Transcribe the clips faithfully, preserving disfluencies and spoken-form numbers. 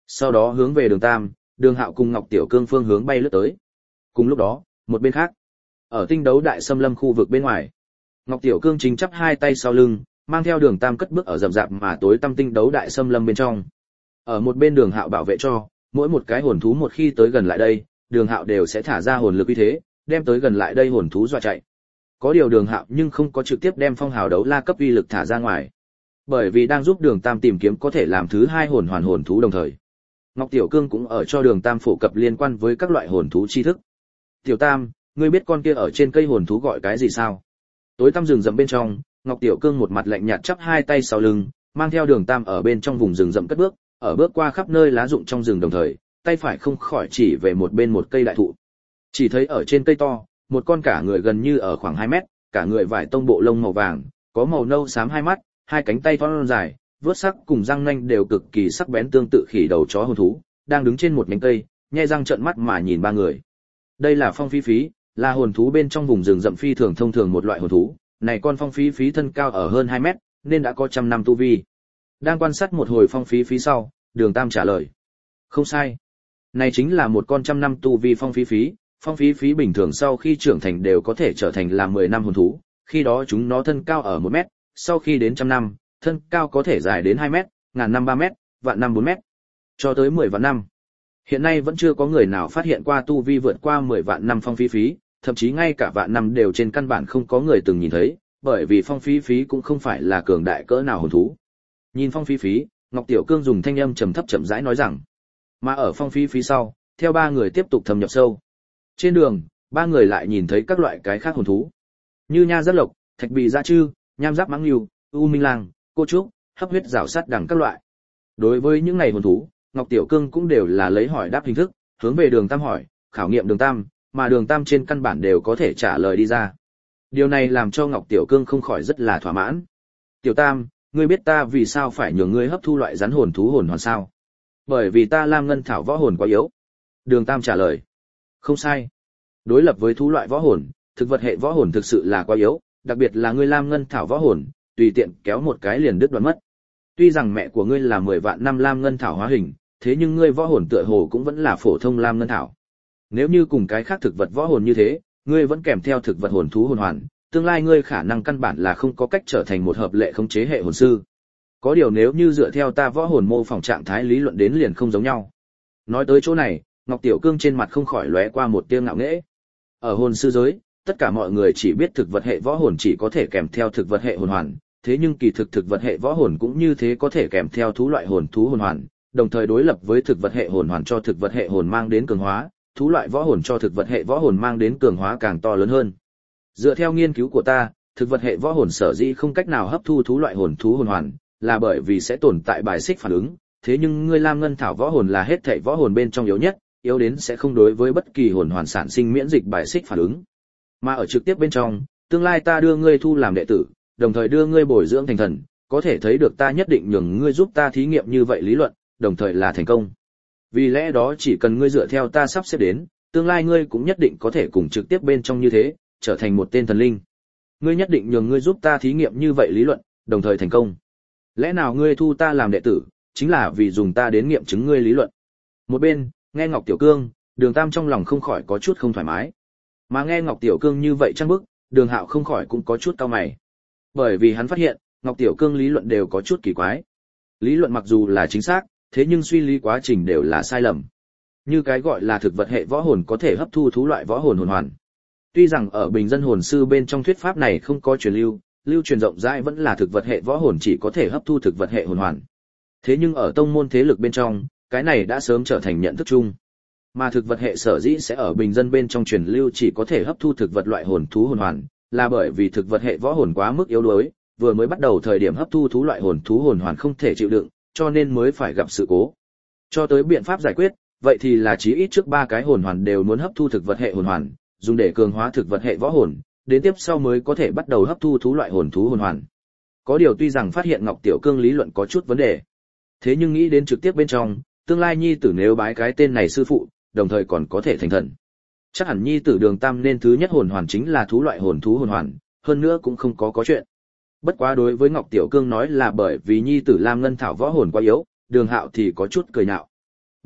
Sau đó hướng về Đường Tam, Đường Hạo cùng Ngọc Tiểu Cương phương hướng bay lướt tới. Cùng lúc đó, một bên khác, ở tinh đấu đại xâm lâm khu vực bên ngoài, Ngọc Tiểu Cương chính chắp hai tay sau lưng, mang theo Đường Tam cất bước ở rậm rạp mà tối tăm tinh đấu đại xâm lâm bên trong. Ở một bên Đường Hạo bảo vệ cho, mỗi một cái hồn thú một khi tới gần lại đây, Đường Hạo đều sẽ thả ra hồn lực uy thế, đem tới gần lại đây hồn thú dọa chạy. Có điều Đường Hạo nhưng không có trực tiếp đem phong hào đấu la cấp uy lực thả ra ngoài, bởi vì đang giúp Đường Tam tìm kiếm có thể làm thứ hai hồn hoàn hồn thú đồng thời. Ngọc Tiểu Cương cũng ở cho Đường Tam phổ cập liên quan với các loại hồn thú tri thức. Tiểu Tam, ngươi biết con kia ở trên cây hồn thú gọi cái gì sao? Tối tăm rừng rậm bên trong, Ngọc Tiểu Cương một mặt lạnh nhạt chắp hai tay sau lưng, mang theo Đường Tam ở bên trong vùng rừng rậm cất bước, ở bước qua khắp nơi lá rụng trong rừng đồng thời, tay phải không khỏi chỉ về một bên một cây đại thụ. Chỉ thấy ở trên cây to, một con cả người gần như ở khoảng hai mét, cả người vải tông bộ lông màu vàng, có màu nâu xám hai mắt, hai cánh tay thon dài, vớt sắc cùng răng nanh đều cực kỳ sắc bén tương tự khỉ đầu chó hồn thú, đang đứng trên một nhánh cây, nhe răng trợn mắt mà nhìn ba người. Đây là Phong Phí Phí, là hồn thú bên trong vùng rừng rậm phi thường thông thường một loại hồn thú, này con Phong Phí Phí thân cao ở hơn hai mét, nên đã có trăm năm tu vi. Đang quan sát một hồi Phong Phí Phí sau, Đường Tam trả lời. Không sai. Này chính là một con trăm năm tu vi Phong Phí Phí, Phong Phí Phí bình thường sau khi trưởng thành đều có thể trở thành là mười năm hồn thú, khi đó chúng nó thân cao ở một mét, sau khi đến trăm năm, thân cao có thể dài đến hai mét, ngàn năm ba mét, vạn năm bốn mét, cho tới mười vạn năm. Hiện nay vẫn chưa có người nào phát hiện qua tu vi vượt qua mười vạn năm Phong Phí Phí, thậm chí ngay cả vạn năm đều trên căn bản không có người từng nhìn thấy, bởi vì Phong Phí Phí cũng không phải là cường đại cỡ nào hồn thú. Nhìn Phong Phí Phí, Ngọc Tiểu Cương dùng thanh âm trầm thấp chậm rãi nói rằng, mà ở Phong Phí Phí sau, theo ba người tiếp tục thâm nhập sâu. Trên đường, ba người lại nhìn thấy các loại cái khác hồn thú, như nha rất lộc, thạch bì dã trư, nham giáp mãng lưu, u minh lang, cô trúc, hấp huyết rào sắt đằng các loại. Đối với những này hồn thú, Ngọc Tiểu Cương cũng đều là lấy hỏi đáp hình thức, hướng về Đường Tam hỏi, khảo nghiệm Đường Tam, mà Đường Tam trên căn bản đều có thể trả lời đi ra. Điều này làm cho Ngọc Tiểu Cương không khỏi rất là thỏa mãn. Tiểu Tam, ngươi biết ta vì sao phải nhường ngươi hấp thu loại rắn hồn thú hồn hoàn sao? Bởi vì ta Lam Ngân Thảo võ hồn quá yếu. Đường Tam trả lời. Không sai. Đối lập với thú loại võ hồn, thực vật hệ võ hồn thực sự là quá yếu, đặc biệt là ngươi Lam Ngân Thảo võ hồn, tùy tiện kéo một cái liền đứt đoạn mất. Tuy rằng mẹ của ngươi là mười vạn năm Lam Ngân Thảo hóa hình, thế nhưng ngươi võ hồn tựa hồ cũng vẫn là phổ thông Lam Ngân Thảo. Nếu như cùng cái khác thực vật võ hồn như thế, ngươi vẫn kèm theo thực vật hồn thú hồn hoàn, tương lai ngươi khả năng căn bản là không có cách trở thành một hợp lệ khống chế hệ hồn sư. Có điều nếu như dựa theo ta võ hồn mô phỏng trạng thái lý luận đến liền không giống nhau. Nói tới chỗ này, Ngọc Tiểu Cương trên mặt không khỏi lóe qua một tia ngạo nghễ. Ở hồn sư giới, tất cả mọi người chỉ biết thực vật hệ võ hồn chỉ có thể kèm theo thực vật hệ hồn hoàn, thế nhưng kỳ thực thực vật hệ võ hồn cũng như thế có thể kèm theo thú loại hồn thú hồn hoàn, đồng thời đối lập với thực vật hệ hồn hoàn cho thực vật hệ hồn mang đến cường hóa, thú loại võ hồn cho thực vật hệ võ hồn mang đến cường hóa càng to lớn hơn. Dựa theo nghiên cứu của ta, thực vật hệ võ hồn sở dĩ không cách nào hấp thu thú loại hồn thú hồn hoàn, là bởi vì sẽ tồn tại bài xích phản ứng, thế nhưng ngươi Lam Ngân Thảo võ hồn là hết thảy võ hồn bên trong yếu nhất, yếu đến sẽ không đối với bất kỳ hồn hoàn sản sinh miễn dịch bài xích phản ứng. Mà ở trực tiếp bên trong, tương lai ta đưa ngươi thu làm đệ tử, đồng thời đưa ngươi bồi dưỡng thành thần, có thể thấy được ta nhất định nhường ngươi giúp ta thí nghiệm như vậy lý luận, đồng thời là thành công. Vì lẽ đó chỉ cần ngươi dựa theo ta sắp xếp đến, tương lai ngươi cũng nhất định có thể cùng trực tiếp bên trong như thế, trở thành một tên thần linh. Ngươi nhất định nhường ngươi giúp ta thí nghiệm như vậy lý luận, đồng thời thành công. Lẽ nào ngươi thu ta làm đệ tử, chính là vì dùng ta đến nghiệm chứng ngươi lý luận? Một bên, nghe Ngọc Tiểu Cương, Đường Tam trong lòng không khỏi có chút không thoải mái. Mà nghe Ngọc Tiểu Cương như vậy trăng bức, Đường Hạo không khỏi cũng có chút cau mày. Bởi vì hắn phát hiện, Ngọc Tiểu Cương lý luận đều có chút kỳ quái. Lý luận mặc dù là chính xác, thế nhưng suy lý quá trình đều là sai lầm. Như cái gọi là thực vật hệ võ hồn có thể hấp thu thú loại võ hồn hồn hoàn. Tuy rằng ở bình dân hồn sư bên trong thuyết pháp này không có truyền lưu, lưu truyền rộng rãi vẫn là thực vật hệ võ hồn chỉ có thể hấp thu thực vật hệ hồn hoàn. Thế nhưng ở tông môn thế lực bên trong, cái này đã sớm trở thành nhận thức chung. Mà thực vật hệ sở dĩ sẽ ở bình dân bên trong truyền lưu chỉ có thể hấp thu thực vật loại hồn thú hồn hoàn, là bởi vì thực vật hệ võ hồn quá mức yếu đuối, vừa mới bắt đầu thời điểm hấp thu thú loại hồn thú hồn hoàn không thể chịu đựng, cho nên mới phải gặp sự cố. Cho tới biện pháp giải quyết, vậy thì là chí ít trước ba cái hồn hoàn đều muốn hấp thu thực vật hệ hồn hoàn, dùng để cường hóa thực vật hệ võ hồn, đến tiếp sau mới có thể bắt đầu hấp thu thú loại hồn thú hồn hoàn. Có điều tuy rằng phát hiện Ngọc Tiểu Cương lý luận có chút vấn đề, thế nhưng nghĩ đến trực tiếp bên trong, tương lai nhi tử nếu bái cái tên này sư phụ, đồng thời còn có thể thành thần, chắc hẳn nhi tử Đường Tam nên thứ nhất hồn hoàn chính là thú loại hồn thú hồn hoàn, hơn nữa cũng không có có chuyện. Bất quá đối với Ngọc Tiểu Cương nói là bởi vì nhi tử Lam Ngân Thảo võ hồn quá yếu, Đường Hạo thì có chút cười nhạo.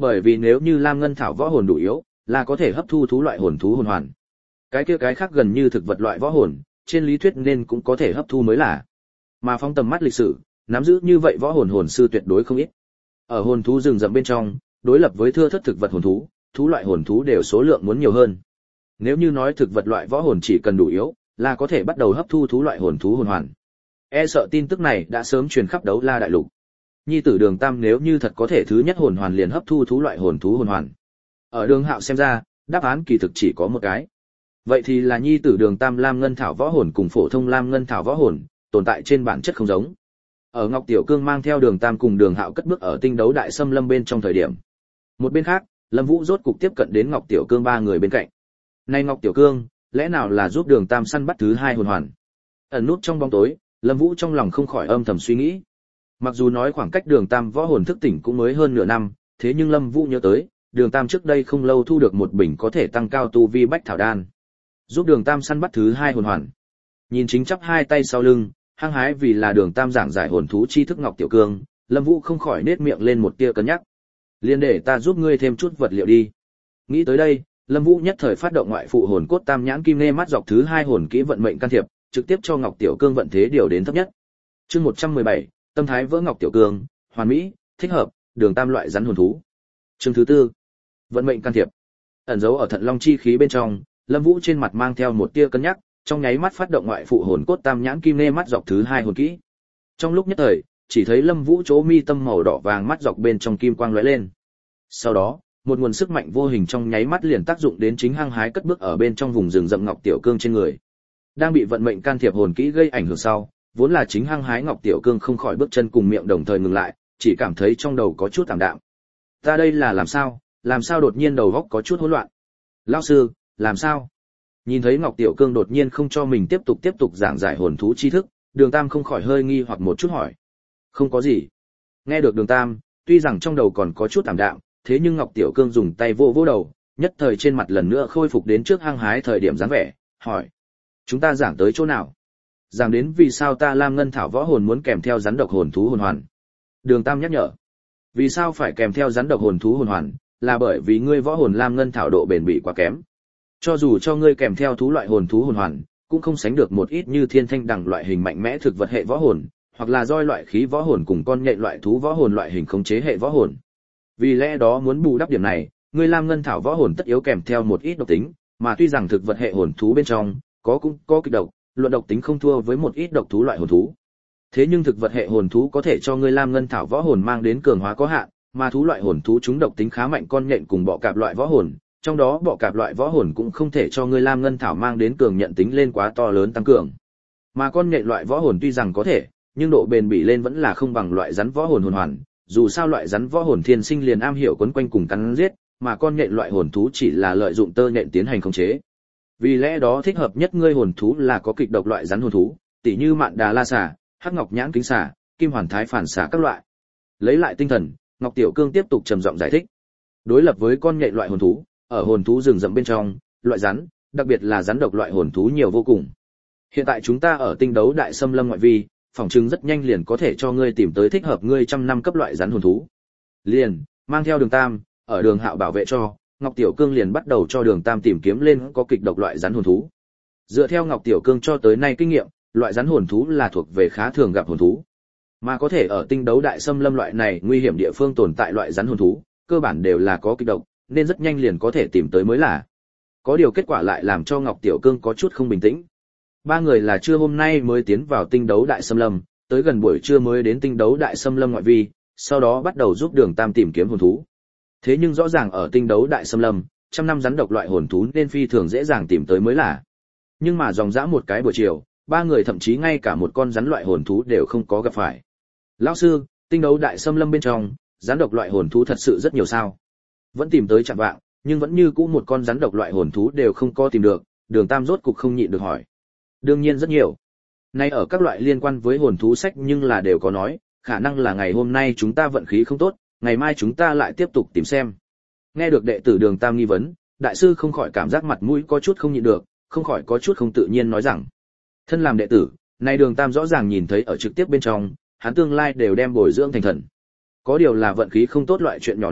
Bởi vì nếu như lam ngân thảo võ hồn đủ yếu, là có thể hấp thu thú loại hồn thú hồn hoàn. Cái kia cái khác gần như thực vật loại võ hồn, trên lý thuyết nên cũng có thể hấp thu mới là. Mà phóng tầm mắt lịch sử, nắm giữ như vậy võ hồn hồn sư tuyệt đối không ít. Ở hồn thú rừng rậm bên trong, đối lập với thưa thất thực vật hồn thú, thú loại hồn thú đều số lượng muốn nhiều hơn. Nếu như nói thực vật loại võ hồn chỉ cần đủ yếu, là có thể bắt đầu hấp thu thú loại hồn thú hồn hoàn. E sợ tin tức này đã sớm truyền khắp Đấu La đại lục. Nhi tử Đường Tam nếu như thật có thể thứ nhất hồn hoàn liền hấp thu thú loại hồn thú hồn hoàn. Ở Đường Hạo xem ra, đáp án kỳ thực chỉ có một cái. Vậy thì là nhi tử Đường Tam lam ngân thảo võ hồn cùng phổ thông lam ngân thảo võ hồn, tồn tại trên bản chất không giống. Ở Ngọc Tiểu Cương mang theo Đường Tam cùng Đường Hạo cất bước ở tinh đấu đại xâm lâm bên trong thời điểm. Một bên khác, Lâm Vũ rốt cục tiếp cận đến Ngọc Tiểu Cương ba người bên cạnh. Này Ngọc Tiểu Cương, lẽ nào là giúp Đường Tam săn bắt thứ hai hồn hoàn? Ẩn nút trong bóng tối, Lâm Vũ trong lòng không khỏi âm thầm suy nghĩ. Mặc dù nói khoảng cách Đường Tam võ hồn thức tỉnh cũng mới hơn nửa năm, thế nhưng Lâm Vũ nhớ tới, Đường Tam trước đây không lâu thu được một bình có thể tăng cao tu vi bách thảo đan, giúp Đường Tam săn bắt thứ hai hồn hoàn. Nhìn chính chắp hai tay sau lưng, hăng hái vì là Đường Tam giảng giải hồn thú chi thức Ngọc Tiểu Cương, Lâm Vũ không khỏi nết miệng lên một tia cân nhắc. Liên để ta giúp ngươi thêm chút vật liệu đi. Nghĩ tới đây, Lâm Vũ nhất thời phát động ngoại phụ hồn cốt tam nhãn kim nê mắt dọc thứ hai hồn kỹ vận mệnh can thiệp, trực tiếp cho Ngọc Tiểu Cương vận thế điều đến thấp nhất. Chương một trăm mười bảy, tâm thái vỡ Ngọc Tiểu Cương, hoàn mỹ, thích hợp, Đường Tam loại rắn hồn thú. Chương thứ tư, vận mệnh can thiệp. Ẩn dấu ở thận long chi khí bên trong, Lâm Vũ trên mặt mang theo một tia cân nhắc, trong nháy mắt phát động ngoại phụ hồn cốt tam nhãn kim nê mắt dọc thứ hai hồn kỹ. Trong lúc nhất thời, chỉ thấy Lâm Vũ chỗ mi tâm màu đỏ vàng mắt dọc bên trong kim quang lóe lên. Sau đó, một nguồn sức mạnh vô hình trong nháy mắt liền tác dụng đến chính hăng hái cất bước ở bên trong vùng rừng rậm Ngọc Tiểu Cương trên người. Đang bị vận mệnh can thiệp hồn kỹ gây ảnh hưởng sau, vốn là chính hăng hái Ngọc Tiểu Cương không khỏi bước chân cùng miệng đồng thời ngừng lại, chỉ cảm thấy trong đầu có chút tạm đạm. Ta đây là làm sao, làm sao đột nhiên đầu óc có chút hỗn loạn. Lão sư, làm sao? Nhìn thấy Ngọc Tiểu Cương đột nhiên không cho mình tiếp tục tiếp tục giảng giải hồn thú tri thức, Đường Tam không khỏi hơi nghi hoặc một chút hỏi. Không có gì. Nghe được Đường Tam, tuy rằng trong đầu còn có chút tạm đạm, thế nhưng Ngọc Tiểu Cương dùng tay vỗ vỗ đầu, nhất thời trên mặt lần nữa khôi phục đến trước hăng hái thời điểm dáng vẻ, hỏi: "Chúng ta giảng tới chỗ nào?" "Giảng đến vì sao ta Lam Ngân Thảo võ hồn muốn kèm theo rắn độc hồn thú hồn hoàn." Đường Tam nhắc nhở. "Vì sao phải kèm theo rắn độc hồn thú hồn hoàn? Là bởi vì ngươi võ hồn Lam Ngân Thảo độ bền bỉ quá kém. Cho dù cho ngươi kèm theo thú loại hồn thú hồn hoàn, cũng không sánh được một ít như thiên thanh đằng loại hình mạnh mẽ thực vật hệ võ hồn, hoặc là roi loại khí võ hồn cùng con nhện loại thú võ hồn loại hình khống chế hệ võ hồn. Vì lẽ đó muốn bù đắp điểm này, ngươi Lam Ngân Thảo võ hồn tất yếu kèm theo một ít độc tính, mà tuy rằng thực vật hệ hồn thú bên trong có cũng có kịch độc, luận độc tính không thua với một ít độc thú loại hồn thú. Thế nhưng thực vật hệ hồn thú có thể cho ngươi Lam Ngân Thảo võ hồn mang đến cường hóa có hạn, mà thú loại hồn thú chúng độc tính khá mạnh con nhện cùng bọ cạp loại võ hồn, trong đó bọ cạp loại võ hồn cũng không thể cho ngươi Lam Ngân Thảo mang đến cường nhận tính lên quá to lớn tăng cường. Mà con nhện loại võ hồn tuy rằng có thể, nhưng độ bền bỉ lên vẫn là không bằng loại rắn võ hồn hồn hoàn, dù sao loại rắn võ hồn thiên sinh liền am hiểu quấn quanh cùng cắn giết, mà con nhện loại hồn thú chỉ là lợi dụng tơ nhện tiến hành khống chế. Vì lẽ đó thích hợp nhất ngươi hồn thú là có kịch độc loại rắn hồn thú, tỉ như Mạn Đà La xà, Hắc Ngọc Nhãn Kính xà, Kim Hoàn Thái Phản xà các loại. Lấy lại tinh thần, Ngọc Tiểu Cương tiếp tục trầm giọng giải thích. Đối lập với con nhện loại hồn thú, ở hồn thú rừng rậm bên trong, loại rắn, đặc biệt là rắn độc loại hồn thú nhiều vô cùng. Hiện tại chúng ta ở tinh đấu đại xâm lâm ngoại vi, phòng trưng rất nhanh liền có thể cho ngươi tìm tới thích hợp ngươi trăm năm cấp loại rắn hồn thú. Liền, mang theo Đường Tam, ở Đường Hạo bảo vệ cho, Ngọc Tiểu Cương liền bắt đầu cho Đường Tam tìm kiếm lên có kịch độc loại rắn hồn thú. Dựa theo Ngọc Tiểu Cương cho tới nay kinh nghiệm, loại rắn hồn thú là thuộc về khá thường gặp hồn thú, mà có thể ở tinh đấu đại xâm lâm loại này nguy hiểm địa phương tồn tại loại rắn hồn thú, cơ bản đều là có kịch độc, nên rất nhanh liền có thể tìm tới mới là. Có điều kết quả lại làm cho Ngọc Tiểu Cương có chút không bình tĩnh. Ba người là trưa hôm nay mới tiến vào tinh đấu đại xâm lâm, tới gần buổi trưa mới đến tinh đấu đại xâm lâm ngoại vi, sau đó bắt đầu giúp Đường Tam tìm kiếm hồn thú. Thế nhưng rõ ràng ở tinh đấu đại xâm lâm, trăm năm rắn độc loại hồn thú nên phi thường dễ dàng tìm tới mới là. Nhưng mà dòng dã một cái buổi chiều, ba người thậm chí ngay cả một con rắn loại hồn thú đều không có gặp phải. Lão sư, tinh đấu đại xâm lâm bên trong, rắn độc loại hồn thú thật sự rất nhiều sao? Vẫn tìm tới chạm vạng, nhưng vẫn như cũ một con rắn độc loại hồn thú đều không có tìm được, Đường Tam rốt cục không nhịn được hỏi. Đương nhiên rất nhiều. Nay ở các loại liên quan với hồn thú sách nhưng là đều có nói, khả năng là ngày hôm nay chúng ta vận khí không tốt, ngày mai chúng ta lại tiếp tục tìm xem. Nghe được đệ tử Đường Tam nghi vấn, đại sư không khỏi cảm giác mặt mũi có chút không nhịn được, không khỏi có chút không tự nhiên nói rằng. Thân làm đệ tử, nay Đường Tam rõ ràng nhìn thấy ở trực tiếp bên trong, hắn tương lai đều đem bồi dưỡng thành thần. Có điều là vận khí không tốt loại chuyện nhỏ này,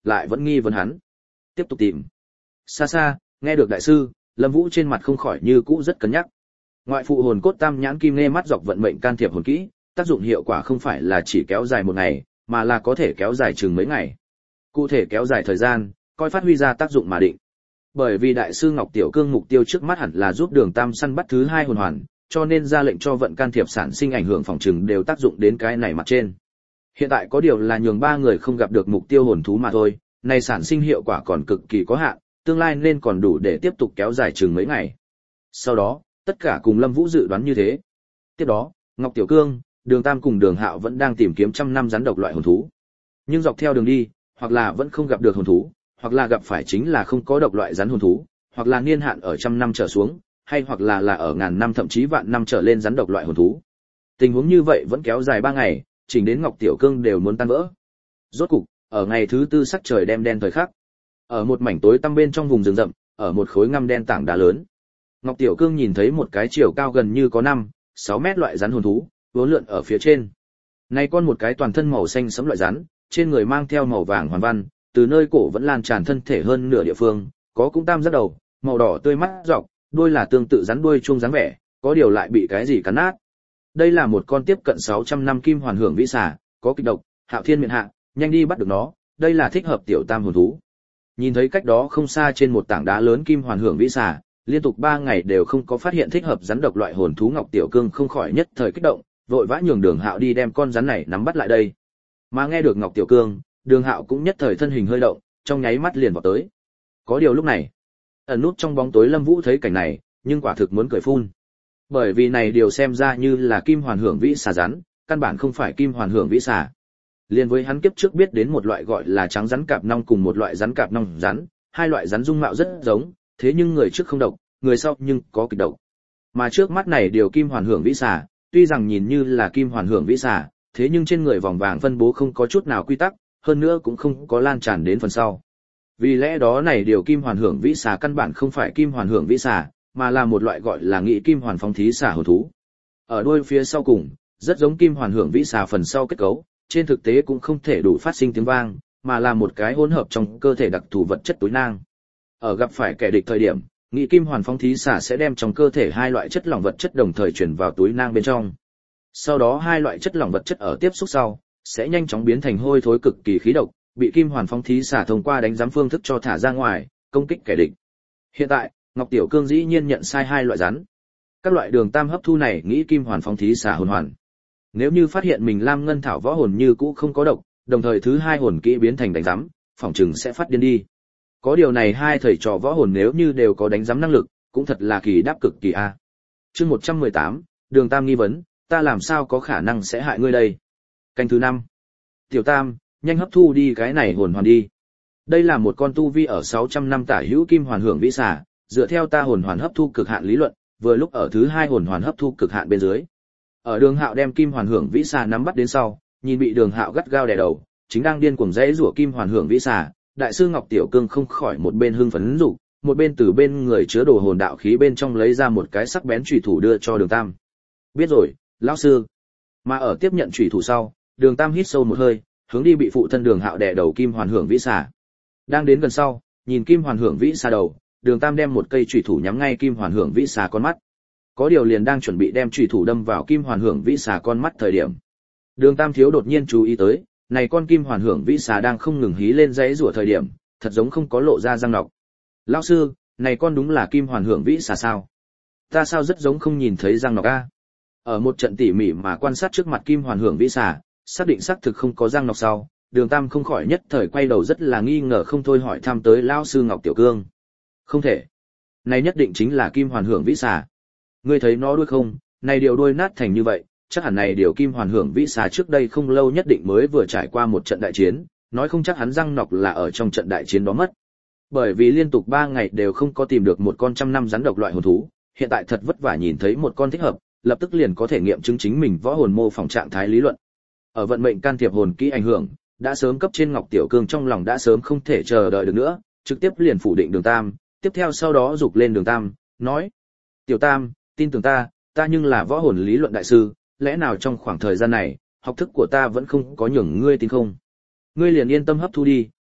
lại vẫn nghi vấn hắn. Tiếp tục tìm. Xa xa, nghe được đại sư, Lâm Vũ trên mặt không khỏi như cũ rất cân nhắc. Ngoại phụ hồn cốt tam nhãn kim nghe mắt dọc vận mệnh can thiệp hồn kỹ, tác dụng hiệu quả không phải là chỉ kéo dài một ngày, mà là có thể kéo dài chừng mấy ngày. Cụ thể kéo dài thời gian, coi phát huy ra tác dụng mà định. Bởi vì đại sư Ngọc Tiểu Cương mục tiêu trước mắt hẳn là giúp Đường Tam săn bắt thứ hai hồn hoàn, cho nên ra lệnh cho vận can thiệp sản sinh ảnh hưởng phòng trừng đều tác dụng đến cái này mặt trên. Hiện tại có điều là nhường ba người không gặp được mục tiêu hồn thú mà thôi, này sản sinh hiệu quả còn cực kỳ có hạn, tương lai nên còn đủ để tiếp tục kéo dài chừng mấy ngày. Sau đó, tất cả cùng Lâm Vũ dự đoán như thế. Tiếp đó, Ngọc Tiểu Cương, Đường Tam cùng Đường Hạo vẫn đang tìm kiếm trăm năm rắn độc loại hồn thú. Nhưng dọc theo đường đi, hoặc là vẫn không gặp được hồn thú, hoặc là gặp phải chính là không có độc loại rắn hồn thú, hoặc là niên hạn ở trăm năm trở xuống, hay hoặc là là ở ngàn năm thậm chí vạn năm trở lên rắn độc loại hồn thú. Tình huống như vậy vẫn kéo dài ba ngày, chỉnh đến Ngọc Tiểu Cương đều muốn tan vỡ. Rốt cục, ở ngày thứ tư sắc trời đêm đen thời khắc, ở một mảnh tối tăm bên trong vùng rừng rậm, ở một khối ngăm đen tảng đá lớn, Ngọc Tiểu Cương nhìn thấy một cái chiều cao gần như có năm, sáu mét loại rắn hồn thú, vốn lượn ở phía trên. Này con một cái toàn thân màu xanh sẫm loại rắn, trên người mang theo màu vàng hoàn văn, từ nơi cổ vẫn lan tràn thân thể hơn nửa địa phương, có cũng tam giác đầu, màu đỏ tươi mắt dọc, đuôi là tương tự rắn đuôi chuông dáng vẻ, có điều lại bị cái gì cắn nát. Đây là một con tiếp cận sáu trăm năm kim hoàn hưởng vĩ xà, có kịch độc, Hạo Thiên miện hạ, nhanh đi bắt được nó, đây là thích hợp tiểu tam hồn thú. Nhìn thấy cách đó không xa trên một tảng đá lớn kim hoàn hưởng vĩ xà, liên tục ba ngày đều không có phát hiện thích hợp rắn độc loại hồn thú, Ngọc Tiểu Cương không khỏi nhất thời kích động, vội vã nhường Đường Hạo đi đem con rắn này nắm bắt lại đây. Mà nghe được Ngọc Tiểu Cương, Đường Hạo cũng nhất thời thân hình hơi động, trong nháy mắt liền vào tới. Có điều lúc này, ẩn nút trong bóng tối Lâm Vũ thấy cảnh này, nhưng quả thực muốn cười phun. Bởi vì này điều xem ra như là kim hoàn hưởng vĩ xà rắn, căn bản không phải kim hoàn hưởng vĩ xà. Liên với hắn kiếp trước biết đến một loại gọi là trắng rắn cạp nong cùng một loại rắn cạp nong rắn, hai loại rắn dung mạo rất giống, thế nhưng người trước không độc, người sau nhưng có kịch độc. Mà trước mắt này điều kim hoàn hưởng vĩ xà, tuy rằng nhìn như là kim hoàn hưởng vĩ xà, thế nhưng trên người vòng vàng phân bố không có chút nào quy tắc, hơn nữa cũng không có lan tràn đến phần sau. Vì lẽ đó này điều kim hoàn hưởng vĩ xà căn bản không phải kim hoàn hưởng vĩ xà, mà là một loại gọi là nghị kim hoàn phong thí xà hồn thú. Ở đuôi phía sau cùng, rất giống kim hoàn hưởng vĩ xà phần sau kết cấu, trên thực tế cũng không thể đủ phát sinh tiếng vang, mà là một cái hỗn hợp trong cơ thể đặc thù vật chất túi nang. Ở gặp phải kẻ địch thời điểm, nghị kim hoàn phong thí xà sẽ đem trong cơ thể hai loại chất lỏng vật chất đồng thời chuyển vào túi nang bên trong. Sau đó hai loại chất lỏng vật chất ở tiếp xúc sau, sẽ nhanh chóng biến thành hôi thối cực kỳ khí độc, bị kim hoàn phong thí xà thông qua đánh giám phương thức cho thả ra ngoài, công kích kẻ địch. Hiện tại, Ngọc Tiểu Cương dĩ nhiên nhận sai hai loại rắn. Các loại Đường Tam hấp thu này nghĩ kim hoàn phong thí xà hồn hoàn. Nếu như phát hiện mình Lam Ngân Thảo võ hồn như cũ không có độc, đồng thời thứ hai hồn kỹ biến thành đánh giám, phỏng chừng sẽ phát điên đi. Có điều này hai thầy trò võ hồn nếu như đều có đánh giám năng lực, cũng thật là kỳ đáp cực kỳ a. Chương một trăm mười tám, Đường Tam nghi vấn, ta làm sao có khả năng sẽ hại ngươi đây? Canh thứ năm. Tiểu Tam, nhanh hấp thu đi cái này hồn hoàn đi. Đây là một con tu vi ở sáu trăm năm tả hữu kim hoàn hưởng vĩ xà, dựa theo ta hồn hoàn hấp thu cực hạn lý luận, vừa lúc ở thứ hai hồn hoàn hấp thu cực hạn bên dưới. Ở Đường Hạo đem kim hoàn hưởng vĩ xà nắm bắt đến sau, nhìn bị Đường Hạo gắt gao đè đầu, chính đang điên cuồng rẽ rủa kim hoàn hưởng vĩ xà, đại sư Ngọc Tiểu Cương không khỏi một bên hưng phấn rủ, một bên từ bên người chứa đồ hồn đạo khí bên trong lấy ra một cái sắc bén chùy thủ đưa cho Đường Tam. Biết rồi, lão sư. Mà ở tiếp nhận chùy thủ sau, Đường Tam hít sâu một hơi, hướng đi bị phụ thân Đường Hạo đè đầu kim hoàn hưởng vĩ xà. Đang đến gần sau, nhìn kim hoàn hưởng vĩ xà đầu, Đường Tam đem một cây chùy thủ nhắm ngay kim hoàn hưởng vĩ xà con mắt. Có điều liền đang chuẩn bị đem chùy thủ đâm vào kim hoàn hưởng vĩ xà con mắt thời điểm, Đường Tam thiếu đột nhiên chú ý tới, này con kim hoàn hưởng vĩ xà đang không ngừng hí lên giãy rủa thời điểm, thật giống không có lộ ra răng nọc. Lão sư, này con đúng là kim hoàn hưởng vĩ xà sao? Ta sao rất giống không nhìn thấy răng nọc a? Ở một trận tỉ mỉ mà quan sát trước mặt kim hoàn hưởng vĩ xà, xác định xác thực không có răng nọc sau, Đường Tam không khỏi nhất thời quay đầu rất là nghi ngờ không thôi hỏi thăm tới lão sư Ngọc Tiểu Cương. Không thể. Này nhất định chính là kim hoàn hưởng vĩ xà. Ngươi thấy nó đuôi không? Này điều đuôi nát thành như vậy, chắc hẳn này điều kim hoàn hưởng vĩ xà trước đây không lâu nhất định mới vừa trải qua một trận đại chiến, nói không chắc hắn răng nọc là ở trong trận đại chiến đó mất. Bởi vì liên tục ba ngày đều không có tìm được một con trăm năm rắn độc loại hồn thú, hiện tại thật vất vả nhìn thấy một con thích hợp, lập tức liền có thể nghiệm chứng chính mình võ hồn mô phỏng trạng thái lý luận. Ở vận mệnh can thiệp hồn kỹ ảnh hưởng, đã sớm cấp trên Ngọc Tiểu Cương trong lòng đã sớm không thể chờ đợi được nữa, trực tiếp liền phủ định Đường Tam, tiếp theo sau đó dục lên Đường Tam, nói: "Tiểu Tam, tin tưởng ta, ta nhưng là võ hồn lý luận đại sư, lẽ nào trong khoảng thời gian này, học thức của ta vẫn không có nhường ngươi tin không? Ngươi liền yên tâm hấp thu đi,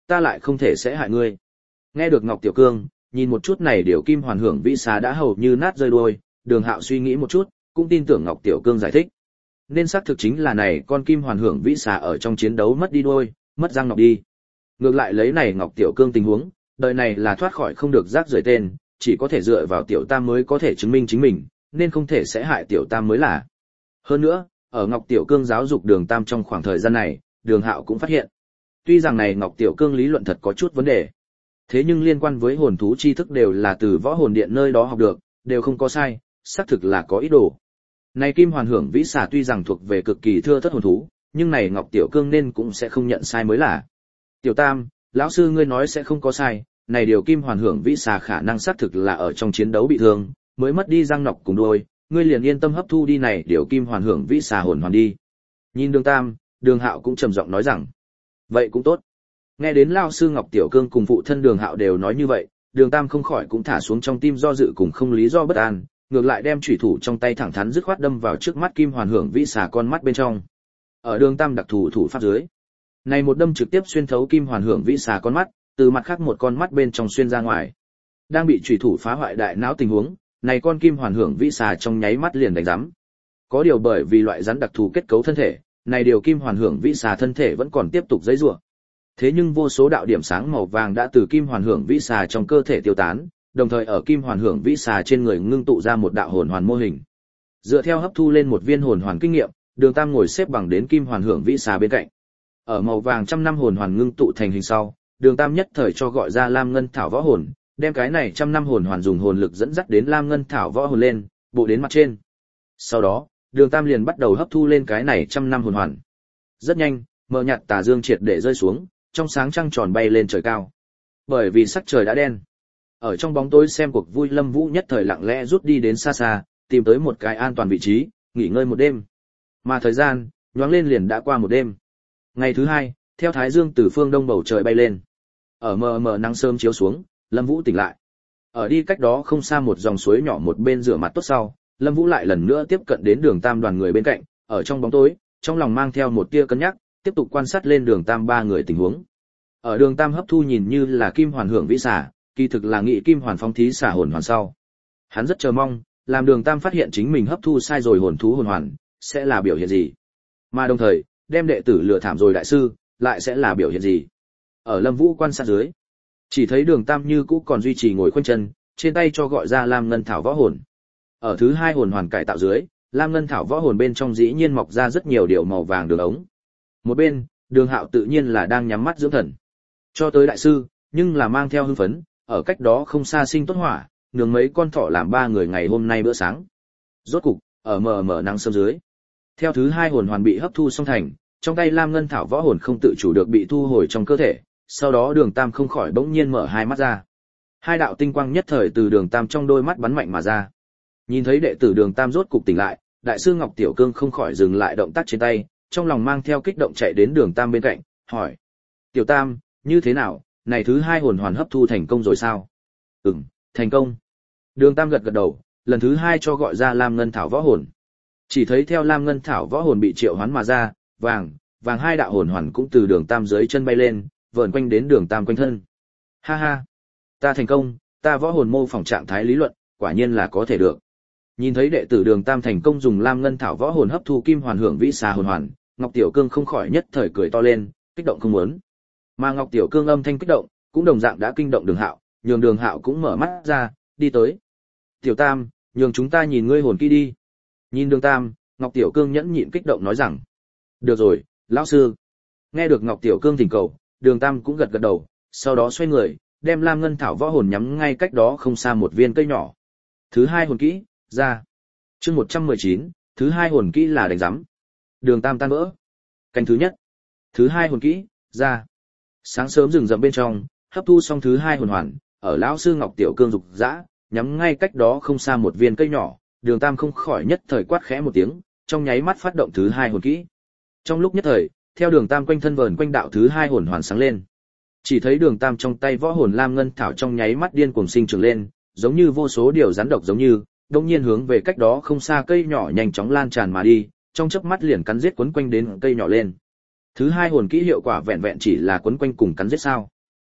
ta lại không thể sẽ hại ngươi. Nghe được Ngọc Tiểu Cương, nhìn một chút này điều kim hoàn hưởng vĩ xà đã hầu như nát rơi đuôi, Đường Hạo suy nghĩ một chút, cũng tin tưởng Ngọc Tiểu Cương giải thích. Nên xác thực chính là này con kim hoàn hưởng vĩ xà ở trong chiến đấu mất đi đuôi, mất răng nọc đi. Ngược lại lấy này Ngọc Tiểu Cương tình huống, đời này là thoát khỏi không được rác rưởi tên, chỉ có thể dựa vào Tiểu Tam mới có thể chứng minh chính mình, nên không thể sẽ hại Tiểu Tam mới là. Hơn nữa, ở Ngọc Tiểu Cương giáo dục Đường Tam trong khoảng thời gian này, Đường Hạo cũng phát hiện. Tuy rằng này Ngọc Tiểu Cương lý luận thật có chút vấn đề, thế nhưng liên quan với hồn thú tri thức đều là từ võ hồn điện nơi đó học được, đều không có sai, xác thực là có ý đồ. Này kim hoàn hưởng vĩ xà tuy rằng thuộc về cực kỳ thưa thất hồn thú, nhưng này Ngọc Tiểu Cương nên cũng sẽ không nhận sai mới là. Tiểu Tam, lão sư ngươi nói sẽ không có sai, này điều kim hoàn hưởng vĩ xà khả năng xác thực là ở trong chiến đấu bị thương, mới mất đi răng nọc cùng đuôi, ngươi liền yên tâm hấp thu đi này điều kim hoàn hưởng vĩ xà hồn hoàn đi. Nhìn Đường Tam, Đường Hạo cũng trầm giọng nói rằng, vậy cũng tốt. Nghe đến lão sư Ngọc Tiểu Cương cùng phụ thân Đường Hạo đều nói như vậy, Đường Tam không khỏi cũng thả xuống trong tim do dự cùng không lý do bất an, ngược lại đem chủy thủ trong tay thẳng thắn dứt khoát đâm vào trước mắt kim hoàn hưởng vĩ xà con mắt bên trong. Ở Đường Tam đặc thủ thủ pháp dưới, này một đâm trực tiếp xuyên thấu kim hoàn hưởng vĩ xà con mắt, từ mặt khác một con mắt bên trong xuyên ra ngoài. Đang bị chủy thủ phá hoại đại não tình huống, này con kim hoàn hưởng vĩ xà trong nháy mắt liền đánh rắm. Có điều bởi vì loại rắn đặc thù kết cấu thân thể, này điều kim hoàn hưởng vĩ xà thân thể vẫn còn tiếp tục giãy giụa. Thế nhưng vô số đạo điểm sáng màu vàng đã từ kim hoàn hưởng vĩ xà trong cơ thể tiêu tán, đồng thời ở kim hoàn hưởng vĩ xà trên người ngưng tụ ra một đạo hồn hoàn mô hình. Dựa theo hấp thu lên một viên hồn hoàn kinh nghiệm, Đường Tam ngồi xếp bằng đến kim hoàn hưởng vĩ xà bên cạnh. Ở màu vàng trăm năm hồn hoàn ngưng tụ thành hình sau, Đường Tam nhất thời cho gọi ra Lam Ngân Thảo võ hồn, đem cái này trăm năm hồn hoàn dùng hồn lực dẫn dắt đến Lam Ngân Thảo võ hồn lên, bộ đến mặt trên. Sau đó, Đường Tam liền bắt đầu hấp thu lên cái này trăm năm hồn hoàn. Rất nhanh, mờ nhạt tà dương triệt để rơi xuống, trong sáng trăng tròn bay lên trời cao. Bởi vì sắc trời đã đen, ở trong bóng tối xem cuộc vui Lâm Vũ nhất thời lặng lẽ rút đi đến xa xa, tìm tới một cái an toàn vị trí, nghỉ ngơi một đêm. Mà thời gian, nhoáng lên liền đã qua một đêm. Ngày thứ hai, theo thái dương từ phương đông bầu trời bay lên, ở mờ mờ nắng sớm chiếu xuống, Lâm Vũ tỉnh lại. Ở đi cách đó không xa một dòng suối nhỏ một bên rửa mặt tốt sau, Lâm Vũ lại lần nữa tiếp cận đến Đường Tam đoàn người bên cạnh, ở trong bóng tối, trong lòng mang theo một tia cân nhắc, tiếp tục quan sát lên Đường Tam ba người tình huống. Ở Đường Tam hấp thu nhìn như là kim hoàn hưởng vĩ xà, kỳ thực là nghị kim hoàn phong thí xả hồn hoàn sau. Hắn rất chờ mong, làm Đường Tam phát hiện chính mình hấp thu sai rồi hồn thú hồn hoàn, sẽ là biểu hiện gì. Mà đồng thời, đem đệ tử lừa thảm rồi đại sư, lại sẽ là biểu hiện gì. Ở Lâm Vũ quan sát dưới, chỉ thấy Đường Tam như cũ còn duy trì ngồi khoanh chân, trên tay cho gọi ra Lam Ngân Thảo võ hồn. Ở thứ hai hồn hoàn cải tạo dưới, Lam Ngân Thảo võ hồn bên trong dĩ nhiên mọc ra rất nhiều điều màu vàng đường ống. Một bên, Đường Hạo tự nhiên là đang nhắm mắt dưỡng thần. Cho tới đại sư, nhưng là mang theo hưng phấn, ở cách đó không xa sinh tốt hỏa, nướng mấy con thỏ làm ba người ngày hôm nay bữa sáng. Rốt cục, ở mờ mờ nắng sớm dưới, theo thứ hai hồn hoàn bị hấp thu xong thành, trong tay Lam Ngân Thảo võ hồn không tự chủ được bị thu hồi trong cơ thể, sau đó Đường Tam không khỏi bỗng nhiên mở hai mắt ra. Hai đạo tinh quang nhất thời từ Đường Tam trong đôi mắt bắn mạnh mà ra. Nhìn thấy đệ tử Đường Tam rốt cục tỉnh lại, đại sư Ngọc Tiểu Cương không khỏi dừng lại động tác trên tay, trong lòng mang theo kích động chạy đến Đường Tam bên cạnh, hỏi: "Tiểu Tam, như thế nào, này thứ hai hồn hoàn hấp thu thành công rồi sao?" "Ừm, thành công." Đường Tam gật gật đầu, lần thứ hai cho gọi ra Lam Ngân Thảo võ hồn. Chỉ thấy theo Lam Ngân Thảo võ hồn bị triệu hoán mà ra, vàng, vàng hai đạo hồn hoàn cũng từ Đường Tam dưới chân bay lên, vờn quanh đến Đường Tam quanh thân. "Ha ha, ta thành công, ta võ hồn mô phỏng trạng thái lý luận, quả nhiên là có thể được." Nhìn thấy đệ tử Đường Tam thành công dùng Lam Ngân Thảo võ hồn hấp thu kim hoàn hưởng vĩ xà hồn hoàn, Ngọc Tiểu Cương không khỏi nhất thời cười to lên, kích động không muốn. Mà Ngọc Tiểu Cương âm thanh kích động, cũng đồng dạng đã kinh động Đường Hạo, nhường Đường Hạo cũng mở mắt ra, đi tới. "Tiểu Tam, nhường chúng ta nhìn ngươi hồn kỹ đi." Nhìn Đường Tam, Ngọc Tiểu Cương nhẫn nhịn kích động nói rằng: "Được rồi, lão sư." Nghe được Ngọc Tiểu Cương thỉnh cầu, Đường Tam cũng gật gật đầu, sau đó xoay người, đem Lam Ngân Thảo võ hồn nhắm ngay cách đó không xa một viên cây nhỏ. Thứ hai hồn kỹ, ra. Chương một trăm mười chín, thứ hai hồn kỹ là đánh rắm. Đường Tam tan vỡ. Canh thứ nhất. Thứ hai hồn kỹ, ra. Sáng sớm rừng rậm bên trong, hấp thu xong thứ hai hồn hoàn, ở lão sư Ngọc Tiểu Cương dục dã, nhắm ngay cách đó không xa một viên cây nhỏ, Đường Tam không khỏi nhất thời quát khẽ một tiếng, trong nháy mắt phát động thứ hai hồn kỹ. Trong lúc nhất thời, theo Đường Tam quanh thân vờn quanh đạo thứ hai hồn hoàn sáng lên. Chỉ thấy Đường Tam trong tay võ hồn Lam Ngân Thảo trong nháy mắt điên cuồng sinh trưởng lên, giống như vô số điều rắn độc giống như, đột nhiên hướng về cách đó không xa cây nhỏ nhanh chóng lan tràn mà đi, trong chớp mắt liền cắn giết quấn quanh đến cây nhỏ lên. Thứ hai hồn kỹ hiệu quả vẹn vẹn chỉ là quấn quanh cùng cắn giết sao?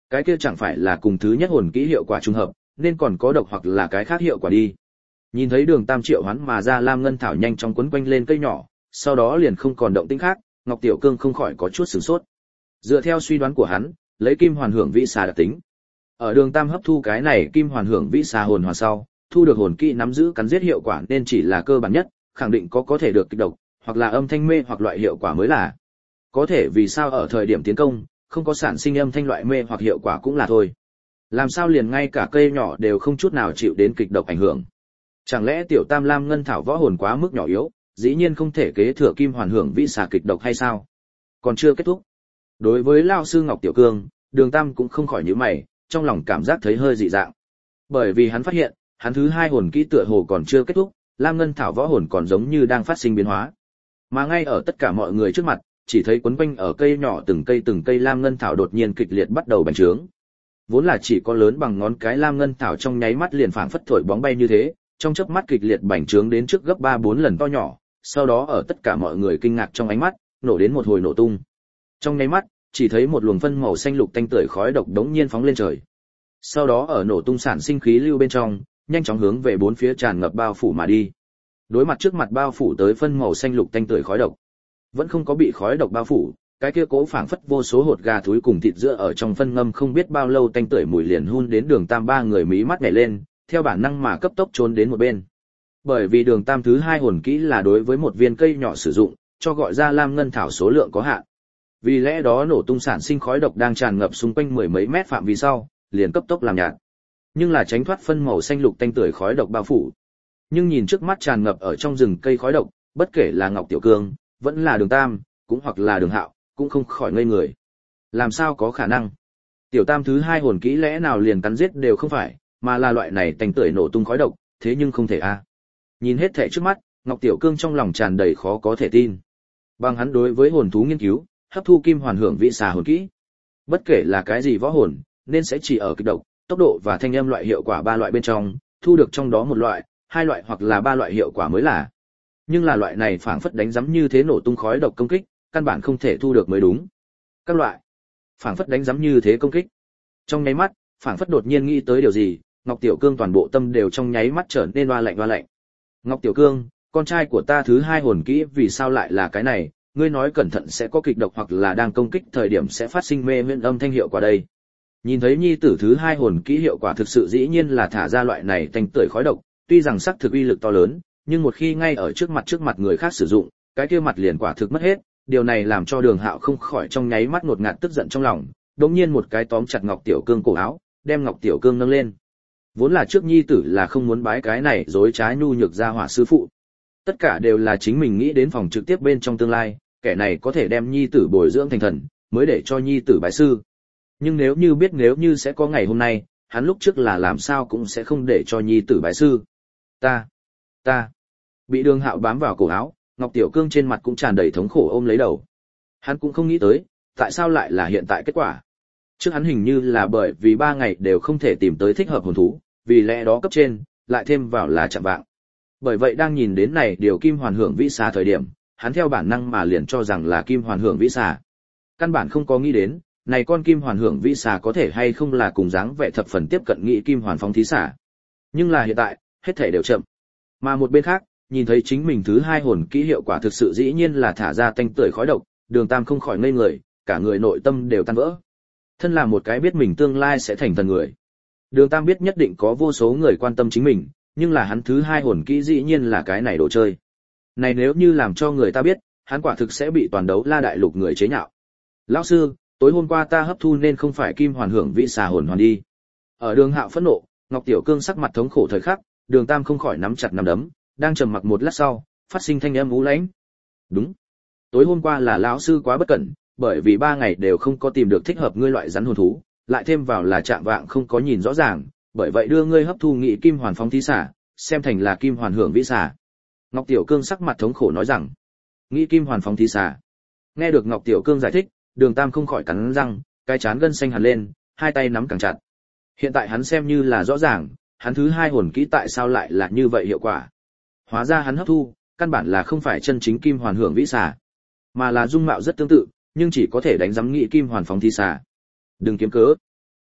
Cái kia chẳng phải là cùng thứ nhất hồn kỹ hiệu quả trùng hợp, nên còn có độc hoặc là cái khác hiệu quả đi. Nhìn thấy Đường Tam triệu hoán mà ra lam ngân thảo nhanh chóng quấn quanh lên cây nhỏ, sau đó liền không còn động tĩnh khác, Ngọc Tiểu Cương không khỏi có chút sửng sốt. Dựa theo suy đoán của hắn, lấy kim hoàn hưởng vĩ xà đặc tính, ở Đường Tam hấp thu cái này kim hoàn hưởng vĩ xà hồn hoàn sau, thu được hồn kỹ nắm giữ cắn giết hiệu quả nên chỉ là cơ bản nhất, khẳng định có có thể được kích độc, hoặc là âm thanh mê hoặc loại hiệu quả mới là. Có thể vì sao ở thời điểm tiến công, không có sản sinh âm thanh loại mê hoặc hiệu quả cũng là thôi. Làm sao liền ngay cả cây nhỏ đều không chút nào chịu đến kịch độc ảnh hưởng. Chẳng lẽ tiểu tam lam ngân thảo võ hồn quá mức nhỏ yếu, dĩ nhiên không thể kế thừa kim hoàn hưởng vĩ xà kịch độc hay sao? Còn chưa kết thúc. Đối với lão sư Ngọc Tiểu Cương, Đường Tam cũng không khỏi nhíu mày, trong lòng cảm giác thấy hơi dị dạng. Bởi vì hắn phát hiện, hắn thứ hai hồn kỹ tựa hồ còn chưa kết thúc, lam ngân thảo võ hồn còn giống như đang phát sinh biến hóa. Mà ngay ở tất cả mọi người trước mặt, chỉ thấy quấn quanh ở cây nhỏ từng cây từng cây lam ngân thảo đột nhiên kịch liệt bắt đầu bành trướng. Vốn là chỉ có lớn bằng ngón cái lam ngân thảo trong nháy mắt liền phảng phất thổi bóng bay như thế, trong chớp mắt kịch liệt bành trướng đến trước gấp ba bốn lần to nhỏ, sau đó ở tất cả mọi người kinh ngạc trong ánh mắt, nổ đến một hồi nổ tung. Trong nháy mắt, chỉ thấy một luồng phân màu xanh lục tanh tưởi khói độc đống nhiên phóng lên trời. Sau đó ở nổ tung sản sinh khí lưu bên trong, nhanh chóng hướng về bốn phía tràn ngập bao phủ mà đi. Đối mặt trước mặt bao phủ tới phân màu xanh lục tanh tưởi khói độc, vẫn không có bị khói độc bao phủ, cái kia cố phảng phất vô số hột gà thúi cùng thịt giữa ở trong phân ngâm không biết bao lâu tanh tưởi mùi liền hun đến Đường Tam ba người mí mắt nhảy lên, theo bản năng mà cấp tốc trốn đến một bên. Bởi vì Đường Tam thứ hai hồn kỹ là đối với một viên cây nhỏ sử dụng, cho gọi ra lam ngân thảo số lượng có hạn. Vì lẽ đó nổ tung sản sinh khói độc đang tràn ngập xung quanh mười mấy mét phạm vi sau, liền cấp tốc làm nhạt. Nhưng là tránh thoát phân màu xanh lục tanh tưởi khói độc bao phủ. Nhưng nhìn trước mắt tràn ngập ở trong rừng cây khói độc, bất kể là Ngọc Tiểu Cương, vẫn là Đường Tam, cũng hoặc là Đường Hạo, cũng không khỏi ngây người. Làm sao có khả năng? Tiểu Tam thứ hai hồn kỹ lẽ nào liền cắn giết đều không phải, mà là loại này tanh tưởi nổ tung khói độc, thế nhưng không thể a. À. Nhìn hết thảy trước mắt, Ngọc Tiểu Cương trong lòng tràn đầy khó có thể tin. Bằng hắn đối với hồn thú nghiên cứu, hấp thu kim hoàn hưởng vĩ xà hồn kỹ. Bất kể là cái gì võ hồn, nên sẽ chỉ ở kịch độc, tốc độ và thanh âm loại hiệu quả ba loại bên trong, thu được trong đó một loại, hai loại hoặc là ba loại hiệu quả mới là. Nhưng là loại này phảng phất đánh rắm như thế nổ tung khói độc công kích, căn bản không thể thu được mới đúng. Các loại phảng phất đánh rắm như thế công kích. Trong nháy mắt, phảng phất đột nhiên nghĩ tới điều gì, Ngọc Tiểu Cương toàn bộ tâm đều trong nháy mắt trở nên oa lạnh oa lạnh. Ngọc Tiểu Cương, con trai của ta thứ hai hồn kỹ vì sao lại là cái này, ngươi nói cẩn thận sẽ có kịch độc hoặc là đang công kích thời điểm sẽ phát sinh mê miễn âm thanh hiệu quả đây. Nhìn thấy nhi tử thứ hai hồn kỹ hiệu quả thực sự dĩ nhiên là thả ra loại này tanh tưởi khói độc, tuy rằng sắc thực uy lực to lớn, nhưng một khi ngay ở trước mặt trước mặt người khác sử dụng, cái kia mặt liền quả thực mất hết, điều này làm cho Đường Hạo không khỏi trong nháy mắt ngột ngạt tức giận trong lòng, đột nhiên một cái tóm chặt Ngọc Tiểu Cương cổ áo, đem Ngọc Tiểu Cương nâng lên. Vốn là trước nhi tử là không muốn bái cái này dối trá nhu nhược ra hỏa sư phụ. Tất cả đều là chính mình nghĩ đến phòng trực tiếp bên trong tương lai, kẻ này có thể đem nhi tử bồi dưỡng thành thần, mới để cho nhi tử bái sư. Nhưng nếu như biết nếu như sẽ có ngày hôm nay, hắn lúc trước là làm sao cũng sẽ không để cho nhi tử bái sư. Ta, ta, bị Đường Hạo bám vào cổ áo, Ngọc Tiểu Cương trên mặt cũng tràn đầy thống khổ ôm lấy đầu. Hắn cũng không nghĩ tới, tại sao lại là hiện tại kết quả. Trước hắn hình như là bởi vì ba ngày đều không thể tìm tới thích hợp hồn thú, vì lẽ đó cấp trên, lại thêm vào là chạm vạng. Bởi vậy đang nhìn đến này điều kim hoàn hưởng vĩ xà thời điểm, hắn theo bản năng mà liền cho rằng là kim hoàn hưởng vĩ xà. Căn bản không có nghĩ đến, này con kim hoàn hưởng vĩ xà có thể hay không là cùng dáng vẻ thập phần tiếp cận nghĩ kim hoàn phóng thí xà. Nhưng là hiện tại, hết thể đều chậm. Mà một bên khác, nhìn thấy chính mình thứ hai hồn kỹ hiệu quả thực sự dĩ nhiên là thả ra tanh tưởi khói độc, Đường Tam không khỏi ngây người, cả người nội tâm đều tan vỡ. Thân là một cái biết mình tương lai sẽ thành thần người. Đường Tam biết nhất định có vô số người quan tâm chính mình, nhưng là hắn thứ hai hồn kỹ dĩ nhiên là cái này đồ chơi. Này nếu như làm cho người ta biết, hắn quả thực sẽ bị toàn đấu la đại lục người chế nhạo. Lão sư, tối hôm qua ta hấp thu nên không phải kim hoàn hưởng vĩ xà hồn hoàn đi. Ở Đường Hạo phẫn nộ, Ngọc Tiểu Cương sắc mặt thống khổ thời khắc, Đường Tam không khỏi nắm chặt nắm đấm, đang trầm mặc một lát sau, phát sinh thanh âm u lãnh. Đúng, tối hôm qua là lão sư quá bất cẩn, bởi vì ba ngày đều không có tìm được thích hợp ngươi loại rắn hồn thú, lại thêm vào là chạm vạng không có nhìn rõ ràng, bởi vậy đưa ngươi hấp thu nghị kim hoàn phóng thí xả, xem thành là kim hoàn hưởng vĩ xả. Ngọc Tiểu Cương sắc mặt thống khổ nói rằng, nghị kim hoàn phóng thí xả. Nghe được Ngọc Tiểu Cương giải thích, Đường Tam không khỏi cắn răng, cái trán gân xanh hẳn lên, hai tay nắm càng chặt. Hiện tại hắn xem như là rõ ràng, hắn thứ hai hồn kỹ tại sao lại là như vậy hiệu quả. Hóa ra hắn hấp thu, căn bản là không phải chân chính kim hoàn hưởng vĩ xả, mà là dung mạo rất tương tự, nhưng chỉ có thể đánh giám nghị kim hoàn phóng thí xả. Đừng kiếm cớ.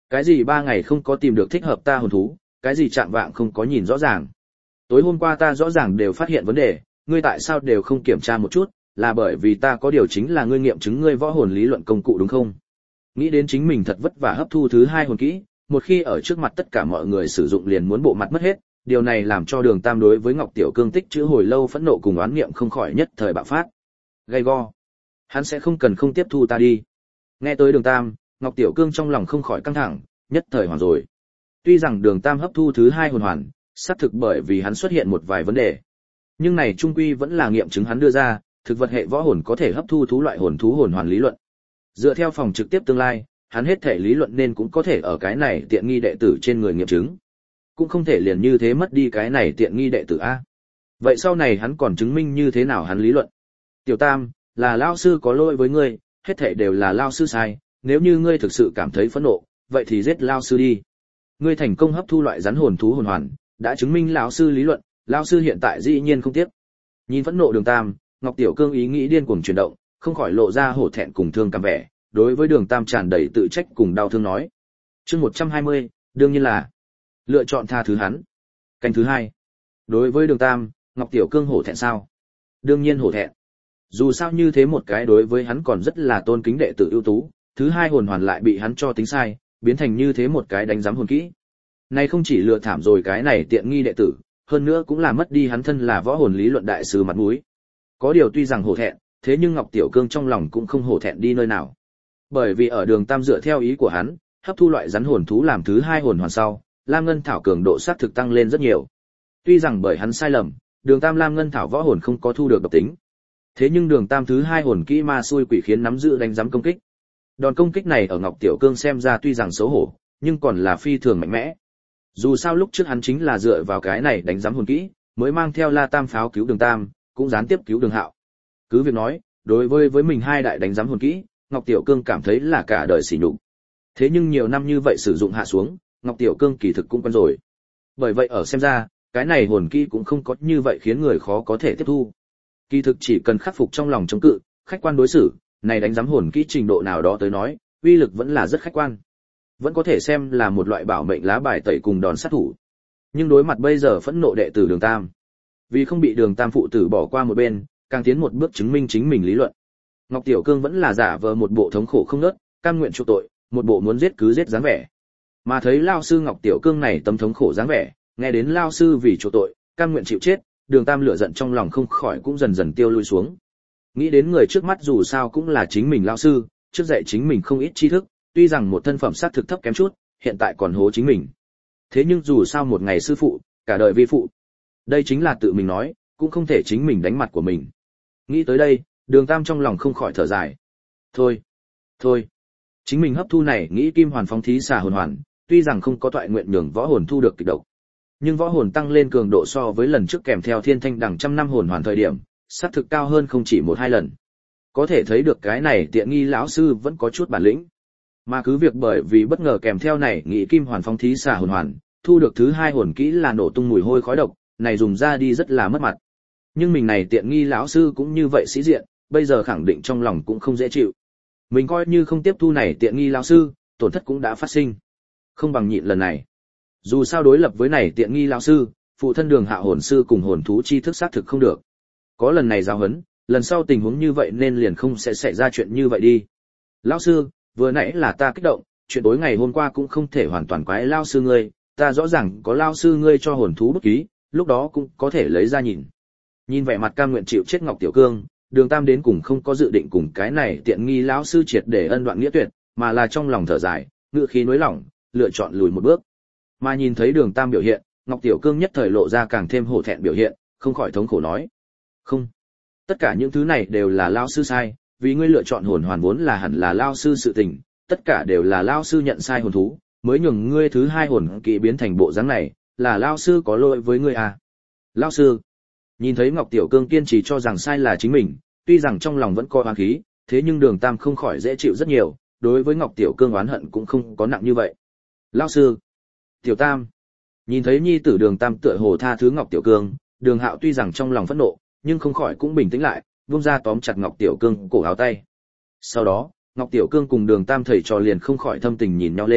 Cái gì ba ngày không có tìm được thích hợp ta hồn thú, cái gì chạm vạng không có nhìn rõ ràng. Tối hôm qua ta rõ ràng đều phát hiện vấn đề, ngươi tại sao đều không kiểm tra một chút, là bởi vì ta có điều chính là ngươi nghiệm chứng ngươi võ hồn lý luận công cụ đúng không? Nghĩ đến chính mình thật vất vả hấp thu thứ hai hồn kỹ, một khi ở trước mặt tất cả mọi người sử dụng liền muốn bộ mặt mất hết, điều này làm cho Đường Tam đối với Ngọc Tiểu Cương tích trữ hồi lâu phẫn nộ cùng oán niệm không khỏi nhất thời bạo phát. Gay go, hắn sẽ không cần không tiếp thu ta đi. Nghe tới Đường Tam, Ngọc Tiểu Cương trong lòng không khỏi căng thẳng, nhất thời hoảng rồi. Tuy rằng Đường Tam hấp thu thứ hai hồn hoàn, xác thực bởi vì hắn xuất hiện một vài vấn đề, nhưng này trung quy vẫn là nghiệm chứng hắn đưa ra, thực vật hệ võ hồn có thể hấp thu thú loại hồn thú hồn hoàn lý luận. Dựa theo phòng trực tiếp tương lai, hắn hết thể lý luận nên cũng có thể ở cái này tiện nghi đệ tử trên người nghiệm chứng. Cũng không thể liền như thế mất đi cái này tiện nghi đệ tử a. Vậy sau này hắn còn chứng minh như thế nào hắn lý luận? Tiểu Tam, là lão sư có lỗi với ngươi, hết thảy đều là lão sư sai, nếu như ngươi thực sự cảm thấy phẫn nộ, vậy thì giết lão sư đi. Ngươi thành công hấp thu loại rắn hồn thú hồn hoàn, đã chứng minh lão sư lý luận, lão sư hiện tại dĩ nhiên không tiếc. Nhìn phẫn nộ Đường Tam, Ngọc Tiểu Cương ý nghĩ điên cuồng chuyển động, không khỏi lộ ra hổ thẹn cùng thương cảm vẻ, đối với Đường Tam tràn đầy tự trách cùng đau thương nói. Chương một trăm hai mươi, đương nhiên là lựa chọn tha thứ hắn. Canh thứ hai. Đối với Đường Tam, Ngọc Tiểu Cương hổ thẹn sao? Đương nhiên hổ thẹn. Dù sao như thế một cái đối với hắn còn rất là tôn kính đệ tử ưu tú, thứ hai hồn hoàn lại bị hắn cho tính sai, biến thành như thế một cái đánh giám hồn kỹ. Này không chỉ lừa thảm rồi cái này tiện nghi đệ tử, hơn nữa cũng là mất đi hắn thân là võ hồn lý luận đại sứ mặt mũi. Có điều tuy rằng hổ thẹn, thế nhưng Ngọc Tiểu Cương trong lòng cũng không hổ thẹn đi nơi nào. Bởi vì ở Đường Tam dựa theo ý của hắn, hấp thu loại rắn hồn thú làm thứ hai hồn hoàn sau, Lam Ngân Thảo cường độ sát thực tăng lên rất nhiều. Tuy rằng bởi hắn sai lầm, Đường Tam Lam Ngân Thảo võ hồn không có thu được độc tính. Thế nhưng Đường Tam thứ hai hồn kỹ ma xui quỷ khiến nắm giữ đánh giám công kích. Đòn công kích này ở Ngọc Tiểu Cương xem ra tuy rằng xấu hổ, nhưng còn là phi thường mạnh mẽ. Dù sao lúc trước hắn chính là dựa vào cái này đánh giám hồn kỹ, mới mang theo La Tam pháo cứu Đường Tam, cũng gián tiếp cứu Đường Hạo. Cứ việc nói, đối với với mình hai đại đánh giám hồn kỹ, Ngọc Tiểu Cương cảm thấy là cả đời sỉ nhục. Thế nhưng nhiều năm như vậy sử dụng hạ xuống, Ngọc Tiểu Cương kỳ thực cũng quen rồi. Bởi vậy ở xem ra, cái này hồn kỹ cũng không có như vậy khiến người khó có thể tiếp thu. Kỳ thực chỉ cần khắc phục trong lòng chống cự, khách quan đối xử, này đánh giám hồn kỹ trình độ nào đó tới nói, uy lực vẫn là rất khách quan. Vẫn có thể xem là một loại bảo mệnh lá bài tẩy cùng đòn sát thủ. Nhưng đối mặt bây giờ phẫn nộ đệ tử Đường Tam, vì không bị Đường Tam phụ tử bỏ qua một bên, càng tiến một bước chứng minh chính mình lý luận. Ngọc Tiểu Cương vẫn là giả vờ một bộ thống khổ không nớt, cam nguyện chịu tội, một bộ muốn giết cứ giết dáng vẻ. Mà thấy lao sư Ngọc Tiểu Cương này tâm thống khổ dáng vẻ, nghe đến lao sư vì chịu tội, cam nguyện chịu chết, Đường Tam lửa giận trong lòng không khỏi cũng dần dần tiêu lui xuống. Nghĩ đến người trước mắt dù sao cũng là chính mình lao sư, trước dạy chính mình không ít tri thức, tuy rằng một thân phẩm sát thực thấp kém chút, hiện tại còn hố chính mình. Thế nhưng dù sao một ngày sư phụ, cả đời vi phụ. Đây chính là tự mình nói, cũng không thể chính mình đánh mặt của mình. Nghĩ tới đây, Đường Tam trong lòng không khỏi thở dài. Thôi, thôi, chính mình hấp thu này nghĩ kim hoàn phóng thí xà hồn hoàn, tuy rằng không có toại nguyện nhường võ hồn thu được kịch độc, nhưng võ hồn tăng lên cường độ so với lần trước kèm theo thiên thanh đằng trăm năm hồn hoàn thời điểm, sát thực cao hơn không chỉ một hai lần. Có thể thấy được cái này tiện nghi lão sư vẫn có chút bản lĩnh. Mà cứ việc bởi vì bất ngờ kèm theo này nghĩ kim hoàn phóng thí xà hồn hoàn, thu được thứ hai hồn kỹ là nổ tung mùi hôi khói độc, này dùng ra đi rất là mất mặt. Nhưng mình này tiện nghi lão sư cũng như vậy sĩ diện, bây giờ khẳng định trong lòng cũng không dễ chịu. Mình coi như không tiếp thu này tiện nghi lão sư, tổn thất cũng đã phát sinh. Không bằng nhịn lần này. Dù sao đối lập với này tiện nghi lão sư, phụ thân Đường Hạ hồn sư cùng hồn thú chi thức xác thực không được. Có lần này giáo huấn, lần sau tình huống như vậy nên liền không sẽ xảy ra chuyện như vậy đi. Lão sư, vừa nãy là ta kích động, chuyện tối ngày hôm qua cũng không thể hoàn toàn quái lão sư ngươi, ta rõ ràng có lão sư ngươi cho hồn thú bút ký, lúc đó cũng có thể lấy ra nhìn. Nhìn vẻ mặt cam nguyện chịu chết Ngọc Tiểu Cương, Đường Tam đến cùng không có dự định cùng cái này tiện nghi lão sư triệt để ân đoạn nghĩa tuyệt, mà là trong lòng thở dài, ngự khí nối lỏng, lựa chọn lùi một bước. Mà nhìn thấy Đường Tam biểu hiện, Ngọc Tiểu Cương nhất thời lộ ra càng thêm hổ thẹn biểu hiện, không khỏi thống khổ nói: "Không, tất cả những thứ này đều là lão sư sai, vì ngươi lựa chọn hồn hoàn vốn là hẳn là lão sư sự tình, tất cả đều là lão sư nhận sai hồn thú, mới nhường ngươi thứ hai hồn kỵ biến thành bộ dáng này, là lão sư có lỗi với ngươi à?" Lão sư. Nhìn thấy Ngọc Tiểu Cương kiên trì cho rằng sai là chính mình, tuy rằng trong lòng vẫn có oán khí, thế nhưng Đường Tam không khỏi dễ chịu rất nhiều, đối với Ngọc Tiểu Cương oán hận cũng không có nặng như vậy. Lão sư. Tiểu Tam. Nhìn thấy nhi tử Đường Tam tựa hồ tha thứ Ngọc Tiểu Cương, Đường Hạo tuy rằng trong lòng phẫn nộ, nhưng không khỏi cũng bình tĩnh lại, vung ra tóm chặt Ngọc Tiểu Cương cổ áo tay. Sau đó, Ngọc Tiểu Cương cùng Đường Tam thầy trò liền không khỏi thâm tình nhìn nhau lên,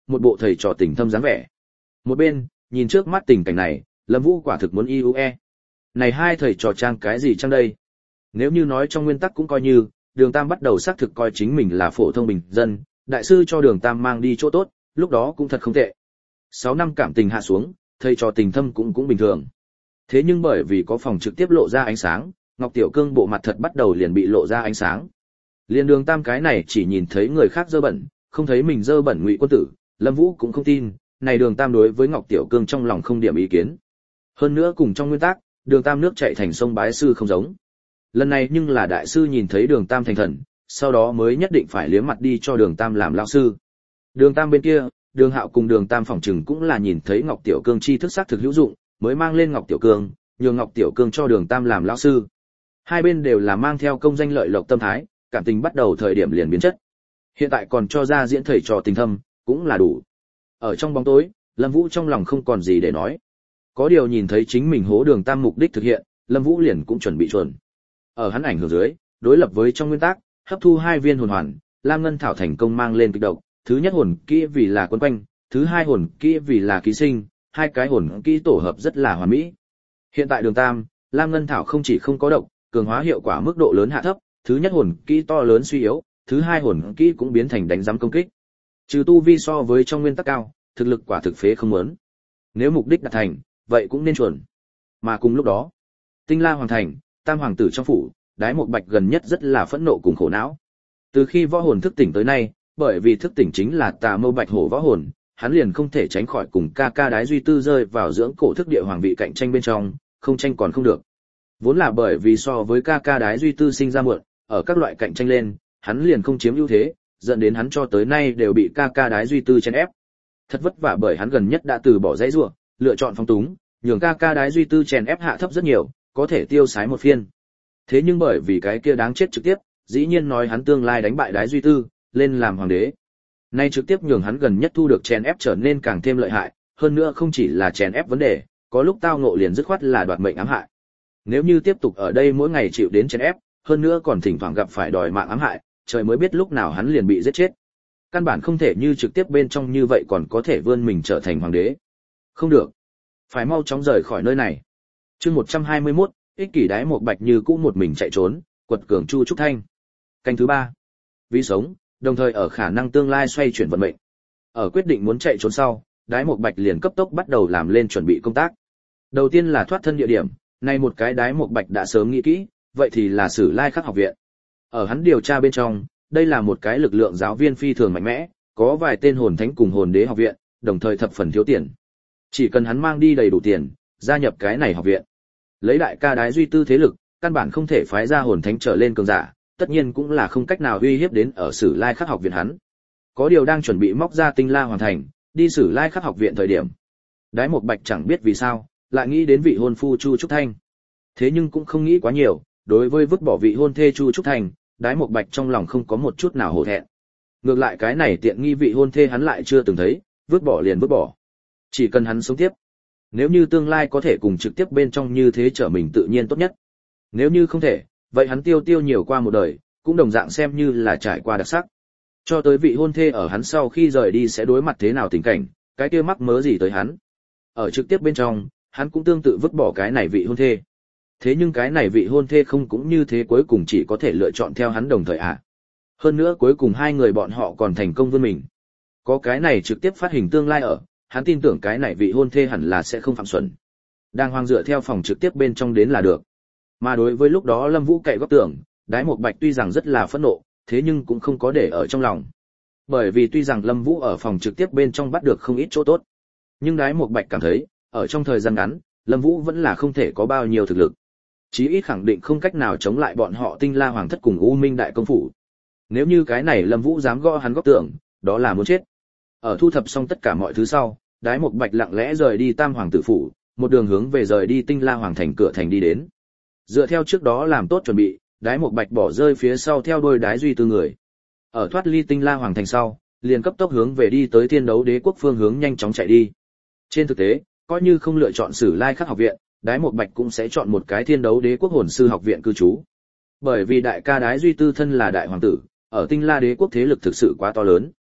một bộ thầy trò tình thâm dáng vẻ. Một bên, nhìn trước mắt tình cảnh này, Lâm Vũ quả thực muốn i u e. Này hai thầy trò trang cái gì trang đây? Nếu như nói trong nguyên tắc cũng coi như, Đường Tam bắt đầu xác thực coi chính mình là phổ thông bình dân, đại sư cho Đường Tam mang đi chỗ tốt, lúc đó cũng thật không tệ. Sáu năm cảm tình hạ xuống, thầy trò tình thâm cũng cũng bình thường. Thế nhưng bởi vì có phòng trực tiếp lộ ra ánh sáng, Ngọc Tiểu Cương bộ mặt thật bắt đầu liền bị lộ ra ánh sáng. Liên Đường Tam cái này chỉ nhìn thấy người khác dơ bẩn, không thấy mình dơ bẩn ngụy quân tử, Lâm Vũ cũng không tin, này Đường Tam đối với Ngọc Tiểu Cương trong lòng không điểm ý kiến. Hơn nữa cùng trong nguyên tắc, Đường Tam nước chảy thành sông bái sư không giống. Lần này nhưng là đại sư nhìn thấy Đường Tam thành thần, sau đó mới nhất định phải liếm mặt đi cho Đường Tam làm lão sư. Đường Tam bên kia, Đường Hạo cùng Đường Tam phỏng chừng cũng là nhìn thấy Ngọc Tiểu Cương chi thức xác thực hữu dụng, mới mang lên Ngọc Tiểu Cương, nhường Ngọc Tiểu Cương cho Đường Tam làm lão sư. Hai bên đều là mang theo công danh lợi lộc tâm thái, cảm tình bắt đầu thời điểm liền biến chất. Hiện tại còn cho ra diễn thầy trò tình thâm, cũng là đủ. Ở trong bóng tối, Lâm Vũ trong lòng không còn gì để nói. Có điều nhìn thấy chính mình hố Đường Tam mục đích thực hiện, Lâm Vũ liền cũng chuẩn bị chuẩn. Ở hắn ảnh hưởng dưới, đối lập với trong nguyên tắc, hấp thu hai viên hồn hoàn, Lam Ngân Thảo thành công mang lên kịch độc, thứ nhất hồn kỹ vì là quấn quanh, thứ hai hồn kỹ vì là ký sinh, hai cái hồn kỹ tổ hợp rất là hoàn mỹ. Hiện tại Đường Tam, Lam Ngân Thảo không chỉ không có độc, cường hóa hiệu quả mức độ lớn hạ thấp, thứ nhất hồn kỹ to lớn suy yếu, thứ hai hồn kỹ cũng biến thành đánh giám công kích. Trừ tu vi so với trong nguyên tắc cao, thực lực quả thực phế không muốn. Nếu mục đích đạt thành, vậy cũng nên chuẩn. Mà cùng lúc đó, Tinh La Hoàng thành, Tam hoàng tử trong phủ, Đái Mộc Bạch gần nhất rất là phẫn nộ cùng khổ não. Từ khi võ hồn thức tỉnh tới nay, bởi vì thức tỉnh chính là Tà Mâu Bạch Hổ võ hồn, hắn liền không thể tránh khỏi cùng ca ca Đái Duy Tư rơi vào dưỡng cổ thức địa hoàng vị cạnh tranh bên trong, không tranh còn không được. Vốn là bởi vì so với ca ca Đái Duy Tư sinh ra muộn, ở các loại cạnh tranh lên, hắn liền không chiếm ưu thế, dẫn đến hắn cho tới nay đều bị ca ca Đái Duy Tư chèn ép. Thật vất vả bởi hắn gần nhất đã từ bỏ dãy rủa, lựa chọn phóng túng, nhường ca ca Đái Duy Tư chèn ép hạ thấp rất nhiều, có thể tiêu sái một phiên. Thế nhưng bởi vì cái kia đáng chết trực tiếp, dĩ nhiên nói hắn tương lai đánh bại Đái Duy Tư, lên làm hoàng đế. Nay trực tiếp nhường hắn gần nhất thu được chèn ép trở nên càng thêm lợi hại, hơn nữa không chỉ là chèn ép vấn đề, có lúc tao ngộ liền dứt khoát là đoạt mệnh ám hại. Nếu như tiếp tục ở đây mỗi ngày chịu đến chèn ép, hơn nữa còn thỉnh thoảng gặp phải đòi mạng ám hại, trời mới biết lúc nào hắn liền bị giết chết. Căn bản không thể như trực tiếp bên trong như vậy còn có thể vươn mình trở thành hoàng đế. Không được, phải mau chóng rời khỏi nơi này. Chương một trăm hai mươi mốt, ích kỷ Đái Mộc Bạch như cũ một mình chạy trốn, quật cường Chu Trúc Thanh. Canh thứ ba. Vì sống, đồng thời ở khả năng tương lai xoay chuyển vận mệnh. Ở quyết định muốn chạy trốn sau, Đái Mộc Bạch liền cấp tốc bắt đầu làm lên chuẩn bị công tác. Đầu tiên là thoát thân địa điểm, này một cái Đái Mộc Bạch đã sớm nghĩ kỹ, vậy thì là Sử Lai Khắc học viện. Ở hắn điều tra bên trong, đây là một cái lực lượng giáo viên phi thường mạnh mẽ, có vài tên hồn thánh cùng hồn đế học viện, đồng thời thập phần thiếu tiền. Chỉ cần hắn mang đi đầy đủ tiền, gia nhập cái này học viện, lấy đại ca Đái Duy Tư thế lực, căn bản không thể phái ra hồn thánh trở lên cường giả, tất nhiên cũng là không cách nào uy hiếp đến ở Sử Lai Khắc học viện hắn. Có điều đang chuẩn bị móc ra Tinh La Hoàng thành, đi Sử Lai Khắc học viện thời điểm, Đái Mộc Bạch chẳng biết vì sao, lại nghĩ đến vị hôn phu Chu Trúc Thanh. Thế nhưng cũng không nghĩ quá nhiều, đối với vứt bỏ vị hôn thê Chu Trúc Thanh, Đái Mộc Bạch trong lòng không có một chút nào hổ thẹn. Ngược lại cái này tiện nghi vị hôn thê hắn lại chưa từng thấy, vứt bỏ liền vứt bỏ. Chỉ cần hắn sống tiếp. Nếu như tương lai có thể cùng trực tiếp bên trong như thế trở mình tự nhiên tốt nhất. Nếu như không thể, vậy hắn tiêu tiêu nhiều qua một đời, cũng đồng dạng xem như là trải qua đặc sắc. Cho tới vị hôn thê ở hắn sau khi rời đi sẽ đối mặt thế nào tình cảnh, cái kia mắc mớ gì tới hắn. Ở trực tiếp bên trong, hắn cũng tương tự vứt bỏ cái này vị hôn thê. Thế nhưng cái này vị hôn thê không cũng như thế, cuối cùng chỉ có thể lựa chọn theo hắn đồng thời à. Hơn nữa cuối cùng hai người bọn họ còn thành công vươn mình. Có cái này trực tiếp phát hình tương lai ở, hắn tin tưởng cái này vị hôn thê hẳn là sẽ không phạm xuẩn. Đang hoang dựa theo phòng trực tiếp bên trong đến là được. Mà đối với lúc đó Lâm Vũ cậy góc tường, Đái Mộc Bạch tuy rằng rất là phẫn nộ, thế nhưng cũng không có để ở trong lòng. Bởi vì tuy rằng Lâm Vũ ở phòng trực tiếp bên trong bắt được không ít chỗ tốt, nhưng Đái Mộc Bạch cảm thấy, ở trong thời gian ngắn, Lâm Vũ vẫn là không thể có bao nhiêu thực lực. Chí ít khẳng định không cách nào chống lại bọn họ Tinh La Hoàng thất cùng U Minh đại công phủ. Nếu như cái này Lâm Vũ dám gõ hắn góc tường, đó là muốn chết. Ở thu thập xong tất cả mọi thứ sau, Đái Mộc Bạch lặng lẽ rời đi Tam hoàng tử phủ, một đường hướng về rời đi Tinh La Hoàng thành cửa thành đi đến. Dựa theo trước đó làm tốt chuẩn bị, Đái Mộc Bạch bỏ rơi phía sau theo đuôi Đái Duy Tư người. Ở thoát ly Tinh La Hoàng thành sau, liền cấp tốc hướng về đi tới Thiên Đấu Đế quốc phương hướng nhanh chóng chạy đi. Trên thực tế, coi như không lựa chọn Sử Lai Khắc học viện, Đái Mộc Bạch cũng sẽ chọn một cái Thiên Đấu Đế quốc hồn sư học viện cư trú. Bởi vì đại ca Đái Duy Tư thân là đại hoàng tử, ở Tinh La Đế quốc thế lực thực sự quá to lớn.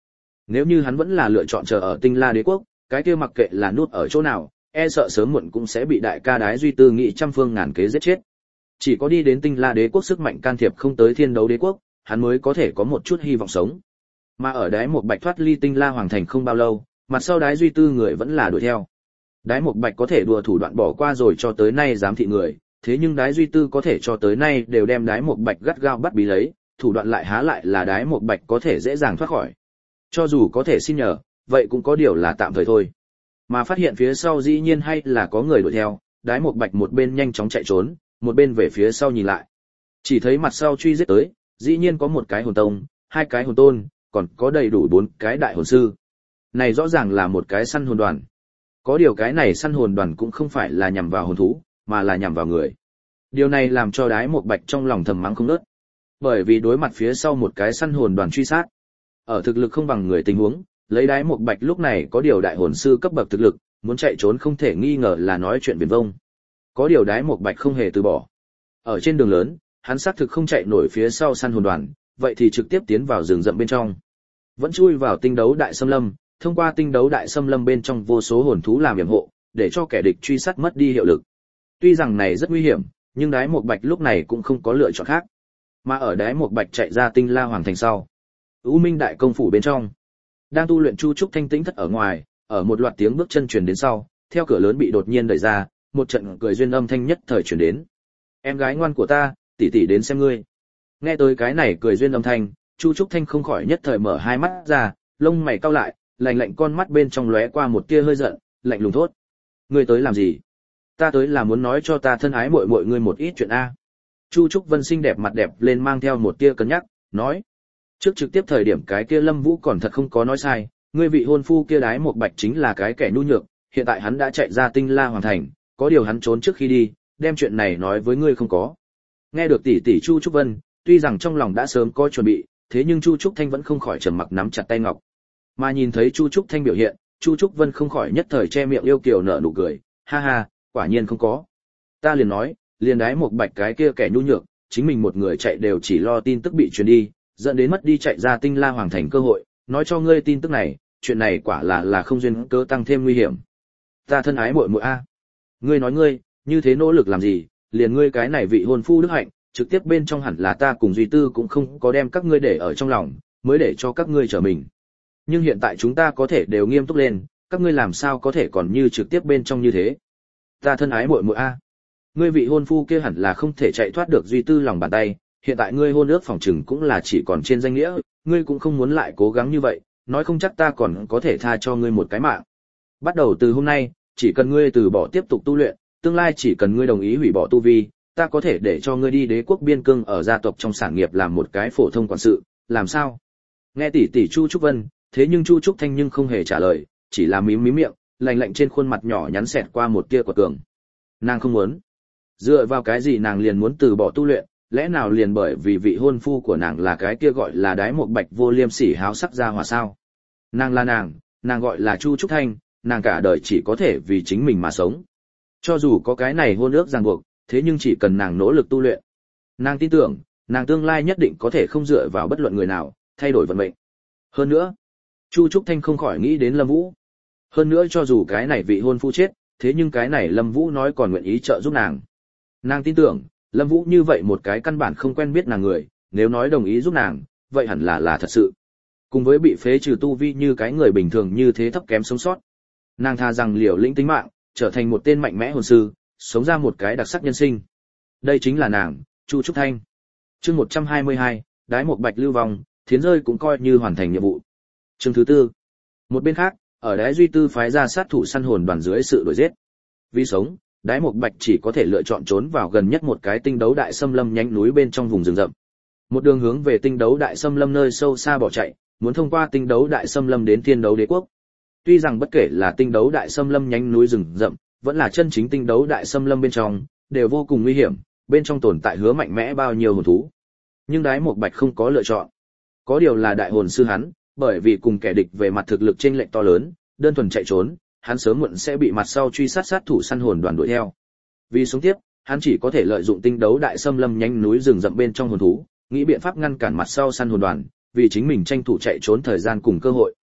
Nếu như hắn vẫn là lựa chọn chờ ở Tinh La Đế quốc, cái kia mặc kệ là nút ở chỗ nào, e sợ sớm muộn cũng sẽ bị đại ca Đái Duy Tư nghị trăm phương ngàn kế giết chết. Chỉ có đi đến Tinh La Đế quốc sức mạnh can thiệp không tới Thiên Đấu Đế quốc, hắn mới có thể có một chút hy vọng sống. Mà ở Đái Một Bạch thoát ly Tinh La Hoàng thành không bao lâu, mặt sau Đái Duy Tư người vẫn là đuổi theo. Đái Một Bạch có thể đùa thủ đoạn bỏ qua rồi cho tới nay giám thị người, thế nhưng Đái Duy Tư có thể cho tới nay đều đem Đái Một Bạch gắt gao bắt bí lấy, thủ đoạn lại há lại là Đái Một Bạch có thể dễ dàng thoát khỏi. Cho dù có thể xin nhờ, vậy cũng có điều là tạm thời thôi. Mà phát hiện phía sau dĩ nhiên hay là có người đuổi theo, Đái Một Bạch một bên nhanh chóng chạy trốn, một bên về phía sau nhìn lại. Chỉ thấy mặt sau truy giết tới, dĩ nhiên có một cái hồn tông, hai cái hồn tôn, còn có đầy đủ bốn cái đại hồn sư. Này rõ ràng là một cái săn hồn đoàn. Có điều cái này săn hồn đoàn cũng không phải là nhằm vào hồn thú, mà là nhằm vào người. Điều này làm cho Đái Một Bạch trong lòng thầm mắng không ngớt. Bởi vì đối mặt phía sau một cái săn hồn đoàn truy sát, ở thực lực không bằng người tình huống, lấy Đái Một Bạch lúc này có điều đại hồn sư cấp bậc thực lực, muốn chạy trốn không thể nghi ngờ là nói chuyện viển vông. Có điều Đái Một Bạch không hề từ bỏ. Ở trên đường lớn, hắn xác thực không chạy nổi phía sau săn hồn đoàn, vậy thì trực tiếp tiến vào rừng rậm bên trong. Vẫn chui vào tinh đấu đại xâm lâm, thông qua tinh đấu đại xâm lâm bên trong vô số hồn thú làm yểm hộ, để cho kẻ địch truy sát mất đi hiệu lực. Tuy rằng này rất nguy hiểm, nhưng Đái Một Bạch lúc này cũng không có lựa chọn khác. Mà ở Đái Một Bạch chạy ra Tinh La Hoàng thành sau, U Minh đại công phủ bên trong, đang tu luyện Chu Trúc Thanh tĩnh thất ở ngoài, ở một loạt tiếng bước chân truyền đến sau, theo cửa lớn bị đột nhiên đẩy ra, một trận cười duyên âm thanh nhất thời truyền đến. Em gái ngoan của ta, tỷ tỷ đến xem ngươi. Nghe tới cái này cười duyên âm thanh, Chu Trúc Thanh không khỏi nhất thời mở hai mắt ra, lông mày cau lại, lạnh lạnh con mắt bên trong lóe qua một tia hơi giận, lạnh lùng thốt: ngươi tới làm gì? Ta tới là muốn nói cho ta thân ái muội muội ngươi một ít chuyện a. Chu Trúc Vân xinh đẹp mặt đẹp lên mang theo một tia cân nhắc, nói: trước trực tiếp thời điểm cái kia Lâm Vũ còn thật không có nói sai, ngươi vị hôn phu kia Đái Một Bạch chính là cái kẻ nhu nhược, hiện tại hắn đã chạy ra Tinh La Hoàng thành, có điều hắn trốn trước khi đi, đem chuyện này nói với ngươi không có. Nghe được tỷ tỷ Chu Trúc Vân, tuy rằng trong lòng đã sớm có chuẩn bị, thế nhưng Chu Trúc Thanh vẫn không khỏi trầm mặc nắm chặt tay ngọc. Mà nhìn thấy Chu Trúc Thanh biểu hiện, Chu Trúc Vân không khỏi nhất thời che miệng yêu kiều nở nụ cười, ha ha, quả nhiên không có. Ta liền nói, liền Đái Một Bạch cái kia kẻ nhu nhược, chính mình một người chạy đều chỉ lo tin tức bị truyền đi, dẫn đến mất đi chạy ra Tinh La Hoàng thành cơ hội, nói cho ngươi tin tức này, chuyện này quả là là không duyên cớ tăng thêm nguy hiểm. Ta thân ái muội muội a, ngươi nói ngươi, như thế nỗ lực làm gì, liền ngươi cái này vị hôn phu đức hạnh, trực tiếp bên trong hẳn là ta cùng Duy Tư cũng không có đem các ngươi để ở trong lòng, mới để cho các ngươi trở mình. Nhưng hiện tại chúng ta có thể đều nghiêm túc lên, các ngươi làm sao có thể còn như trực tiếp bên trong như thế. Ta thân ái muội muội a, ngươi vị hôn phu kia hẳn là không thể chạy thoát được Duy Tư lòng bàn tay, hiện tại ngươi hôn ước phòng trừng cũng là chỉ còn trên danh nghĩa, ngươi cũng không muốn lại cố gắng như vậy, nói không chắc ta còn có thể tha cho ngươi một cái mạng. Bắt đầu từ hôm nay, chỉ cần ngươi từ bỏ tiếp tục tu luyện, tương lai chỉ cần ngươi đồng ý hủy bỏ tu vi, ta có thể để cho ngươi đi đế quốc biên cương ở gia tộc trong sản nghiệp làm một cái phổ thông quản sự, làm sao? Nghe tỷ tỷ Chu Trúc Vân, thế nhưng Chu Trúc Thanh nhưng không hề trả lời, chỉ là mím mím miệng, lạnh lạnh trên khuôn mặt nhỏ nhắn xẹt qua một tia quật cường. Nàng không muốn. Dựa vào cái gì nàng liền muốn từ bỏ tu luyện, lẽ nào liền bởi vì vị hôn phu của nàng là cái kia gọi là Đái Một Bạch vô liêm sỉ háo sắc ra hòa sao? Nàng là nàng, nàng gọi là Chu Trúc Thanh, nàng cả đời chỉ có thể vì chính mình mà sống. Cho dù có cái này hôn ước ràng buộc, thế nhưng chỉ cần nàng nỗ lực tu luyện, nàng tin tưởng, nàng tương lai nhất định có thể không dựa vào bất luận người nào, thay đổi vận mệnh. Hơn nữa, Chu Trúc Thanh không khỏi nghĩ đến Lâm Vũ. Hơn nữa cho dù cái này vị hôn phu chết, thế nhưng cái này Lâm Vũ nói còn nguyện ý trợ giúp nàng. Nàng tin tưởng, Lâm Vũ như vậy một cái căn bản không quen biết nàng người, nếu nói đồng ý giúp nàng, vậy hẳn là là thật sự. Cùng với bị phế trừ tu vi như cái người bình thường như thế thấp kém sống sót, nàng tha rằng liều lĩnh tính mạng, trở thành một tên mạnh mẽ hồn sư, sống ra một cái đặc sắc nhân sinh. Đây chính là nàng, Chu Trúc Thanh. Chương một trăm hai mươi hai, Đái Một Bạch lưu vong, thiến rơi cũng coi như hoàn thành nhiệm vụ. Chương thứ tư. Một bên khác, ở Đái Duy Tư phái ra sát thủ săn hồn đoàn dưới sự đuổi giết. Vì sống, Đái Một Bạch chỉ có thể lựa chọn trốn vào gần nhất một cái tinh đấu đại xâm lâm nhánh núi bên trong vùng rừng rậm. Một đường hướng về tinh đấu đại xâm lâm nơi sâu xa bỏ chạy, muốn thông qua tinh đấu đại xâm lâm đến Thiên Đấu Đế quốc. Tuy rằng bất kể là tinh đấu đại xâm lâm nhánh núi rừng rậm, vẫn là chân chính tinh đấu đại xâm lâm bên trong, đều vô cùng nguy hiểm, bên trong tồn tại hứa mạnh mẽ bao nhiêu hồn thú. Nhưng Đái Một Bạch không có lựa chọn. Có điều là đại hồn sư hắn, bởi vì cùng kẻ địch về mặt thực lực chênh lệch to lớn, đơn thuần chạy trốn, hắn sớm muộn sẽ bị mặt sau truy sát sát thủ săn hồn đoàn đuổi theo. Vì sống tiếp, hắn chỉ có thể lợi dụng tinh đấu đại xâm lâm nhánh núi rừng rậm bên trong hồn thú, nghĩ biện pháp ngăn cản mặt sau săn hồn đoàn, vì chính mình tranh thủ chạy trốn thời gian cùng cơ hội.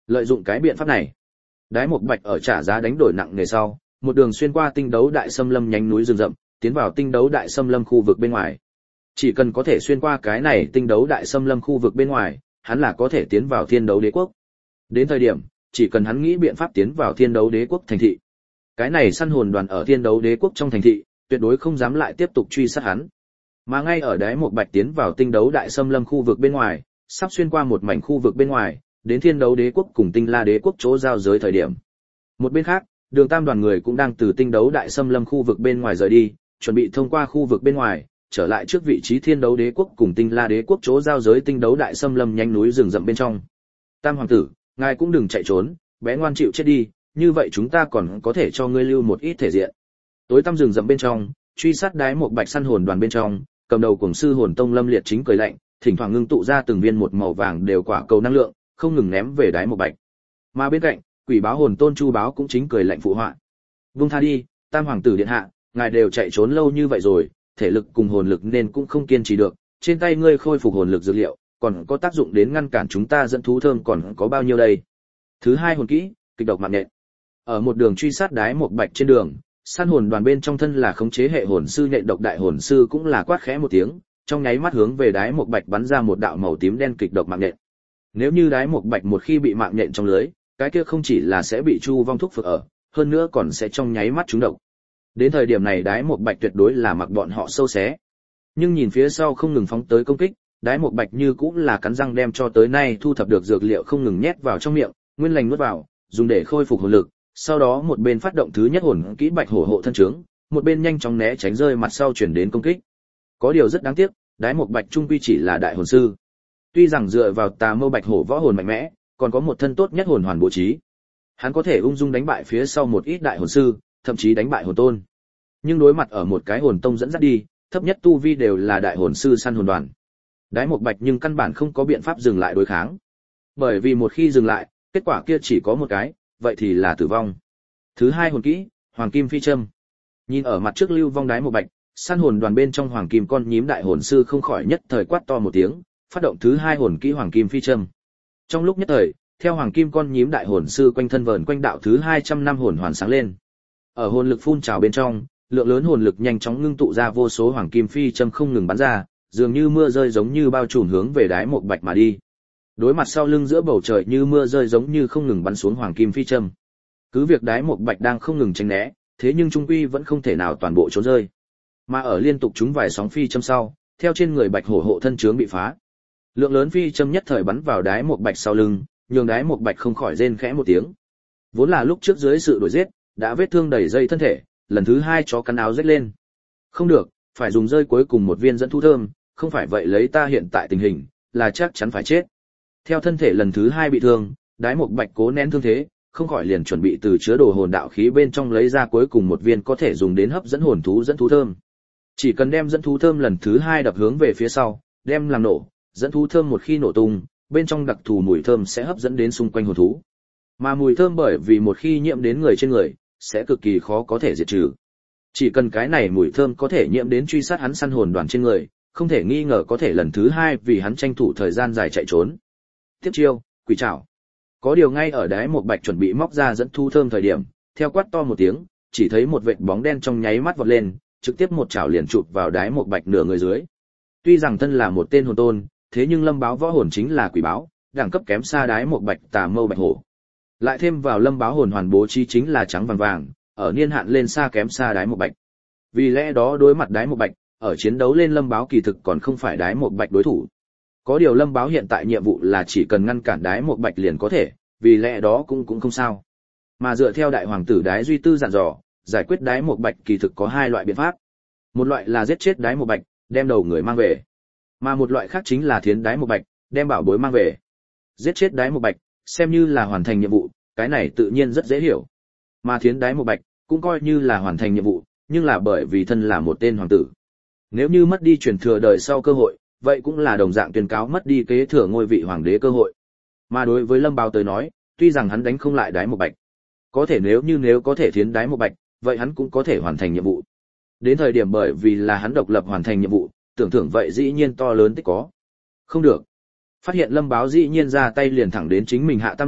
Lợi dụng cái biện pháp này, Đái Mộc Bạch ở trả giá đánh đổi nặng nề sau, một đường xuyên qua tinh đấu đại xâm lâm nhánh núi rừng rậm, tiến vào tinh đấu đại xâm lâm khu vực bên ngoài. Chỉ cần có thể xuyên qua cái này tinh đấu đại xâm lâm khu vực bên ngoài, hắn là có thể tiến vào Thiên Đấu Đế quốc. Đến thời điểm, chỉ cần hắn nghĩ biện pháp tiến vào Thiên Đấu Đế quốc thành thị. Cái này săn hồn đoàn ở Thiên Đấu Đế quốc trong thành thị, tuyệt đối không dám lại tiếp tục truy sát hắn. Mà ngay ở Đái Mộc Bạch tiến vào tinh đấu đại xâm lâm khu vực bên ngoài, sắp xuyên qua một mảnh khu vực bên ngoài, đến Thiên Đấu Đế quốc cùng Tinh La Đế quốc chỗ giao giới thời điểm. Một bên khác, Đường Tam đoàn người cũng đang từ tinh đấu đại xâm lâm khu vực bên ngoài rời đi, chuẩn bị thông qua khu vực bên ngoài, trở lại trước vị trí Thiên Đấu Đế quốc cùng Tinh La Đế quốc chỗ giao giới tinh đấu đại xâm lâm nhanh núi rừng rậm bên trong. Tam hoàng tử, ngài cũng đừng chạy trốn, bé ngoan chịu chết đi, như vậy chúng ta còn có thể cho ngươi lưu một ít thể diện. Tối tăm rừng rậm bên trong, truy sát Đái Mộc Bạch săn hồn đoàn bên trong, cầm đầu cùng sư hồn tông Lâm Liệt chính cười lạnh, thỉnh thoảng ngưng tụ ra từng viên một màu vàng đều quả cầu năng lượng, không ngừng ném về Đái Mộc Bạch. Mà bên cạnh, Quỷ báo hồn tôn Chu báo cũng chính cười lạnh phụ họa. Vung tha đi, Tam hoàng tử điện hạ, ngài đều chạy trốn lâu như vậy rồi, thể lực cùng hồn lực nên cũng không kiên trì được, trên tay ngươi khôi phục hồn lực dược liệu, còn có tác dụng đến ngăn cản chúng ta dẫn thú thơm còn có bao nhiêu đây? Thứ hai hồn kỹ, kịch độc mạng nhện. Ở một đường truy sát Đái Mộc Bạch trên đường, săn hồn đoàn bên trong thân là khống chế hệ hồn sư nhện độc đại hồn sư cũng là quát khẽ một tiếng, trong nháy mắt hướng về Đái Mộc Bạch bắn ra một đạo màu tím đen kịch độc mạng nhện. Nếu như Đái Mộc Bạch một khi bị mạng nhện trong lưới, cái kia không chỉ là sẽ bị Chu Vong thúc phược ở, hơn nữa còn sẽ trong nháy mắt trúng độc. Đến thời điểm này Đái Mộc Bạch tuyệt đối là mặc bọn họ sâu xé. Nhưng nhìn phía sau không ngừng phóng tới công kích, Đái Mộc Bạch như cũng là cắn răng đem cho tới nay thu thập được dược liệu không ngừng nhét vào trong miệng, nguyên lành nuốt vào, dùng để khôi phục hồn lực. Sau đó một bên phát động thứ nhất hồn kỹ Bạch Hổ hộ thân trướng, một bên nhanh chóng né tránh rơi mặt sau chuyển đến công kích. Có điều rất đáng tiếc, Đái Mộc Bạch trung quy chỉ là đại hồn sư. Tuy rằng dựa vào Tà Mâu Bạch Hổ võ hồn mạnh mẽ, còn có một thân tốt nhất hồn hoàn bố trí, hắn có thể ung dung đánh bại phía sau một ít đại hồn sư, thậm chí đánh bại hồn tôn. Nhưng đối mặt ở một cái hồn tông dẫn dắt đi, thấp nhất tu vi đều là đại hồn sư săn hồn đoàn. Đái Mộc Bạch nhưng căn bản không có biện pháp dừng lại đối kháng. Bởi vì một khi dừng lại, kết quả kia chỉ có một cái, vậy thì là tử vong. Thứ hai hồn kỹ, Hoàng Kim Phi Châm. Nhìn ở mặt trước lưu vong Đái Mộc Bạch, săn hồn đoàn bên trong Hoàng Kim con nhím đại hồn sư không khỏi nhất thời quát to một tiếng, phát động thứ hai hồn kỹ Hoàng Kim Phi Châm. Trong lúc nhất thời, theo Hoàng Kim con nhím đại hồn sư quanh thân vờn quanh đạo thứ hai trăm năm hồn hoàn sáng lên. Ở hồn lực phun trào bên trong, lượng lớn hồn lực nhanh chóng ngưng tụ ra vô số Hoàng Kim Phi Châm không ngừng bắn ra, dường như mưa rơi giống như bao trùm hướng về Đái Mộc Bạch mà đi. Đối mặt sau lưng giữa bầu trời như mưa rơi giống như không ngừng bắn xuống Hoàng Kim Phi Châm. Cứ việc Đái Mộc Bạch đang không ngừng tránh né, thế nhưng trung quy vẫn không thể nào toàn bộ trốn rơi. Mà ở liên tục trúng vài sóng phi châm sau, theo trên người Bạch Hổ hộ thân trướng bị phá. Lượng lớn phi châm nhất thời bắn vào Đái Mộc Bạch sau lưng, nhường Đái Mộc Bạch không khỏi rên khẽ một tiếng. Vốn là lúc trước dưới sự đuổi giết, đã vết thương đầy dây thân thể, lần thứ hai chó cắn áo rách lên. Không được, phải dùng rơi cuối cùng một viên dẫn thu thơm, không phải vậy lấy ta hiện tại tình hình, là chắc chắn phải chết. Theo thân thể lần thứ hai bị thương, Đái Mộc Bạch cố nén thương thế, không khỏi liền chuẩn bị từ chứa đồ hồn đạo khí bên trong lấy ra cuối cùng một viên có thể dùng đến hấp dẫn hồn thú dẫn thú thơm. Chỉ cần đem dẫn thú thơm lần thứ hai đập hướng về phía sau, đem làm nổ, dẫn thú thơm một khi nổ tung, bên trong đặc thù mùi thơm sẽ hấp dẫn đến xung quanh hồn thú. Mà mùi thơm bởi vì một khi nhiễm đến người trên người, sẽ cực kỳ khó có thể diệt trừ. Chỉ cần cái này mùi thơm có thể nhiễm đến truy sát hắn săn hồn đoàn trên người, không thể nghi ngờ có thể lần thứ hai vì hắn tranh thủ thời gian dài chạy trốn. Tiếp chiêu, quỷ trảo. Có điều ngay ở Đái Mộc Bạch chuẩn bị móc ra dẫn thu thơm thời điểm, theo quát to một tiếng, chỉ thấy một vệt bóng đen trong nháy mắt vọt lên, trực tiếp một chảo liền chụp vào Đái Mộc Bạch nửa người dưới. Tuy rằng thân là một tên hồn tôn, thế nhưng Lâm Báo võ hồn chính là quỷ báo, đẳng cấp kém xa Đái Mộc Bạch Tà Mâu Bạch Hổ. Lại thêm vào Lâm Báo hồn hoàn bố trí chính là trắng vàng vàng, ở niên hạn lên xa kém xa Đái Mộc Bạch. Vì lẽ đó đối mặt Đái Mộc Bạch, ở chiến đấu lên Lâm Báo kỳ thực còn không phải Đái Mộc Bạch đối thủ. Có điều Lâm Báo hiện tại nhiệm vụ là chỉ cần ngăn cản Đái Mộc Bạch liền có thể, vì lẽ đó cũng cũng không sao. Mà dựa theo đại hoàng tử Đái Duy Tư dặn dò, giải quyết Đái Mộc Bạch kỳ thực có hai loại biện pháp. Một loại là giết chết Đái Mộc Bạch, đem đầu người mang về. Mà một loại khác chính là thiến Đái Mộc Bạch, đem bảo bối mang về. Giết chết Đái Mộc Bạch, xem như là hoàn thành nhiệm vụ, cái này tự nhiên rất dễ hiểu. Mà thiến Đái Mộc Bạch, cũng coi như là hoàn thành nhiệm vụ, nhưng là bởi vì thân là một tên hoàng tử. Nếu như mất đi truyền thừa đời sau cơ hội, vậy cũng là đồng dạng tuyên cáo mất đi kế thừa ngôi vị hoàng đế cơ hội. Mà đối với Lâm Báo tới nói, tuy rằng hắn đánh không lại Đái Mộc Bạch, có thể nếu như nếu có thể thiến Đái Mộc Bạch, vậy hắn cũng có thể hoàn thành nhiệm vụ. Đến thời điểm bởi vì là hắn độc lập hoàn thành nhiệm vụ, tưởng thưởng vậy dĩ nhiên to lớn tích có. Không được. Phát hiện Lâm Báo dĩ nhiên ra tay liền thẳng đến chính mình hạ tam lộ,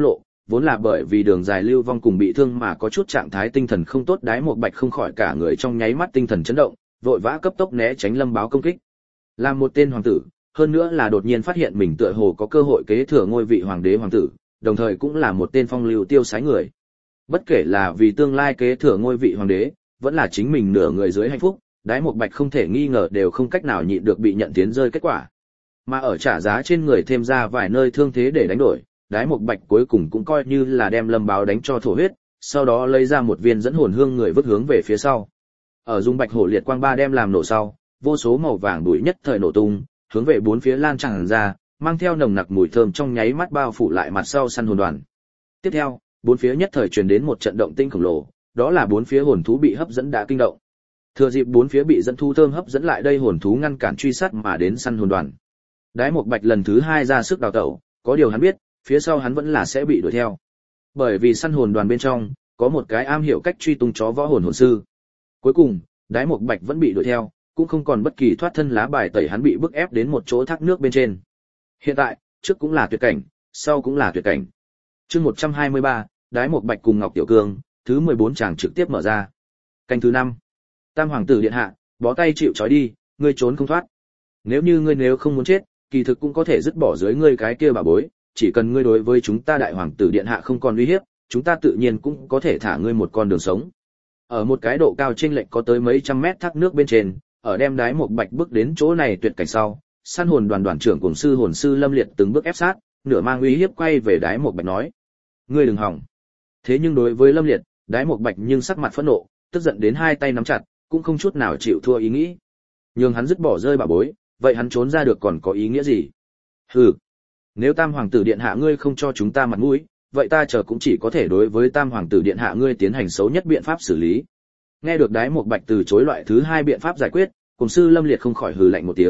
vốn là bởi vì đường dài lưu vong cùng bị thương mà có chút trạng thái tinh thần không tốt, Đái Một Bạch không khỏi cả người trong nháy mắt tinh thần chấn động, vội vã cấp tốc né tránh Lâm Báo công kích. Làm một tên hoàng tử, hơn nữa là đột nhiên phát hiện mình tựa hồ có cơ hội kế thừa ngôi vị hoàng đế hoàng tử, đồng thời cũng là một tên phong lưu tiêu sái người. Bất kể là vì tương lai kế thừa ngôi vị hoàng đế, vẫn là chính mình nửa người dưới hạnh phúc, Đái Một Bạch không thể nghi ngờ đều không cách nào nhịn được bị nhận tiến rơi kết quả. Mà ở trả giá trên người thêm ra vài nơi thương thế để đánh đổi, Đái Một Bạch cuối cùng cũng coi như là đem Lâm Báo đánh cho thổ huyết, sau đó lấy ra một viên dẫn hồn hương người vứt hướng về phía sau. Ở dung bạch hổ liệt quang ba đem làm nổ sau, vô số màu vàng bụi nhất thời nổ tung, hướng về bốn phía lan tràn ra, mang theo nồng nặc mùi thơm trong nháy mắt bao phủ lại mặt sau săn hồn đoàn. Tiếp theo, bốn phía nhất thời truyền đến một trận động tinh khổng lồ, đó là bốn phía hồn thú bị hấp dẫn đã kinh động. Thừa dịp bốn phía bị dẫn thu thơm hấp dẫn lại đây, hồn thú ngăn cản truy sát mà đến săn hồn đoàn. Đái Một Bạch lần thứ hai ra sức đào tẩu, có điều hắn biết, phía sau hắn vẫn là sẽ bị đuổi theo. Bởi vì săn hồn đoàn bên trong có một cái am hiểu cách truy tung chó võ hồn hồn sư. Cuối cùng, Đái Một Bạch vẫn bị đuổi theo, cũng không còn bất kỳ thoát thân lá bài tẩy, hắn bị bức ép đến một chỗ thác nước bên trên. Hiện tại, trước cũng là tuyệt cảnh, sau cũng là tuyệt cảnh. Chương một trăm hai mươi ba, Đái Một Bạch cùng Ngọc Tiểu Cương, thứ mười bốn tràng trực tiếp mở ra. Canh thứ năm. Tam hoàng tử điện hạ, bó tay chịu trói đi, ngươi trốn không thoát. Nếu như ngươi nếu không muốn chết, kỳ thực cũng có thể dứt bỏ dưới ngươi cái kia bà bối, chỉ cần ngươi đối với chúng ta đại hoàng tử điện hạ không còn uy hiếp, chúng ta tự nhiên cũng có thể thả ngươi một con đường sống. Ở một cái độ cao chênh lệch có tới mấy trăm mét thác nước bên trên, ở đem Đái Một Bạch bước đến chỗ này tuyệt cảnh sau, săn hồn đoàn đoàn trưởng cùng sư hồn sư Lâm Liệt từng bước ép sát, nửa mang uy hiếp quay về Đái Một Bạch nói: "Ngươi đừng hỏng." Thế nhưng đối với Lâm Liệt, Đái Một Bạch nhưng sắc mặt phẫn nộ, tức giận đến hai tay nắm chặt, cũng không chút nào chịu thua ý nghĩ. Nhưng hắn dứt bỏ rơi bà bối, vậy hắn trốn ra được còn có ý nghĩa gì? Hừ, nếu Tam hoàng tử điện hạ ngươi không cho chúng ta mặt mũi, vậy ta chờ cũng chỉ có thể đối với Tam hoàng tử điện hạ ngươi tiến hành xấu nhất biện pháp xử lý. Nghe được Đái Một Bạch từ chối loại thứ hai biện pháp giải quyết, cùng sư Lâm Liệt không khỏi hừ lạnh một tiếng.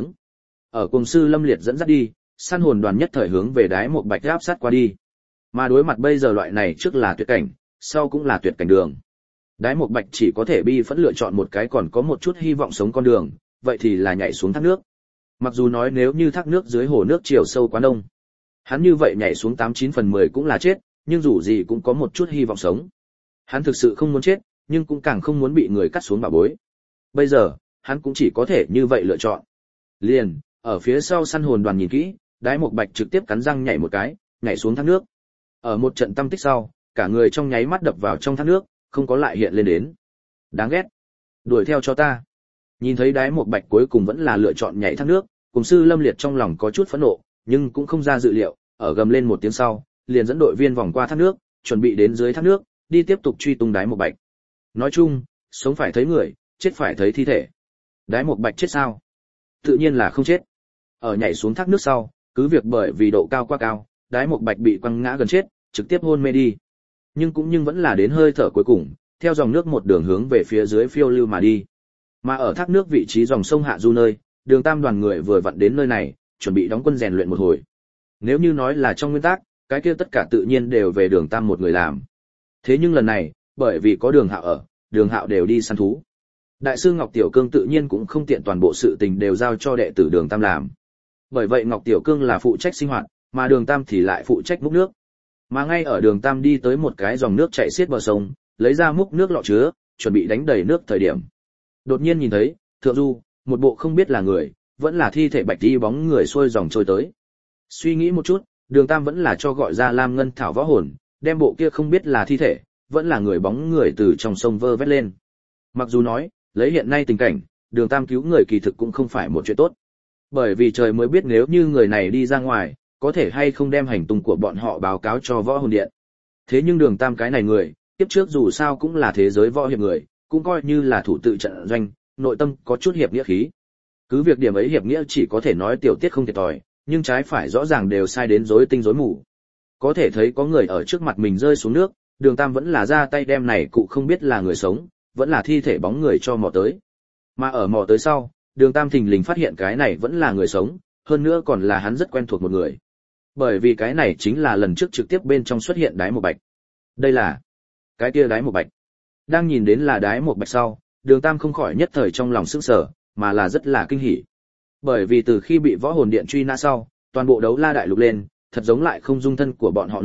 Ở cùng sư Lâm Liệt dẫn dắt đi, săn hồn đoàn nhất thời hướng về Đái Một Bạch áp sát qua đi. Mà đối mặt bây giờ loại này trước là tuyệt cảnh, sau cũng là tuyệt cảnh đường. Đái Một Bạch chỉ có thể bi phẫn lựa chọn một cái còn có một chút hy vọng sống con đường, vậy thì là nhảy xuống thác nước. Mặc dù nói nếu như thác nước dưới hồ nước chiều sâu quá đông, hắn như vậy nhảy xuống tám chín phần mười cũng là chết, nhưng dù gì cũng có một chút hy vọng sống. Hắn thực sự không muốn chết, nhưng cũng càng không muốn bị người cắt xuống bảo bối. Bây giờ, hắn cũng chỉ có thể như vậy lựa chọn. Liền, ở phía sau săn hồn đoàn nhìn kỹ, Đái Một Bạch trực tiếp cắn răng nhảy một cái, nhảy xuống thác nước. Ở một trận tâm tích sau, cả người trong nháy mắt đập vào trong thác nước, không có lại hiện lên đến. Đáng ghét. Đuổi theo cho ta. Nhìn thấy Đái Một Bạch cuối cùng vẫn là lựa chọn nhảy thác nước, cùng sư Lâm Liệt trong lòng có chút phẫn nộ, nhưng cũng không ra dự liệu, ở gầm lên một tiếng sau, liền dẫn đội viên vòng qua thác nước, chuẩn bị đến dưới thác nước, đi tiếp tục truy tung Đái Một Bạch. Nói chung, sống phải thấy người, chết phải thấy thi thể. Đái Một Bạch chết sao? Tự nhiên là không chết. Ở nhảy xuống thác nước sau, cứ việc bởi vì độ cao quá cao, Đái Một Bạch bị quăng ngã gần chết, trực tiếp hôn mê đi. Nhưng cũng nhưng vẫn là đến hơi thở cuối cùng, theo dòng nước một đường hướng về phía dưới phiêu lưu mà đi. Mà ở thác nước vị trí dòng sông hạ du nơi, Đường Tam đoàn người vừa vặn đến nơi này, chuẩn bị đóng quân rèn luyện một hồi. Nếu như nói là trong nguyên tắc, cái kia tất cả tự nhiên đều về Đường Tam một người làm. Thế nhưng lần này, bởi vì có Đường Hạo ở, Đường Hạo đều đi săn thú. Đại sư Ngọc Tiểu Cương tự nhiên cũng không tiện toàn bộ sự tình đều giao cho đệ tử Đường Tam làm. Bởi vậy Ngọc Tiểu Cương là phụ trách sinh hoạt, mà Đường Tam thì lại phụ trách múc nước. Mà ngay ở Đường Tam đi tới một cái dòng nước chảy xiết bờ sông, lấy ra múc nước lọ chứa, chuẩn bị đánh đầy nước thời điểm. Đột nhiên nhìn thấy, thượng du, một bộ không biết là người, vẫn là thi thể bạch đi bóng người xuôi dòng trôi tới. Suy nghĩ một chút, Đường Tam vẫn là cho gọi ra Lam Ngân Thảo võ hồn, đem bộ kia không biết là thi thể, vẫn là người bóng người từ trong sông vơ vét lên. Mặc dù nói, lấy hiện nay tình cảnh, Đường Tam cứu người kỳ thực cũng không phải một chuyện tốt. Bởi vì trời mới biết nếu như người này đi ra ngoài, có thể hay không đem hành tung của bọn họ báo cáo cho võ hồn điện. Thế nhưng Đường Tam cái này người, tiếp trước dù sao cũng là thế giới võ hiệp người, cũng coi như là thủ tự trận doanh, nội tâm có chút hiệp nghĩa khí. Cứ việc điểm ấy hiệp nghĩa chỉ có thể nói tiểu tiết không thiệt thòi, nhưng trái phải rõ ràng đều sai đến rối tinh rối mù. Có thể thấy có người ở trước mặt mình rơi xuống nước, Đường Tam vẫn là ra tay đem này cụ không biết là người sống, vẫn là thi thể bóng người cho mò tới. Mà ở mò tới sau, Đường Tam thình lình phát hiện cái này vẫn là người sống, hơn nữa còn là hắn rất quen thuộc một người. Bởi vì cái này chính là lần trước trực tiếp bên trong xuất hiện Đái Một Bạch. Đây là cái kia Đái Một Bạch. Đang nhìn đến là Đái Một Bạch sau, Đường Tam không khỏi nhất thời trong lòng sững sờ, mà là rất là kinh hỉ. Bởi vì từ khi bị võ hồn điện truy nã sau, toàn bộ đấu la đại lục lên, thật giống lại không dung thân của bọn họ nơi,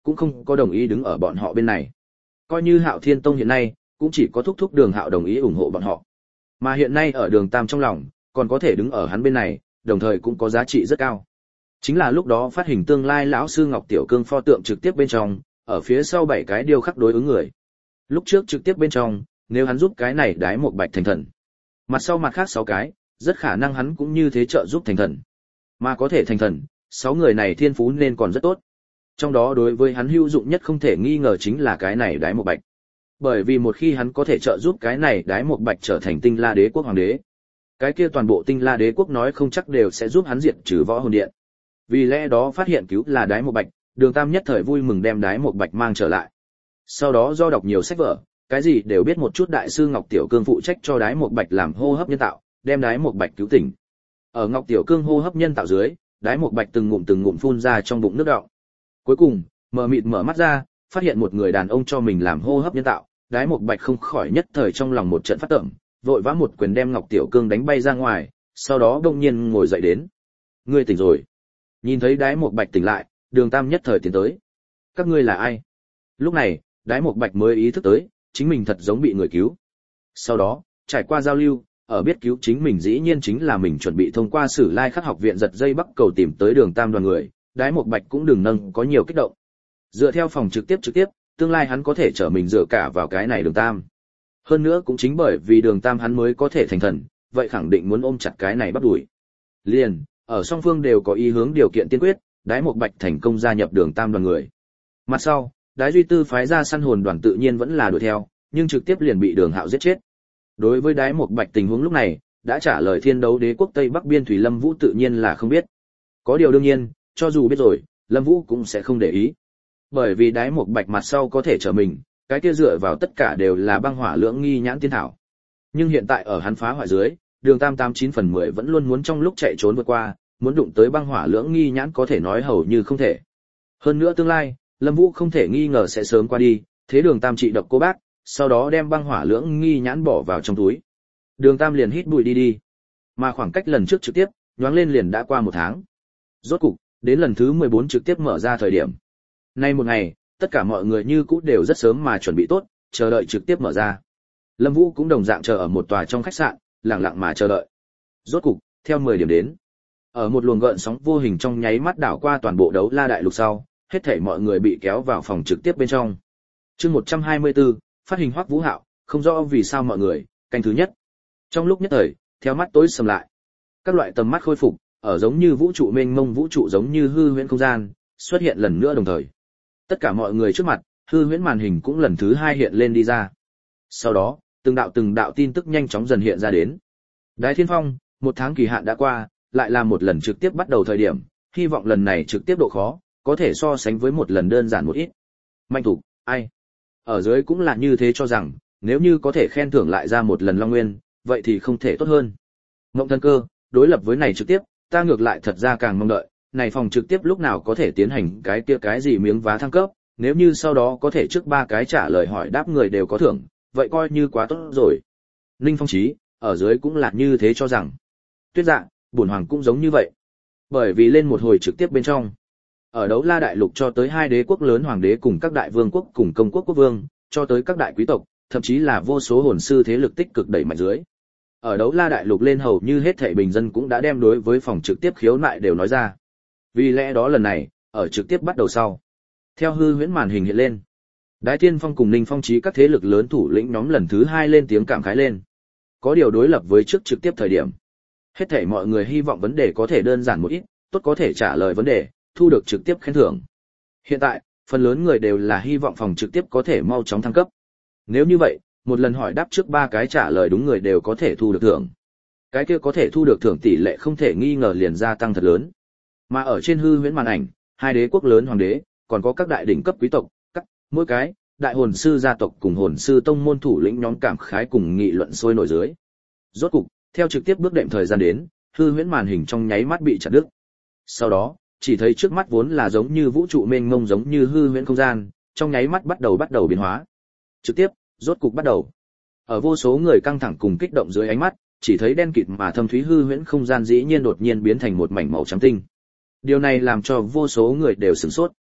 cũng không có đồng ý đứng ở bọn họ bên này. Coi như Hạo Thiên Tông hiện nay, cũng chỉ có thúc thúc Đường Hạo đồng ý ủng hộ bọn họ. Mà hiện nay ở Đường Tam trong lòng, còn có thể đứng ở hắn bên này, đồng thời cũng có giá trị rất cao. Chính là lúc đó phát hình tương lai lão sư Ngọc Tiểu Cương pho tượng trực tiếp bên trong, ở phía sau bảy cái điêu khắc đối ứng người. Lúc trước trực tiếp bên trong, nếu hắn giúp cái này đái một bạch thành thần, mặt sau mặt khác sáu cái, rất khả năng hắn cũng như thế trợ giúp thành thần. Mà có thể thành thần, sáu người này thiên phú nên còn rất tốt. Trong đó đối với hắn hữu dụng nhất không thể nghi ngờ chính là cái này đái một bạch. Bởi vì một khi hắn có thể trợ giúp cái này đái một bạch trở thành Tinh La Đế quốc hoàng đế, cái kia toàn bộ Tinh La Đế quốc nói không chắc đều sẽ giúp hắn diệt trừ Võ Hồn Điện. Vì lẽ đó phát hiện cứu là đái một bạch, Đường Tam nhất thời vui mừng đem đái một bạch mang trở lại. Sau đó do đọc nhiều sách vở, cái gì đều biết một chút, đại sư Ngọc Tiểu Cương phụ trách cho đái một bạch làm hô hấp nhân tạo, đem đái một bạch cứu tỉnh. Ở Ngọc Tiểu Cương hô hấp nhân tạo dưới, đái một bạch từng ngụm từng ngụm phun ra trong bụng nước đọng. Cuối cùng, mờ mịt mở mắt ra, phát hiện một người đàn ông cho mình làm hô hấp nhân tạo, đái một bạch không khỏi nhất thời trong lòng một trận phát tởm, vội vã một quyền đem Ngọc Tiểu Cương đánh bay ra ngoài, sau đó đông nhiên ngồi dậy đến. Ngươi tỉnh rồi. Nhìn thấy đái một bạch tỉnh lại, Đường Tam nhất thời tiến tới. Các ngươi là ai? Lúc này, đái một bạch mới ý thức tới, chính mình thật giống bị người cứu. Sau đó, trải qua giao lưu, ở biết cứu chính mình dĩ nhiên chính là mình chuẩn bị thông qua Sử Lai Khắc học viện giật dây bắc cầu tìm tới Đường Tam đoàn người, đái một bạch cũng đừng nâng có nhiều kích động. Dựa theo phòng trực tiếp trực tiếp, tương lai hắn có thể trở mình dựa cả vào cái này Đường Tam. Hơn nữa cũng chính bởi vì Đường Tam hắn mới có thể thành thần, vậy khẳng định muốn ôm chặt cái này bắt đuổi. Liền, ở song phương đều có ý hướng điều kiện tiên quyết, đái một bạch thành công gia nhập Đường Tam đoàn người. Mặt sau, đái duy tư phái ra săn hồn đoàn tự nhiên vẫn là đuổi theo, nhưng trực tiếp liền bị Đường Hạo giết chết. Đối với đái một bạch tình huống lúc này, đã trả lời Thiên Đấu Đế quốc Tây Bắc biên thủy Lâm Vũ tự nhiên là không biết. Có điều đương nhiên, cho dù biết rồi, Lâm Vũ cũng sẽ không để ý. Bởi vì đái một bạch mặt sau có thể trở mình, cái kia dựa vào tất cả đều là băng hỏa lưỡng nghi nhãn tiên thảo. Nhưng hiện tại ở hắn phá hoại dưới, Đường Tam tám chín phần mười vẫn luôn muốn trong lúc chạy trốn vượt qua, muốn đụng tới băng hỏa lưỡng nghi nhãn có thể nói hầu như không thể. Hơn nữa tương lai, Lâm Vũ không thể nghi ngờ sẽ sớm qua đi, thế Đường Tam trị độc cô bác, sau đó đem băng hỏa lưỡng nghi nhãn bỏ vào trong túi. Đường Tam liền hít bụi đi đi. Mà khoảng cách lần trước trực tiếp, nhoáng lên liền đã qua một tháng. Rốt cục, đến lần thứ mười bốn trực tiếp mở ra thời điểm. Nay một ngày, tất cả mọi người như cũ đều rất sớm mà chuẩn bị tốt, chờ đợi trực tiếp mở ra. Lâm Vũ cũng đồng dạng chờ ở một tòa trong khách sạn, lặng lặng mà chờ đợi. Rốt cục, theo mười điểm đến. Ở một luồng gợn sóng vô hình trong nháy mắt đảo qua toàn bộ Đấu La đại lục sau, hết thảy mọi người bị kéo vào phòng trực tiếp bên trong. Chương một trăm hai mươi tư, phát hình Hoắc Vũ Hạo, không rõ vì sao mọi người, canh thứ nhất. Trong lúc nhất thời, theo mắt tối sầm lại. Các loại tầm mắt khôi phục, ở giống như vũ trụ mênh mông vũ trụ giống như hư huyễn không gian, xuất hiện lần nữa đồng thời. Tất cả mọi người trước mặt, hư huyễn màn hình cũng lần thứ hai hiện lên đi ra. Sau đó, từng đạo từng đạo tin tức nhanh chóng dần hiện ra đến. Đái Thiên Phong, một tháng kỳ hạn đã qua, lại là một lần trực tiếp bắt đầu thời điểm, hy vọng lần này trực tiếp độ khó, có thể so sánh với một lần đơn giản một ít. Mạnh Thục, ai? Ở dưới cũng là như thế cho rằng, nếu như có thể khen thưởng lại ra một lần Long Nguyên, vậy thì không thể tốt hơn. Mộng Thân Cơ, đối lập với này trực tiếp, ta ngược lại thật ra càng mong đợi, này phòng trực tiếp lúc nào có thể tiến hành cái kia cái gì miếng vá thăng cấp, nếu như sau đó có thể trước ba cái trả lời hỏi đáp người đều có thưởng, vậy coi như quá tốt rồi. Ninh Phong Chí, ở dưới cũng là như thế cho rằng. Tuyết Dạ, Bổn Hoàng cũng giống như vậy. Bởi vì lên một hồi trực tiếp bên trong, ở Đấu La đại lục cho tới hai đế quốc lớn hoàng đế cùng các đại vương quốc cùng công quốc quốc vương, cho tới các đại quý tộc, thậm chí là vô số hồn sư thế lực tích cực đẩy mạnh dưới. Ở Đấu La đại lục lên hầu như hết thảy bình dân cũng đã đem đối với phòng trực tiếp khiếu nại đều nói ra. Vì lẽ đó lần này, ở trực tiếp bắt đầu sau, theo hư huyễn màn hình hiện lên, Đái Thiên Phong cùng Ninh Phong Chí các thế lực lớn thủ lĩnh nhóm lần thứ hai lên tiếng cảm khái lên. Có điều đối lập với trước trực tiếp thời điểm, hết thảy mọi người hy vọng vấn đề có thể đơn giản một ít, tốt có thể trả lời vấn đề, thu được trực tiếp khen thưởng. Hiện tại, phần lớn người đều là hy vọng phòng trực tiếp có thể mau chóng thăng cấp. Nếu như vậy, một lần hỏi đáp trước ba cái trả lời đúng người đều có thể thu được thưởng. Cái kia có thể thu được thưởng tỷ lệ không thể nghi ngờ liền gia tăng thật lớn. Mà ở trên hư huyễn màn ảnh, hai đế quốc lớn hoàng đế, còn có các đại đỉnh cấp quý tộc, các mỗi cái đại hồn sư gia tộc cùng hồn sư tông môn thủ lĩnh nhóm cảm khái cùng nghị luận sôi nổi dưới. Rốt cục, theo trực tiếp bước đệm thời gian đến, hư huyễn màn hình trong nháy mắt bị chặt đứt. Sau đó, chỉ thấy trước mắt vốn là giống như vũ trụ mênh mông giống như hư huyễn không gian, trong nháy mắt bắt đầu bắt đầu biến hóa. Trực tiếp, rốt cục bắt đầu. Ở vô số người căng thẳng cùng kích động dưới ánh mắt, chỉ thấy đen kịt mà thâm thúy hư huyễn không gian dĩ nhiên đột nhiên biến thành một mảnh màu trắng tinh. Điều này làm cho vô số người đều sửng sốt.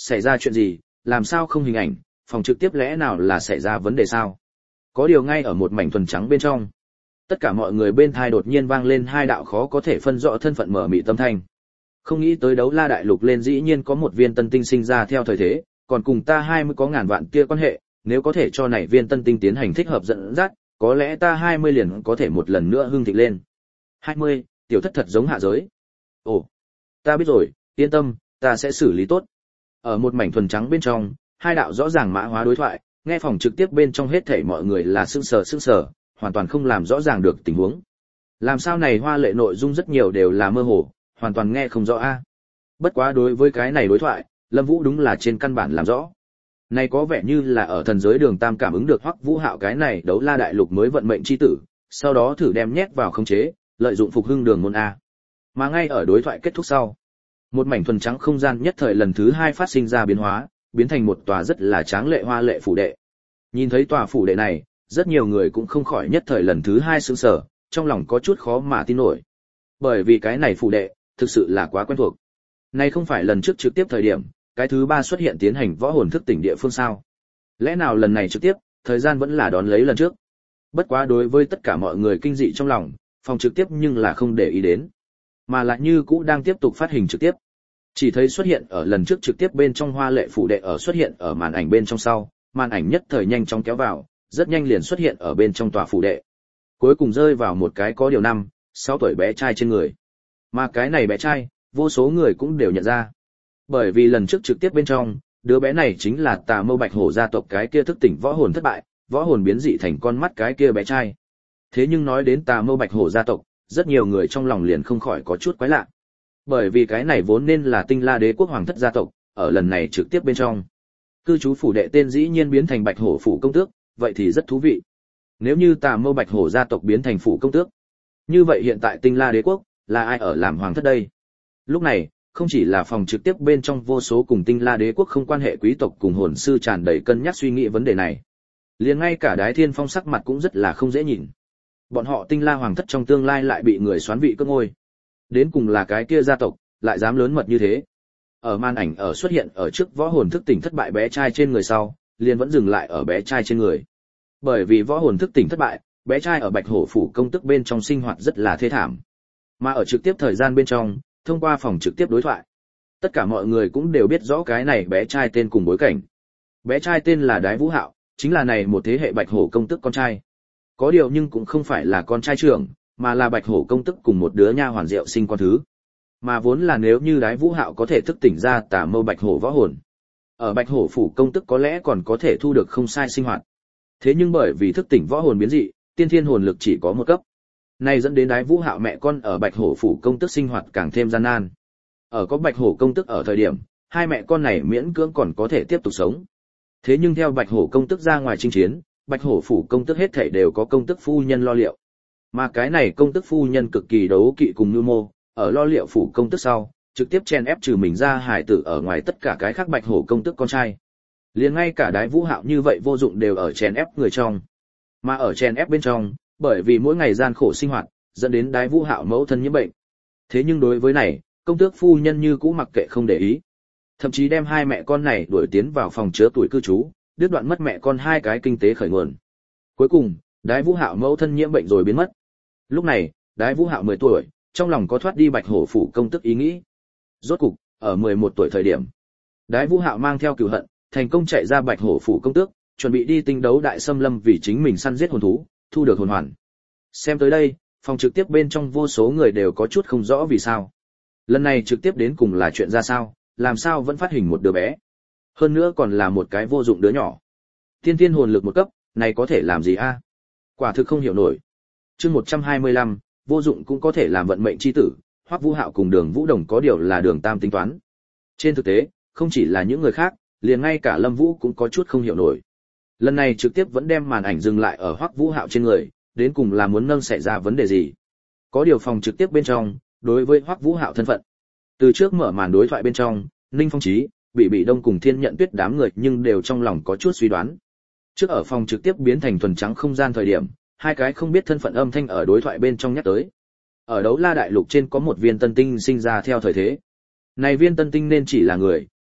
Xảy ra chuyện gì, làm sao không hình ảnh, phòng trực tiếp lẽ nào là xảy ra vấn đề sao? Có điều ngay ở một mảnh thuần trắng bên trong, tất cả mọi người bên thai đột nhiên vang lên hai đạo khó có thể phân rõ thân phận mở mị tâm thanh. Không nghĩ tới đấu la đại lục lên dĩ nhiên có một viên tân tinh sinh ra theo thời thế, còn cùng ta hai mươi có ngàn vạn kia quan hệ, nếu có thể cho này viên tân tinh tiến hành thích hợp dẫn dắt, có lẽ ta hai mươi liền có thể một lần nữa hưng thịnh lên. hai mươi, tiểu thất thật giống hạ giới. Ồ, ta biết rồi, yên tâm, ta sẽ xử lý tốt. Ở một mảnh thuần trắng bên trong, hai đạo rõ ràng mã hóa đối thoại, nghe phòng trực tiếp bên trong hết thảy mọi người là sững sờ sững sờ, hoàn toàn không làm rõ ràng được tình huống. Làm sao này hoa lệ nội dung rất nhiều đều là mơ hồ, hoàn toàn nghe không rõ a. Bất quá đối với cái này đối thoại, Lâm Vũ đúng là trên căn bản làm rõ. Này có vẻ như là ở thần giới Đường Tam cảm ứng được Hoắc Vũ Hạo cái này đấu la đại lục mới vận mệnh chi tử, sau đó thử đem nhét vào khống chế, lợi dụng phục hưng đường môn a. Mà ngay ở đối thoại kết thúc sau, một mảnh thuần trắng không gian nhất thời lần thứ hai phát sinh ra biến hóa, biến thành một tòa rất là tráng lệ hoa lệ phủ đệ. Nhìn thấy tòa phủ đệ này, rất nhiều người cũng không khỏi nhất thời lần thứ hai sửng sở, trong lòng có chút khó mà tin nổi. Bởi vì cái này phủ đệ, thực sự là quá quen thuộc. Này không phải lần trước trực tiếp thời điểm, cái thứ ba xuất hiện tiến hành võ hồn thức tỉnh địa phương sao? Lẽ nào lần này trực tiếp, thời gian vẫn là đón lấy lần trước? Bất quá đối với tất cả mọi người kinh dị trong lòng, phòng trực tiếp nhưng là không để ý đến, mà lại như cũ đang tiếp tục phát hình trực tiếp. Chỉ thấy xuất hiện ở lần trước trực tiếp bên trong hoa lệ phủ đệ ở xuất hiện ở màn ảnh bên trong sau, màn ảnh nhất thời nhanh chóng kéo vào, rất nhanh liền xuất hiện ở bên trong tòa phủ đệ. Cuối cùng rơi vào một cái có điều năm, sáu tuổi bé trai trên người. Mà cái này bé trai, vô số người cũng đều nhận ra. Bởi vì lần trước trực tiếp bên trong, đứa bé này chính là Tà Mâu Bạch Hổ gia tộc cái kia thức tỉnh võ hồn thất bại, võ hồn biến dị thành con mắt cái kia bé trai. Thế nhưng nói đến Tà Mâu Bạch Hổ gia tộc, rất nhiều người trong lòng liền không khỏi có chút quái lạ. Bởi vì cái này vốn nên là Tinh La Đế quốc hoàng thất gia tộc, ở lần này trực tiếp bên trong, cư trú phủ đệ tên dĩ nhiên biến thành Bạch Hổ phủ công tước, vậy thì rất thú vị. Nếu như Tà Mâu Bạch Hổ gia tộc biến thành phủ công tước, như vậy hiện tại Tinh La Đế quốc là ai ở làm hoàng thất đây? Lúc này, không chỉ là phòng trực tiếp bên trong vô số cùng Tinh La Đế quốc không quan hệ quý tộc cùng hồn sư tràn đầy cân nhắc suy nghĩ vấn đề này. Liền ngay cả Đái Thiên Phong sắc mặt cũng rất là không dễ nhìn. Bọn họ Tinh La hoàng thất trong tương lai lại bị người soán vị cướp ngôi. Đến cùng là cái kia gia tộc, lại dám lớn mật như thế. Ở màn ảnh ở xuất hiện ở trước võ hồn thức tỉnh thất bại bé trai trên người sau, liền vẫn dừng lại ở bé trai trên người. Bởi vì võ hồn thức tỉnh thất bại, bé trai ở Bạch Hổ phủ công tức bên trong sinh hoạt rất là thê thảm. Mà ở trực tiếp thời gian bên trong, thông qua phòng trực tiếp đối thoại, tất cả mọi người cũng đều biết rõ cái này bé trai tên cùng bối cảnh. Bé trai tên là Đái Vũ Hạo, chính là này một thế hệ Bạch Hổ công tức con trai. Có điều nhưng cũng không phải là con trai trưởng, mà là Bạch Hổ công tức cùng một đứa nha hoàn Diệu sinh con thứ. Mà vốn là nếu như Đái Vũ Hạo có thể thức tỉnh ra Tà Mâu Bạch Hổ võ hồn, ở Bạch Hổ phủ công tức có lẽ còn có thể thu được không sai sinh hoạt. Thế nhưng bởi vì thức tỉnh võ hồn biến dị, tiên thiên hồn lực chỉ có một cấp. Này dẫn đến Đái Vũ Hạo mẹ con ở Bạch Hổ phủ công tức sinh hoạt càng thêm gian nan. Ở có Bạch Hổ công tức ở thời điểm, hai mẹ con này miễn cưỡng còn có thể tiếp tục sống. Thế nhưng theo Bạch Hổ công tức ra ngoài chinh chiến, Bạch Hổ phủ công tức hết thảy đều có công tức phu nhân lo liệu. Mà cái này công tức phu nhân cực kỳ đấu kỵ cùng nhu mô, ở lo liệu phủ công tức sau, trực tiếp chen ép trừ mình ra hải tử ở ngoài tất cả cái khác Bạch Hổ công tức con trai. Liền ngay cả Đái Vũ Hạo như vậy vô dụng đều ở chen ép người trong. Mà ở chen ép bên trong, bởi vì mỗi ngày gian khổ sinh hoạt, dẫn đến Đái Vũ Hạo mẫu thân nhiễm bệnh. Thế nhưng đối với này, công tước phu nhân như cũ mặc kệ không để ý. Thậm chí đem hai mẹ con này đuổi tiến vào phòng chứa tuổi cư trú, đứt đoạn mất mẹ con hai cái kinh tế khởi nguồn. Cuối cùng, Đái Vũ Hạo mẫu thân nhiễm bệnh rồi biến mất. Lúc này, Đái Vũ Hạo mười tuổi, trong lòng có thoát đi Bạch Hổ phủ công tức ý nghĩ. Rốt cục, ở mười một tuổi thời điểm, Đái Vũ Hạo mang theo cừu hận, thành công chạy ra Bạch Hổ phủ công tước, chuẩn bị đi tinh đấu đại xâm lâm vì chính mình săn giết hồn thú, thu được hồn hoàn. Xem tới đây, phòng trực tiếp bên trong vô số người đều có chút không rõ vì sao. Lần này trực tiếp đến cùng là chuyện ra sao, làm sao vẫn phát hình một đứa bé. Hơn nữa còn là một cái vô dụng đứa nhỏ. Tiên tiên hồn lực một cấp, này có thể làm gì a? Quả thực không hiểu nổi. Chương một trăm hai mươi lăm, vô dụng cũng có thể làm vận mệnh chi tử, Hoắc Vũ Hạo cùng Đường Vũ Đồng có điều là Đường Tam tính toán. Trên thực tế, không chỉ là những người khác, liền ngay cả Lâm Vũ cũng có chút không hiểu nổi. Lần này trực tiếp vẫn đem màn ảnh dừng lại ở Hoắc Vũ Hạo trên người, đến cùng là muốn nâng xảy ra vấn đề gì. Có điều phòng trực tiếp bên trong, đối với Hoắc Vũ Hạo thân phận, từ trước mở màn đối thoại bên trong, Ninh Phong Chí, Bị Bị Đông cùng Thiên Nhận Tuyết đám người nhưng đều trong lòng có chút suy đoán. Trước ở phòng trực tiếp biến thành thuần trắng không gian thời điểm, hai cái không biết thân phận âm thanh ở đối thoại bên trong nhắc tới. Ở đấu la đại lục trên có một viên tân tinh sinh ra theo thời thế. Này viên tân tinh nên chỉ là người,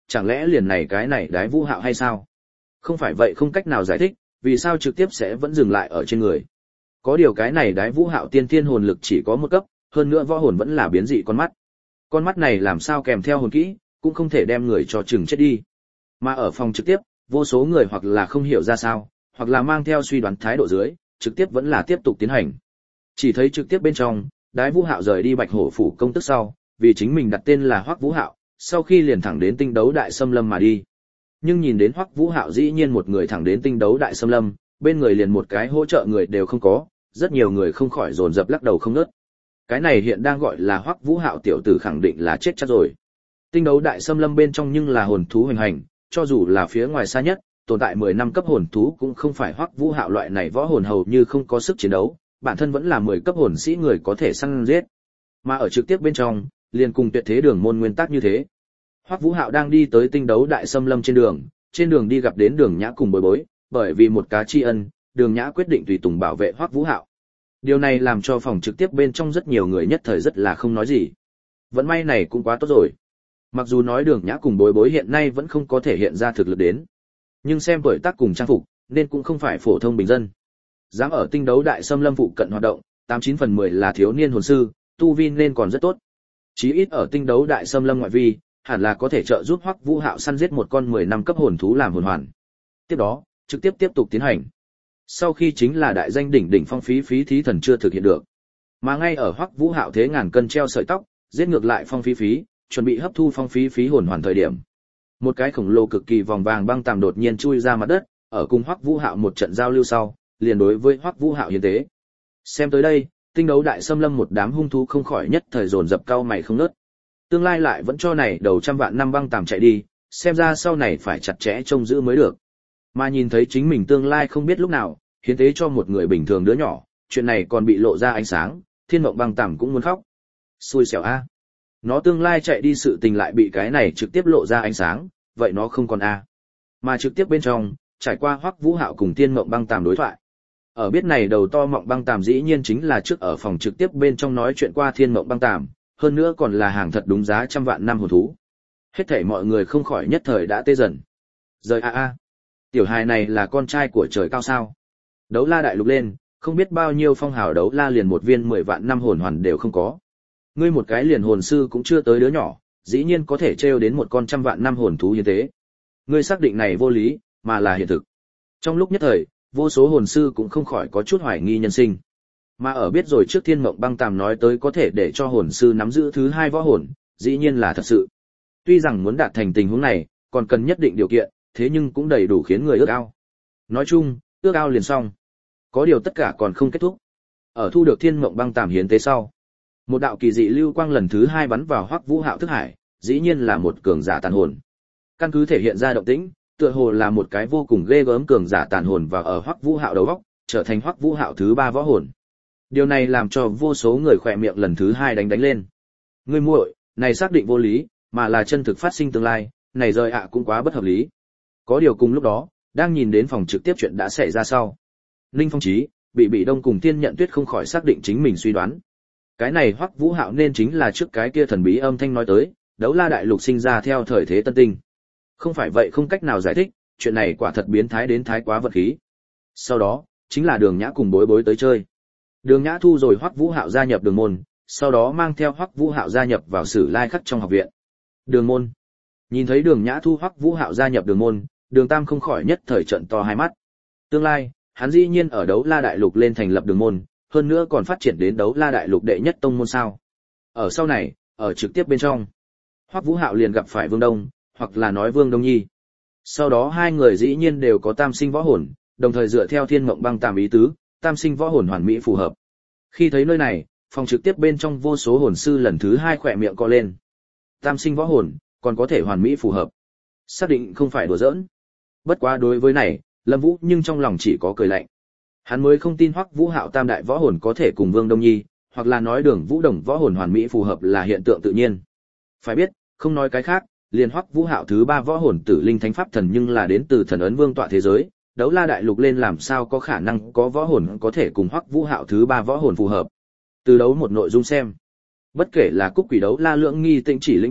chẳng lẽ liền này cái này Đái Vũ Hạo hay sao? Không phải vậy không cách nào giải thích, vì sao trực tiếp sẽ vẫn dừng lại ở trên người. Có điều cái này Đái Vũ Hạo tiên thiên hồn lực chỉ có một cấp, hơn nữa võ hồn vẫn là biến dị con mắt. Con mắt này làm sao kèm theo hồn kỹ, cũng không thể đem người cho chừng chết đi. Mà ở phòng trực tiếp, vô số người hoặc là không hiểu ra sao, hoặc là mang theo suy đoán thái độ dưới, trực tiếp vẫn là tiếp tục tiến hành. Chỉ thấy trực tiếp bên trong, Đái Vũ Hạo rời đi Bạch Hổ phủ công tức sau, vì chính mình đặt tên là Hoắc Vũ Hạo, sau khi liền thẳng đến Tinh Đấu Đại Xâm Lâm mà đi. Nhưng nhìn đến Hoắc Vũ Hạo dĩ nhiên một người thẳng đến Tinh Đấu Đại Xâm Lâm, bên người liền một cái hỗ trợ người đều không có, rất nhiều người không khỏi dồn dập lắc đầu không ngớt. Cái này hiện đang gọi là Hoắc Vũ Hạo tiểu tử khẳng định là chết chắc rồi. Tinh Đấu Đại Xâm Lâm bên trong nhưng là hồn thú hoành hành, cho dù là phía ngoài xa nhất, tồn tại mười năm cấp hồn thú cũng không phải Hoắc Vũ Hạo loại này võ hồn hầu như không có sức chiến đấu, bản thân vẫn là mười cấp hồn sĩ người có thể săn giết. Mà ở trực tiếp bên trong, liền cùng tuyệt thế đường môn nguyên tắc như thế. Hoắc Vũ Hạo đang đi tới Tinh Đấu Đại Xâm Lâm trên đường, trên đường đi gặp đến Đường Nhã cùng Bối Bối, bởi vì một cá tri ân, Đường Nhã quyết định tùy tùng bảo vệ Hoắc Vũ Hạo. Điều này làm cho phòng trực tiếp bên trong rất nhiều người nhất thời rất là không nói gì. Vận may này cũng quá tốt rồi. Mặc dù nói Đường Nhã cùng Bối Bối hiện nay vẫn không có thể hiện ra thực lực đến, nhưng xem tuổi tác cùng trang phục, nên cũng không phải phổ thông bình dân. Dám ở Tinh Đấu Đại Xâm Lâm phụ cận hoạt động, tám chín phần mười là thiếu niên hồn sư, tu vi nên còn rất tốt. Chí ít ở Tinh Đấu Đại Xâm Lâm ngoại vi, hẳn là có thể trợ giúp Hoắc Vũ Hạo săn giết một con mười năm cấp hồn thú làm hồn hoàn. Tiếp đó, trực tiếp tiếp tục tiến hành. Sau khi chính là đại danh đỉnh đỉnh phong phí phí thí thần chưa thực hiện được. Mà ngay ở Hoắc Vũ Hạo thế ngàn cân treo sợi tóc, giết ngược lại phong phí phí, chuẩn bị hấp thu phong phí phí hồn hoàn thời điểm. Một cái khổng lồ cực kỳ vòng vàng băng tàm đột nhiên chui ra mặt đất, ở cùng Hoắc Vũ Hạo một trận giao lưu sau, liền đối với Hoắc Vũ Hạo hiến tế. Xem tới đây, Tinh Đấu Đại Xâm Lâm một đám hung thú không khỏi nhất thời dồn dập cau mày không ngớt. Tương lai lại vẫn cho này đầu trăm vạn năm băng tàm chạy đi, xem ra sau này phải chặt chẽ trông giữ mới được. Mà nhìn thấy chính mình tương lai không biết lúc nào, hiến tế cho một người bình thường đứa nhỏ, chuyện này còn bị lộ ra ánh sáng, Thiên Mộng Băng Tàm cũng muốn khóc. Xui xẻo a. Nó tương lai chạy đi sự tình lại bị cái này trực tiếp lộ ra ánh sáng, vậy nó không còn a. Mà trực tiếp bên trong, trải qua Hoắc Vũ Hạo cùng Thiên Mộng Băng Tàm đối thoại. Ở biết này đầu to Mộng Băng Tàm dĩ nhiên chính là trước ở phòng trực tiếp bên trong nói chuyện qua Thiên Mộng Băng Tàm, hơn nữa còn là hàng thật đúng giá trăm vạn năm hồn thú. Hết thảy mọi người không khỏi nhất thời đã tê dần. Rời a a. Tiểu hài này là con trai của trời cao sao? Đấu la đại lục lên, không biết bao nhiêu phong hào đấu la liền một viên mười vạn năm hồn hoàn đều không có. Ngươi một cái liền hồn sư cũng chưa tới đứa nhỏ, dĩ nhiên có thể trêu đến một con trăm vạn năm hồn thú như thế. Ngươi xác định này vô lý, mà là hiện thực. Trong lúc nhất thời, vô số hồn sư cũng không khỏi có chút hoài nghi nhân sinh. Mà ở biết rồi trước Thiên Mộng Băng Tàm nói tới có thể để cho hồn sư nắm giữ thứ hai võ hồn, dĩ nhiên là thật sự. Tuy rằng muốn đạt thành tình huống này, còn cần nhất định điều kiện, thế nhưng cũng đầy đủ khiến người ước ao. Nói chung, ước ao liền xong. Có điều tất cả còn không kết thúc. Ở thu được Thiên Mộng Băng Tàm hiến tế sau, một đạo kỳ dị lưu quang lần thứ hai bắn vào Hoắc Vũ Hạo thức hải, dĩ nhiên là một cường giả tàn hồn. Căn cứ thể hiện ra động tĩnh, tựa hồ là một cái vô cùng ghê gớm cường giả tàn hồn vào ở Hoắc Vũ Hạo đầu óc, trở thành Hoắc Vũ Hạo thứ ba võ hồn. Điều này làm cho vô số người khỏe miệng lần thứ hai đánh đánh lên. Ngươi muội, này xác định vô lý, mà là chân thực phát sinh tương lai, này rời ạ cũng quá bất hợp lý. Có điều cùng lúc đó, đang nhìn đến phòng trực tiếp chuyện đã xảy ra sau. Ninh Phong Chí, Bị Bị Đông cùng Tiên Nhận Tuyết không khỏi xác định chính mình suy đoán. Cái này Hoắc Vũ Hạo nên chính là trước cái kia thần bí âm thanh nói tới, đấu la đại lục sinh ra theo thời thế tân tinh. Không phải vậy không cách nào giải thích, chuyện này quả thật biến thái đến thái quá vật khí. Sau đó, chính là Đường Nhã cùng Bối Bối tới chơi. Đường Nhã thu rồi Hoắc Vũ Hạo gia nhập Đường môn, sau đó mang theo Hoắc Vũ Hạo gia nhập vào Sử Lai Khắc trong học viện. Đường môn. Nhìn thấy Đường Nhã thu Hoắc Vũ Hạo gia nhập Đường môn, Đường Tam không khỏi nhất thời trợn to hai mắt. Tương lai, hắn dĩ nhiên ở đấu la đại lục lên thành lập Đường môn, hơn nữa còn phát triển đến đấu la đại lục đệ nhất tông môn sao? Ở sau này, ở trực tiếp bên trong, Hoắc Vũ Hạo liền gặp phải Vương Đông, hoặc là nói Vương Đông Nhi. Sau đó hai người dĩ nhiên đều có tam sinh võ hồn, đồng thời dựa theo Thiên Mộng Băng Tàm ý tứ, tam sinh võ hồn hoàn mỹ phù hợp. Khi thấy nơi này, phòng trực tiếp bên trong vô số hồn sư lần thứ hai khỏe miệng co lên. Tam sinh võ hồn, còn có thể hoàn mỹ phù hợp. Xác định không phải đùa giỡn. Bất quá đối với này, Lâm Vũ nhưng trong lòng chỉ có cười lạnh. Hắn mới không tin Hoắc Vũ Hạo tam đại võ hồn có thể cùng Vương Đông Nhi, hoặc là nói Đường Vũ Đồng võ hồn hoàn mỹ phù hợp là hiện tượng tự nhiên. Phải biết, không nói cái khác, liền Hoắc Vũ Hạo thứ ba võ hồn Tử Linh Thánh Pháp Thần nhưng là đến từ Thần Ấn Vương tọa thế giới, đấu la đại lục lên làm sao có khả năng có võ hồn có thể cùng Hoắc Vũ Hạo thứ ba võ hồn phù hợp. Từ đấu một nội dung xem, bất kể là Cúc Quỷ đấu la lượng nghi tĩnh chỉ lĩnh vực,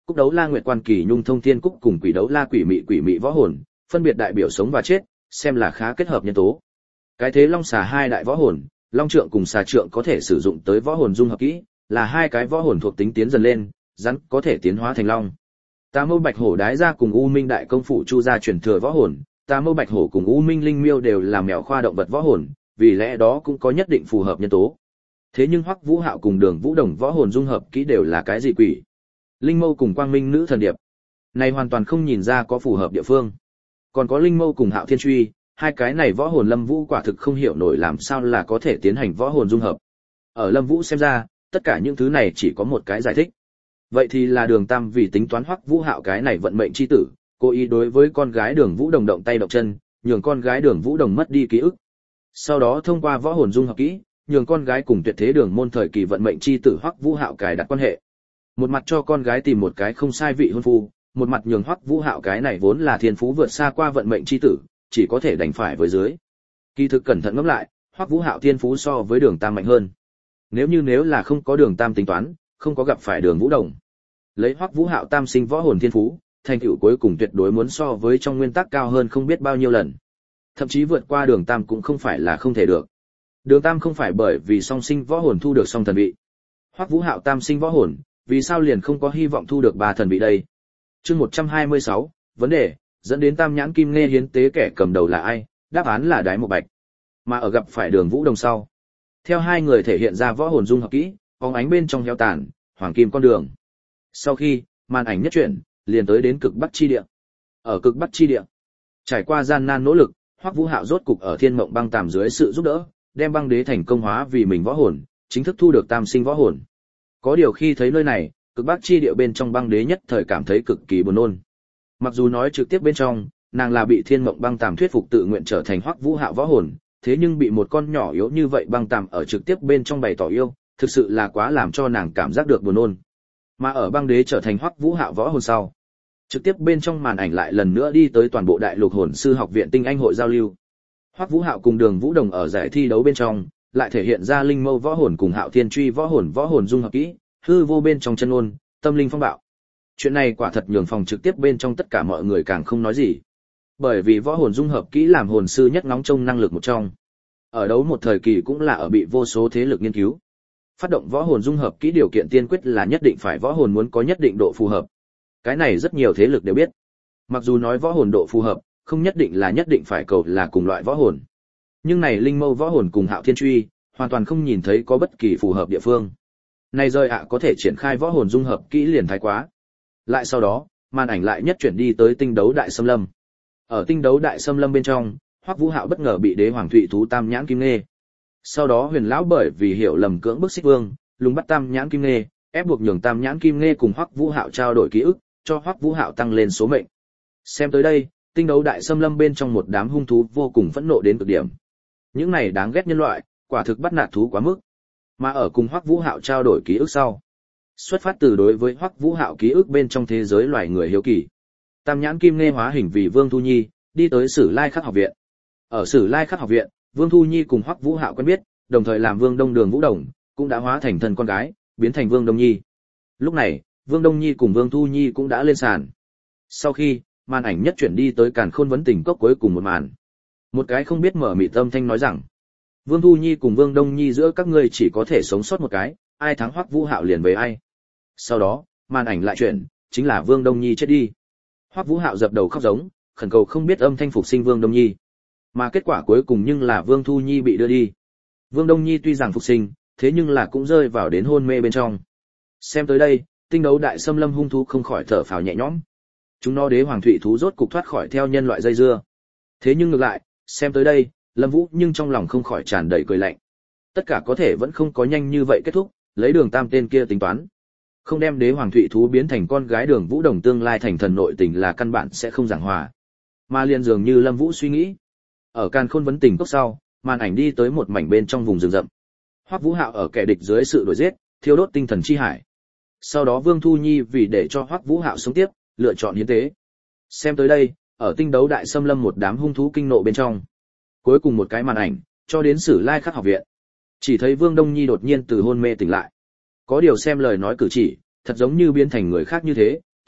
Cúc đấu la nguyệt quan kỳ nhung thông thiên cúc cùng quỷ đấu la quỷ mị quỷ mị võ hồn, phân biệt đại biểu sống và chết, xem là khá kết hợp nhân tố. Cái thế long xà hai đại võ hồn, long trượng cùng xà trượng có thể sử dụng tới võ hồn dung hợp kỹ, là hai cái võ hồn thuộc tính tiến dần lên, rắn có thể tiến hóa thành long. Tà mâu bạch hổ đái ra cùng u minh đại công phủ chu gia truyền thừa võ hồn, tà mâu bạch hổ cùng u minh linh miêu đều là mèo khoa động vật võ hồn, vì lẽ đó cũng có nhất định phù hợp nhân tố. Thế nhưng Hoắc Vũ Hạo cùng Đường Vũ Đồng võ hồn dung hợp kỹ đều là cái gì quỷ? Linh mâu cùng Quang Minh nữ thần điệp, này hoàn toàn không nhìn ra có phù hợp địa phương. Còn có Linh mâu cùng Hạo Thiên Truy, hai cái này võ hồn Lâm Vũ quả thực không hiểu nổi làm sao là có thể tiến hành võ hồn dung hợp. Ở Lâm Vũ xem ra, tất cả những thứ này chỉ có một cái giải thích. Vậy thì là Đường Tam vì tính toán Hoắc Vũ Hạo cái này vận mệnh chi tử, cố ý đối với con gái Đường Vũ Đồng động tay động chân, nhường con gái Đường Vũ Đồng mất đi ký ức. Sau đó thông qua võ hồn dung hợp kỹ, nhường con gái cùng tuyệt thế đường môn thời kỳ vận mệnh chi tử Hoắc Vũ Hạo cài đặt quan hệ. Một mặt cho con gái tìm một cái không sai vị hôn phu, một mặt nhường Hoắc Vũ Hạo cái này vốn là thiên phú vượt xa qua vận mệnh chi tử, chỉ có thể đành phải với dưới. Kỳ thực cẩn thận ngẫm lại, Hoắc Vũ Hạo thiên phú so với Đường Tam mạnh hơn. Nếu như nếu là không có Đường Tam tính toán, không có gặp phải Đường Vũ Đồng, lấy Hoắc Vũ Hạo tam sinh võ hồn thiên phú, thành tựu cuối cùng tuyệt đối muốn so với trong nguyên tắc cao hơn không biết bao nhiêu lần. Thậm chí vượt qua Đường Tam cũng không phải là không thể được. Đường Tam không phải bởi vì song sinh võ hồn thu được song thần vị. Hoắc Vũ Hạo tam sinh võ hồn, vì sao liền không có hy vọng thu được ba thần vị đây? Chương một trăm hai mươi sáu, vấn đề, dẫn đến Tam nhãn kim nghe hiến tế kẻ cầm đầu là ai? Đáp án là Đái Một Bạch. Mà ở gặp phải Đường Vũ Đồng sau, theo hai người thể hiện ra võ hồn dung hợp kỹ, bóng ánh bên trong heo tàn, hoàng kim con đường. Sau khi, màn ảnh nhất chuyển, liền tới đến cực bắc chi địa. Ở cực bắc chi địa, trải qua gian nan nỗ lực, Hoắc Vũ Hạo rốt cục ở Thiên Mộng Băng Tàm dưới sự giúp đỡ, đem băng đế thành công hóa vì mình võ hồn, chính thức thu được tam sinh võ hồn. Có điều khi thấy nơi này, cực bắc chi địa bên trong băng đế nhất thời cảm thấy cực kỳ buồn nôn. Mặc dù nói trực tiếp bên trong, nàng là bị Thiên Mộng Băng Tàm thuyết phục tự nguyện trở thành Hoắc Vũ Hạo võ hồn, thế nhưng bị một con nhỏ yếu như vậy băng tàm ở trực tiếp bên trong bày tỏ yêu, thực sự là quá làm cho nàng cảm giác được buồn nôn. Mà ở băng đế trở thành Hoắc Vũ Hạo võ hồn sau, trực tiếp bên trong màn ảnh lại lần nữa đi tới toàn bộ Đại Lục Hồn sư học viện tinh anh hội giao lưu. Hoắc Vũ Hạo cùng Đường Vũ Đồng ở giải thi đấu bên trong, lại thể hiện ra linh mâu võ hồn cùng Hạo Thiên Truy võ hồn võ hồn dung hợp kỹ, hư vô bên trong chân ôn, tâm linh phong bạo. Chuyện này quả thật nhường phòng trực tiếp bên trong tất cả mọi người càng không nói gì. Bởi vì võ hồn dung hợp kỹ làm hồn sư nhất ngóng trông năng lực một trong. Ở đấu một thời kỳ cũng là ở bị vô số thế lực nghiên cứu. Phát động võ hồn dung hợp kỹ điều kiện tiên quyết là nhất định phải võ hồn muốn có nhất định độ phù hợp. Cái này rất nhiều thế lực đều biết. Mặc dù nói võ hồn độ phù hợp, không nhất định là nhất định phải cầu là cùng loại võ hồn. Nhưng này linh mâu võ hồn cùng Hạo Thiên Truy, hoàn toàn không nhìn thấy có bất kỳ phù hợp địa phương. Này rời ạ có thể triển khai võ hồn dung hợp kỹ liền thái quá. Lại sau đó, màn ảnh lại nhất chuyển đi tới tinh đấu đại xâm lâm. Ở tinh đấu đại xâm lâm bên trong, Hoắc Vũ Hạo bất ngờ bị đế hoàng thụy thú Tam nhãn kim nghe. Sau đó Huyền lão bởi vì hiểu lầm cưỡng bức Xích Vương, lùng bắt Tam nhãn kim nghe, ép buộc nhường Tam nhãn kim nghe cùng Hoắc Vũ Hạo trao đổi ký ức, cho Hoắc Vũ Hạo tăng lên số mệnh. Xem tới đây, tinh đấu đại xâm lâm bên trong một đám hung thú vô cùng phẫn nộ đến cực điểm. Những này đáng ghét nhân loại, quả thực bắt nạt thú quá mức. Mà ở cùng Hoắc Vũ Hạo trao đổi ký ức sau, xuất phát từ đối với Hoắc Vũ Hạo ký ức bên trong thế giới loài người hiếu kỳ, Tam nhãn kim nghe hóa hình vì Vương Thu Nhi, đi tới Sử Lai Khắc học viện. Ở Sử Lai Khắc học viện, Vương Thu Nhi cùng Hoắc Vũ Hạo quen biết, đồng thời làm Vương Đông Đường Vũ Đồng, cũng đã hóa thành thân con gái, biến thành Vương Đông Nhi. Lúc này, Vương Đông Nhi cùng Vương Thu Nhi cũng đã lên sàn. Sau khi, màn ảnh nhất chuyển đi tới Càn Khôn vấn tình cốc cuối cùng một màn. Một cái không biết mở mịt âm thanh nói rằng, Vương Thu Nhi cùng Vương Đông Nhi giữa các ngươi chỉ có thể sống sót một cái, ai thắng Hoắc Vũ Hạo liền về ai. Sau đó, màn ảnh lại chuyển, chính là Vương Đông Nhi chết đi. Hoắc Vũ Hạo dập đầu khóc giống, khẩn cầu không biết âm thanh phục sinh Vương Đông Nhi. Mà kết quả cuối cùng nhưng là Vương Thu Nhi bị đưa đi. Vương Đông Nhi tuy rằng phục sinh, thế nhưng là cũng rơi vào đến hôn mê bên trong. Xem tới đây, tinh đấu đại xâm lâm hung thú không khỏi thở phào nhẹ nhõm. Chúng nó đế hoàng thụy thú rốt cục thoát khỏi theo nhân loại dây dưa. Thế nhưng ngược lại, xem tới đây, Lâm Vũ nhưng trong lòng không khỏi tràn đầy cười lạnh. Tất cả có thể vẫn không có nhanh như vậy kết thúc, lấy Đường Tam tên kia tính toán. Không đem đế hoàng thụy thú biến thành con gái Đường Vũ Đồng tương lai thành thần nội tình là căn bản sẽ không giảng hòa. Mà liền dường như Lâm Vũ suy nghĩ. Ở Càn Khôn vấn tình cốc sau, màn ảnh đi tới một mảnh bên trong vùng rừng rậm. Hoắc Vũ Hạo ở kẻ địch dưới sự đuổi giết, thiêu đốt tinh thần chi hải. Sau đó Vương Thu Nhi vì để cho Hoắc Vũ Hạo sống tiếp, lựa chọn hiến tế. Xem tới đây, ở tinh đấu đại xâm lâm một đám hung thú kinh nộ bên trong. Cuối cùng một cái màn ảnh, cho đến Sử Lai Khắc học viện. Chỉ thấy Vương Đông Nhi đột nhiên từ hôn mê tỉnh lại. Có điều xem lời nói cử chỉ, thật giống như biến thành người khác như thế,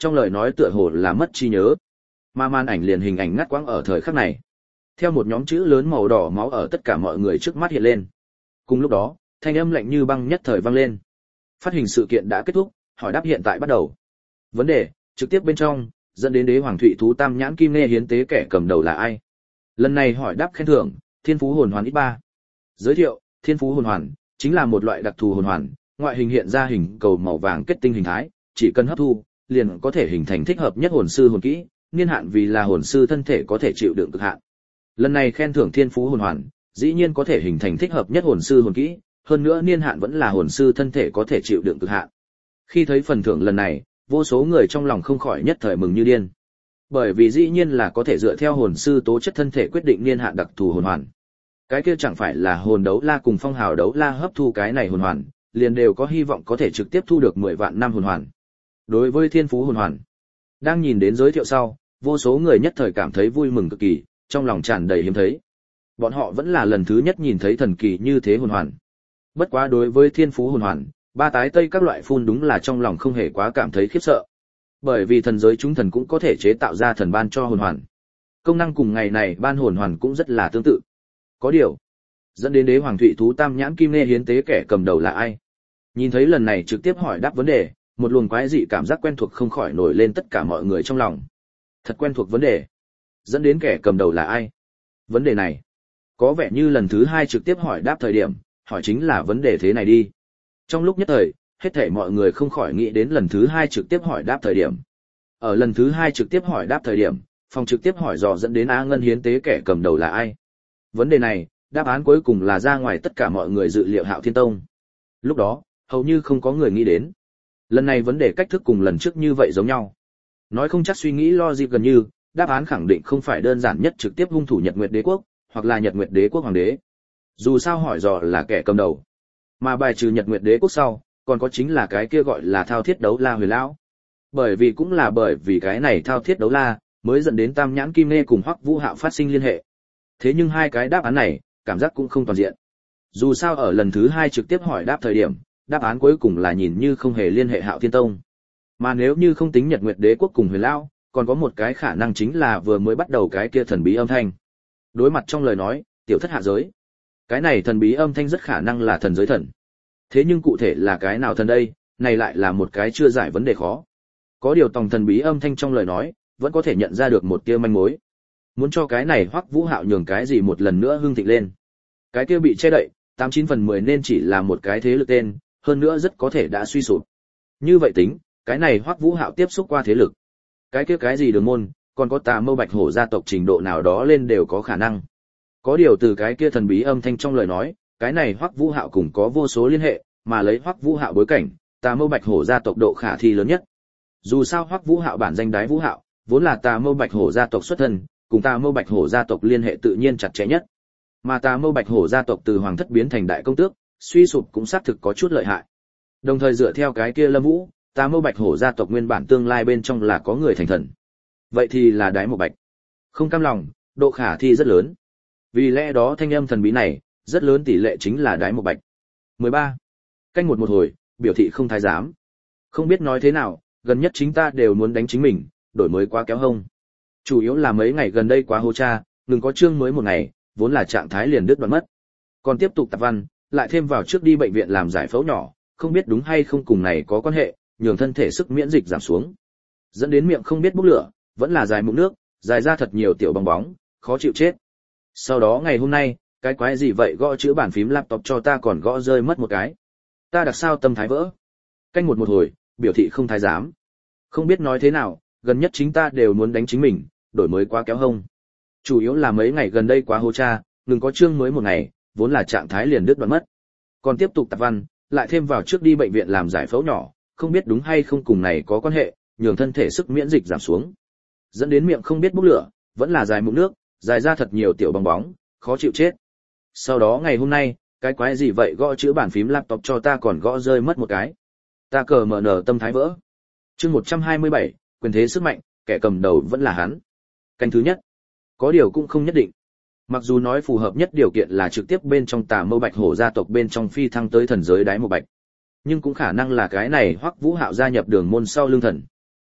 trong lời nói tựa hồ là mất trí nhớ. Mà màn ảnh liền hình ảnh ngắt quãng ở thời khắc này. Theo một nhóm chữ lớn màu đỏ máu ở tất cả mọi người trước mắt hiện lên. Cùng lúc đó, thanh âm lạnh như băng nhất thời vang lên. Phát hình sự kiện đã kết thúc, hỏi đáp hiện tại bắt đầu. Vấn đề, trực tiếp bên trong, dẫn đến đế hoàng thụy thú tam nhãn kim nghe hiến tế kẻ cầm đầu là ai? Lần này hỏi đáp khen thưởng, Thiên Phú Hồn Hoàn ít ba. Giới thiệu, Thiên Phú Hồn Hoàn chính là một loại đặc thù hồn hoàn, ngoại hình hiện ra hình cầu màu vàng kết tinh hình thái, chỉ cần hấp thu, liền có thể hình thành thích hợp nhất hồn sư hồn kỹ, niên hạn vì là hồn sư thân thể có thể chịu đựng cực hạn. Lần này khen thưởng Thiên Phú Hồn Hoàn, dĩ nhiên có thể hình thành thích hợp nhất hồn sư hồn kỹ, hơn nữa niên hạn vẫn là hồn sư thân thể có thể chịu đựng cực hạn. Khi thấy phần thưởng lần này, vô số người trong lòng không khỏi nhất thời mừng như điên. Bởi vì dĩ nhiên là có thể dựa theo hồn sư tố chất thân thể quyết định niên hạn đặc thù hồn hoàn. Cái kia chẳng phải là hồn đấu la cùng phong hào đấu la hấp thu cái này hồn hoàn, liền đều có hy vọng có thể trực tiếp thu được mười vạn năm hồn hoàn. Đối với Thiên Phú Hồn Hoàn, đang nhìn đến giới thiệu sau, vô số người nhất thời cảm thấy vui mừng cực kỳ, trong lòng tràn đầy hiếm thấy. Bọn họ vẫn là lần thứ nhất nhìn thấy thần kỳ như thế hồn hoàn. Bất quá đối với Thiên Phú Hồn Hoàn, ba tái tây các loại phun đúng là trong lòng không hề quá cảm thấy khiếp sợ. Bởi vì thần giới chúng thần cũng có thể chế tạo ra thần ban cho hồn hoàn. Công năng cùng ngày này ban hồn hoàn cũng rất là tương tự. Có điều, dẫn đến đế hoàng thụy thú tam nhãn kim nghe hiến tế kẻ cầm đầu là ai? Nhìn thấy lần này trực tiếp hỏi đáp vấn đề, một luồng quái dị cảm giác quen thuộc không khỏi nổi lên tất cả mọi người trong lòng. Thật quen thuộc vấn đề. Dẫn đến kẻ cầm đầu là ai? Vấn đề này, có vẻ như lần thứ hai trực tiếp hỏi đáp thời điểm, hỏi chính là vấn đề thế này đi. Trong lúc nhất thời, hết thảy mọi người không khỏi nghĩ đến lần thứ hai trực tiếp hỏi đáp thời điểm. Ở lần thứ hai trực tiếp hỏi đáp thời điểm, phòng trực tiếp hỏi dò dẫn đến A Ngân hiến tế kẻ cầm đầu là ai? Vấn đề này, đáp án cuối cùng là ra ngoài tất cả mọi người dự liệu Hạo Thiên Tông. Lúc đó, hầu như không có người nghĩ đến. Lần này vấn đề cách thức cùng lần trước như vậy giống nhau. Nói không chắc suy nghĩ logic gần như, đáp án khẳng định không phải đơn giản nhất trực tiếp hung thủ Nhật Nguyệt Đế Quốc, hoặc là Nhật Nguyệt Đế Quốc Hoàng đế. Dù sao hỏi dò là kẻ cầm đầu. Mà bài trừ Nhật Nguyệt Đế Quốc sau, còn có chính là cái kia gọi là Thao Thiết Đấu La Huyền Lão. Bởi vì cũng là bởi vì cái này Thao Thiết Đấu La, mới dẫn đến Tam Nhãn Kim Nê cùng Hoắc Vũ Hạo phát sinh liên hệ. Thế nhưng hai cái đáp án này, cảm giác cũng không toàn diện. Dù sao ở lần thứ hai trực tiếp hỏi đáp thời điểm, đáp án cuối cùng là nhìn như không hề liên hệ Hạo Thiên Tông. Mà nếu như không tính Nhật Nguyệt Đế Quốc cùng Huyền Lão, còn có một cái khả năng chính là vừa mới bắt đầu cái kia thần bí âm thanh. Đối mặt trong lời nói, tiểu thất hạ giới. Cái này thần bí âm thanh rất khả năng là thần giới thần. Thế nhưng cụ thể là cái nào thần đây, này lại là một cái chưa giải vấn đề khó. Có điều tòng thần bí âm thanh trong lời nói, vẫn có thể nhận ra được một tia manh mối. Muốn cho cái này Hoắc Vũ Hạo nhường cái gì một lần nữa hưng thịnh lên. Cái kia bị che đậy, tám chín phần mười nên chỉ là một cái thế lực tên, hơn nữa rất có thể đã suy sụp. Như vậy tính, cái này Hoắc Vũ Hạo tiếp xúc qua thế lực. Cái kia cái gì Đường môn, còn có Tà Mâu Bạch Hổ gia tộc trình độ nào đó lên đều có khả năng. Có điều từ cái kia thần bí âm thanh trong lời nói, cái này Hoắc Vũ Hạo cùng có vô số liên hệ, mà lấy Hoắc Vũ Hạo bối cảnh, Tà Mâu Bạch Hổ gia tộc độ khả thi lớn nhất. Dù sao Hoắc Vũ Hạo bản danh Đái Vũ Hạo, vốn là Tà Mâu Bạch Hổ gia tộc xuất thân, cùng Tà Mâu Bạch Hổ gia tộc liên hệ tự nhiên chặt chẽ nhất. Mà Tà Mâu Bạch Hổ gia tộc từ hoàng thất biến thành đại công tước, suy sụp cũng xác thực có chút lợi hại. Đồng thời dựa theo cái kia Lâm Vũ, Tà Mâu Bạch Hổ gia tộc nguyên bản tương lai bên trong là có người thành thần. Vậy thì là Đái Mộc Bạch. Không cam lòng, độ khả thi rất lớn. Vì lẽ đó thanh âm thần bí này, rất lớn tỷ lệ chính là Đái Mộc Bạch. mười ba. Canh một một hồi, biểu thị không thái giám. Không biết nói thế nào, gần nhất chính ta đều muốn đánh chính mình, đổi mới quá kéo hông. Chủ yếu là mấy ngày gần đây quá hô cha, đừng có chương mới một ngày, vốn là trạng thái liền đứt đoạn mất. Còn tiếp tục tạp văn, lại thêm vào trước đi bệnh viện làm giải phẫu nhỏ, không biết đúng hay không cùng này có quan hệ, nhường thân thể sức miễn dịch giảm xuống. Dẫn đến miệng không biết bốc lửa, vẫn là dài mụn nước, dài ra thật nhiều tiểu bong bóng, khó chịu chết. Sau đó ngày hôm nay, cái quái gì vậy gõ chữ bàn phím laptop cho ta còn gõ rơi mất một cái. Ta đặc sao tâm thái vỡ. Canh một một hồi, biểu thị không thái giám. Không biết nói thế nào, gần nhất chính ta đều muốn đánh chính mình, đổi mới quá kéo hông. Chủ yếu là mấy ngày gần đây quá hô cha, đừng có chương mới một ngày, vốn là trạng thái liền đứt đoạn mất. Còn tiếp tục tạp văn, lại thêm vào trước đi bệnh viện làm giải phẫu nhỏ, không biết đúng hay không cùng này có quan hệ, nhường thân thể sức miễn dịch giảm xuống. Dẫn đến miệng không biết bốc lửa, vẫn là dài mụn nước, dài ra thật nhiều tiểu bong bóng, khó chịu chết. Sau đó ngày hôm nay, cái quái gì vậy gõ chữ bàn phím laptop cho ta còn gõ rơi mất một cái. Ta cờ mở nở tâm thái vỡ. Chương một trăm hai mươi bảy, quyền thế sức mạnh, kẻ cầm đầu vẫn là hắn. Canh thứ nhất. Có điều cũng không nhất định. Mặc dù nói phù hợp nhất điều kiện là trực tiếp bên trong Tà Mâu Bạch Hổ gia tộc bên trong phi thăng tới thần giới Đái Mộc Bạch, nhưng cũng khả năng là cái này Hoắc Vũ Hạo gia nhập Đường môn sau lương thần.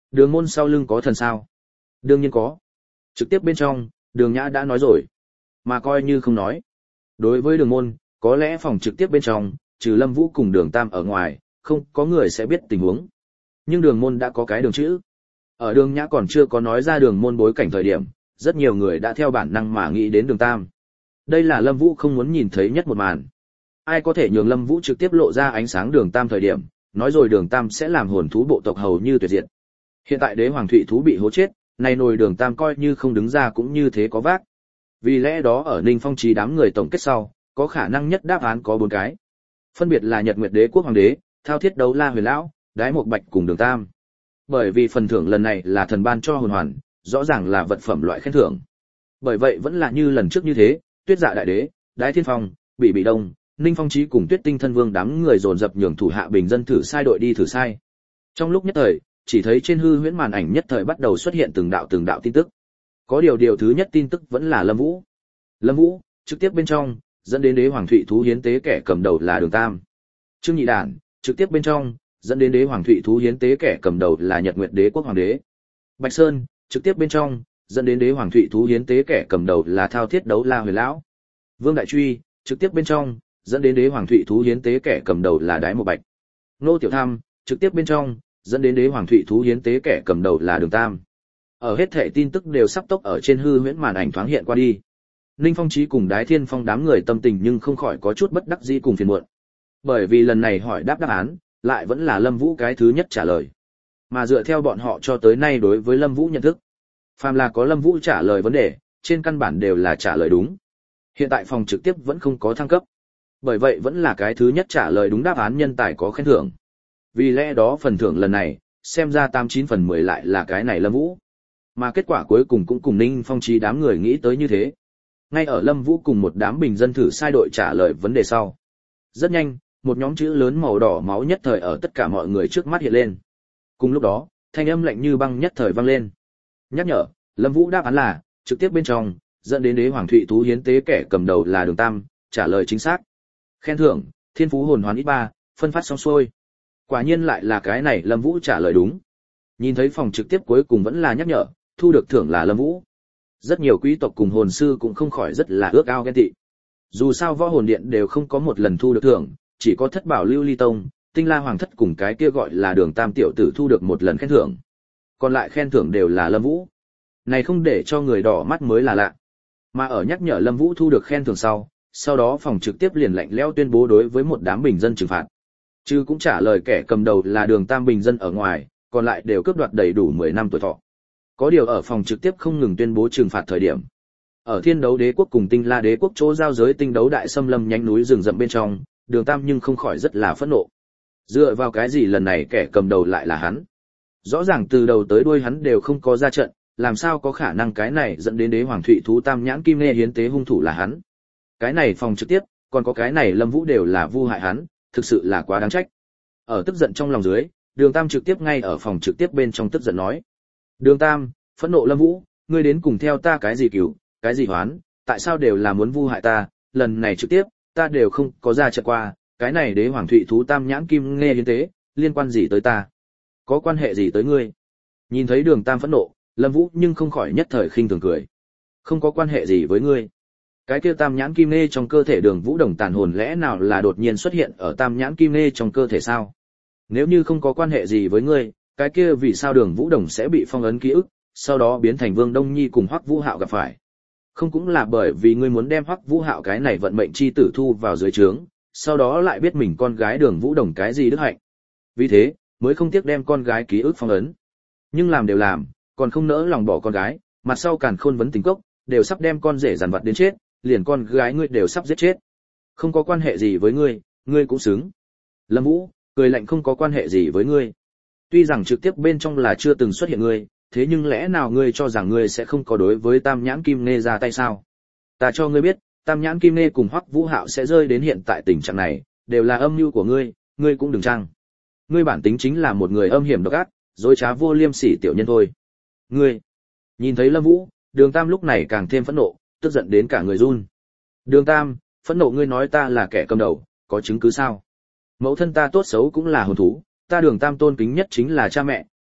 Đường môn sau lưng có thần sao? Đương nhiên có. Trực tiếp bên trong, Đường Nhã đã nói rồi. Mà coi như không nói. Đối với đường môn, có lẽ phòng trực tiếp bên trong, trừ Lâm Vũ cùng Đường Tam ở ngoài, không có người sẽ biết tình huống. Nhưng đường môn đã có cái đường chữ. Ở Đường Nhã còn chưa có nói ra đường môn bối cảnh thời điểm, rất nhiều người đã theo bản năng mà nghĩ đến Đường Tam. Đây là Lâm Vũ không muốn nhìn thấy nhất một màn. Ai có thể nhường Lâm Vũ trực tiếp lộ ra ánh sáng Đường Tam thời điểm, nói rồi Đường Tam sẽ làm hồn thú bộ tộc hầu như tuyệt diệt. Hiện tại Đế Hoàng Thụy thú bị hố chết, này nồi Đường Tam coi như không đứng ra cũng như thế có vác. Vì lẽ đó ở Ninh Phong Chí đám người tổng kết sau, có khả năng nhất đáp án có bốn cái. Phân biệt là Nhật Nguyệt Đế quốc hoàng đế, Thao Thiết Đấu La Huyền lão, Đái Mộc Bạch cùng Đường Tam. Bởi vì phần thưởng lần này là thần ban cho hồn hoàn, rõ ràng là vật phẩm loại khen thưởng. Bởi vậy vẫn là như lần trước như thế, Tuyết Dạ Đại Đế, Đái Thiên Phong, Bị Bị Đông, Ninh Phong Chí cùng Tuyết Tinh Thân Vương đám người dồn dập nhường thủ hạ bình dân thử sai đội đi thử sai. Trong lúc nhất thời, chỉ thấy trên hư huyễn màn ảnh nhất thời bắt đầu xuất hiện từng đạo từng đạo tin tức. Có điều điều thứ nhất tin tức vẫn là Lâm Vũ. Lâm Vũ, trực tiếp bên trong, dẫn đến Đế Hoàng Thụy thú hiến tế kẻ cầm đầu là Đường Tam. Trương Nhị Đản, trực tiếp bên trong, dẫn đến Đế Hoàng Thụy thú hiến tế kẻ cầm đầu là Nhật Nguyệt Đế quốc hoàng đế. Bạch Sơn, trực tiếp bên trong, dẫn đến Đế Hoàng Thụy thú hiến tế kẻ cầm đầu là Thao Thiết Đấu La Huyền lão. Vương Đại Truy, trực tiếp bên trong, dẫn đến Đế Hoàng Thụy thú hiến tế kẻ cầm đầu là Đái Mộc Bạch. Nô Tiểu Tham, trực tiếp bên trong, dẫn đến Đế Hoàng Thụy thú hiến tế kẻ cầm đầu là Đường Tam. Ở hết thảy tin tức đều sắp tốc ở trên hư huyễn màn ảnh thoáng hiện qua đi. Ninh Phong Chí cùng Đái Thiên Phong đám người tâm tình nhưng không khỏi có chút bất đắc dĩ cùng phiền muộn. Bởi vì lần này hỏi đáp đáp án, lại vẫn là Lâm Vũ cái thứ nhất trả lời. Mà dựa theo bọn họ cho tới nay đối với Lâm Vũ nhận thức, phàm là có Lâm Vũ trả lời vấn đề, trên căn bản đều là trả lời đúng. Hiện tại phòng trực tiếp vẫn không có thăng cấp. Bởi vậy vẫn là cái thứ nhất trả lời đúng đáp án nhân tài có khen thưởng. Vì lẽ đó phần thưởng lần này, xem ra tám chín phần mười lại là cái này Lâm Vũ. Mà kết quả cuối cùng cũng cùng Ninh Phong Chí đám người nghĩ tới như thế. Ngay ở Lâm Vũ cùng một đám bình dân thử sai đội trả lời vấn đề sau. Rất nhanh, một nhóm chữ lớn màu đỏ máu nhất thời ở tất cả mọi người trước mắt hiện lên. Cùng lúc đó, thanh âm lạnh như băng nhất thời vang lên. Nhắc nhở, Lâm Vũ đáp án là, trực tiếp bên trong, dẫn đến Đế Hoàng Thụy thú hiến tế kẻ cầm đầu là Đường Tam, trả lời chính xác. Khen thưởng, Thiên Phú Hồn Hoàn ít ba, phân phát xong xuôi. Quả nhiên lại là cái này Lâm Vũ trả lời đúng. Nhìn thấy phòng trực tiếp cuối cùng vẫn là nhắc nhở, thu được thưởng là Lâm Vũ. Rất nhiều quý tộc cùng hồn sư cũng không khỏi rất là ước ao ghen tị. Dù sao võ hồn điện đều không có một lần thu được thưởng, chỉ có Thất Bảo Lưu Ly Tông, Tinh La Hoàng Thất cùng cái kia gọi là Đường Tam tiểu tử thu được một lần khen thưởng. Còn lại khen thưởng đều là Lâm Vũ. Này không để cho người đỏ mắt mới là lạ. Mà ở nhắc nhở Lâm Vũ thu được khen thưởng sau, sau đó phòng trực tiếp liền lạnh lẽo tuyên bố đối với một đám bình dân trừng phạt. Chứ cũng trả lời kẻ cầm đầu là Đường Tam bình dân ở ngoài, còn lại đều cướp đoạt đầy đủ mười năm tuổi thọ. Có điều ở phòng trực tiếp không ngừng tuyên bố trừng phạt thời điểm. Ở Thiên Đấu Đế quốc cùng Tinh La Đế quốc chỗ giao giới Tinh Đấu Đại Xâm Lâm nhánh núi rừng rậm bên trong, Đường Tam nhưng không khỏi rất là phẫn nộ. Dựa vào cái gì lần này kẻ cầm đầu lại là hắn? Rõ ràng từ đầu tới đuôi hắn đều không có ra trận, làm sao có khả năng cái này dẫn đến Đế Hoàng Thụy thú Tam nhãn kim nê hiến tế hung thủ là hắn? Cái này phòng trực tiếp, còn có cái này Lâm Vũ đều là vu hại hắn, thực sự là quá đáng trách. Ở tức giận trong lòng dưới, Đường Tam trực tiếp ngay ở phòng trực tiếp bên trong tức giận nói: "Đường Tam, phẫn nộ Lâm Vũ, ngươi đến cùng theo ta cái gì cửu, cái gì hoán, tại sao đều là muốn vu hại ta, lần này trực tiếp, ta đều không có ra trận qua, cái này Đế Hoàng Thụy thú Tam nhãn kim nghe hiến tế, liên quan gì tới ta? Có quan hệ gì tới ngươi?" Nhìn thấy Đường Tam phẫn nộ, Lâm Vũ nhưng không khỏi nhất thời khinh thường cười. "Không có quan hệ gì với ngươi? Cái kia Tam nhãn kim nê trong cơ thể Đường Vũ Đồng tàn hồn lẽ nào là đột nhiên xuất hiện ở Tam nhãn kim nê trong cơ thể sao? Nếu như không có quan hệ gì với ngươi, cái kia vì sao Đường Vũ Đồng sẽ bị phong ấn ký ức, sau đó biến thành Vương Đông Nhi cùng Hoắc Vũ Hạo gặp phải? Không cũng là bởi vì ngươi muốn đem Hoắc Vũ Hạo cái này vận mệnh chi tử thu vào dưới trướng, sau đó lại biết mình con gái Đường Vũ Đồng cái gì đức hạnh. Vì thế, mới không tiếc đem con gái ký ức phong ấn. Nhưng làm đều làm, còn không nỡ lòng bỏ con gái, mặt sau càn khôn vấn tình cốc, đều sắp đem con rể giàn vật đến chết, liền con gái ngươi đều sắp giết chết. Không có quan hệ gì với ngươi, ngươi cũng xứng." Lâm Vũ cười lạnh: "Không có quan hệ gì với ngươi. Tuy rằng trực tiếp bên trong là chưa từng xuất hiện ngươi, thế nhưng lẽ nào ngươi cho rằng ngươi sẽ không có đối với Tam nhãn kim nê ra tay sao? Ta cho ngươi biết, Tam nhãn kim nê cùng Hoắc Vũ Hạo sẽ rơi đến hiện tại tình trạng này, đều là âm mưu của ngươi, ngươi cũng đừng trang. Ngươi bản tính chính là một người âm hiểm độc ác, dối trá vô liêm sỉ tiểu nhân thôi." Ngươi. Nhìn thấy Lâm Vũ, Đường Tam lúc này càng thêm phẫn nộ, tức giận đến cả người run. "Đường Tam, phẫn nộ ngươi nói ta là kẻ cầm đầu, có chứng cứ sao? Mẫu thân ta tốt xấu cũng là hồn thú, ta Đường Tam tôn kính nhất chính là cha mẹ,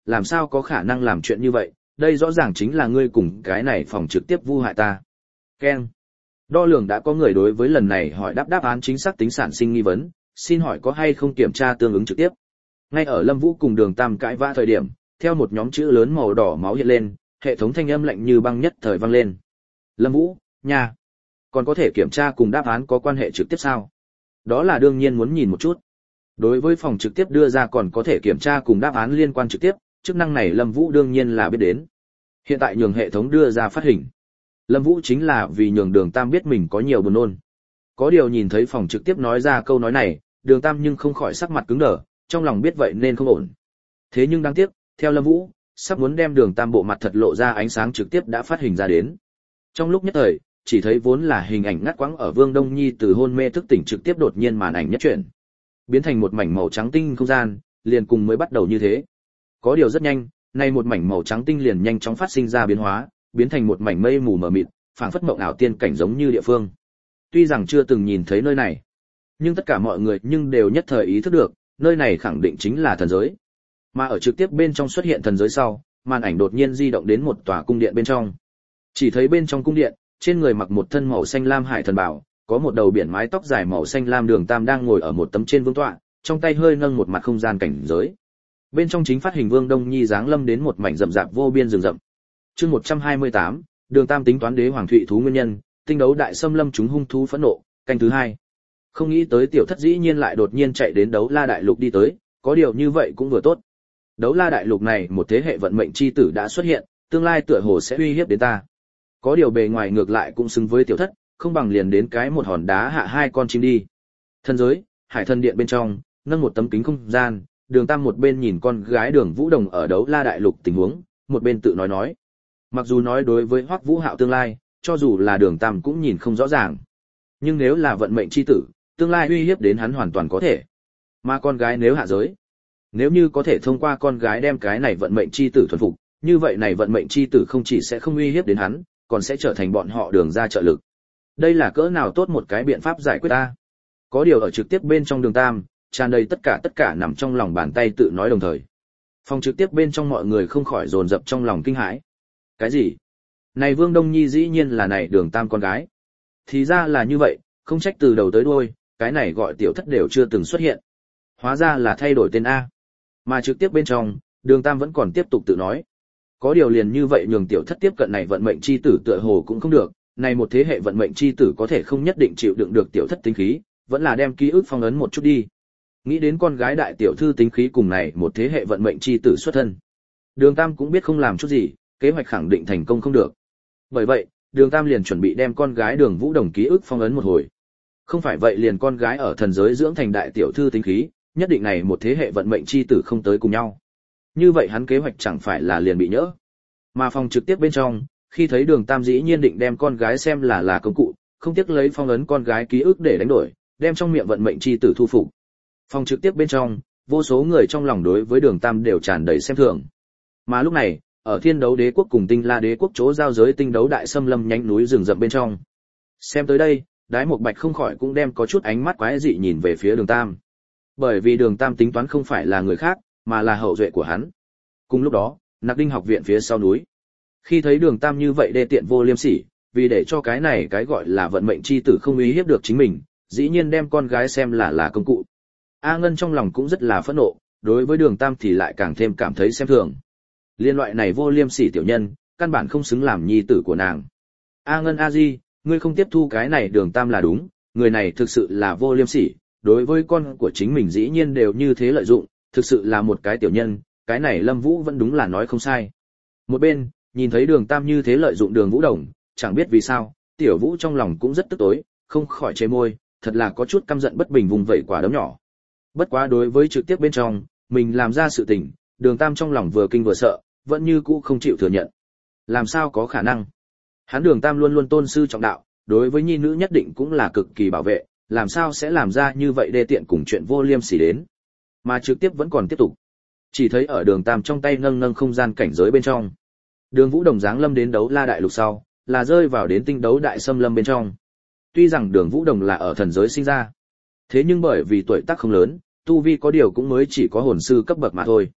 làm sao có khả năng làm chuyện như vậy, đây rõ ràng chính là ngươi cùng cái này phòng trực tiếp vu hại ta. Keng. Đo lường đã có người đối với lần này hỏi đáp đáp án chính xác tính sản sinh nghi vấn, xin hỏi có hay không kiểm tra tương ứng trực tiếp. Ngay ở Lâm Vũ cùng Đường Tam cãi vã thời điểm, theo một nhóm chữ lớn màu đỏ máu hiện lên, hệ thống thanh âm lạnh như băng nhất thời vang lên. Lâm Vũ, nha, còn có thể kiểm tra cùng đáp án có quan hệ trực tiếp sao? Đó là đương nhiên muốn nhìn một chút. Đối với phòng trực tiếp đưa ra còn có thể kiểm tra cùng đáp án liên quan trực tiếp, chức năng này Lâm Vũ đương nhiên là biết đến. Hiện tại nhường hệ thống đưa ra phát hình. Lâm Vũ chính là vì nhường Đường Tam biết mình có nhiều buồn nôn. Có điều nhìn thấy phòng trực tiếp nói ra câu nói này, Đường Tam nhưng không khỏi sắc mặt cứng đờ, trong lòng biết vậy nên không ổn. Thế nhưng đáng tiếc, theo Lâm Vũ, sắp muốn đem Đường Tam bộ mặt thật lộ ra ánh sáng trực tiếp đã phát hình ra đến. Trong lúc nhất thời, chỉ thấy vốn là hình ảnh ngắt quãng ở Vương Đông Nhi từ hôn mê thức tỉnh trực tiếp đột nhiên màn ảnh nhất chuyển, biến thành một mảnh màu trắng tinh không gian, liền cùng mới bắt đầu như thế. Có điều rất nhanh, nay một mảnh màu trắng tinh liền nhanh chóng phát sinh ra biến hóa, biến thành một mảnh mây mù mờ mịt, phảng phất mộng ảo tiên cảnh giống như địa phương. Tuy rằng chưa từng nhìn thấy nơi này, nhưng tất cả mọi người nhưng đều nhất thời ý thức được, nơi này khẳng định chính là thần giới. Mà ở trực tiếp bên trong xuất hiện thần giới sau, màn ảnh đột nhiên di động đến một tòa cung điện bên trong. Chỉ thấy bên trong cung điện, trên người mặc một thân màu xanh lam hải thần bào, có một đầu biển mái tóc dài màu xanh lam Đường Tam đang ngồi ở một tấm trên vương tọa, trong tay hơi nâng một mặt không gian cảnh giới. Bên trong chính phát hình Vương Đông Nhi giáng lâm đến một mảnh rậm rạp vô biên rừng rậm. Chương một trăm hai mươi tám, Đường Tam tính toán đế hoàng thụy thú nguyên nhân, tinh đấu đại xâm lâm chúng hung thú phẫn nộ, canh thứ hai. Không nghĩ tới tiểu thất dĩ nhiên lại đột nhiên chạy đến Đấu La đại lục đi tới, có điều như vậy cũng vừa tốt. Đấu La đại lục này một thế hệ vận mệnh chi tử đã xuất hiện, tương lai tựa hồ sẽ uy hiếp đến ta. Có điều bề ngoài ngược lại cũng xứng với tiểu thất, không bằng liền đến cái một hòn đá hạ hai con chim đi. Thần giới, Hải Thần điện bên trong, nâng một tấm kính không gian, Đường Tam một bên nhìn con gái Đường Vũ Đồng ở Đấu La đại lục tình huống, một bên tự nói nói. Mặc dù nói đối với Hoắc Vũ Hạo tương lai, cho dù là Đường Tam cũng nhìn không rõ ràng. Nhưng nếu là vận mệnh chi tử, tương lai uy hiếp đến hắn hoàn toàn có thể. Mà con gái nếu hạ giới, nếu như có thể thông qua con gái đem cái này vận mệnh chi tử thuần phục, như vậy này vận mệnh chi tử không chỉ sẽ không uy hiếp đến hắn, còn sẽ trở thành bọn họ đường ra trợ lực. Đây là cỡ nào tốt một cái biện pháp giải quyết ta. Có điều ở trực tiếp bên trong Đường Tam, tràn đầy tất cả tất cả nằm trong lòng bàn tay tự nói đồng thời. Phòng trực tiếp bên trong mọi người không khỏi dồn dập trong lòng kinh hãi. Cái gì? Này Vương Đông Nhi dĩ nhiên là này Đường Tam con gái. Thì ra là như vậy, không trách từ đầu tới đuôi, cái này gọi tiểu thất đều chưa từng xuất hiện. Hóa ra là thay đổi tên A. Mà trực tiếp bên trong, Đường Tam vẫn còn tiếp tục tự nói. Có điều liền như vậy nhường tiểu thất tiếp cận này vận mệnh chi tử tựa hồ cũng không được, này một thế hệ vận mệnh chi tử có thể không nhất định chịu đựng được tiểu thất tính khí, vẫn là đem ký ức phong ấn một chút đi. Nghĩ đến con gái đại tiểu thư tính khí cùng này một thế hệ vận mệnh chi tử xuất thân. Đường Tam cũng biết không làm chút gì, kế hoạch khẳng định thành công không được. Bởi vậy, Đường Tam liền chuẩn bị đem con gái Đường Vũ Đồng ký ức phong ấn một hồi. Không phải vậy liền con gái ở thần giới dưỡng thành đại tiểu thư tính khí, nhất định này một thế hệ vận mệnh chi tử không tới cùng nhau. Như vậy hắn kế hoạch chẳng phải là liền bị nhỡ. Mà phòng trực tiếp bên trong, khi thấy Đường Tam dĩ nhiên định đem con gái xem là là công cụ, không tiếc lấy phong ấn con gái ký ức để đánh đổi, đem trong miệng vận mệnh chi tử thu phục. Phòng trực tiếp bên trong, vô số người trong lòng đối với Đường Tam đều tràn đầy xem thường. Mà lúc này, ở Thiên Đấu Đế quốc cùng Tinh La Đế quốc chỗ giao giới tinh đấu đại xâm lâm nhánh núi rừng rậm bên trong. Xem tới đây, Đái Mộc Bạch không khỏi cũng đem có chút ánh mắt quái dị nhìn về phía Đường Tam. Bởi vì Đường Tam tính toán không phải là người khác, mà là hậu duệ của hắn. Cùng lúc đó, Nặc Đinh học viện phía sau núi. Khi thấy Đường Tam như vậy đê tiện vô liêm sỉ, vì để cho cái này cái gọi là vận mệnh chi tử không uy hiếp được chính mình, dĩ nhiên đem con gái xem là là công cụ. A Ngân trong lòng cũng rất là phẫn nộ, đối với Đường Tam thì lại càng thêm cảm thấy xem thường. Liên loại này vô liêm sỉ tiểu nhân, căn bản không xứng làm nhi tử của nàng. A Ngân A Di, ngươi không tiếp thu cái này Đường Tam là đúng, người này thực sự là vô liêm sỉ, đối với con của chính mình dĩ nhiên đều như thế lợi dụng, thực sự là một cái tiểu nhân, cái này Lâm Vũ vẫn đúng là nói không sai. Một bên, nhìn thấy Đường Tam như thế lợi dụng Đường Vũ Đồng, chẳng biết vì sao, Tiểu Vũ trong lòng cũng rất tức tối, không khỏi chế môi, thật là có chút căm giận bất bình vùng vẫy quả đấm nhỏ. Bất quá đối với trực tiếp bên trong, mình làm ra sự tình, Đường Tam trong lòng vừa kinh vừa sợ, vẫn như cũ không chịu thừa nhận. Làm sao có khả năng? Hắn Đường Tam luôn luôn tôn sư trọng đạo, đối với nhi nữ nhất định cũng là cực kỳ bảo vệ, làm sao sẽ làm ra như vậy đê tiện cùng chuyện vô liêm sỉ đến. Mà trực tiếp vẫn còn tiếp tục. Chỉ thấy ở Đường Tam trong tay nâng nâng không gian cảnh giới bên trong. Đường Vũ Đồng giáng lâm đến Đấu La đại lục sau, là rơi vào đến tinh đấu đại xâm lâm bên trong. Tuy rằng Đường Vũ Đồng là ở thần giới sinh ra, thế nhưng bởi vì tuổi tác không lớn, tu vi có điều cũng mới chỉ có hồn sư cấp bậc mà thôi.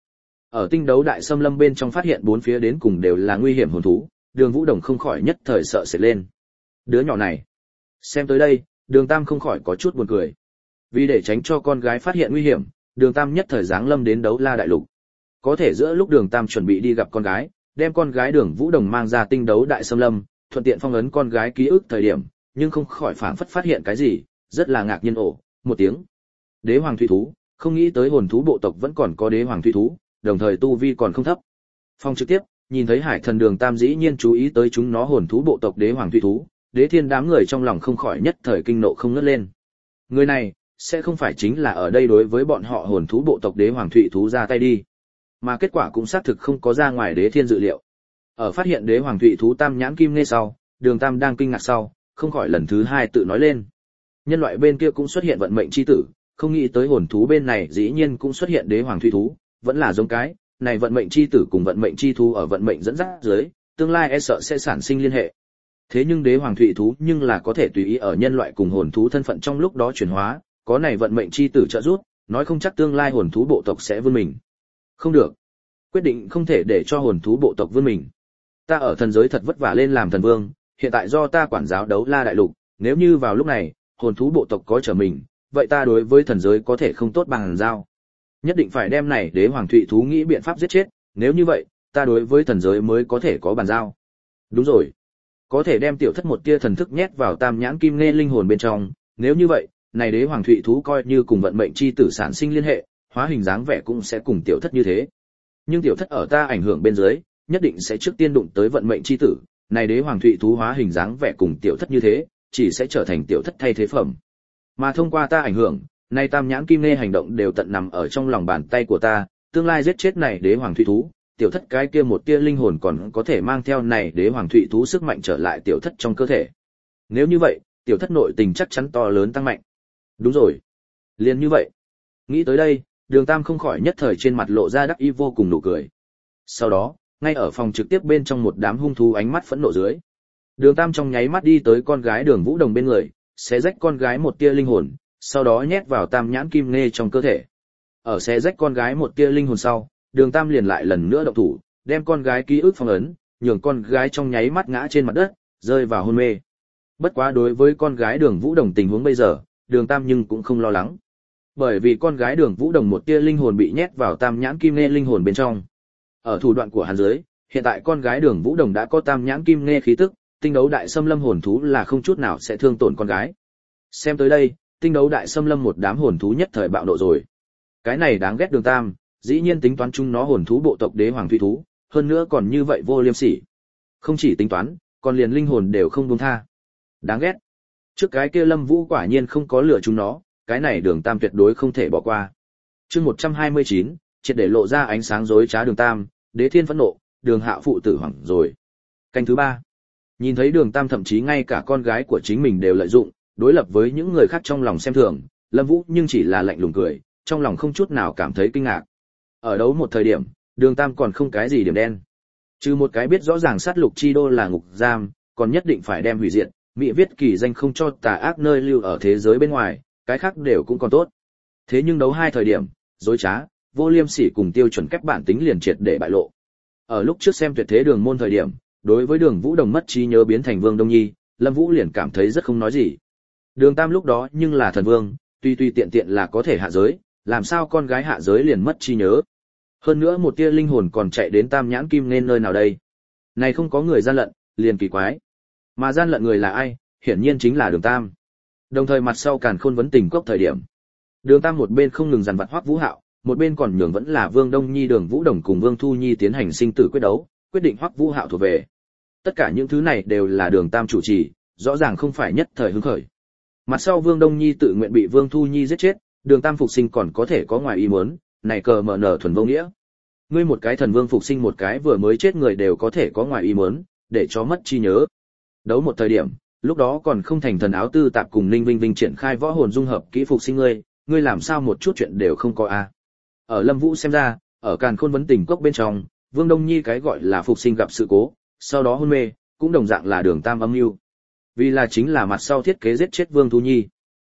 Ở tinh đấu đại xâm lâm bên trong phát hiện bốn phía đến cùng đều là nguy hiểm hồn thú, Đường Vũ Đồng không khỏi nhất thời sợ sệt lên. Đứa nhỏ này, xem tới đây, Đường Tam không khỏi có chút buồn cười. Vì để tránh cho con gái phát hiện nguy hiểm, Đường Tam nhất thời giáng lâm đến Đấu La đại lục. Có thể giữa lúc Đường Tam chuẩn bị đi gặp con gái, đem con gái Đường Vũ Đồng mang ra tinh đấu đại xâm lâm, thuận tiện phong ấn con gái ký ức thời điểm, nhưng không khỏi phảng phất phát hiện cái gì, rất là ngạc nhiên ổ, một tiếng. Đế hoàng thủy thú, không nghĩ tới hồn thú bộ tộc vẫn còn có đế hoàng thủy thú, đồng thời tu vi còn không thấp. Phong trực tiếp, nhìn thấy Hải Thần Đường Tam dĩ nhiên chú ý tới chúng nó hồn thú bộ tộc đế hoàng thủy thú, Đế Thiên đám người trong lòng không khỏi nhất thời kinh nộ không ngớt lên. Người này, sẽ không phải chính là ở đây đối với bọn họ hồn thú bộ tộc đế hoàng thủy thú ra tay đi. Mà kết quả cũng xác thực không có ra ngoài Đế Thiên dự liệu. Ở phát hiện đế hoàng thủy thú tam nhãn kim nghe sau, Đường Tam đang kinh ngạc sau, không khỏi lần thứ hai tự nói lên. Nhân loại bên kia cũng xuất hiện vận mệnh chi tử, không nghĩ tới hồn thú bên này dĩ nhiên cũng xuất hiện đế hoàng thủy thú, vẫn là giống cái, này vận mệnh chi tử cùng vận mệnh chi thú ở vận mệnh dẫn dắt dưới, tương lai e sợ sẽ sản sinh liên hệ. Thế nhưng đế hoàng thủy thú nhưng là có thể tùy ý ở nhân loại cùng hồn thú thân phận trong lúc đó chuyển hóa, có này vận mệnh chi tử trợ giúp, nói không chắc tương lai hồn thú bộ tộc sẽ vươn mình. Không được, quyết định không thể để cho hồn thú bộ tộc vươn mình. Ta ở thần giới thật vất vả lên làm thần vương, hiện tại do ta quản giáo Đấu La đại lục, nếu như vào lúc này, hồn thú bộ tộc có trở mình, vậy ta đối với thần giới có thể không tốt bằng giao. Nhất định phải đem này đế hoàng thủy thú nghĩ biện pháp giết chết, nếu như vậy, ta đối với thần giới mới có thể có bàn giao. Đúng rồi, có thể đem tiểu thất một tia thần thức nhét vào tam nhãn kim nghe linh hồn bên trong, nếu như vậy, này đế hoàng thủy thú coi như cùng vận mệnh chi tử sản sinh liên hệ, hóa hình dáng vẻ cũng sẽ cùng tiểu thất như thế. Nhưng tiểu thất ở ta ảnh hưởng bên dưới, nhất định sẽ trước tiên đụng tới vận mệnh chi tử, này đế hoàng thủy thú hóa hình dáng vẻ cùng tiểu thất như thế, chỉ sẽ trở thành tiểu thất thay thế phẩm. Mà thông qua ta ảnh hưởng, nay tam nhãn kim nghe hành động đều tận nằm ở trong lòng bàn tay của ta, tương lai giết chết này đế hoàng thủy thú, tiểu thất cái kia một tia linh hồn còn có thể mang theo này đế hoàng thủy thú sức mạnh trở lại tiểu thất trong cơ thể. Nếu như vậy, tiểu thất nội tình chắc chắn to lớn tăng mạnh. Đúng rồi, liền như vậy. Nghĩ tới đây, Đường Tam không khỏi nhất thời trên mặt lộ ra đắc ý vô cùng nụ cười. Sau đó, ngay ở phòng trực tiếp bên trong một đám hung thú ánh mắt phẫn nộ dưới, Đường Tam trong nháy mắt đi tới con gái Đường Vũ Đồng bên người, xé rách con gái một tia linh hồn, sau đó nhét vào tam nhãn kim nghe trong cơ thể. Ở xé rách con gái một tia linh hồn sau, Đường Tam liền lại lần nữa động thủ, đem con gái ký ức phong ấn, nhường con gái trong nháy mắt ngã trên mặt đất, rơi vào hôn mê. Bất quá đối với con gái Đường Vũ Đồng tình huống bây giờ, Đường Tam nhưng cũng không lo lắng. Bởi vì con gái Đường Vũ Đồng một tia linh hồn bị nhét vào tam nhãn kim nghe linh hồn bên trong. Ở thủ đoạn của hắn dưới, hiện tại con gái Đường Vũ Đồng đã có tam nhãn kim nghe khí tức, tinh đấu đại xâm lâm hồn thú là không chút nào sẽ thương tổn con gái. Xem tới đây, tinh đấu đại xâm lâm một đám hồn thú nhất thời bạo nộ rồi. Cái này đáng ghét Đường Tam, dĩ nhiên tính toán chúng nó hồn thú bộ tộc đế hoàng thủy thú, hơn nữa còn như vậy vô liêm sỉ. Không chỉ tính toán, còn liền linh hồn đều không buông tha. Đáng ghét. Trước cái kia Lâm Vũ quả nhiên không có lừa chúng nó, cái này Đường Tam tuyệt đối không thể bỏ qua. Chương một trăm hai mươi chín, triệt để lộ ra ánh sáng dối trá Đường Tam, Đế Thiên phẫn nộ, Đường Hạo phụ tử hoảng rồi. Canh thứ ba. Nhìn thấy Đường Tam thậm chí ngay cả con gái của chính mình đều lợi dụng, đối lập với những người khác trong lòng xem thường, Lâm Vũ nhưng chỉ là lạnh lùng cười, trong lòng không chút nào cảm thấy kinh ngạc. Ở đấu một thời điểm, Đường Tam còn không cái gì điểm đen. Trừ một cái biết rõ ràng sát lục chi đô là ngục giam, còn nhất định phải đem hủy diệt, mỹ viết kỳ danh không cho tà ác nơi lưu ở thế giới bên ngoài, cái khác đều cũng còn tốt. Thế nhưng đấu hai thời điểm, dối trá, vô liêm sỉ cùng tiêu chuẩn kép bản tính liền triệt để bại lộ. Ở lúc trước xem tuyệt thế đường môn thời điểm, đối với Đường Vũ Đồng mất trí nhớ biến thành Vương Đông Nhi, Lâm Vũ liền cảm thấy rất không nói gì. Đường Tam lúc đó nhưng là thần vương, tuy tuy tiện tiện là có thể hạ giới, làm sao con gái hạ giới liền mất trí nhớ. Hơn nữa một tia linh hồn còn chạy đến tam nhãn kim nên nơi nào đây. Này không có người gian lận, liền kỳ quái. Mà gian lận người là ai, hiển nhiên chính là Đường Tam. Đồng thời mặt sau Càn Khôn vấn tình cốc thời điểm. Đường Tam một bên không ngừng dằn vặt Hoắc Vũ Hạo, một bên còn nhường vẫn là Vương Đông Nhi Đường Vũ Đồng cùng Vương Thu Nhi tiến hành sinh tử quyết đấu, quyết định Hoắc Vũ Hạo thuộc về. Tất cả những thứ này đều là Đường Tam chủ trì, rõ ràng không phải nhất thời hứng khởi. Mặt sau Vương Đông Nhi tự nguyện bị Vương Thu Nhi giết chết, Đường Tam phục sinh còn có thể có ngoài ý muốn, này cờ mở nở thuần vô nghĩa. Ngươi một cái thần vương phục sinh một cái vừa mới chết người đều có thể có ngoài ý muốn, để cho mất trí nhớ. Đấu một thời điểm, lúc đó còn không thành thần áo tư tạp cùng Ninh Vinh Vinh triển khai võ hồn dung hợp kỹ phục sinh ngươi, ngươi làm sao một chút chuyện đều không có a? À? Ở Lâm Vũ xem ra, ở Càn Khôn vấn tình cốc bên trong, Vương Đông Nhi cái gọi là phục sinh gặp sự cố, sau đó hôn mê, cũng đồng dạng là Đường Tam âm mưu. Vì là chính là mặt sau thiết kế giết chết Vương Thu Nhi.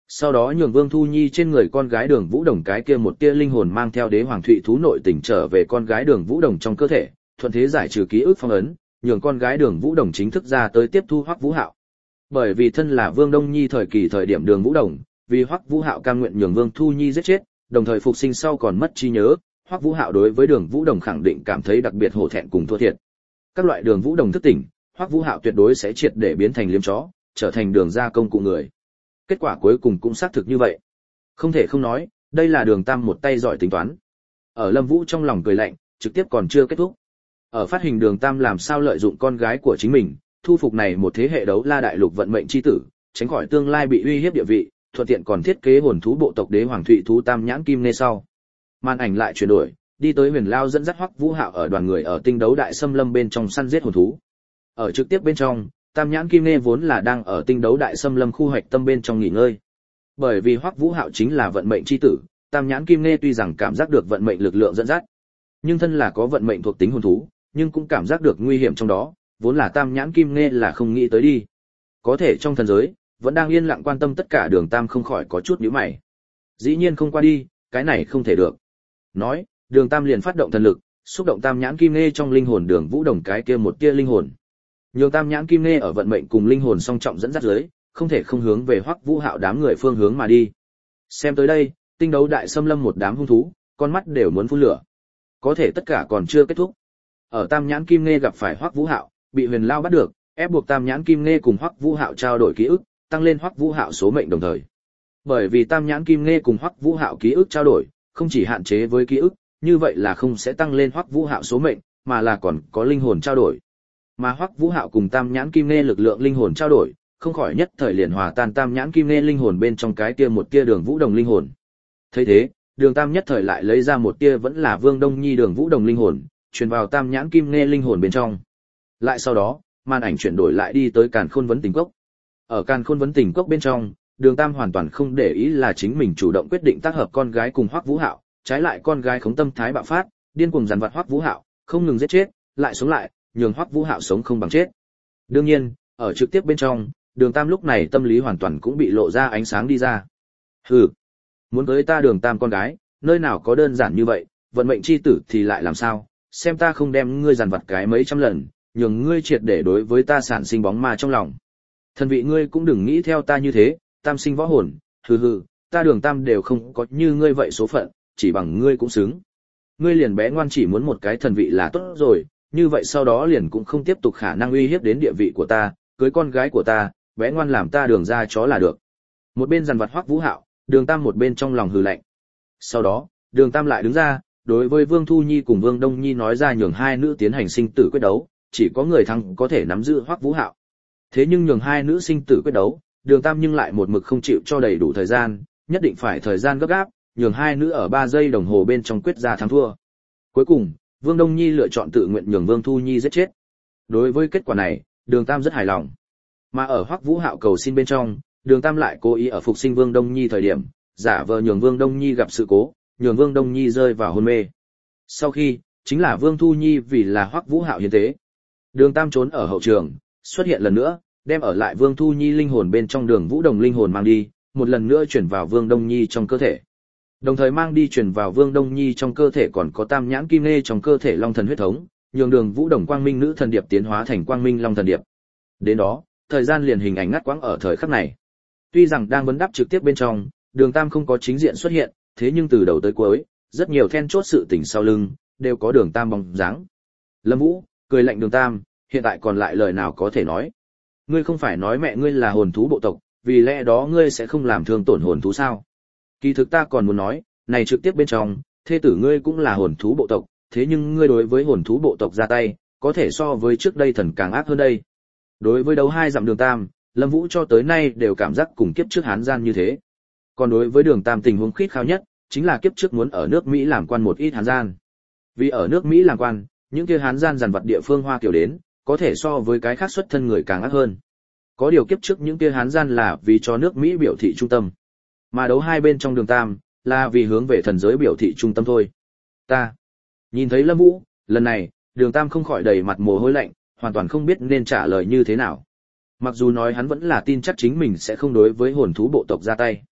Sau đó nhường Vương Thu Nhi trên người con gái Đường Vũ Đồng cái kia một tia linh hồn mang theo đế hoàng thụy thú nội tình trở về con gái Đường Vũ Đồng trong cơ thể, thuận thế giải trừ ký ức phong ấn, nhường con gái Đường Vũ Đồng chính thức ra tới tiếp thu Hoắc Vũ Hạo. Bởi vì thân là Vương Đông Nhi thời kỳ thời điểm Đường Vũ Đồng, vì Hoắc Vũ Hạo cam nguyện nhường Vương Thu Nhi giết chết, đồng thời phục sinh sau còn mất trí nhớ, Hoắc Vũ Hạo đối với Đường Vũ Đồng khẳng định cảm thấy đặc biệt hổ thẹn cùng thua thiệt. Các loại Đường Vũ Đồng thức tỉnh, Hoắc Vũ Hạo tuyệt đối sẽ triệt để biến thành liếm chó, trở thành đường gia công cụ người. Kết quả cuối cùng cũng xác thực như vậy. Không thể không nói, đây là Đường Tam một tay giỏi tính toán. Ở Lâm Vũ trong lòng cười lạnh, trực tiếp còn chưa kết thúc. Ở phát hình Đường Tam làm sao lợi dụng con gái của chính mình, thu phục này một thế hệ đấu la đại lục vận mệnh chi tử, tránh khỏi tương lai bị uy hiếp địa vị, thuận tiện còn thiết kế hồn thú bộ tộc đế hoàng thụy thú tam nhãn kim nê sau. Màn ảnh lại chuyển đổi, đi tới Huyền Lao dẫn dắt Hoắc Vũ Hạo ở đoàn người ở tinh đấu đại xâm lâm bên trong săn giết hồn thú. Ở trực tiếp bên trong, tam nhãn kim nê vốn là đang ở tinh đấu đại xâm lâm khu hoạch tâm bên trong nghỉ ngơi. Bởi vì Hoắc Vũ Hạo chính là vận mệnh chi tử, tam nhãn kim nê tuy rằng cảm giác được vận mệnh lực lượng dẫn dắt, nhưng thân là có vận mệnh thuộc tính hồn thú, nhưng cũng cảm giác được nguy hiểm trong đó, vốn là tam nhãn kim nê là không nghĩ tới đi. Có thể trong thần giới, vẫn đang yên lặng quan tâm tất cả Đường Tam không khỏi có chút nhíu mày. Dĩ nhiên không qua đi, cái này không thể được. Nói, Đường Tam liền phát động thần lực, xúc động tam nhãn kim nê trong linh hồn Đường Vũ Đồng cái kia một tia linh hồn. Nhường tam nhãn kim nê ở vận mệnh cùng linh hồn song trọng dẫn dắt dưới, không thể không hướng về Hoắc Vũ Hạo đám người phương hướng mà đi. Xem tới đây, tinh đấu đại xâm lâm một đám hung thú, con mắt đều muốn phun lửa. Có thể tất cả còn chưa kết thúc. Ở tam nhãn kim nê gặp phải Hoắc Vũ Hạo, bị Huyền Lao bắt được, ép buộc tam nhãn kim nê cùng Hoắc Vũ Hạo trao đổi ký ức, tăng lên Hoắc Vũ Hạo số mệnh đồng thời. Bởi vì tam nhãn kim nê cùng Hoắc Vũ Hạo ký ức trao đổi, không chỉ hạn chế với ký ức, như vậy là không sẽ tăng lên Hoắc Vũ Hạo số mệnh, mà là còn có linh hồn trao đổi. Mà Hoắc Vũ Hạo cùng tam nhãn kim nê lực lượng linh hồn trao đổi, không khỏi nhất thời liền hòa tan tam nhãn kim nê linh hồn bên trong cái kia một tia Đường Vũ Đồng linh hồn. Thấy thế, Đường Tam nhất thời lại lấy ra một tia vẫn là Vương Đông Nhi Đường Vũ Đồng linh hồn, truyền vào tam nhãn kim nê linh hồn bên trong. Lại sau đó, màn ảnh chuyển đổi lại đi tới Càn Khôn Vấn Tình Cốc. Ở Càn Khôn Vấn Tình Cốc bên trong, Đường Tam hoàn toàn không để ý là chính mình chủ động quyết định tác hợp con gái cùng Hoắc Vũ Hạo, trái lại con gái khống tâm thái bạo phát, điên cuồng dằn vặt Hoắc Vũ Hạo, không ngừng giết chết, lại sống lại, nhường Hoắc Vũ Hạo sống không bằng chết. Đương nhiên, ở trực tiếp bên trong, Đường Tam lúc này tâm lý hoàn toàn cũng bị lộ ra ánh sáng đi ra. Hừ, muốn với ta Đường Tam con gái, nơi nào có đơn giản như vậy, vận mệnh chi tử thì lại làm sao, xem ta không đem ngươi dằn vặt cái mấy trăm lần, nhường ngươi triệt để đối với ta sản sinh bóng ma trong lòng. Thần vị ngươi cũng đừng nghĩ theo ta như thế, tam sinh võ hồn, hừ hừ, ta Đường Tam đều không có như ngươi vậy số phận, chỉ bằng ngươi cũng xứng. Ngươi liền bé ngoan chỉ muốn một cái thần vị là tốt rồi, như vậy sau đó liền cũng không tiếp tục khả năng uy hiếp đến địa vị của ta, cưới con gái của ta, bé ngoan làm ta Đường ra chó là được. Một bên dằn vặt Hoắc Vũ Hạo, Đường Tam một bên trong lòng hừ lạnh. Sau đó, Đường Tam lại đứng ra, đối với Vương Thu Nhi cùng Vương Đông Nhi nói ra nhường hai nữ tiến hành sinh tử quyết đấu, chỉ có người thắng có thể nắm giữ Hoắc Vũ Hạo. Thế nhưng nhường hai nữ sinh tử quyết đấu, Đường Tam nhưng lại một mực không chịu cho đầy đủ thời gian, nhất định phải thời gian gấp gáp, nhường hai nữ ở ba giây đồng hồ bên trong quyết ra thắng thua. Cuối cùng, Vương Đông Nhi lựa chọn tự nguyện nhường Vương Thu Nhi giết chết. Đối với kết quả này, Đường Tam rất hài lòng. Mà ở Hoắc Vũ Hạo cầu xin bên trong, Đường Tam lại cố ý ở phục sinh Vương Đông Nhi thời điểm, giả vờ nhường Vương Đông Nhi gặp sự cố, nhường Vương Đông Nhi rơi vào hôn mê. Sau khi, chính là Vương Thu Nhi vì là Hoắc Vũ Hạo hiến tế. Đường Tam trốn ở hậu trường, xuất hiện lần nữa, đem ở lại Vương Thu Nhi linh hồn bên trong Đường Vũ Đồng linh hồn mang đi, một lần nữa chuyển vào Vương Đông Nhi trong cơ thể. Đồng thời mang đi chuyển vào Vương Đông Nhi trong cơ thể còn có tam nhãn kim nê trong cơ thể Long Thần huyết thống, nhường Đường Vũ Đồng Quang Minh nữ thần điệp tiến hóa thành Quang Minh Long Thần điệp. Đến đó, thời gian liền hình ảnh ngắt quãng ở thời khắc này. Tuy rằng đang vấn đáp trực tiếp bên trong, Đường Tam không có chính diện xuất hiện, thế nhưng từ đầu tới cuối, rất nhiều then chốt sự tình sau lưng đều có Đường Tam bóng dáng. Lâm Vũ cười lạnh Đường Tam, hiện tại còn lại lời nào có thể nói? Ngươi không phải nói mẹ ngươi là hồn thú bộ tộc, vì lẽ đó ngươi sẽ không làm thương tổn hồn thú sao? Kỳ thực ta còn muốn nói, này trực tiếp bên trong, thê tử ngươi cũng là hồn thú bộ tộc, thế nhưng ngươi đối với hồn thú bộ tộc ra tay, có thể so với trước đây thần càng ác hơn đây. Đối với đấu hai dặm Đường Tam, Lâm Vũ cho tới nay đều cảm giác cùng kiếp trước Hán gian như thế. Còn đối với Đường Tam tình huống khít khao nhất, chính là kiếp trước muốn ở nước Mỹ làm quan một ít Hán gian. Vì ở nước Mỹ làm quan, những kia Hán gian dằn vặt địa phương Hoa Kiều đến, có thể so với cái khác xuất thân người càng ác hơn. Có điều kiếp trước những kia Hán gian là vì cho nước Mỹ biểu thị trung tâm. Mà đấu hai bên trong Đường Tam, là vì hướng về thần giới biểu thị trung tâm thôi. Ta nhìn thấy Lâm Vũ, lần này, Đường Tam không khỏi đầy mặt mồ hôi lạnh, hoàn toàn không biết nên trả lời như thế nào. Mặc dù nói hắn vẫn là tin chắc chính mình sẽ không đối với hồn thú bộ tộc ra tay.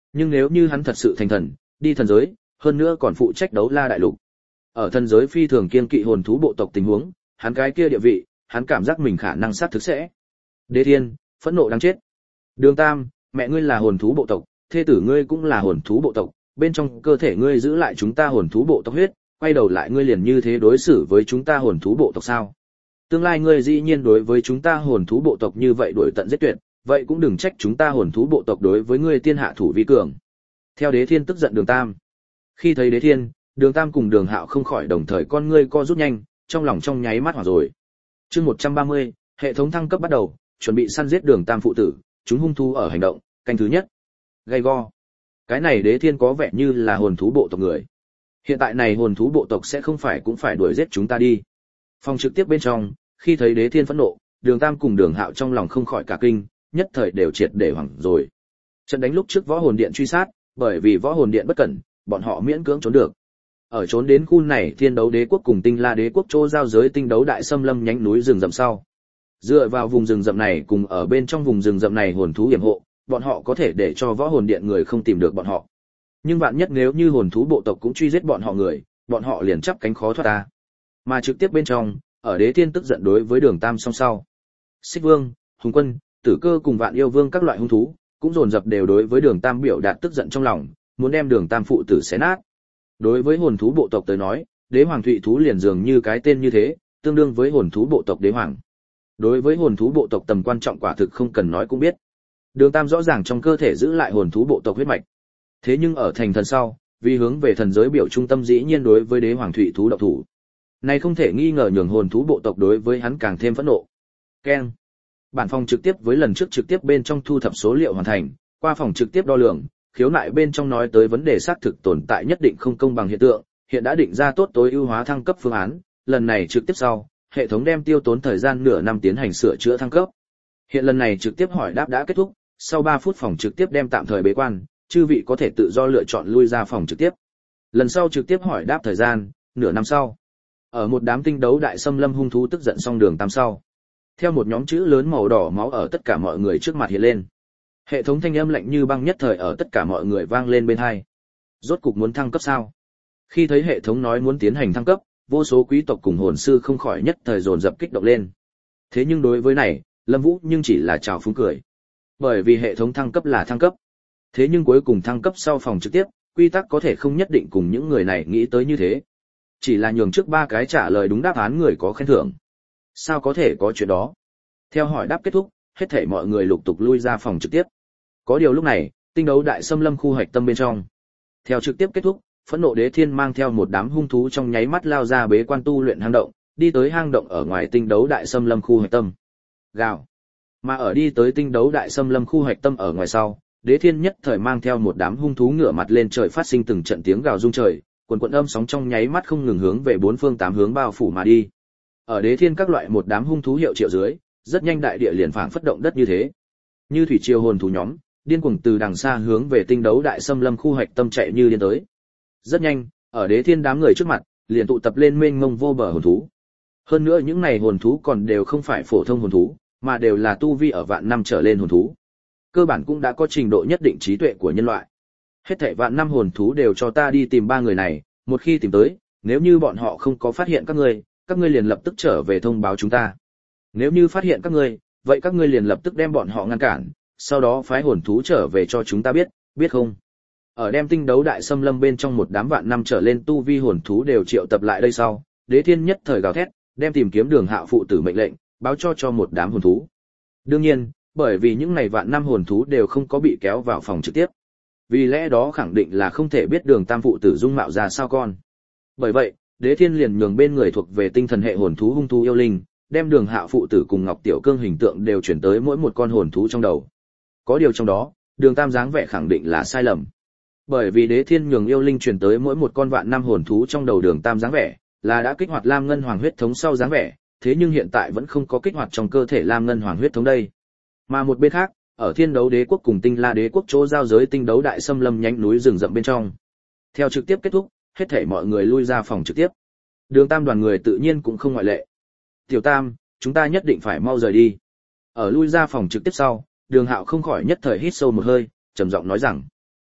Nhưng nếu như hắn thật sự thành thần, đi thần giới, hơn nữa còn phụ trách đấu la đại lục. Ở thần giới phi thường kiên kỵ hồn thú bộ tộc tình huống, hắn cái kia địa vị, hắn cảm giác mình khả năng sát thực sẽ. Đế Thiên, phẫn nộ đáng chết. Đường Tam, mẹ ngươi là hồn thú bộ tộc, thê tử ngươi cũng là hồn thú bộ tộc, bên trong cơ thể ngươi giữ lại chúng ta hồn thú bộ tộc huyết, quay đầu lại ngươi liền như thế đối xử với chúng ta hồn thú bộ tộc sao? Tương lai ngươi dĩ nhiên đối với chúng ta hồn thú bộ tộc như vậy đuổi tận giết tuyệt, vậy cũng đừng trách chúng ta hồn thú bộ tộc đối với ngươi tiên hạ thủ vi cường. Theo Đế Thiên tức giận Đường Tam. Khi thấy Đế Thiên, Đường Tam cùng Đường Hạo không khỏi đồng thời con ngươi co rút nhanh, trong lòng trong nháy mắt hoảng rồi. Chương một trăm ba mươi, hệ thống thăng cấp bắt đầu, chuẩn bị săn giết Đường Tam phụ tử, chúng hung thú ở hành động, canh thứ nhất. Gay go. Cái này Đế Thiên có vẻ như là hồn thú bộ tộc người. Hiện tại này hồn thú bộ tộc sẽ không phải cũng phải đuổi giết chúng ta đi. Phòng trực tiếp bên trong, khi thấy Đế Thiên phẫn nộ, Đường Tam cùng Đường Hạo trong lòng không khỏi cả kinh, nhất thời đều triệt để hoảng rồi. Trận đánh lúc trước võ hồn điện truy sát, bởi vì võ hồn điện bất cẩn, bọn họ miễn cưỡng trốn được. Ở trốn đến khu này Thiên Đấu Đế quốc cùng Tinh La Đế quốc chỗ giao giới Tinh Đấu Đại Xâm Lâm nhánh núi rừng rậm sau. Dựa vào vùng rừng rậm này cùng ở bên trong vùng rừng rậm này hồn thú yểm hộ, bọn họ có thể để cho võ hồn điện người không tìm được bọn họ. Nhưng vạn nhất nếu như hồn thú bộ tộc cũng truy giết bọn họ người, bọn họ liền chắp cánh khó thoát ta. Mà trực tiếp bên trong, ở Đế Thiên tức giận đối với Đường Tam song sau. Xích Vương, Hùng Quân, Tử Cơ cùng Vạn Yêu Vương các loại hung thú, cũng dồn dập đều đối với Đường Tam biểu đạt tức giận trong lòng, muốn đem Đường Tam phụ tử xé nát. Đối với hồn thú bộ tộc tới nói, Đế Hoàng Thụy thú liền dường như cái tên như thế, tương đương với hồn thú bộ tộc Đế Hoàng. Đối với hồn thú bộ tộc tầm quan trọng quả thực không cần nói cũng biết. Đường Tam rõ ràng trong cơ thể giữ lại hồn thú bộ tộc huyết mạch. Thế nhưng ở thành thần sau, vì hướng về thần giới biểu trung tâm dĩ nhiên đối với Đế Hoàng Thụy thú động thủ. Này không thể nghi ngờ nhường hồn thú bộ tộc đối với hắn càng thêm phẫn nộ. Keng. Bản phòng trực tiếp với lần trước trực tiếp bên trong thu thập số liệu hoàn thành, qua phòng trực tiếp đo lường, khiếu nại bên trong nói tới vấn đề xác thực tồn tại nhất định không công bằng hiện tượng, hiện đã định ra tốt tối ưu hóa thăng cấp phương án, lần này trực tiếp sau, hệ thống đem tiêu tốn thời gian nửa năm tiến hành sửa chữa thăng cấp. Hiện lần này trực tiếp hỏi đáp đã kết thúc, sau ba phút phòng trực tiếp đem tạm thời bế quan, chư vị có thể tự do lựa chọn lui ra phòng trực tiếp. Lần sau trực tiếp hỏi đáp thời gian, nửa năm sau. Ở một đám tinh đấu đại xâm lâm hung thú tức giận xong Đường Tam sau. Theo một nhóm chữ lớn màu đỏ máu ở tất cả mọi người trước mặt hiện lên. Hệ thống thanh âm lạnh như băng nhất thời ở tất cả mọi người vang lên bên tai. Rốt cục muốn thăng cấp sao? Khi thấy hệ thống nói muốn tiến hành thăng cấp, vô số quý tộc cùng hồn sư không khỏi nhất thời dồn dập kích động lên. Thế nhưng đối với này, Lâm Vũ nhưng chỉ là chào phúng cười. Bởi vì hệ thống thăng cấp là thăng cấp. Thế nhưng cuối cùng thăng cấp sau phòng trực tiếp, quy tắc có thể không nhất định cùng những người này nghĩ tới như thế. Chỉ là nhường trước ba cái trả lời đúng đáp án người có khen thưởng. Sao có thể có chuyện đó? Theo hỏi đáp kết thúc, hết thảy mọi người lục tục lui ra phòng trực tiếp. Có điều lúc này, tinh đấu đại xâm lâm khu hạch tâm bên trong. Theo trực tiếp kết thúc, phẫn nộ Đế Thiên mang theo một đám hung thú trong nháy mắt lao ra bế quan tu luyện hang động, đi tới hang động ở ngoài tinh đấu đại xâm lâm khu hạch tâm. Gào. Mà ở đi tới tinh đấu đại xâm lâm khu hạch tâm ở ngoài sau, Đế Thiên nhất thời mang theo một đám hung thú ngửa mặt lên trời phát sinh từng trận tiếng gào rung trời, quần quần âm sóng trong nháy mắt không ngừng hướng về bốn phương tám hướng bao phủ mà đi. Ở Đế Thiên các loại một đám hung thú hiệu triệu dưới, rất nhanh đại địa liền phảng phất động đất như thế. Như thủy triều hồn thú nhóm, điên cuồng từ đằng xa hướng về tinh đấu đại xâm lâm khu hạch tâm chạy như điên tới. Rất nhanh, ở Đế Thiên đám người trước mặt, liền tụ tập lên mênh mông vô bờ hồn thú. Hơn nữa những này hồn thú còn đều không phải phổ thông hồn thú, mà đều là tu vi ở vạn năm trở lên hồn thú. Cơ bản cũng đã có trình độ nhất định trí tuệ của nhân loại. Hết thảy vạn năm hồn thú đều cho ta đi tìm ba người này, một khi tìm tới, nếu như bọn họ không có phát hiện các ngươi, các ngươi liền lập tức trở về thông báo chúng ta. Nếu như phát hiện các ngươi, vậy các ngươi liền lập tức đem bọn họ ngăn cản, sau đó phái hồn thú trở về cho chúng ta biết, biết không? Ở đem tinh đấu đại xâm lâm bên trong một đám vạn năm trở lên tu vi hồn thú đều triệu tập lại đây sau, Đế Thiên nhất thời gào thét, đem tìm kiếm Đường Hạo phụ tử mệnh lệnh, báo cho cho một đám hồn thú. Đương nhiên, bởi vì những này vạn năm hồn thú đều không có bị kéo vào phòng trực tiếp. Vì lẽ đó khẳng định là không thể biết Đường Tam phụ tử dung mạo ra sao con. Bởi vậy, Đế Thiên liền nhường bên người thuộc về tinh thần hệ hồn thú hung thú yêu linh, đem Đường Hạo phụ tử cùng Ngọc Tiểu Cương hình tượng đều chuyển tới mỗi một con hồn thú trong đầu. Có điều trong đó, Đường Tam dáng vẻ khẳng định là sai lầm. Bởi vì Đế Thiên nhường yêu linh chuyển tới mỗi một con vạn năm hồn thú trong đầu Đường Tam dáng vẻ, là đã kích hoạt Lam Ngân Hoàng huyết thống sau dáng vẻ, thế nhưng hiện tại vẫn không có kích hoạt trong cơ thể Lam Ngân Hoàng huyết thống đây. Mà một bên khác, ở Thiên Đấu Đế quốc cùng Tinh La Đế quốc chỗ giao giới tinh đấu đại xâm lâm nhánh núi rừng rậm bên trong. Theo trực tiếp kết thúc, hết thảy mọi người lui ra phòng trực tiếp. Đường Tam đoàn người tự nhiên cũng không ngoại lệ. Tiểu Tam, chúng ta nhất định phải mau rời đi. Ở lui ra phòng trực tiếp sau, Đường Hạo không khỏi nhất thời hít sâu một hơi, trầm giọng nói rằng: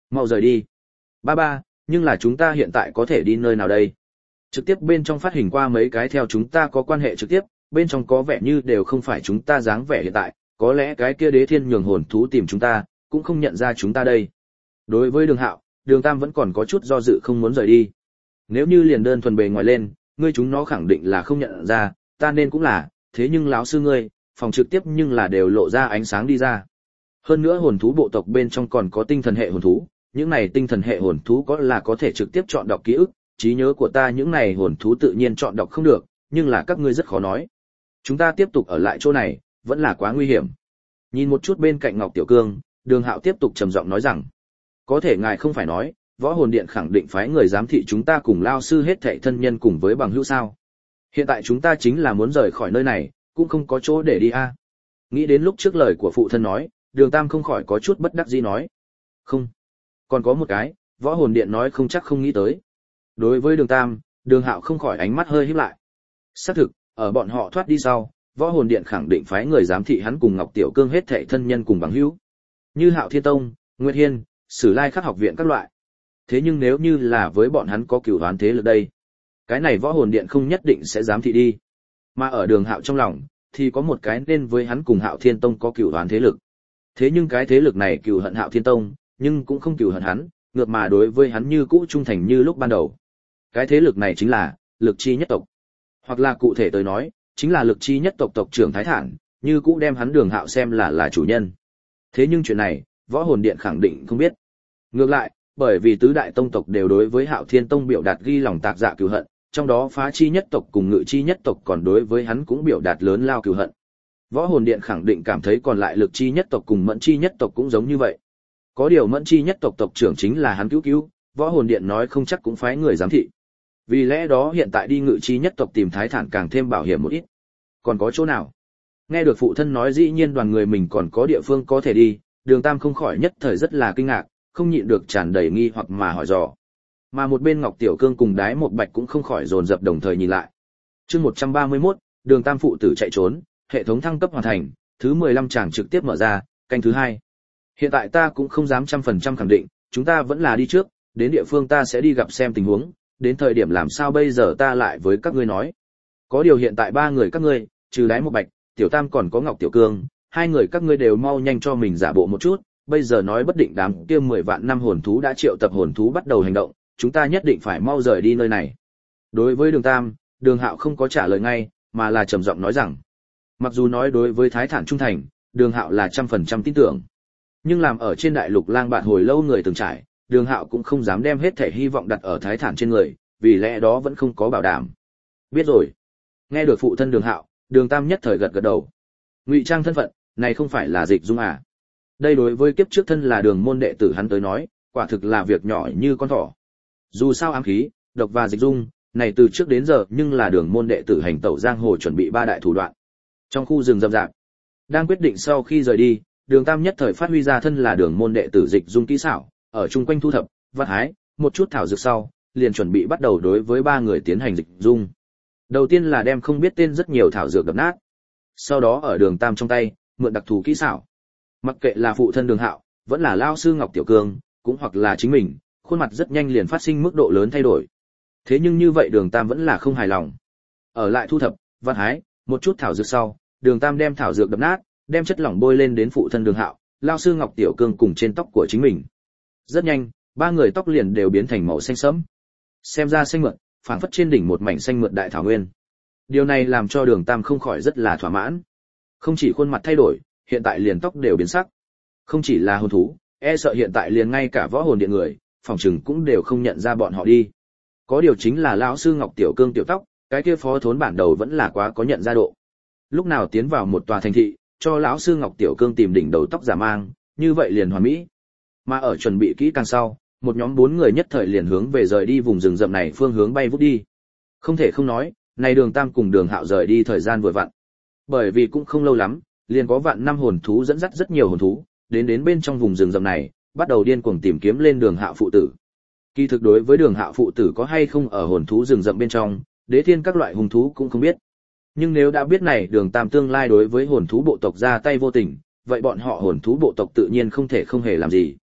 Mau rời đi. Ba ba, nhưng là chúng ta hiện tại có thể đi nơi nào đây? Trực tiếp bên trong phát hình qua mấy cái theo chúng ta có quan hệ trực tiếp, bên trong có vẻ như đều không phải chúng ta dáng vẻ hiện tại, có lẽ cái kia đế thiên nhường hồn thú tìm chúng ta, cũng không nhận ra chúng ta đây. Đối với Đường Hạo, Đường Tam vẫn còn có chút do dự không muốn rời đi. Nếu như liền đơn thuần bề ngoài lên, ngươi chúng nó khẳng định là không nhận ra, ta nên cũng là, thế nhưng lão sư ngươi, phòng trực tiếp nhưng là đều lộ ra ánh sáng đi ra. Hơn nữa hồn thú bộ tộc bên trong còn có tinh thần hệ hồn thú, những này tinh thần hệ hồn thú có là có thể trực tiếp chọn đọc ký ức, trí nhớ của ta những này hồn thú tự nhiên chọn đọc không được, nhưng là các ngươi rất khó nói. Chúng ta tiếp tục ở lại chỗ này, vẫn là quá nguy hiểm. Nhìn một chút bên cạnh Ngọc Tiểu Cương, Đường Hạo tiếp tục trầm giọng nói rằng, có thể ngài không phải nói, Võ Hồn Điện khẳng định phái người giám thị chúng ta cùng lao sư hết thảy thân nhân cùng với bằng hữu sao? Hiện tại chúng ta chính là muốn rời khỏi nơi này, cũng không có chỗ để đi a. À. Nghĩ đến lúc trước lời của phụ thân nói, Đường Tam không khỏi có chút bất đắc dĩ nói, không, còn có một cái, Võ Hồn Điện nói không chắc không nghĩ tới. Đối với Đường Tam, Đường Hạo không khỏi ánh mắt hơi híp lại. Xác thực, ở bọn họ thoát đi sau, Võ Hồn Điện khẳng định phái người giám thị hắn cùng Ngọc Tiểu Cương hết thảy thân nhân cùng bằng hữu, như Hạo Thiên Tông, Nguyệt Hiên, Sử Lai Khắc học viện các loại. Thế nhưng nếu như là với bọn hắn có cửu oán thế lực đây, cái này Võ Hồn Điện không nhất định sẽ giám thị đi. Mà ở Đường Hạo trong lòng, thì có một cái nên với hắn cùng Hạo Thiên Tông có cửu oán thế lực. Thế nhưng cái thế lực này cửu hận Hạo Thiên Tông, nhưng cũng không cửu hận hắn, ngược mà đối với hắn như cũ trung thành như lúc ban đầu. Cái thế lực này chính là Lực Chi nhất tộc, hoặc là cụ thể tới nói, chính là Lực Chi nhất tộc tộc trưởng Thái Thản, như cũ đem hắn Đường Hạo xem là là chủ nhân. Thế nhưng chuyện này, Võ Hồn Điện khẳng định không biết. Ngược lại, bởi vì tứ đại tông tộc đều đối với Hạo Thiên Tông biểu đạt ghi lòng tạc dạ cừu hận, trong đó Phá Chi nhất tộc cùng Ngự Chi nhất tộc còn đối với hắn cũng biểu đạt lớn lao cừu hận. Võ Hồn Điện khẳng định cảm thấy còn lại Lực Chi nhất tộc cùng Mẫn Chi nhất tộc cũng giống như vậy. Có điều Mẫn Chi nhất tộc tộc trưởng chính là hắn cứu cứu, Võ Hồn Điện nói không chắc cũng phái người giám thị. Vì lẽ đó hiện tại đi Ngự Chi nhất tộc tìm Thái Thản càng thêm bảo hiểm một ít. Còn có chỗ nào? Nghe được phụ thân nói dĩ nhiên đoàn người mình còn có địa phương có thể đi, Đường Tam không khỏi nhất thời rất là kinh ngạc, không nhịn được tràn đầy nghi hoặc mà hỏi dò. Mà một bên Ngọc Tiểu Cương cùng Đái Một Bạch cũng không khỏi dồn dập đồng thời nhìn lại. Chương một trăm ba mươi mốt, Đường Tam phụ tử chạy trốn, hệ thống thăng cấp hoàn thành, thứ mười lăm tràng trực tiếp mở ra, canh thứ hai. Hiện tại ta cũng không dám trăm phần trăm khẳng định, chúng ta vẫn là đi trước, đến địa phương ta sẽ đi gặp xem tình huống, đến thời điểm làm sao bây giờ ta lại với các ngươi nói. Có điều hiện tại ba người các ngươi, trừ Đái Một Bạch, Tiểu Tam còn có Ngọc Tiểu Cương, hai người các ngươi đều mau nhanh cho mình giả bộ một chút, bây giờ nói bất định đám kia mười vạn năm hồn thú đã triệu tập hồn thú bắt đầu hành động, chúng ta nhất định phải mau rời đi nơi này. Đối với Đường Tam, Đường Hạo không có trả lời ngay, mà là trầm giọng nói rằng, mặc dù nói đối với Thái Thản trung thành, Đường Hạo là trăm phần trăm tin tưởng, nhưng làm ở trên đại lục lang bạn hồi lâu người từng trải, Đường Hạo cũng không dám đem hết thể hy vọng đặt ở Thái Thản trên người, vì lẽ đó vẫn không có bảo đảm. Biết rồi. Nghe được phụ thân Đường Hạo, Đường Tam nhất thời gật gật đầu. Ngụy trang thân phận, này không phải là Dịch Dung à? Đây đối với kiếp trước thân là Đường môn đệ tử hắn tới nói, quả thực là việc nhỏ như con thỏ. Dù sao ám khí, độc và Dịch Dung, này từ trước đến giờ nhưng là Đường môn đệ tử hành tẩu giang hồ chuẩn bị ba đại thủ đoạn. Trong khu rừng rậm rạp, đang quyết định sau khi rời đi, Đường Tam nhất thời phát huy ra thân là Đường môn đệ tử Dịch Dung kỹ xảo, ở chung quanh thu thập, vặt hái, một chút thảo dược sau, liền chuẩn bị bắt đầu đối với ba người tiến hành Dịch Dung. Đầu tiên là đem không biết tên rất nhiều thảo dược đập nát. Sau đó ở Đường Tam trong tay, mượn đặc thù kỹ xảo. Mặc kệ là phụ thân Đường Hạo, vẫn là lao sư Ngọc Tiểu Cương, cũng hoặc là chính mình, khuôn mặt rất nhanh liền phát sinh mức độ lớn thay đổi. Thế nhưng như vậy Đường Tam vẫn là không hài lòng. Ở lại thu thập, vặt hái, một chút thảo dược sau, Đường Tam đem thảo dược đập nát, đem chất lỏng bôi lên đến phụ thân Đường Hạo, lao sư Ngọc Tiểu Cương cùng trên tóc của chính mình. Rất nhanh, ba người tóc liền đều biến thành màu xanh sẫm. Xem ra xanh mượt, phảng phất trên đỉnh một mảnh xanh mượt đại thảo nguyên. Điều này làm cho Đường Tam không khỏi rất là thỏa mãn. Không chỉ khuôn mặt thay đổi, hiện tại liền tóc đều biến sắc. Không chỉ là hồn thú, e sợ hiện tại liền ngay cả Võ Hồn Điện người, phòng trừng cũng đều không nhận ra bọn họ đi. Có điều chính là lão sư Ngọc Tiểu Cương tiểu tóc, cái kia phó thốn bản đầu vẫn là quá có nhận ra độ. Lúc nào tiến vào một tòa thành thị, cho lão sư Ngọc Tiểu Cương tìm đỉnh đầu tóc giả mang, như vậy liền hoàn mỹ. Mà ở chuẩn bị kỹ càng sau, một nhóm bốn người nhất thời liền hướng về rời đi vùng rừng rậm này phương hướng bay vút đi. Không thể không nói, này Đường Tam cùng Đường Hạo rời đi thời gian vừa vặn. Bởi vì cũng không lâu lắm, liền có vạn năm hồn thú dẫn dắt rất nhiều hồn thú, đến đến bên trong vùng rừng rậm này, bắt đầu điên cuồng tìm kiếm lên Đường Hạo phụ tử. Kỳ thực đối với Đường Hạo phụ tử có hay không ở hồn thú rừng rậm bên trong, Đế Thiên các loại hung thú cũng không biết. Nhưng nếu đã biết này Đường Tam tương lai đối với hồn thú bộ tộc ra tay vô tình, vậy bọn họ hồn thú bộ tộc tự nhiên không thể không hề làm gì.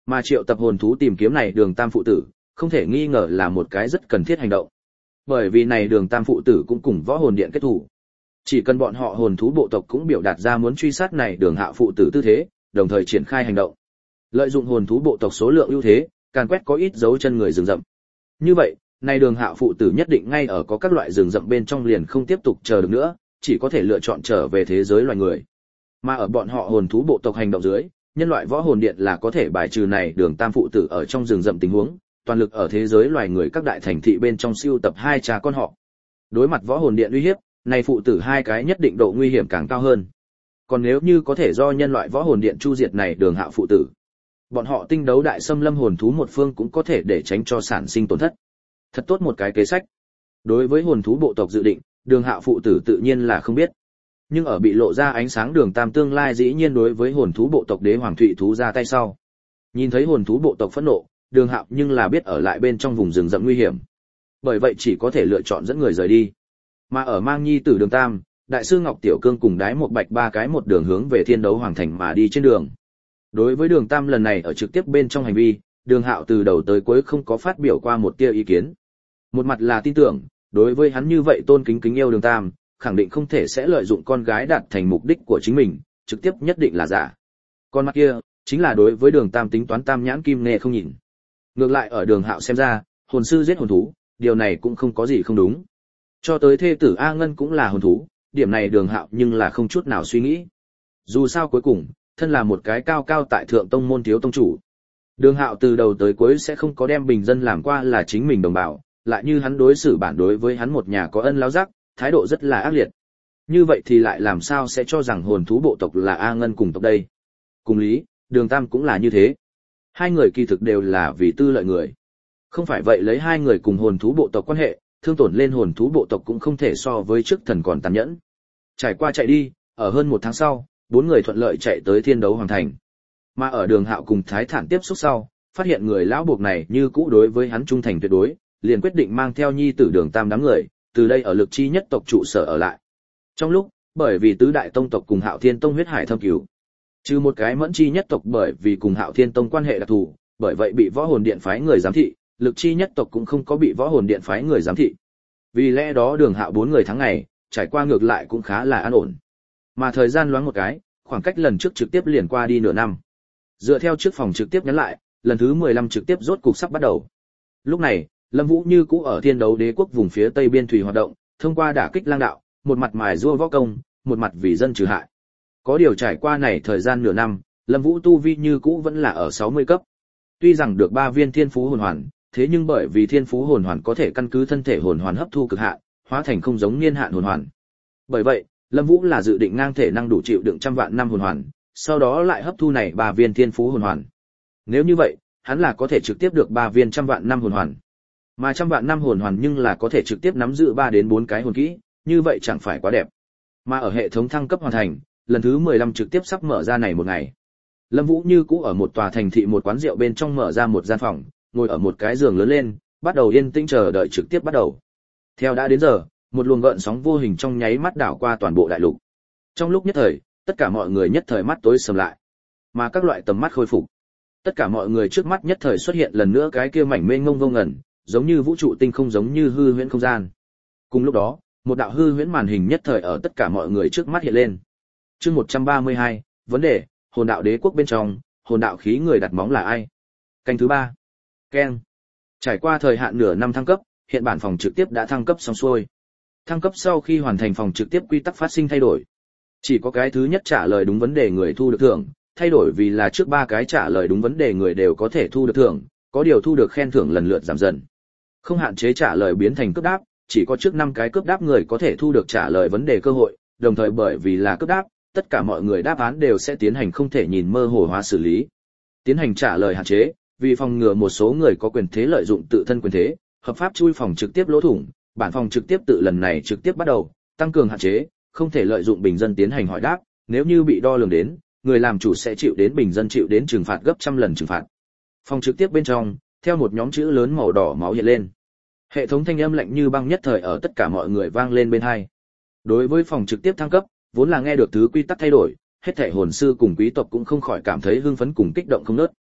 Mà triệu tập hồn thú tìm kiếm này Đường Tam phụ tử, không thể nghi ngờ là một cái rất cần thiết hành động. Bởi vì này Đường Tam phụ tử cũng cùng Võ Hồn Điện kết thủ. Chỉ cần bọn họ hồn thú bộ tộc cũng biểu đạt ra muốn truy sát này Đường Hạo phụ tử tư thế, đồng thời triển khai hành động. Lợi dụng hồn thú bộ tộc số lượng ưu thế, càn quét có ít dấu chân người rừng rậm. Như vậy, này Đường Hạo phụ tử nhất định ngay ở có các loại rừng rậm bên trong liền không tiếp tục chờ được nữa, chỉ có thể lựa chọn trở về thế giới loài người. Mà ở bọn họ hồn thú bộ tộc hành động dưới, nhân loại Võ Hồn Điện là có thể bài trừ này Đường Tam phụ tử ở trong rừng rậm tình huống, toàn lực ở thế giới loài người các đại thành thị bên trong siêu tập hai cha con họ. Đối mặt Võ Hồn Điện uy hiếp, này phụ tử hai cái nhất định độ nguy hiểm càng cao hơn. Còn nếu như có thể do nhân loại Võ Hồn Điện chu diệt này Đường Hạo phụ tử, bọn họ tinh đấu đại xâm lâm hồn thú một phương cũng có thể để tránh cho sản sinh tổn thất. Thật tốt một cái kế sách. Đối với hồn thú bộ tộc dự định, Đường Hạo phụ tử tự nhiên là không biết. Nhưng ở bị lộ ra ánh sáng Đường Tam tương lai dĩ nhiên đối với hồn thú bộ tộc Đế Hoàng Thụy thú ra tay sau. Nhìn thấy hồn thú bộ tộc phẫn nộ, Đường Hạo nhưng là biết ở lại bên trong vùng rừng rậm nguy hiểm. Bởi vậy chỉ có thể lựa chọn dẫn người rời đi. Mà ở mang nhi tử Đường Tam, đại sư Ngọc Tiểu Cương cùng Đái Một Bạch ba cái một đường hướng về Thiên Đấu Hoàng thành mà đi trên đường. Đối với Đường Tam lần này ở trực tiếp bên trong hành vi, Đường Hạo từ đầu tới cuối không có phát biểu qua một tia ý kiến. Một mặt là tin tưởng, đối với hắn như vậy tôn kính kính yêu Đường Tam, khẳng định không thể sẽ lợi dụng con gái đạt thành mục đích của chính mình, trực tiếp nhất định là giả. Con mặt kia, chính là đối với Đường Tam tính toán tam nhãn kim nghe không nhìn. Ngược lại ở Đường Hạo xem ra, hồn sư giết hồn thú, điều này cũng không có gì không đúng. Cho tới thê tử A Ngân cũng là hồn thú, điểm này Đường Hạo nhưng là không chút nào suy nghĩ. Dù sao cuối cùng, thân là một cái cao cao tại thượng tông môn thiếu tông chủ. Đường Hạo từ đầu tới cuối sẽ không có đem bình dân làm qua là chính mình đồng bào, lại như hắn đối xử bản đối với hắn một nhà có ân láo giác, thái độ rất là ác liệt. Như vậy thì lại làm sao sẽ cho rằng hồn thú bộ tộc là A Ngân cùng tộc đây? Cùng lý, Đường Tam cũng là như thế. Hai người kỳ thực đều là vì tư lợi người. Không phải vậy lấy hai người cùng hồn thú bộ tộc quan hệ, thương tổn lên hồn thú bộ tộc cũng không thể so với trước thần còn tàn nhẫn. Trải qua chạy đi, ở hơn một tháng sau, bốn người thuận lợi chạy tới Thiên Đấu Hoàng thành. Mà ở Đường Hạo cùng Thái Thản tiếp xúc sau, phát hiện người lão buộc này như cũ đối với hắn trung thành tuyệt đối, liền quyết định mang theo nhi tử Đường Tam đám người, từ đây ở Lực Chi nhất tộc trụ sở ở lại. Trong lúc, bởi vì tứ đại tông tộc cùng Hạo Thiên tông huyết hải thâm cứu, trừ một cái Mẫn Chi nhất tộc bởi vì cùng Hạo Thiên tông quan hệ đặc thù, bởi vậy bị Võ Hồn Điện phái người giám thị, Lực Chi nhất tộc cũng không có bị Võ Hồn Điện phái người giám thị. Vì lẽ đó Đường Hạo bốn người tháng ngày, trải qua ngược lại cũng khá là an ổn. Mà thời gian loáng một cái, khoảng cách lần trước trực tiếp liền qua đi nửa năm. Dựa theo trước phòng trực tiếp nhắn lại, lần thứ mười lăm trực tiếp rốt cục sắp bắt đầu. Lúc này, Lâm Vũ như cũ ở Thiên Đấu Đế quốc vùng phía Tây biên thủy hoạt động, thông qua đả kích lang đạo, một mặt mài giũa võ công, một mặt vì dân trừ hại. Có điều trải qua này thời gian nửa năm, Lâm Vũ tu vi như cũ vẫn là ở sáu mươi cấp. Tuy rằng được ba viên Thiên Phú hồn hoàn, thế nhưng bởi vì Thiên Phú hồn hoàn có thể căn cứ thân thể hồn hoàn hấp thu cực hạn, hóa thành không giống niên hạn hồn hoàn. Bởi vậy, Lâm Vũ là dự định ngang thể năng đủ chịu đựng trăm vạn năm hồn hoàn, sau đó lại hấp thu này ba viên Thiên Phú hồn hoàn. Nếu như vậy, hắn là có thể trực tiếp được ba viên trăm vạn năm hồn hoàn. Mà trăm vạn năm hồn hoàn nhưng là có thể trực tiếp nắm giữ ba đến bốn cái hồn kỹ, như vậy chẳng phải quá đẹp. Mà ở hệ thống thăng cấp hoàn thành, lần thứ mười lăm trực tiếp sắp mở ra này một ngày. Lâm Vũ như cũ ở một tòa thành thị một quán rượu bên trong mở ra một gian phòng, ngồi ở một cái giường lớn lên, bắt đầu yên tĩnh chờ đợi trực tiếp bắt đầu. Theo đã đến giờ, một luồng gợn sóng vô hình trong nháy mắt đảo qua toàn bộ đại lục. Trong lúc nhất thời, tất cả mọi người nhất thời mắt tối sầm lại, mà các loại tầm mắt khôi phục. Tất cả mọi người trước mắt nhất thời xuất hiện lần nữa cái kia mảnh mênh mông vô ngần, giống như vũ trụ tinh không giống như hư huyễn không gian. Cùng lúc đó, một đạo hư huyễn màn hình nhất thời ở tất cả mọi người trước mắt hiện lên. Chương một trăm ba mươi hai, vấn đề, hồn đạo đế quốc bên trong, hồn đạo khí người đặt móng là ai? Canh thứ ba. Ken. Trải qua thời hạn nửa năm thăng cấp, hiện bản phòng trực tiếp đã thăng cấp xong xuôi. Thăng cấp sau khi hoàn thành phòng trực tiếp quy tắc phát sinh thay đổi. Chỉ có cái thứ nhất trả lời đúng vấn đề người thu được thưởng, thay đổi vì là trước ba cái trả lời đúng vấn đề người đều có thể thu được thưởng, có điều thu được khen thưởng lần lượt giảm dần. Không hạn chế trả lời biến thành cướp đáp, chỉ có trước năm cái cướp đáp người có thể thu được trả lời vấn đề cơ hội, đồng thời bởi vì là cướp đáp, tất cả mọi người đáp án đều sẽ tiến hành không thể nhìn mơ hồ hóa xử lý. Tiến hành trả lời hạn chế, vì phòng ngừa một số người có quyền thế lợi dụng tự thân quyền thế, hợp pháp chui phòng trực tiếp lỗ thủng, bản phòng trực tiếp tự lần này trực tiếp bắt đầu, tăng cường hạn chế, không thể lợi dụng bình dân tiến hành hỏi đáp, nếu như bị đo lường đến, người làm chủ sẽ chịu đến bình dân chịu đến trừng phạt gấp trăm lần trừng phạt. Phòng trực tiếp bên trong, theo một nhóm chữ lớn màu đỏ máu hiện lên. Hệ thống thanh âm lạnh như băng nhất thời ở tất cả mọi người vang lên bên tai. Đối với phòng trực tiếp thăng cấp, vốn là nghe được thứ quy tắc thay đổi, hết thảy hồn sư cùng quý tộc cũng không khỏi cảm thấy hưng phấn cùng kích động không ngớt.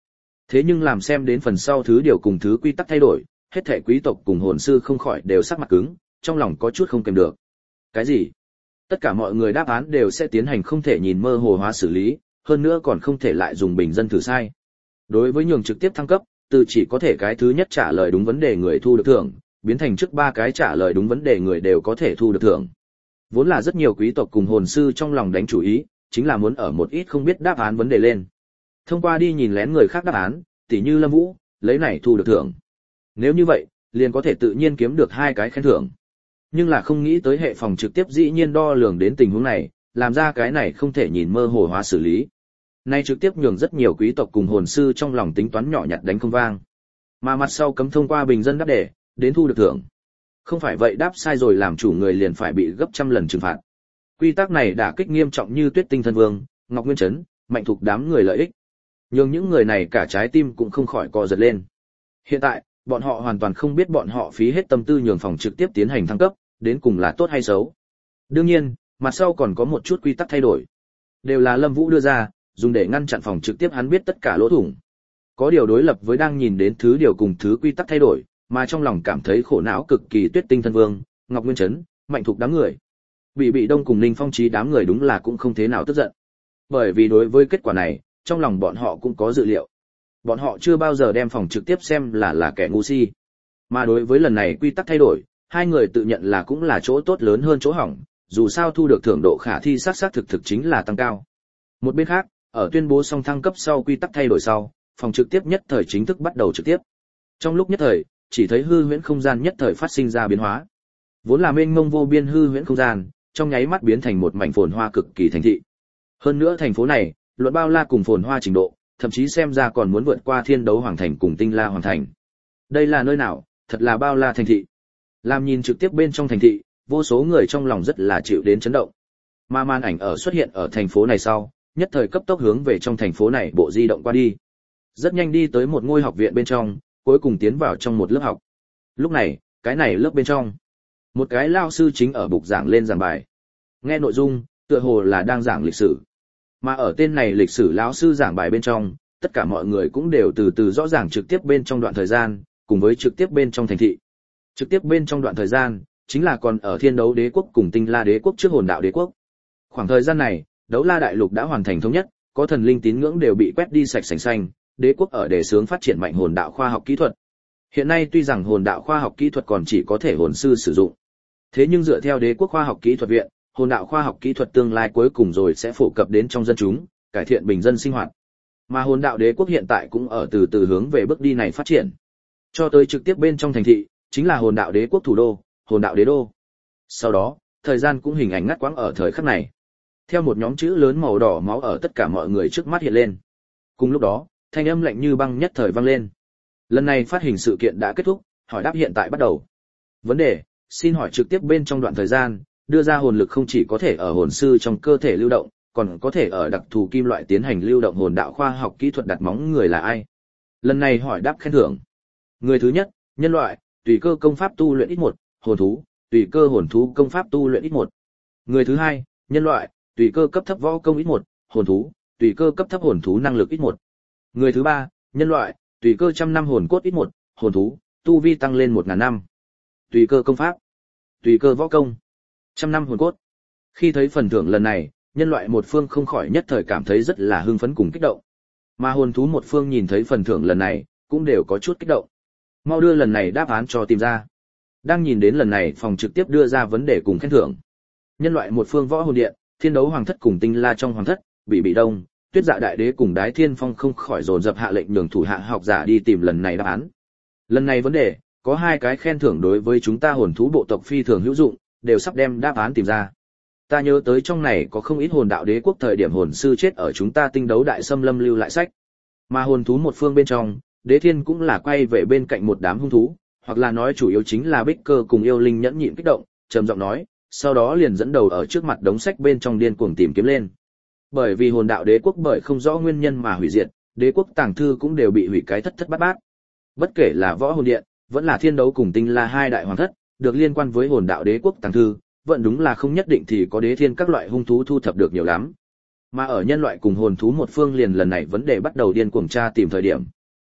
Thế nhưng làm xem đến phần sau thứ điều cùng thứ quy tắc thay đổi, hết thảy quý tộc cùng hồn sư không khỏi đều sắc mặt cứng, trong lòng có chút không kềm được. Cái gì? Tất cả mọi người đáp án đều sẽ tiến hành không thể nhìn mơ hồ hóa xử lý, hơn nữa còn không thể lại dùng bình dân thử sai. Đối với nhường trực tiếp thăng cấp, từ chỉ có thể cái thứ nhất trả lời đúng vấn đề người thu được thưởng, biến thành trước ba cái trả lời đúng vấn đề người đều có thể thu được thưởng. Vốn là rất nhiều quý tộc cùng hồn sư trong lòng đánh chủ ý, chính là muốn ở một ít không biết đáp án vấn đề lên. Thông qua đi nhìn lén người khác đáp án, tỉ như Lâm Vũ, lấy này thu được thưởng. Nếu như vậy, liền có thể tự nhiên kiếm được hai cái khen thưởng. Nhưng là không nghĩ tới hệ phòng trực tiếp dĩ nhiên đo lường đến tình huống này, làm ra cái này không thể nhìn mơ hồ hóa xử lý. Nay trực tiếp nhường rất nhiều quý tộc cùng hồn sư trong lòng tính toán nhỏ nhặt đánh không vang. Mà mặt sau cấm thông qua bình dân đáp đề, đến thu được thưởng. Không phải vậy đáp sai rồi làm chủ người liền phải bị gấp trăm lần trừng phạt. Quy tắc này đả kích nghiêm trọng như Tuyết Tinh Thân Vương, Ngọc Nguyên Trấn, Mạnh Thục đám người lợi ích. Nhưng những người này cả trái tim cũng không khỏi co giật lên. Hiện tại, bọn họ hoàn toàn không biết bọn họ phí hết tâm tư nhường phòng trực tiếp tiến hành thăng cấp, đến cùng là tốt hay xấu. Đương nhiên, mặt sau còn có một chút quy tắc thay đổi. Đều là Lâm Vũ đưa ra, dùng để ngăn chặn phòng trực tiếp hắn biết tất cả lỗ thủng. Có điều đối lập với đang nhìn đến thứ điều cùng thứ quy tắc thay đổi, mà trong lòng cảm thấy khổ não cực kỳ Tuyết Tinh Thân Vương, Ngọc Nguyên Trấn, Mạnh Thục đám người. Bị Bị Đông cùng Ninh Phong Chí đám người đúng là cũng không thế nào tức giận. Bởi vì đối với kết quả này, trong lòng bọn họ cũng có dự liệu. Bọn họ chưa bao giờ đem phòng trực tiếp xem là là kẻ ngu si. Mà đối với lần này quy tắc thay đổi, hai người tự nhận là cũng là chỗ tốt lớn hơn chỗ hỏng, dù sao thu được thưởng độ khả thi xác xác thực thực chính là tăng cao. Một bên khác, ở tuyên bố xong thăng cấp sau quy tắc thay đổi sau, phòng trực tiếp nhất thời chính thức bắt đầu trực tiếp. Trong lúc nhất thời, chỉ thấy hư huyễn không gian nhất thời phát sinh ra biến hóa. Vốn là mênh mông vô biên hư huyễn không gian, trong nháy mắt biến thành một mảnh phồn hoa cực kỳ thành thị. Hơn nữa thành phố này, luận bao la cùng phồn hoa trình độ, thậm chí xem ra còn muốn vượt qua Thiên Đấu Hoàng thành cùng Tinh La Hoàng thành. Đây là nơi nào, thật là bao la thành thị. Làm nhìn trực tiếp bên trong thành thị, vô số người trong lòng rất là chịu đến chấn động. Mà màn ảnh ở xuất hiện ở thành phố này sau, nhất thời cấp tốc hướng về trong thành phố này bộ di động qua đi. Rất nhanh đi tới một ngôi học viện bên trong, cuối cùng tiến vào trong một lớp học. Lúc này, cái này lớp bên trong, một cái lao sư chính ở bục giảng lên giảng bài. Nghe nội dung, tựa hồ là đang giảng lịch sử. Mà ở tên này lịch sử lão sư giảng bài bên trong, tất cả mọi người cũng đều từ từ rõ ràng trực tiếp bên trong đoạn thời gian, cùng với trực tiếp bên trong thành thị. Trực tiếp bên trong đoạn thời gian, chính là còn ở Thiên Đấu Đế quốc cùng Tinh La Đế quốc trước Hồn Đạo Đế quốc. Khoảng thời gian này, Đấu La Đại Lục đã hoàn thành thống nhất, có thần linh tín ngưỡng đều bị quét đi sạch sành xanh, đế quốc ở đề xướng phát triển mạnh hồn đạo khoa học kỹ thuật. Hiện nay tuy rằng hồn đạo khoa học kỹ thuật còn chỉ có thể hồn sư sử dụng, thế nhưng dựa theo đế quốc khoa học kỹ thuật viện, hồn đạo khoa học kỹ thuật tương lai cuối cùng rồi sẽ phổ cập đến trong dân chúng, cải thiện bình dân sinh hoạt. Mà hồn đạo đế quốc hiện tại cũng ở từ từ hướng về bước đi này phát triển. Cho tới trực tiếp bên trong thành thị, chính là hồn đạo đế quốc thủ đô, hồn đạo đế đô. Sau đó, thời gian cũng hình ảnh ngắt quãng ở thời khắc này. Theo một nhóm chữ lớn màu đỏ máu ở tất cả mọi người trước mắt hiện lên. Cùng lúc đó, thanh âm lạnh như băng nhất thời vang lên. Lần này phát hình sự kiện đã kết thúc, hỏi đáp hiện tại bắt đầu. Vấn đề, xin hỏi trực tiếp bên trong đoạn thời gian, đưa ra hồn lực không chỉ có thể ở hồn sư trong cơ thể lưu động, còn có thể ở đặc thù kim loại tiến hành lưu động hồn đạo khoa học kỹ thuật đặt móng người là ai? Lần này hỏi đáp khen thưởng. Người thứ nhất, nhân loại, tùy cơ công pháp tu luyện ít một, hồn thú, tùy cơ hồn thú công pháp tu luyện ít một. Người thứ hai, nhân loại, tùy cơ cấp thấp võ công ít một, hồn thú, tùy cơ cấp thấp hồn thú năng lực ít một. Người thứ ba, nhân loại, tùy cơ trăm năm hồn cốt ít một, hồn thú, tu vi tăng lên một ngàn năm. Tùy cơ công pháp, tùy cơ võ công, trăm năm hồn cốt. Khi thấy phần thưởng lần này, nhân loại một phương không khỏi nhất thời cảm thấy rất là hưng phấn cùng kích động. Mà hồn thú một phương nhìn thấy phần thưởng lần này, cũng đều có chút kích động. Mau đưa lần này đáp án cho tìm ra. Đang nhìn đến lần này phòng trực tiếp đưa ra vấn đề cùng khen thưởng. Nhân loại một phương võ hồn điện, Thiên Đấu Hoàng thất cùng Tinh La trong hoàng thất, Bị Bị Đông, Tuyết Dạ đại đế cùng Đái Thiên Phong không khỏi dồn dập hạ lệnh nhường thủ hạ học giả đi tìm lần này đáp án. Lần này vấn đề, có hai cái khen thưởng đối với chúng ta hồn thú bộ tộc phi thường hữu dụng, đều sắp đem đáp án tìm ra. Ta nhớ tới trong này có không ít hồn đạo đế quốc thời điểm hồn sư chết ở chúng ta Tinh Đấu Đại Xâm Lâm lưu lại sách. Mà hồn thú một phương bên trong, Đế Thiên cũng là quay về bên cạnh một đám hung thú, hoặc là nói chủ yếu chính là Bích Cơ cùng Yêu Linh nhẫn nhịn kích động, trầm giọng nói, sau đó liền dẫn đầu ở trước mặt đống sách bên trong điên cuồng tìm kiếm lên. Bởi vì hồn đạo đế quốc bởi không rõ nguyên nhân mà hủy diệt, đế quốc tàng thư cũng đều bị hủy cái thất thất bát bát. Bất kể là võ hồn điện, vẫn là Thiên Đấu cùng Tinh La hai đại hoàng thất, được liên quan với hồn đạo đế quốc tàng thư, vẫn đúng là không nhất định thì có đế thiên các loại hung thú thu thập được nhiều lắm. Mà ở nhân loại cùng hồn thú một phương liền lần này vấn đề bắt đầu điên cuồng tra tìm thời điểm.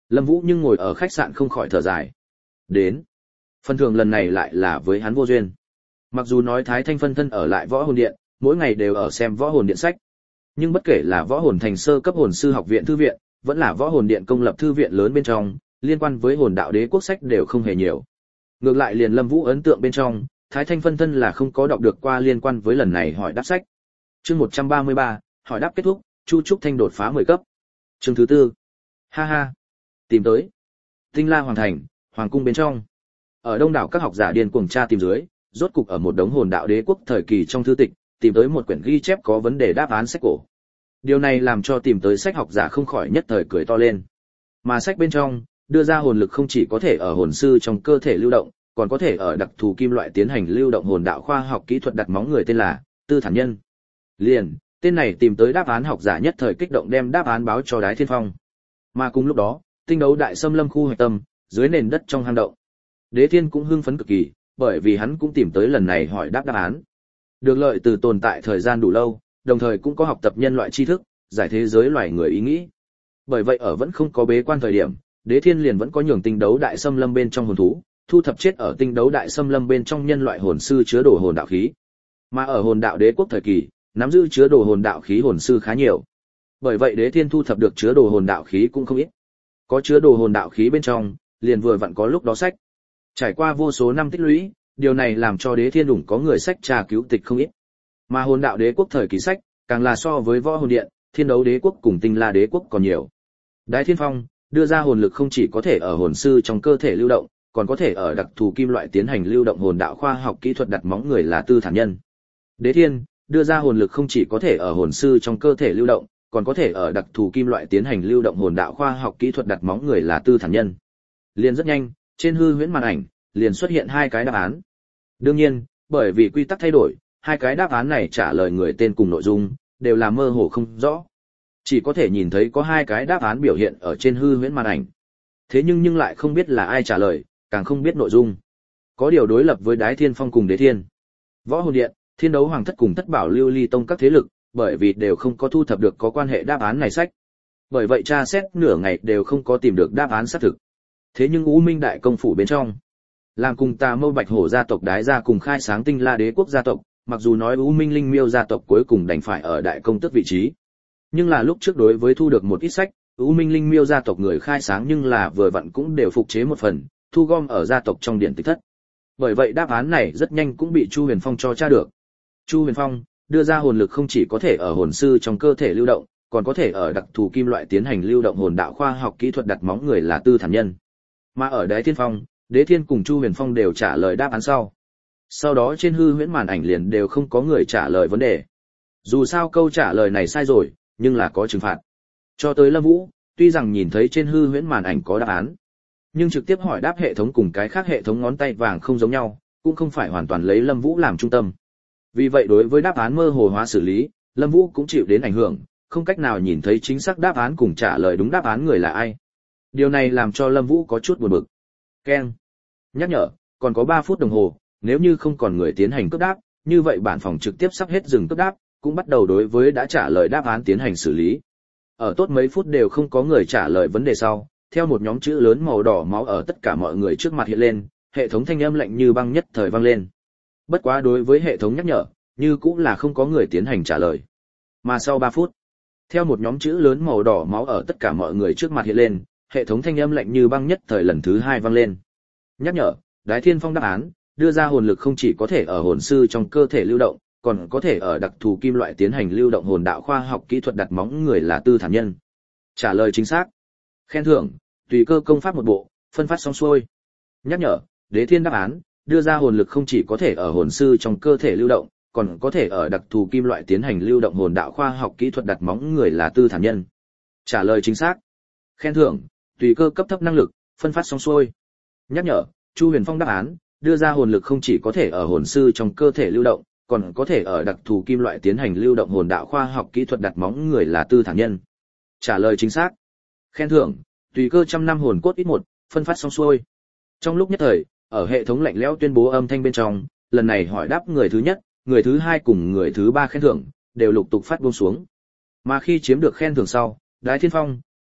Lâm Vũ nhưng ngồi ở khách sạn không khỏi thở dài. Đến, phần thưởng lần này lại là với hắn vô duyên. Mặc dù nói Thái Thanh phân thân ở lại Võ Hồn Điện, mỗi ngày đều ở xem Võ Hồn Điện sách, nhưng bất kể là Võ Hồn Thành sơ cấp hồn sư học viện thư viện, vẫn là Võ Hồn Điện công lập thư viện lớn bên trong, liên quan với Hồn Đạo Đế quốc sách đều không hề nhiều. Ngược lại liền Lâm Vũ ấn tượng bên trong, Thái Thanh phân thân là không có đọc được qua liên quan với lần này hỏi đáp sách. Chương một trăm ba mươi ba, hỏi đáp kết thúc, Chu Trúc Thanh đột phá mười cấp. Chương thứ tư. Ha ha, tìm tới. Tinh La Hoàng thành, hoàng cung bên trong. Ở đông đảo các học giả điên cuồng tra tìm dưới, rốt cục ở một đống Hồn Đạo Đế quốc thời kỳ trong thư tịch, tìm tới một quyển ghi chép có vấn đề đáp án sách cổ. Điều này làm cho tìm tới sách học giả không khỏi nhất thời cười to lên. Mà sách bên trong đưa ra hồn lực không chỉ có thể ở hồn sư trong cơ thể lưu động, còn có thể ở đặc thù kim loại tiến hành lưu động hồn đạo khoa học kỹ thuật đặt móng người tên là Tư Thản Nhân. Liền, tên này tìm tới đáp án học giả nhất thời kích động đem đáp án báo cho Đái Thiên Phong. Mà cùng lúc đó, tinh đấu đại xâm lâm khu hoạch tâm, dưới nền đất trong hang động. Đế Thiên cũng hưng phấn cực kỳ, bởi vì hắn cũng tìm tới lần này hỏi đáp đáp án. Được lợi từ tồn tại thời gian đủ lâu, đồng thời cũng có học tập nhân loại tri thức, giải thế giới loài người ý nghĩ. Bởi vậy ở vẫn không có bế quan thời điểm, Đế Thiên liền vẫn có nhường tinh đấu đại xâm lâm bên trong hồn thú, thu thập chết ở tinh đấu đại xâm lâm bên trong nhân loại hồn sư chứa đồ hồn đạo khí. Mà ở hồn đạo đế quốc thời kỳ, nắm giữ chứa đồ hồn đạo khí hồn sư khá nhiều. Bởi vậy Đế Thiên thu thập được chứa đồ hồn đạo khí cũng không ít. Có chứa đồ hồn đạo khí bên trong, liền vừa vặn có lúc đó sách. Trải qua vô số năm tích lũy, điều này làm cho Đế Thiên đủng có người sách tra cứu tịch không ít. Mà hồn đạo đế quốc thời kỳ sách, càng là so với Võ Hồn Điện, Thiên Đấu Đế quốc cùng Tinh La Đế quốc còn nhiều. Đái Thiên Phong đưa ra hồn lực không chỉ có thể ở hồn sư trong cơ thể lưu động, còn có thể ở đặc thù kim loại tiến hành lưu động hồn đạo khoa học kỹ thuật đặt móng người là Tư Thản Nhân. Đế Thiên đưa ra hồn lực không chỉ có thể ở hồn sư trong cơ thể lưu động, còn có thể ở đặc thù kim loại tiến hành lưu động hồn đạo khoa học kỹ thuật đặt móng người là Tư Thản Nhân. Liền rất nhanh, trên hư huyễn màn ảnh liền xuất hiện hai cái đáp án. Đương nhiên, bởi vì quy tắc thay đổi, hai cái đáp án này trả lời người tên cùng nội dung đều là mơ hồ không rõ. Chỉ có thể nhìn thấy có hai cái đáp án biểu hiện ở trên hư huyễn màn ảnh. Thế nhưng nhưng lại không biết là ai trả lời, càng không biết nội dung. Có điều đối lập với Đái Thiên Phong cùng Đế Thiên, Võ Hồn Điện, Thiên Đấu Hoàng thất cùng Thất Bảo Lưu Ly tông các thế lực, bởi vì đều không có thu thập được có quan hệ đáp án này sách. Bởi vậy tra xét nửa ngày đều không có tìm được đáp án xác thực. Thế nhưng U Minh đại công phủ bên trong, làm cùng Tà Mâu Bạch Hổ gia tộc Đái gia cùng khai sáng Tinh La Đế quốc gia tộc, mặc dù nói U Minh Linh Miêu gia tộc cuối cùng đành phải ở đại công tước vị trí. Nhưng là lúc trước đối với thu được một ít sách, U Minh Linh Miêu gia tộc người khai sáng nhưng là vừa vặn cũng đều phục chế một phần, thu gom ở gia tộc trong điện tịch thất. Bởi vậy đáp án này rất nhanh cũng bị Chu Huyền Phong cho tra được. Chu Huyền Phong đưa ra hồn lực không chỉ có thể ở hồn sư trong cơ thể lưu động, còn có thể ở đặc thù kim loại tiến hành lưu động hồn đạo khoa học kỹ thuật đặt móng người là Tư Thản Nhân. Mà ở Đái Thiên Phong, Đế Thiên cùng Chu Huyền Phong đều trả lời đáp án sau. Sau đó trên hư huyễn màn ảnh liền đều không có người trả lời vấn đề. Dù sao câu trả lời này sai rồi, nhưng là có trừng phạt. Cho tới Lâm Vũ, tuy rằng nhìn thấy trên hư huyễn màn ảnh có đáp án, nhưng trực tiếp hỏi đáp hệ thống cùng cái khác hệ thống ngón tay vàng không giống nhau, cũng không phải hoàn toàn lấy Lâm Vũ làm trung tâm. Vì vậy đối với đáp án mơ hồ hóa xử lý, Lâm Vũ cũng chịu đến ảnh hưởng, không cách nào nhìn thấy chính xác đáp án cùng trả lời đúng đáp án người là ai. Điều này làm cho Lâm Vũ có chút buồn bực. Keng. Nhắc nhở, còn có ba phút đồng hồ, nếu như không còn người tiến hành cấp đáp, như vậy bản phòng trực tiếp sắp hết dừng cấp đáp, cũng bắt đầu đối với đã trả lời đáp án tiến hành xử lý. Ở tốt mấy phút đều không có người trả lời vấn đề sau, theo một nhóm chữ lớn màu đỏ máu ở tất cả mọi người trước mặt hiện lên, hệ thống thanh âm lạnh như băng nhất thời vang lên. Bất quá đối với hệ thống nhắc nhở, như cũng là không có người tiến hành trả lời. Mà sau ba phút, theo một nhóm chữ lớn màu đỏ máu ở tất cả mọi người trước mặt hiện lên, hệ thống thanh âm lạnh như băng nhất thời lần thứ hai vang lên. Nhắc nhở, Đái Thiên Phong đáp án, đưa ra hồn lực không chỉ có thể ở hồn sư trong cơ thể lưu động, còn có thể ở đặc thù kim loại tiến hành lưu động hồn đạo khoa học kỹ thuật đặt móng người là Tư Thản Nhân. Trả lời chính xác. Khen thưởng, tùy cơ công pháp một bộ, phân phát xong xuôi. Nhắc nhở, Đế Thiên đáp án, đưa ra hồn lực không chỉ có thể ở hồn sư trong cơ thể lưu động, còn có thể ở đặc thù kim loại tiến hành lưu động hồn đạo khoa học kỹ thuật đặt móng người là Tư Thản Nhân. Trả lời chính xác. Khen thưởng, tùy cơ cấp thấp năng lực, phân phát xong xuôi. Nhắc nhở, Chu Huyền Phong đáp án, đưa ra hồn lực không chỉ có thể ở hồn sư trong cơ thể lưu động, còn có thể ở đặc thù kim loại tiến hành lưu động hồn đạo khoa học kỹ thuật đặt móng người là Tư Thản Nhân. Trả lời chính xác. Khen thưởng, tùy cơ trăm năm hồn cốt ít một, phân phát xong xuôi. Trong lúc nhất thời, ở hệ thống lạnh lẽo tuyên bố âm thanh bên trong, lần này hỏi đáp người thứ nhất, người thứ hai cùng người thứ ba khen thưởng đều lục tục phát buông xuống. Mà khi chiếm được khen thưởng sau, Đái Thiên Phong,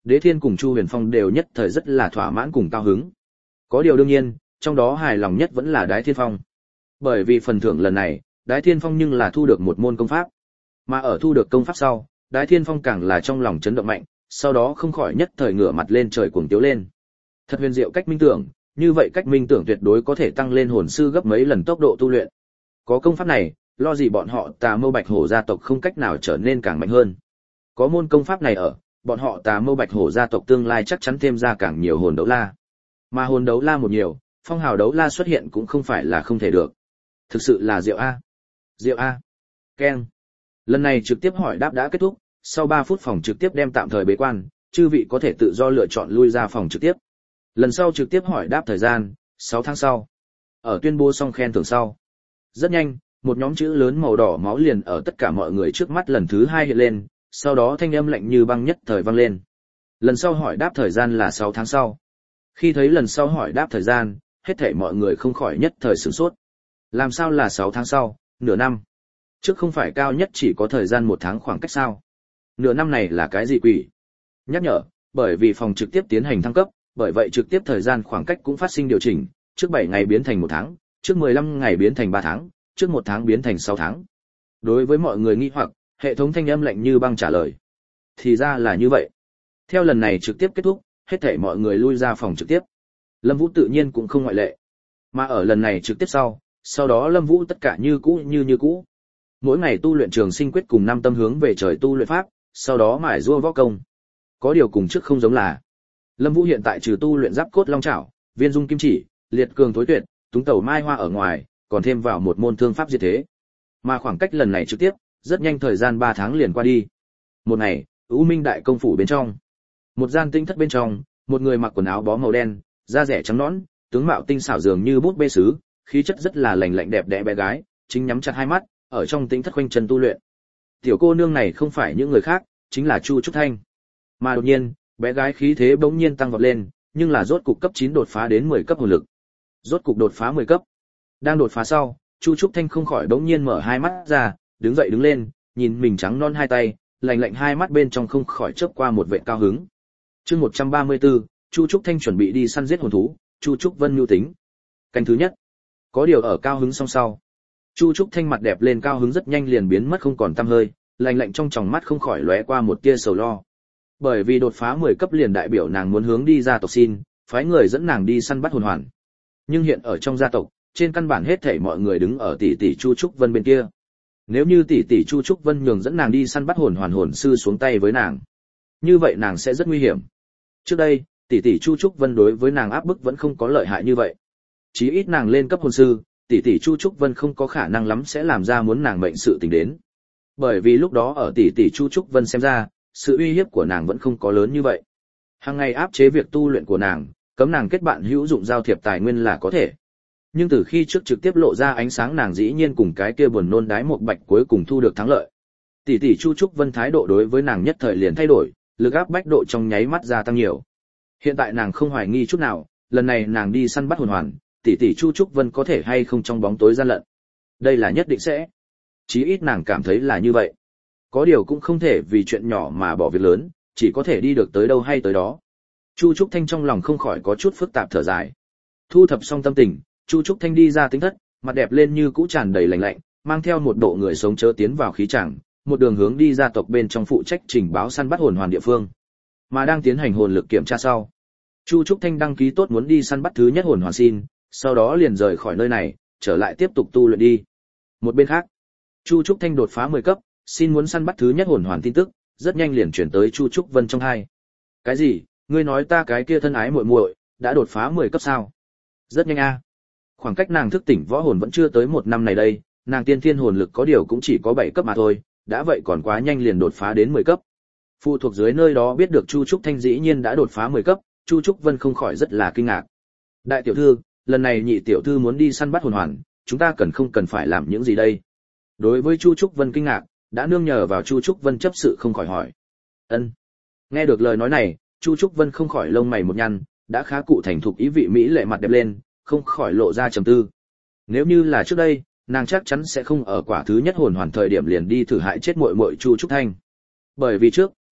Đế Thiên cùng Chu Huyền Phong đều nhất thời rất là thỏa mãn cùng cao hứng. Có điều đương nhiên, trong đó hài lòng nhất vẫn là Đái Thiên Phong. Bởi vì phần thưởng lần này, Đái Thiên Phong nhưng là thu được một môn công pháp. Mà ở thu được công pháp sau, Đái Thiên Phong càng là trong lòng chấn động mạnh, sau đó không khỏi nhất thời ngửa mặt lên trời cuồng tiếu lên. Thật huyền diệu cách minh tưởng, như vậy cách minh tưởng tuyệt đối có thể tăng lên hồn sư gấp mấy lần tốc độ tu luyện. Có công pháp này, lo gì bọn họ Tà Mâu Bạch Hổ gia tộc không cách nào trở nên càng mạnh hơn. Có môn công pháp này ở, bọn họ Tà Mâu Bạch Hổ gia tộc tương lai chắc chắn thêm ra càng nhiều hồn đấu la. Mà hồn đấu la một nhiều, phong hào đấu la xuất hiện cũng không phải là không thể được. Thực sự là diệu a. Diệu a. Keng. Lần này trực tiếp hỏi đáp đã kết thúc, sau ba phút phòng trực tiếp đem tạm thời bế quan, chư vị có thể tự do lựa chọn lui ra phòng trực tiếp. Lần sau trực tiếp hỏi đáp thời gian, sáu tháng sau. Ở tuyên bố xong khen thưởng sau. Rất nhanh, một nhóm chữ lớn màu đỏ máu liền ở tất cả mọi người trước mắt lần thứ hai hiện lên, sau đó thanh âm lạnh như băng nhất thời vang lên. Lần sau hỏi đáp thời gian là sáu tháng sau. Khi thấy lần sau hỏi đáp thời gian, hết thảy mọi người không khỏi nhất thời sửng sốt. Làm sao là sáu tháng sau, nửa năm? Trước không phải cao nhất chỉ có thời gian một tháng khoảng cách sao? Nửa năm này là cái gì quỷ? Nhắc nhở, bởi vì phòng trực tiếp tiến hành thăng cấp, bởi vậy trực tiếp thời gian khoảng cách cũng phát sinh điều chỉnh, trước bảy ngày biến thành một tháng, trước mười lăm ngày biến thành ba tháng, trước một tháng biến thành sáu tháng. Đối với mọi người nghi hoặc, hệ thống thanh âm lạnh như băng trả lời. Thì ra là như vậy. Theo lần này trực tiếp kết thúc, hết thảy mọi người lui ra phòng trực tiếp. Lâm Vũ tự nhiên cũng không ngoại lệ. Mà ở lần này trực tiếp sau, sau đó Lâm Vũ tất cả như cũ như như cũ. Mỗi ngày tu luyện trường sinh quyết cùng năm tâm hướng về trời tu luyện pháp, sau đó mải giũa võ công. Có điều cùng trước không giống là, Lâm Vũ hiện tại trừ tu luyện giáp cốt long trảo, viên dung kim chỉ, liệt cường tối tuyệt, túng tẩu mai hoa ở ngoài, còn thêm vào một môn thương pháp diệt thế. Mà khoảng cách lần này trực tiếp, rất nhanh thời gian ba tháng liền qua đi. Một ngày, U Minh đại công phủ bên trong, một gian tinh thất bên trong, một người mặc quần áo bó màu đen, da rẻ trắng nõn, tướng mạo tinh xảo dường như bút bê sứ, khí chất rất là lành lạnh đẹp đẽ bé gái, chính nhắm chặt hai mắt, ở trong tinh thất khoanh chân tu luyện. Tiểu cô nương này không phải những người khác, chính là Chu Trúc Thanh. Mà đột nhiên, bé gái khí thế bỗng nhiên tăng vọt lên, nhưng là rốt cục cấp chín đột phá đến mười cấp hồn lực. Rốt cục đột phá mười cấp. Đang đột phá sau, Chu Trúc Thanh không khỏi bỗng nhiên mở hai mắt ra, đứng dậy đứng lên, nhìn mình trắng non hai tay, lạnh lạnh hai mắt bên trong không khỏi chớp qua một vẻ cao hứng. Chương một trăm ba mươi tư, Chu Trúc Thanh chuẩn bị đi săn giết hồn thú, Chu Trúc Vân mưu tính. Canh thứ nhất. Có điều ở cao hứng song sau, Chu Trúc Thanh mặt đẹp lên cao hứng rất nhanh liền biến mất không còn tăm hơi, lạnh lạnh trong tròng mắt không khỏi lóe qua một tia sầu lo. Bởi vì đột phá mười cấp liền đại biểu nàng muốn hướng đi gia tộc xin, phái người dẫn nàng đi săn bắt hồn hoàn. Nhưng hiện ở trong gia tộc, trên căn bản hết thảy mọi người đứng ở tỷ tỷ Chu Trúc Vân bên kia. Nếu như tỷ tỷ Chu Trúc Vân nhường dẫn nàng đi săn bắt hồn hoàn hồn sư xuống tay với nàng, như vậy nàng sẽ rất nguy hiểm. Trước đây, tỷ tỷ Chu Trúc Vân đối với nàng áp bức vẫn không có lợi hại như vậy. Chí ít nàng lên cấp hồn sư, tỷ tỷ Chu Trúc Vân không có khả năng lắm sẽ làm ra muốn nàng mệnh sự tình đến. Bởi vì lúc đó ở tỷ tỷ Chu Trúc Vân xem ra, sự uy hiếp của nàng vẫn không có lớn như vậy. Hàng ngày áp chế việc tu luyện của nàng, cấm nàng kết bạn hữu dụng giao thiệp tài nguyên là có thể. Nhưng từ khi trước trực tiếp lộ ra ánh sáng nàng dĩ nhiên cùng cái kia buồn nôn đái một bạch cuối cùng thu được thắng lợi. Tỷ tỷ Chu Trúc Vân thái độ đối với nàng nhất thời liền thay đổi, lực áp bách độ trong nháy mắt gia tăng nhiều. Hiện tại nàng không hoài nghi chút nào, lần này nàng đi săn bắt hồn hoàn, tỷ tỷ Chu Trúc Vân có thể hay không trong bóng tối gian lận. Đây là nhất định sẽ. Chí ít nàng cảm thấy là như vậy. Có điều cũng không thể vì chuyện nhỏ mà bỏ việc lớn, chỉ có thể đi được tới đâu hay tới đó. Chu Trúc Thanh trong lòng không khỏi có chút phức tạp thở dài. Thu thập xong tâm tình, Chu Trúc Thanh đi ra tính thất, mặt đẹp lên như cũ tràn đầy lạnh lạnh, mang theo một độ người sống chớ tiến vào khí chẳng, một đường hướng đi gia tộc bên trong phụ trách trình báo săn bắt hồn hoàn địa phương. Mà đang tiến hành hồn lực kiểm tra sau, Chu Trúc Thanh đăng ký tốt muốn đi săn bắt thứ nhất hồn hoàn xin, sau đó liền rời khỏi nơi này, trở lại tiếp tục tu luyện đi. Một bên khác, Chu Trúc Thanh đột phá mười cấp, xin muốn săn bắt thứ nhất hồn hoàn tin tức, rất nhanh liền chuyển tới Chu Trúc Vân trong hai. Cái gì? Ngươi nói ta cái kia thân ái muội muội đã đột phá mười cấp sao? Rất nhanh a. Khoảng cách nàng thức tỉnh võ hồn vẫn chưa tới một năm này đây, nàng tiên thiên hồn lực có điều cũng chỉ có bảy cấp mà thôi, đã vậy còn quá nhanh liền đột phá đến mười cấp. Phụ thuộc dưới nơi đó biết được Chu Trúc Thanh dĩ nhiên đã đột phá mười cấp, Chu Trúc Vân không khỏi rất là kinh ngạc. Đại tiểu thư, lần này nhị tiểu thư muốn đi săn bắt hồn hoàn, chúng ta cần không cần phải làm những gì đây? Đối với Chu Trúc Vân kinh ngạc, đã nương nhờ vào Chu Trúc Vân chấp sự không khỏi hỏi. Ân. Nghe được lời nói này, Chu Trúc Vân không khỏi lông mày một nhăn, đã khá cụ thành thục ý vị mỹ lệ mặt đẹp lên, không khỏi lộ ra trầm tư. Nếu như là trước đây, nàng chắc chắn sẽ không ở quả thứ nhất hồn hoàn thời điểm liền đi thử hại chết muội muội Chu Trúc Thanh. Bởi vì trước,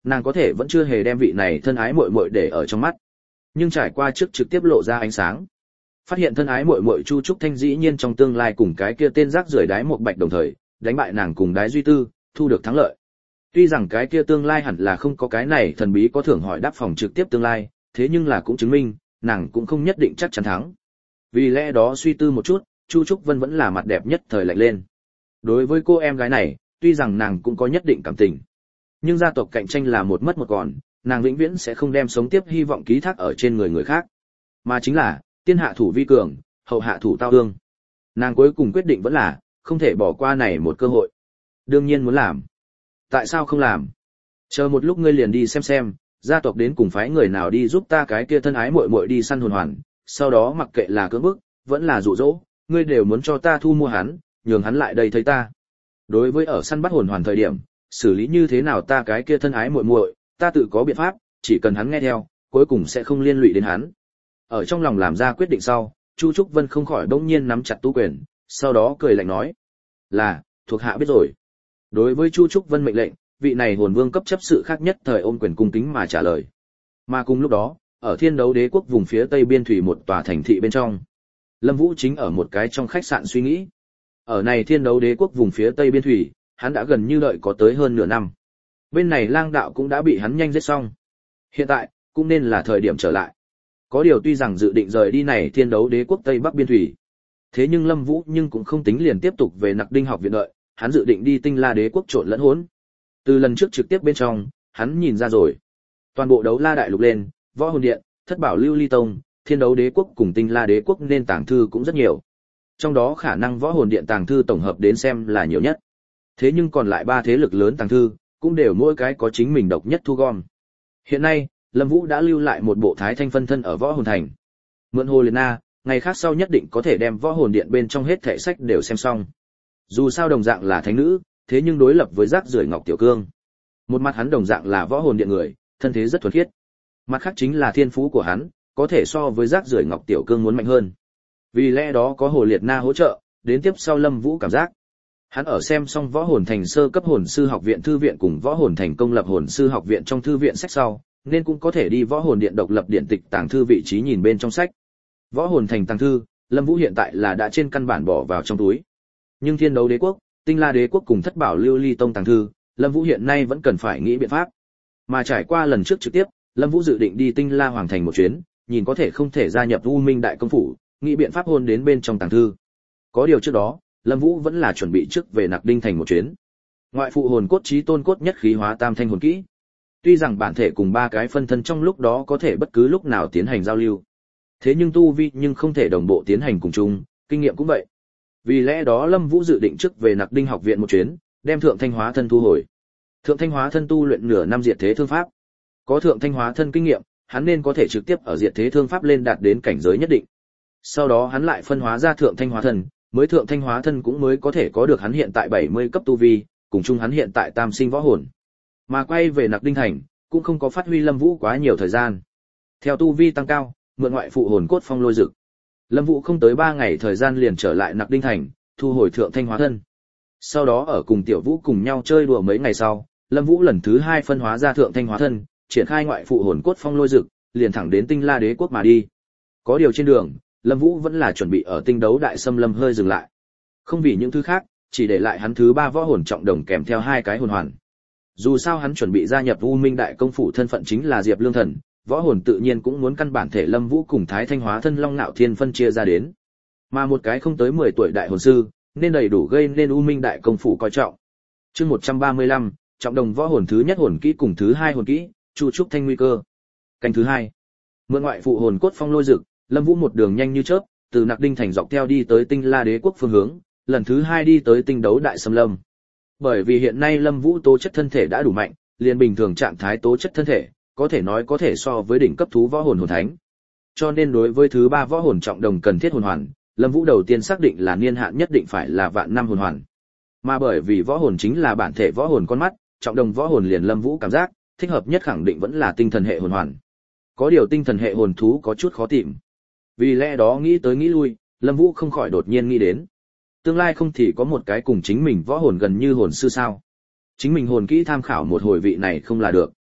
nàng có thể vẫn chưa hề đem vị này thân ái muội muội để ở trong mắt. Nhưng trải qua trước trực tiếp lộ ra ánh sáng, phát hiện thân ái muội muội Chu Trúc Thanh dĩ nhiên trong tương lai cùng cái kia tên rác rưởi đái một bạch đồng thời, đánh bại nàng cùng đái duy tư, thu được thắng lợi. Tuy rằng cái kia tương lai hẳn là không có cái này thần bí có thưởng hỏi đáp phòng trực tiếp tương lai, thế nhưng là cũng chứng minh, nàng cũng không nhất định chắc chắn thắng. Vì lẽ đó suy tư một chút, Chu Trúc Vân vẫn là mặt đẹp nhất thời lạnh lên. Đối với cô em gái này, tuy rằng nàng cũng có nhất định cảm tình, nhưng gia tộc cạnh tranh là một mất một còn, nàng vĩnh viễn sẽ không đem sống tiếp hy vọng ký thác ở trên người người khác, mà chính là tiên hạ thủ vi cường, hậu hạ thủ tao ương. Nàng cuối cùng quyết định vẫn là không thể bỏ qua này một cơ hội. Đương nhiên muốn làm. Tại sao không làm? Chờ một lúc ngươi liền đi xem xem, gia tộc đến cùng phái người nào đi giúp ta cái kia thân ái muội muội đi săn hồn hoàn, sau đó mặc kệ là cưỡng bức, vẫn là dụ dỗ, ngươi đều muốn cho ta thu mua hắn, nhường hắn lại đây thấy ta. Đối với ở săn bắt hồn hoàn thời điểm, xử lý như thế nào ta cái kia thân ái muội muội, ta tự có biện pháp, chỉ cần hắn nghe theo, cuối cùng sẽ không liên lụy đến hắn. Ở trong lòng làm ra quyết định sau, Chu Trúc Vân không khỏi bỗng nhiên nắm chặt tú quyền, sau đó cười lạnh nói: "Là, thuộc hạ biết rồi." Đối với Chu Trúc Vân mệnh lệnh, vị này hồn vương cấp chấp sự khác nhất thời ôm quyền cung kính mà trả lời. Mà cùng lúc đó, ở Thiên Đấu Đế quốc vùng phía tây biên thủy một tòa thành thị bên trong, Lâm Vũ chính ở một cái trong khách sạn suy nghĩ. Ở này Thiên Đấu Đế quốc vùng phía tây biên thủy, hắn đã gần như đợi có tới hơn nửa năm. Bên này Lang đạo cũng đã bị hắn nhanh giết xong. Hiện tại, cũng nên là thời điểm trở lại. Có điều tuy rằng dự định rời đi này Thiên Đấu Đế quốc tây bắc biên thủy, thế nhưng Lâm Vũ nhưng cũng không tính liền tiếp tục về Nặc Đinh học viện đợi, hắn dự định đi Tinh La Đế quốc trộn lẫn hỗn. Từ lần trước trực tiếp bên trong, hắn nhìn ra rồi. Toàn bộ Đấu La đại lục lên, Võ Hồn Điện, Thất Bảo Lưu Ly Tông, Thiên Đấu Đế quốc cùng Tinh La Đế quốc nên tàng thư cũng rất nhiều. Trong đó khả năng Võ Hồn Điện tàng thư tổng hợp đến xem là nhiều nhất. Thế nhưng còn lại ba thế lực lớn tàng thư, cũng đều mỗi cái có chính mình độc nhất thu gom. Hiện nay, Lâm Vũ đã lưu lại một bộ Thái Thanh phân thân ở Võ Hồn Thành. Mượn Hồ Liệt Na, ngày khác sau nhất định có thể đem Võ Hồn Điện bên trong hết thảy sách đều xem xong. Dù sao đồng dạng là thánh nữ, thế nhưng đối lập với rác rưởi Ngọc Tiểu Cương, một mặt hắn đồng dạng là Võ Hồn Điện người, thân thế rất thuần khiết. Mặt khác chính là thiên phú của hắn, có thể so với rác rưởi Ngọc Tiểu Cương muốn mạnh hơn. Vì lẽ đó có Hồ Liệt Na hỗ trợ, đến tiếp sau Lâm Vũ cảm giác hắn ở xem xong Võ Hồn Thành sơ cấp hồn sư học viện thư viện cùng Võ Hồn Thành công lập hồn sư học viện trong thư viện sách sau, nên cũng có thể đi Võ Hồn Điện độc lập điện tịch tàng thư vị trí nhìn bên trong sách. Võ Hồn Thành tàng thư, Lâm Vũ hiện tại là đã trên căn bản bỏ vào trong túi. Nhưng Thiên Đấu Đế quốc, Tinh La Đế quốc cùng Thất Bảo Lưu Ly Tông tàng thư, Lâm Vũ hiện nay vẫn cần phải nghĩ biện pháp. Mà trải qua lần trước trực tiếp, Lâm Vũ dự định đi Tinh La Hoàng thành một chuyến, nhìn có thể không thể gia nhập U Minh Đại công phủ, nghĩ biện pháp hôn đến bên trong tàng thư. Có điều trước đó, Lâm Vũ vẫn là chuẩn bị trước về Nặc Đinh thành một chuyến. Ngoại phụ hồn cốt chí tôn cốt nhất khí hóa tam thanh hồn kỹ. Tuy rằng bản thể cùng ba cái phân thân trong lúc đó có thể bất cứ lúc nào tiến hành giao lưu, thế nhưng tu vi nhưng không thể đồng bộ tiến hành cùng chung, kinh nghiệm cũng vậy. Vì lẽ đó Lâm Vũ dự định trước về Nặc Đinh học viện một chuyến, đem Thượng Thanh Hóa thân thu hồi. Thượng Thanh Hóa thân tu luyện nửa năm diệt thế thương pháp. Có Thượng Thanh Hóa thân kinh nghiệm, hắn nên có thể trực tiếp ở diệt thế thương pháp lên đạt đến cảnh giới nhất định. Sau đó hắn lại phân hóa ra Thượng Thanh Hóa thân, mới Thượng Thanh Hóa thân cũng mới có thể có được hắn hiện tại bảy mươi cấp tu vi, cùng chung hắn hiện tại tam sinh võ hồn. Mà quay về Nặc Đinh thành, cũng không có phát huy Lâm Vũ quá nhiều thời gian. Theo tu vi tăng cao, mượn ngoại phụ hồn cốt phong lôi dực, Lâm Vũ không tới ba ngày thời gian liền trở lại Nặc Đinh thành, thu hồi Thượng Thanh Hóa thân. Sau đó ở cùng Tiểu Vũ cùng nhau chơi đùa mấy ngày sau, Lâm Vũ lần thứ hai phân hóa ra Thượng Thanh Hóa thân, triển khai ngoại phụ hồn cốt phong lôi dực, liền thẳng đến Tinh La Đế quốc mà đi. Có điều trên đường, Lâm Vũ vẫn là chuẩn bị ở Tinh Đấu Đại Xâm Lâm hơi dừng lại. Không vì những thứ khác, chỉ để lại hắn thứ ba võ hồn trọng đồng kèm theo hai cái hồn hoàn. Dù sao hắn chuẩn bị gia nhập U Minh Đại công phủ thân phận chính là Diệp Lương Thần, võ hồn tự nhiên cũng muốn căn bản thể Lâm Vũ cùng Thái Thanh Hóa thân Long Nạo Thiên phân chia ra đến. Mà một cái không tới mười tuổi đại hồn sư, nên đầy đủ gây nên U Minh Đại công phủ coi trọng. Chương một trăm ba mươi lăm, trọng đồng võ hồn thứ nhất hồn kỹ cùng thứ hai hồn kỹ, Chu Trúc Thanh nguy cơ. Canh thứ hai. Mượn ngoại phụ hồn cốt phong lôi dực, Lâm Vũ một đường nhanh như chớp, từ Nặc Đinh thành dọc theo đi tới Tinh La Đế quốc phương hướng, lần thứ hai đi tới Tinh Đấu Đại Xâm Lâm. Bởi vì hiện nay Lâm Vũ tố chất thân thể đã đủ mạnh, liền bình thường trạng thái tố chất thân thể, có thể nói có thể so với đỉnh cấp thú võ hồn hồn thánh. Cho nên đối với thứ ba võ hồn trọng đồng cần thiết hồn hoàn, Lâm Vũ đầu tiên xác định là niên hạn nhất định phải là vạn năm hồn hoàn. Mà bởi vì võ hồn chính là bản thể võ hồn con mắt, trọng đồng võ hồn liền Lâm Vũ cảm giác, thích hợp nhất khẳng định vẫn là tinh thần hệ hồn hoàn. Có điều tinh thần hệ hồn thú có chút khó tìm. Vì lẽ đó nghĩ tới nghĩ lui, Lâm Vũ không khỏi đột nhiên nghĩ đến, tương lai không thì có một cái cùng chính mình võ hồn gần như hồn sư sao? Chính mình hồn kỹ tham khảo một hồi vị này không là được.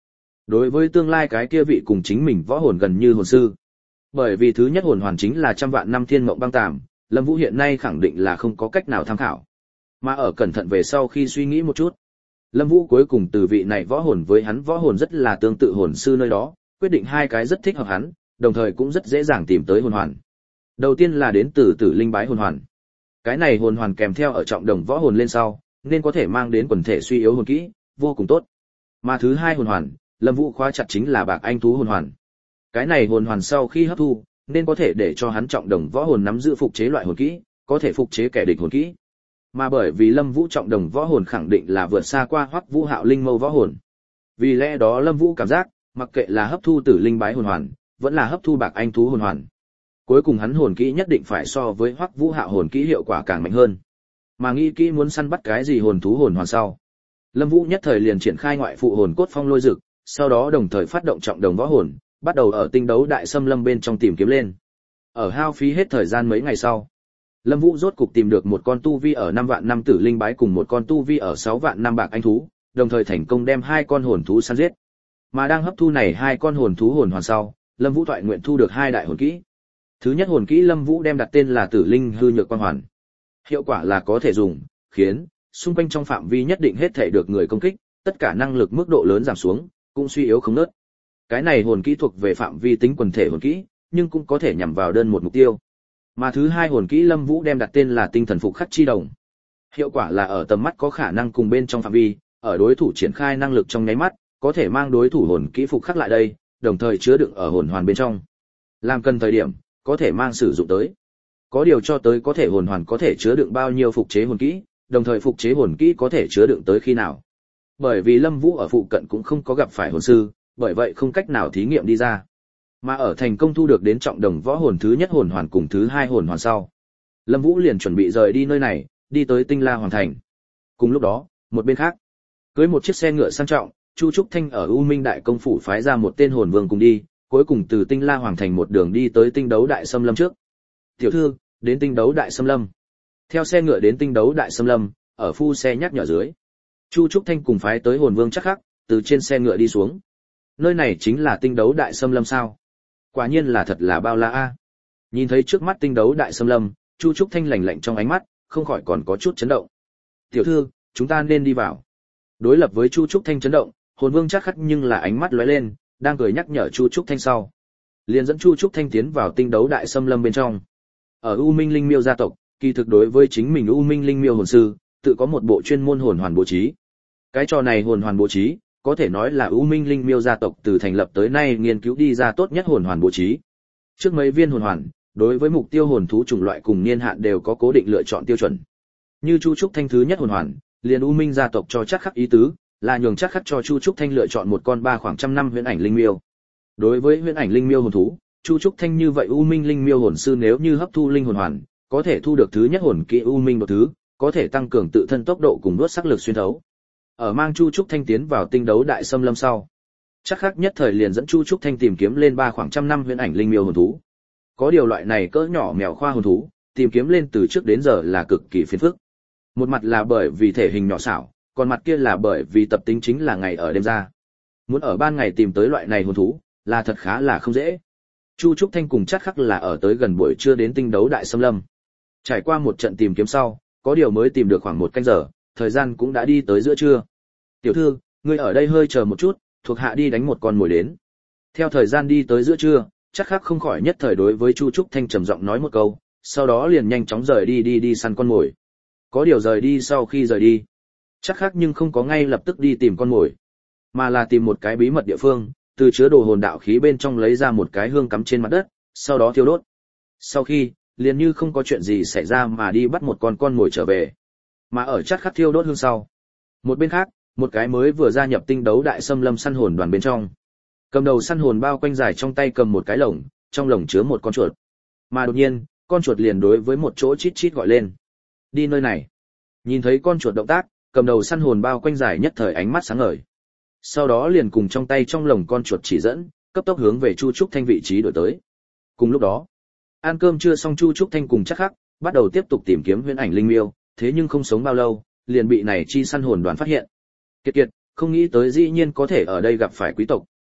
Đối với tương lai cái kia vị cùng chính mình võ hồn gần như hồn sư. Bởi vì thứ nhất hồn hoàn chính là trăm vạn năm thiên mộng băng tàm, Lâm Vũ hiện nay khẳng định là không có cách nào tham khảo. Mà ở cẩn thận về sau khi suy nghĩ một chút, Lâm Vũ cuối cùng từ vị này võ hồn với hắn võ hồn rất là tương tự hồn sư nơi đó, quyết định hai cái rất thích hợp hắn, đồng thời cũng rất dễ dàng tìm tới hồn hoàn. Đầu tiên là đến từ Tử Linh Bái hồn hoàn. Cái này hồn hoàn kèm theo ở trọng đồng võ hồn lên sau, nên có thể mang đến quần thể suy yếu hồn kỹ, vô cùng tốt. Mà thứ hai hồn hoàn, Lâm Vũ khóa chặt chính là Bạc Anh thú hồn hoàn. Cái này hồn hoàn sau khi hấp thu, nên có thể để cho hắn trọng đồng võ hồn nắm giữ phục chế loại hồn kỹ, có thể phục chế kẻ địch hồn kỹ. Mà bởi vì Lâm Vũ trọng đồng võ hồn khẳng định là vượt xa qua Hoắc Vũ Hạo linh mâu võ hồn. Vì lẽ đó Lâm Vũ cảm giác, mặc kệ là hấp thu Tử Linh Bái hồn hoàn, vẫn là hấp thu Bạc Anh thú hồn hoàn, cuối cùng hắn hồn kỹ nhất định phải so với Hoắc Vũ Hạo hồn kỹ hiệu quả càng mạnh hơn. Mà nghĩ kỹ muốn săn bắt cái gì hồn thú hồn hoàn sau, Lâm Vũ nhất thời liền triển khai ngoại phụ hồn cốt phong lôi dực, sau đó đồng thời phát động trọng đồng võ hồn, bắt đầu ở tinh đấu đại xâm lâm bên trong tìm kiếm lên. Ở hao phí hết thời gian mấy ngày sau, Lâm Vũ rốt cục tìm được một con tu vi ở năm vạn năm Tử Linh Bái cùng một con tu vi ở sáu vạn năm Bạc Anh thú, đồng thời thành công đem hai con hồn thú săn giết. Mà đang hấp thu này hai con hồn thú hồn hoàn sau, Lâm Vũ thoại nguyện thu được hai đại hồn kỹ. Thứ nhất hồn kỹ Lâm Vũ đem đặt tên là Tử Linh hư nhược quan hoàn. Hiệu quả là có thể dùng, khiến xung quanh trong phạm vi nhất định hết thể được người công kích, tất cả năng lực mức độ lớn giảm xuống, cũng suy yếu không nớt. Cái này hồn kỹ thuộc về phạm vi tính quần thể hồn kỹ, nhưng cũng có thể nhằm vào đơn một mục tiêu. Mà thứ hai hồn kỹ Lâm Vũ đem đặt tên là Tinh thần phục khắc chi đồng. Hiệu quả là ở tầm mắt có khả năng cùng bên trong phạm vi, ở đối thủ triển khai năng lực trong nháy mắt, có thể mang đối thủ hồn kỹ phục khắc lại đây, đồng thời chứa đựng ở hồn hoàn bên trong. Làm cần thời điểm, có thể mang sử dụng tới. Có điều cho tới có thể hồn hoàn có thể chứa đựng bao nhiêu phục chế hồn kỹ, đồng thời phục chế hồn kỹ có thể chứa đựng tới khi nào. Bởi vì Lâm Vũ ở phụ cận cũng không có gặp phải hồn sư, bởi vậy không cách nào thí nghiệm đi ra. Mà ở thành công thu được đến trọng đồng võ hồn thứ nhất hồn hoàn cùng thứ hai hồn hoàn sau, Lâm Vũ liền chuẩn bị rời đi nơi này, đi tới Tinh La Hoàng thành. Cùng lúc đó, một bên khác, cưới một chiếc xe ngựa sang trọng, Chu Trúc Thanh ở U Minh Đại công phủ phái ra một tên hồn vương cùng đi, cuối cùng từ Tinh La Hoàng thành một đường đi tới Tinh Đấu Đại Xâm Lâm trước. "Tiểu thư, đến Tinh Đấu Đại Xâm Lâm." Theo xe ngựa đến Tinh Đấu Đại Xâm Lâm, ở phu xe nhắc nhở dưới, Chu Trúc Thanh cùng phái tới hồn vương chắc khắc, từ trên xe ngựa đi xuống. Nơi này chính là Tinh Đấu Đại Xâm Lâm sao? Quả nhiên là thật là bao la a. Nhìn thấy trước mắt Tinh Đấu Đại Xâm Lâm, Chu Trúc Thanh lạnh lạnh trong ánh mắt, không khỏi còn có chút chấn động. "Tiểu thư, chúng ta nên đi vào." Đối lập với Chu Trúc Thanh chấn động, hồn vương chắc khắc nhưng là ánh mắt lóe lên, đang cười nhắc nhở Chu Trúc Thanh sau, liền dẫn Chu Trúc Thanh tiến vào Tinh Đấu Đại Xâm Lâm bên trong. Ở U Minh Linh Miêu gia tộc, kỳ thực đối với chính mình U Minh Linh Miêu hồn sư, tự có một bộ chuyên môn hồn hoàn bố trí. Cái trò này hồn hoàn bố trí, có thể nói là U Minh Linh Miêu gia tộc từ thành lập tới nay nghiên cứu đi ra tốt nhất hồn hoàn bố trí. Trước mấy viên hồn hoàn, đối với mục tiêu hồn thú chủng loại cùng niên hạn đều có cố định lựa chọn tiêu chuẩn. Như Chu Trúc Thanh thứ nhất hồn hoàn, liền U Minh gia tộc cho chắc khắc ý tứ, là nhường chắc khắc cho Chu Trúc Thanh lựa chọn một con ba khoảng trăm năm huyễn ảnh linh miêu. Đối với huyễn ảnh linh miêu hồn thú, Chu Trúc Thanh như vậy U Minh Linh Miêu hồn sư nếu như hấp thu linh hồn hoàn, có thể thu được thứ nhất hồn kỹ U Minh độ thứ, có thể tăng cường tự thân tốc độ cùng đốt sắc lực xuyên thấu. Ở mang Chu Trúc Thanh tiến vào Tinh Đấu Đại Xâm Lâm sau, chắc khắc nhất thời liền dẫn Chu Trúc Thanh tìm kiếm lên ba khoảng trăm năm huyễn ảnh linh miêu hồn thú. Có điều loại này cỡ nhỏ mèo khoa hồn thú, tìm kiếm lên từ trước đến giờ là cực kỳ phiền phức. Một mặt là bởi vì thể hình nhỏ xảo, còn mặt kia là bởi vì tập tính chính là ngày ở đêm ra. Muốn ở ban ngày tìm tới loại này hồn thú, là thật khá là không dễ. Chu Trúc Thanh cùng chắc khắc là ở tới gần buổi trưa đến Tinh Đấu Đại Xâm Lâm. Trải qua một trận tìm kiếm sau, có điều mới tìm được khoảng một canh giờ, thời gian cũng đã đi tới giữa trưa. "Tiểu thư, ngươi ở đây hơi chờ một chút, thuộc hạ đi đánh một con mồi đến." Theo thời gian đi tới giữa trưa, chắc khắc không khỏi nhất thời đối với Chu Trúc Thanh trầm giọng nói một câu, sau đó liền nhanh chóng rời đi đi đi săn con mồi. Có điều rời đi sau khi rời đi, chắc khắc nhưng không có ngay lập tức đi tìm con mồi, mà là tìm một cái bí mật địa phương, từ chứa đồ hồn đạo khí bên trong lấy ra một cái hương cắm trên mặt đất, sau đó thiêu đốt. Sau khi, liền như không có chuyện gì xảy ra mà đi bắt một con con mồi trở về. Mà ở chắc khắc thiêu đốt hương sau, một bên khác, một cái mới vừa gia nhập Tinh Đấu Đại Xâm Lâm săn hồn đoàn bên trong. Cầm đầu săn hồn bao quanh dài trong tay cầm một cái lồng, trong lồng chứa một con chuột. Mà đột nhiên, con chuột liền đối với một chỗ chít chít gọi lên. "Đi nơi này." Nhìn thấy con chuột động tác, cầm đầu săn hồn bao quanh dài nhất thời ánh mắt sáng ngời. Sau đó liền cùng trong tay trong lồng con chuột chỉ dẫn, cấp tốc hướng về Chu Trúc Thanh vị trí đổi tới. Cùng lúc đó, ăn cơm trưa xong Chu Trúc Thanh cùng chắc khắc, bắt đầu tiếp tục tìm kiếm huyễn ảnh linh miêu, thế nhưng không sống bao lâu, liền bị này chi săn hồn đoàn phát hiện. Kiệt kiệt, không nghĩ tới dĩ nhiên có thể ở đây gặp phải quý tộc,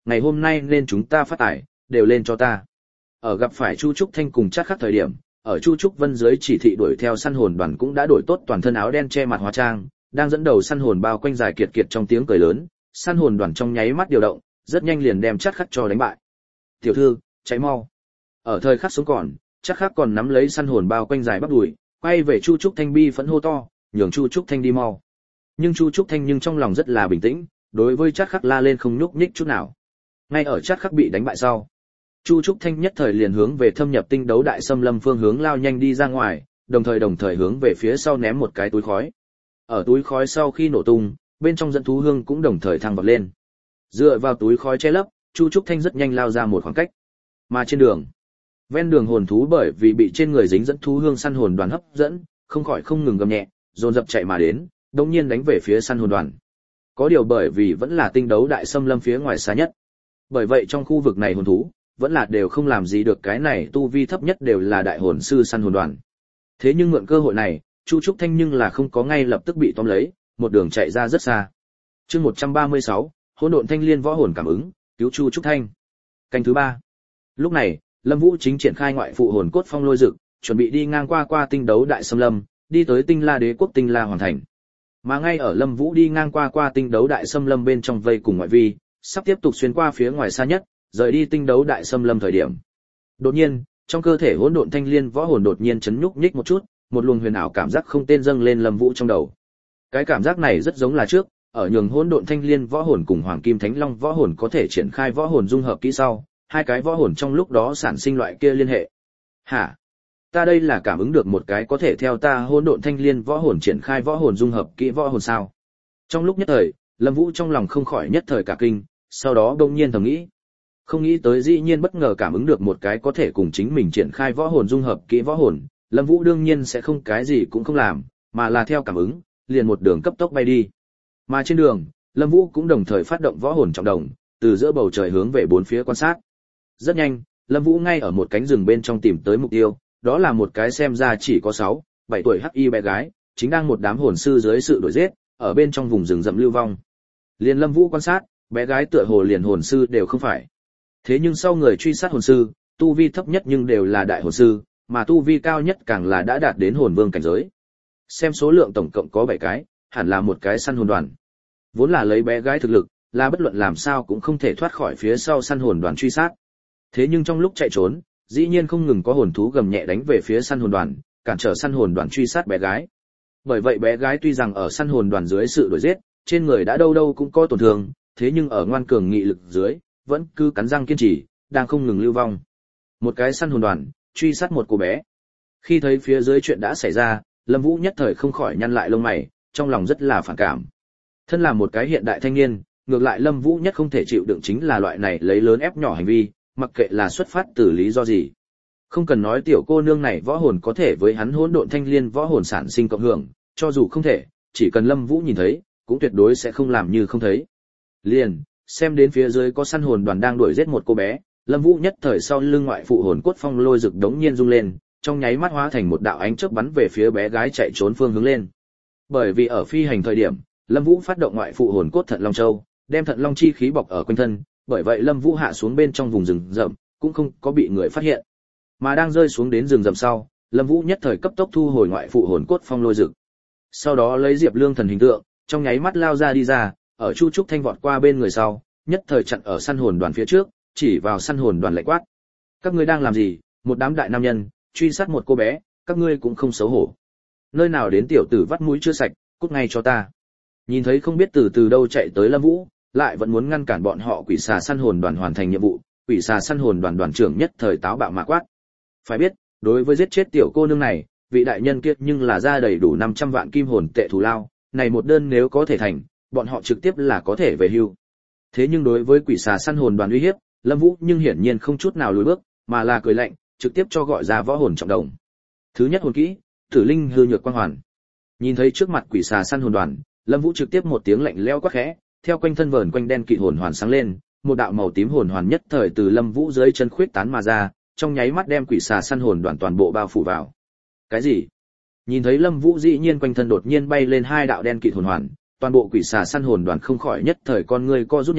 ngày hôm nay nên chúng ta phát tải, đều lên cho ta. Ở gặp phải Chu Trúc Thanh cùng Trác Khắc thời điểm, ở Chu Trúc Vân dưới chỉ thị đuổi theo săn hồn đoàn cũng đã đổi tốt toàn thân áo đen che mặt hóa trang, đang dẫn đầu săn hồn bao quanh dài kiệt kiệt trong tiếng cười lớn, săn hồn đoàn trong nháy mắt điều động, rất nhanh liền đem Trác Khắc cho đánh bại. "Tiểu thư, cháy mau." Ở thời khắc sống còn, Trác Khắc còn nắm lấy săn hồn bao quanh dài bắp đùi, quay về Chu Trúc Thanh bi phẫn hô to, nhường Chu Trúc Thanh đi mau. Nhưng Chu Trúc Thanh nhưng trong lòng rất là bình tĩnh, đối với Trác Khắc la lên không nhúc nhích chút nào. Ngay ở Trác Khắc bị đánh bại sau, Chu Trúc Thanh nhất thời liền hướng về thâm nhập tinh đấu đại xâm lâm phương hướng lao nhanh đi ra ngoài, đồng thời đồng thời hướng về phía sau ném một cái túi khói. Ở túi khói sau khi nổ tung, bên trong dẫn thú hương cũng đồng thời thăng vọt lên. Dựa vào túi khói che lấp, Chu Trúc Thanh rất nhanh lao ra một khoảng cách. Mà trên đường, ven đường hồn thú bởi vì bị trên người dính dẫn thú hương săn hồn đoàn hấp dẫn, không khỏi không ngừng gầm nhẹ, dồn dập chạy mà đến, đột nhiên đánh về phía săn hồn đoàn. Có điều bởi vì vẫn là tinh đấu đại xâm lâm phía ngoài xa nhất, bởi vậy trong khu vực này hồn thú vẫn là đều không làm gì được cái này, tu vi thấp nhất đều là đại hồn sư săn hồn đoàn. Thế nhưng mượn cơ hội này, Chu Trúc Thanh nhưng là không có ngay lập tức bị tóm lấy, một đường chạy ra rất xa. Chương một trăm ba mươi sáu, Hỗn độn thanh liên võ hồn cảm ứng, cứu Chu Trúc Thanh. Canh thứ ba. Lúc này, Lâm Vũ chính triển khai ngoại phụ hồn cốt phong lôi dực, chuẩn bị đi ngang qua qua tinh đấu đại xâm lâm, đi tới Tinh La Đế quốc Tinh La Hoàng thành. Mà ngay ở Lâm Vũ đi ngang qua qua tinh đấu đại xâm lâm bên trong vây cùng ngoại vi, sắp tiếp tục xuyên qua phía ngoài xa nhất, rời đi tinh đấu đại xâm lâm thời điểm. Đột nhiên, trong cơ thể hỗn độn thanh liên võ hồn đột nhiên chấn nhúc nhích một chút, một luồng huyền ảo cảm giác không tên dâng lên Lâm Vũ trong đầu. Cái cảm giác này rất giống là trước, ở nhường hỗn độn thanh liên võ hồn cùng Hoàng Kim Thánh Long võ hồn có thể triển khai võ hồn dung hợp kỹ sau, hai cái võ hồn trong lúc đó sản sinh loại kia liên hệ. Hả? Ta đây là cảm ứng được một cái có thể theo ta hỗn độn thanh liên võ hồn triển khai võ hồn dung hợp kỹ võ hồn sao? Trong lúc nhất thời, Lâm Vũ trong lòng không khỏi nhất thời cả kinh, sau đó bỗng nhiên thầm nghĩ, không nghĩ tới dĩ nhiên bất ngờ cảm ứng được một cái có thể cùng chính mình triển khai võ hồn dung hợp kỹ võ hồn, Lâm Vũ đương nhiên sẽ không cái gì cũng không làm, mà là theo cảm ứng, liền một đường cấp tốc bay đi. Mà trên đường, Lâm Vũ cũng đồng thời phát động võ hồn trọng đồng, từ giữa bầu trời hướng về bốn phía quan sát. Rất nhanh, Lâm Vũ ngay ở một cánh rừng bên trong tìm tới mục tiêu, đó là một cái xem ra chỉ có sáu, bảy tuổi hắc y bé gái, chính đang một đám hồn sư dưới sự đuổi giết, ở bên trong vùng rừng rậm lưu vong. Liền Lâm Vũ quan sát, bé gái tựa hồ liền hồn sư đều không phải. Thế nhưng sau người truy sát hồn sư, tu vi thấp nhất nhưng đều là đại hồn sư, mà tu vi cao nhất càng là đã đạt đến hồn vương cảnh giới. Xem số lượng tổng cộng có bảy cái, hẳn là một cái săn hồn đoàn. Vốn là lấy bé gái thực lực, là bất luận làm sao cũng không thể thoát khỏi phía sau săn hồn đoàn truy sát. Thế nhưng trong lúc chạy trốn, dĩ nhiên không ngừng có hồn thú gầm nhẹ đánh về phía săn hồn đoàn, cản trở săn hồn đoàn truy sát bé gái. Bởi vậy bé gái tuy rằng ở săn hồn đoàn dưới sự đuổi giết, trên người đã đâu đâu cũng có tổn thương, thế nhưng ở ngoan cường nghị lực dưới, vẫn cứ cắn răng kiên trì, đang không ngừng lưu vong. Một cái săn hồn đoàn truy sát một cô bé. Khi thấy phía dưới chuyện đã xảy ra, Lâm Vũ nhất thời không khỏi nhăn lại lông mày, trong lòng rất là phản cảm. Thân là một cái hiện đại thanh niên, ngược lại Lâm Vũ nhất không thể chịu đựng chính là loại này lấy lớn ép nhỏ hành vi, mặc kệ là xuất phát từ lý do gì. Không cần nói tiểu cô nương này võ hồn có thể với hắn hỗn độn thanh liên võ hồn sản sinh cộng hưởng, cho dù không thể, chỉ cần Lâm Vũ nhìn thấy, cũng tuyệt đối sẽ không làm như không thấy. Liền, xem đến phía dưới có săn hồn đoàn đang đuổi giết một cô bé, Lâm Vũ nhất thời sau lưng ngoại phụ hồn cốt phong lôi rực đống nhiên rung lên, trong nháy mắt hóa thành một đạo ánh chớp bắn về phía bé gái chạy trốn phương hướng lên. Bởi vì ở phi hành thời điểm, Lâm Vũ phát động ngoại phụ hồn cốt Thận Long Châu, đem Thận Long chi khí bọc ở quanh thân, bởi vậy Lâm Vũ hạ xuống bên trong vùng rừng rậm, cũng không có bị người phát hiện. Mà đang rơi xuống đến rừng rậm sau, Lâm Vũ nhất thời cấp tốc thu hồi ngoại phụ hồn cốt phong lôi rực. Sau đó lấy Diệp Lương thần hình tượng, trong nháy mắt lao ra đi ra, ở Chu Trúc Thanh vọt qua bên người sau, nhất thời chặn ở săn hồn đoàn phía trước, chỉ vào săn hồn đoàn lạnh quát: "Các ngươi đang làm gì? Một đám đại nam nhân, truy sát một cô bé, các ngươi cũng không xấu hổ. Nơi nào đến tiểu tử vắt mũi chưa sạch, cút ngay cho ta." Nhìn thấy không biết từ từ đâu chạy tới Lâm Vũ, lại vẫn muốn ngăn cản bọn họ quỷ xà săn hồn đoàn hoàn thành nhiệm vụ, quỷ xà săn hồn đoàn đoàn trưởng nhất thời táo bạo mà quát. Phải biết, đối với giết chết tiểu cô nương này, vị đại nhân kia nhưng là ra đầy đủ năm trăm vạn kim hồn tệ thù lao, này một đơn nếu có thể thành, bọn họ trực tiếp là có thể về hưu. Thế nhưng đối với quỷ xà săn hồn đoàn uy hiếp, Lâm Vũ nhưng hiển nhiên không chút nào lùi bước, mà là cười lạnh, trực tiếp cho gọi ra võ hồn trọng đồng. Thứ nhất hồn kỹ, Tử Linh hư nhược quang hoàn. Nhìn thấy trước mặt quỷ xà săn hồn đoàn, Lâm Vũ trực tiếp một tiếng lạnh lẽo quát khẽ, theo quanh thân vờn quanh đen kịt hồn hoàn sáng lên, một đạo màu tím hồn hoàn nhất thời từ Lâm Vũ dưới chân khuyết tán mà ra, trong nháy mắt đem quỷ xà săn hồn đoàn toàn bộ bao phủ vào. Cái gì? Nhìn thấy Lâm Vũ dĩ nhiên quanh thân đột nhiên bay lên hai đạo đen kịt hồn hoàn, toàn bộ quỷ xà săn hồn đoàn không khỏi nhất thời con ngươi co rút nhanh,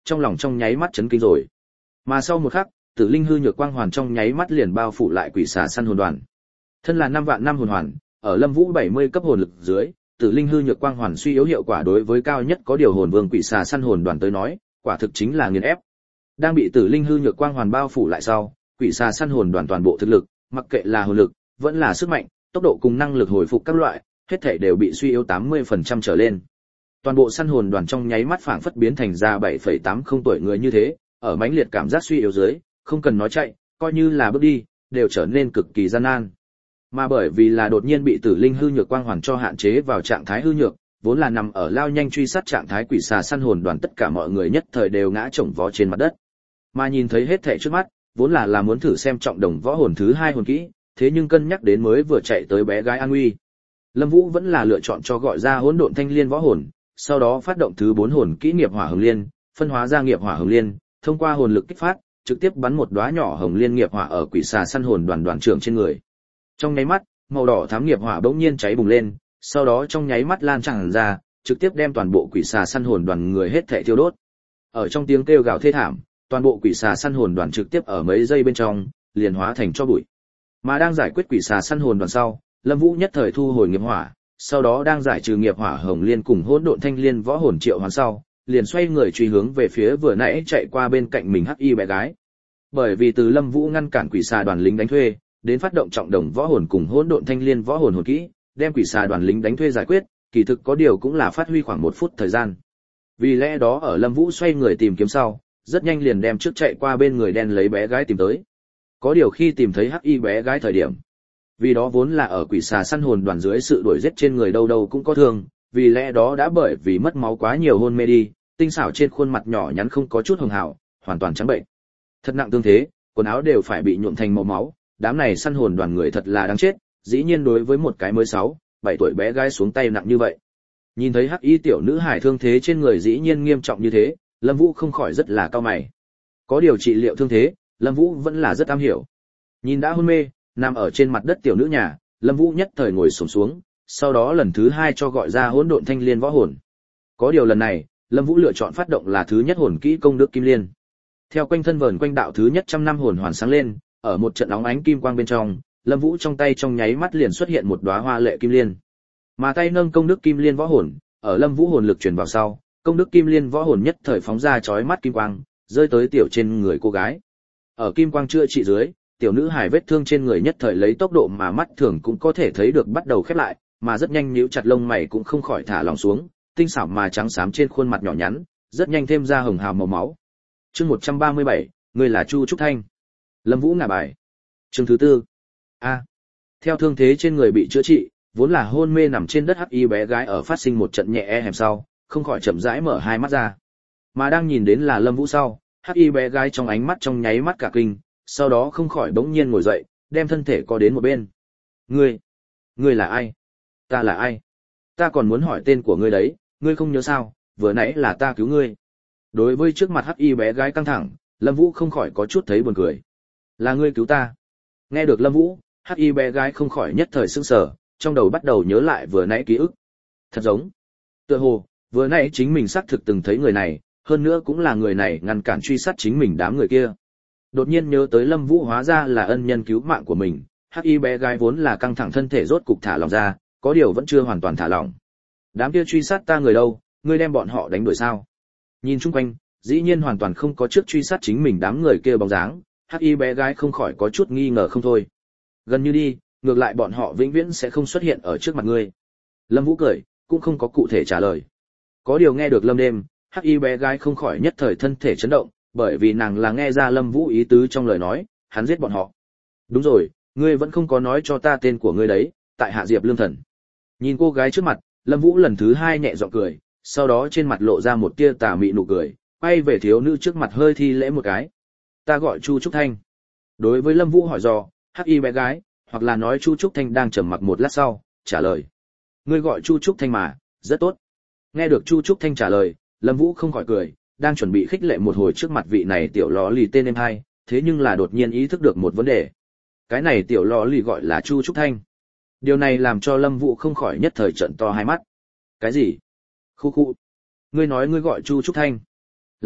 trong lòng trong nháy mắt chấn kinh rồi. Mà sau một khắc, Tử Linh hư nhược quang hoàn trong nháy mắt liền bao phủ lại quỷ xà săn hồn đoàn. Thân là năm vạn năm hồn hoàn, ở Lâm Vũ bảy mươi cấp hồn lực dưới, Tử Linh hư nhược quang hoàn suy yếu hiệu quả đối với cao nhất có điều hồn vương quỷ xà săn hồn đoàn tới nói, quả thực chính là nghiền ép. Đang bị Tử Linh hư nhược quang hoàn bao phủ lại sau, quỷ xà săn hồn đoàn toàn bộ thực lực, mặc kệ là hồn lực, vẫn là sức mạnh, tốc độ cùng năng lực hồi phục các loại, hết thảy đều bị suy yếu tám mươi phần trăm trở lên. Toàn bộ săn hồn đoàn trong nháy mắt phảng phất biến thành ra bảy phẩy tám không tuổi người như thế, ở mãnh liệt cảm giác suy yếu dưới, không cần nói chạy, coi như là bước đi, đều trở nên cực kỳ gian nan. Mà bởi vì là đột nhiên bị Tử Linh hư nhược quang hoàn cho hạn chế vào trạng thái hư nhược, vốn là nằm ở lao nhanh truy sát trạng thái quỷ xà săn hồn đoàn, tất cả mọi người nhất thời đều ngã chồng vó trên mặt đất. Mà nhìn thấy hết thảy trước mắt, vốn là là muốn thử xem trọng đồng võ hồn thứ hai hồn kỹ, thế nhưng cân nhắc đến mới vừa chạy tới bé gái an nguy, Lâm Vũ vẫn là lựa chọn cho gọi ra hỗn độn thanh liên võ hồn, sau đó phát động thứ bốn hồn kỹ nghiệp hỏa hồng liên, phân hóa ra nghiệp hỏa hồng liên, thông qua hồn lực kích phát, trực tiếp bắn một đóa nhỏ hồng liên nghiệp hỏa ở quỷ xà săn hồn đoàn đoàn trưởng trên người. Trong nháy mắt, màu đỏ thắm nghiệp hỏa bỗng nhiên cháy bùng lên, sau đó trong nháy mắt lan tràn ra, trực tiếp đem toàn bộ quỷ xà săn hồn đoàn người hết thảy thiêu đốt. Ở trong tiếng kêu gào thê thảm, toàn bộ quỷ xà săn hồn đoàn trực tiếp ở mấy giây bên trong liền hóa thành tro bụi. Mà đang giải quyết quỷ xà săn hồn đoàn sau, Lâm Vũ nhất thời thu hồi nghiệp hỏa, sau đó đang giải trừ nghiệp hỏa hồng liên cùng hỗn độn thanh liên võ hồn triệu hoàn sau, liền xoay người truy hướng về phía vừa nãy chạy qua bên cạnh mình hắc y bé gái. Bởi vì từ Lâm Vũ ngăn cản quỷ xà đoàn lính đánh thuê, đến phát động trọng đồng võ hồn cùng hỗn độn thanh liên võ hồn hồn kỹ, đem quỷ xà đoàn lính đánh thuê giải quyết, kỳ thực có điều cũng là phát huy khoảng một phút thời gian. Vì lẽ đó ở Lâm Vũ xoay người tìm kiếm sau, rất nhanh liền đem trước chạy qua bên người đen lấy bé gái tìm tới. Có điều khi tìm thấy hắc y bé gái thời điểm, vì đó vốn là ở quỷ xà săn hồn đoàn dưới sự đuổi giết trên người đâu đâu cũng có thương, vì lẽ đó đã bởi vì mất máu quá nhiều hôn mê đi, tinh xảo trên khuôn mặt nhỏ nhắn không có chút hồng hào, hoàn toàn trắng bệnh. Thật nặng tương thế, quần áo đều phải bị nhuộm thành màu máu, đám này săn hồn đoàn người thật là đáng chết, dĩ nhiên đối với một cái mới sáu, bảy tuổi bé gái xuống tay nặng như vậy. Nhìn thấy hắc y tiểu nữ hải thương thế trên người dĩ nhiên nghiêm trọng như thế, Lâm Vũ không khỏi rất là cau mày. Có điều trị liệu thương thế, Lâm Vũ vẫn là rất am hiểu. Nhìn đã hôn mê, nằm ở trên mặt đất tiểu nữ nhà, Lâm Vũ nhất thời ngồi xổm xuống, sau đó lần thứ hai cho gọi ra hỗn độn thanh liên võ hồn. Có điều lần này, Lâm Vũ lựa chọn phát động là thứ nhất hồn kỹ công đức kim liên. Theo quanh thân vờn quanh đạo thứ nhất trăm năm hồn hoàn sáng lên, ở một trận óng ánh kim quang bên trong, Lâm Vũ trong tay trong nháy mắt liền xuất hiện một đóa hoa lệ kim liên. Mà tay nâng công đức kim liên võ hồn, ở Lâm Vũ hồn lực truyền vào sau, công đức kim liên võ hồn nhất thời phóng ra chói mắt kim quang, rơi tới tiểu trên người cô gái. Ở kim quang chữa trị dưới, tiểu nữ hài vết thương trên người nhất thời lấy tốc độ mà mắt thường cũng có thể thấy được bắt đầu khép lại, mà rất nhanh nhíu chặt lông mày cũng không khỏi thả lỏng xuống, tinh xảo mà trắng xám trên khuôn mặt nhỏ nhắn, rất nhanh thêm ra hồng hào màu máu. Chương một trăm ba mươi bảy, người là Chu Trúc Thanh. Lâm Vũ ngả bài. Chương thứ tư. A. Theo thương thế trên người bị chữa trị, vốn là hôn mê nằm trên đất hắc y bé gái ở phát sinh một trận nhẹ e hẻm sau, không khỏi chậm rãi mở hai mắt ra. Mà đang nhìn đến là Lâm Vũ sau, hắc y bé gái trong ánh mắt trong nháy mắt cả kinh, sau đó không khỏi bỗng nhiên ngồi dậy, đem thân thể co đến một bên. Ngươi, ngươi là ai? Ta là ai? Ta còn muốn hỏi tên của ngươi đấy, ngươi không nhớ sao, vừa nãy là ta cứu ngươi. Đối với trước mặt hắc y bé gái căng thẳng, Lâm Vũ không khỏi có chút thấy buồn cười. Là ngươi cứu ta. Nghe được Lâm Vũ, hắc y bé gái không khỏi nhất thời sững sờ, trong đầu bắt đầu nhớ lại vừa nãy ký ức. Thật giống. Tựa hồ, vừa nãy chính mình xác thực từng thấy người này, hơn nữa cũng là người này ngăn cản truy sát chính mình đám người kia. Đột nhiên nhớ tới Lâm Vũ hóa ra là ân nhân cứu mạng của mình, hắc y bé gái vốn là căng thẳng thân thể rốt cục thả lỏng ra, có điều vẫn chưa hoàn toàn thả lỏng. Đám kia truy sát ta người đâu, ngươi đem bọn họ đánh đuổi sao? Nhìn chung quanh, dĩ nhiên hoàn toàn không có trước truy sát chính mình đám người kia bóng dáng, hắc y bé gái không khỏi có chút nghi ngờ không thôi. Gần như đi, ngược lại bọn họ vĩnh viễn sẽ không xuất hiện ở trước mặt ngươi. Lâm Vũ cười, cũng không có cụ thể trả lời. Có điều nghe được Lâm Đêm, hắc y bé gái không khỏi nhất thời thân thể chấn động, bởi vì nàng là nghe ra Lâm Vũ ý tứ trong lời nói, hắn giết bọn họ. Đúng rồi, ngươi vẫn không có nói cho ta tên của ngươi đấy, tại hạ Diệp Lương Thần. Nhìn cô gái trước mặt, Lâm Vũ lần thứ hai nhẹ giọng cười, sau đó trên mặt lộ ra một tia tà mị nụ cười, quay về thiếu nữ trước mặt hơi thi lễ một cái. Ta gọi Chu Trúc Thanh. Đối với Lâm Vũ hỏi dò, hắc y bé gái, hoặc là nói Chu Trúc Thanh đang trầm mặc một lát sau, trả lời. Ngươi gọi Chu Trúc Thanh mà, rất tốt. Nghe được Chu Trúc Thanh trả lời, Lâm Vũ không khỏi cười, đang chuẩn bị khích lệ một hồi trước mặt vị này tiểu ló lì tên em hai, thế nhưng là đột nhiên ý thức được một vấn đề. Cái này tiểu ló lì gọi là Chu Trúc Thanh. Điều này làm cho Lâm Vũ không khỏi nhất thời trợn to hai mắt. Cái gì? Khu khu. Ngươi nói ngươi gọi Chu Trúc Thanh? Là,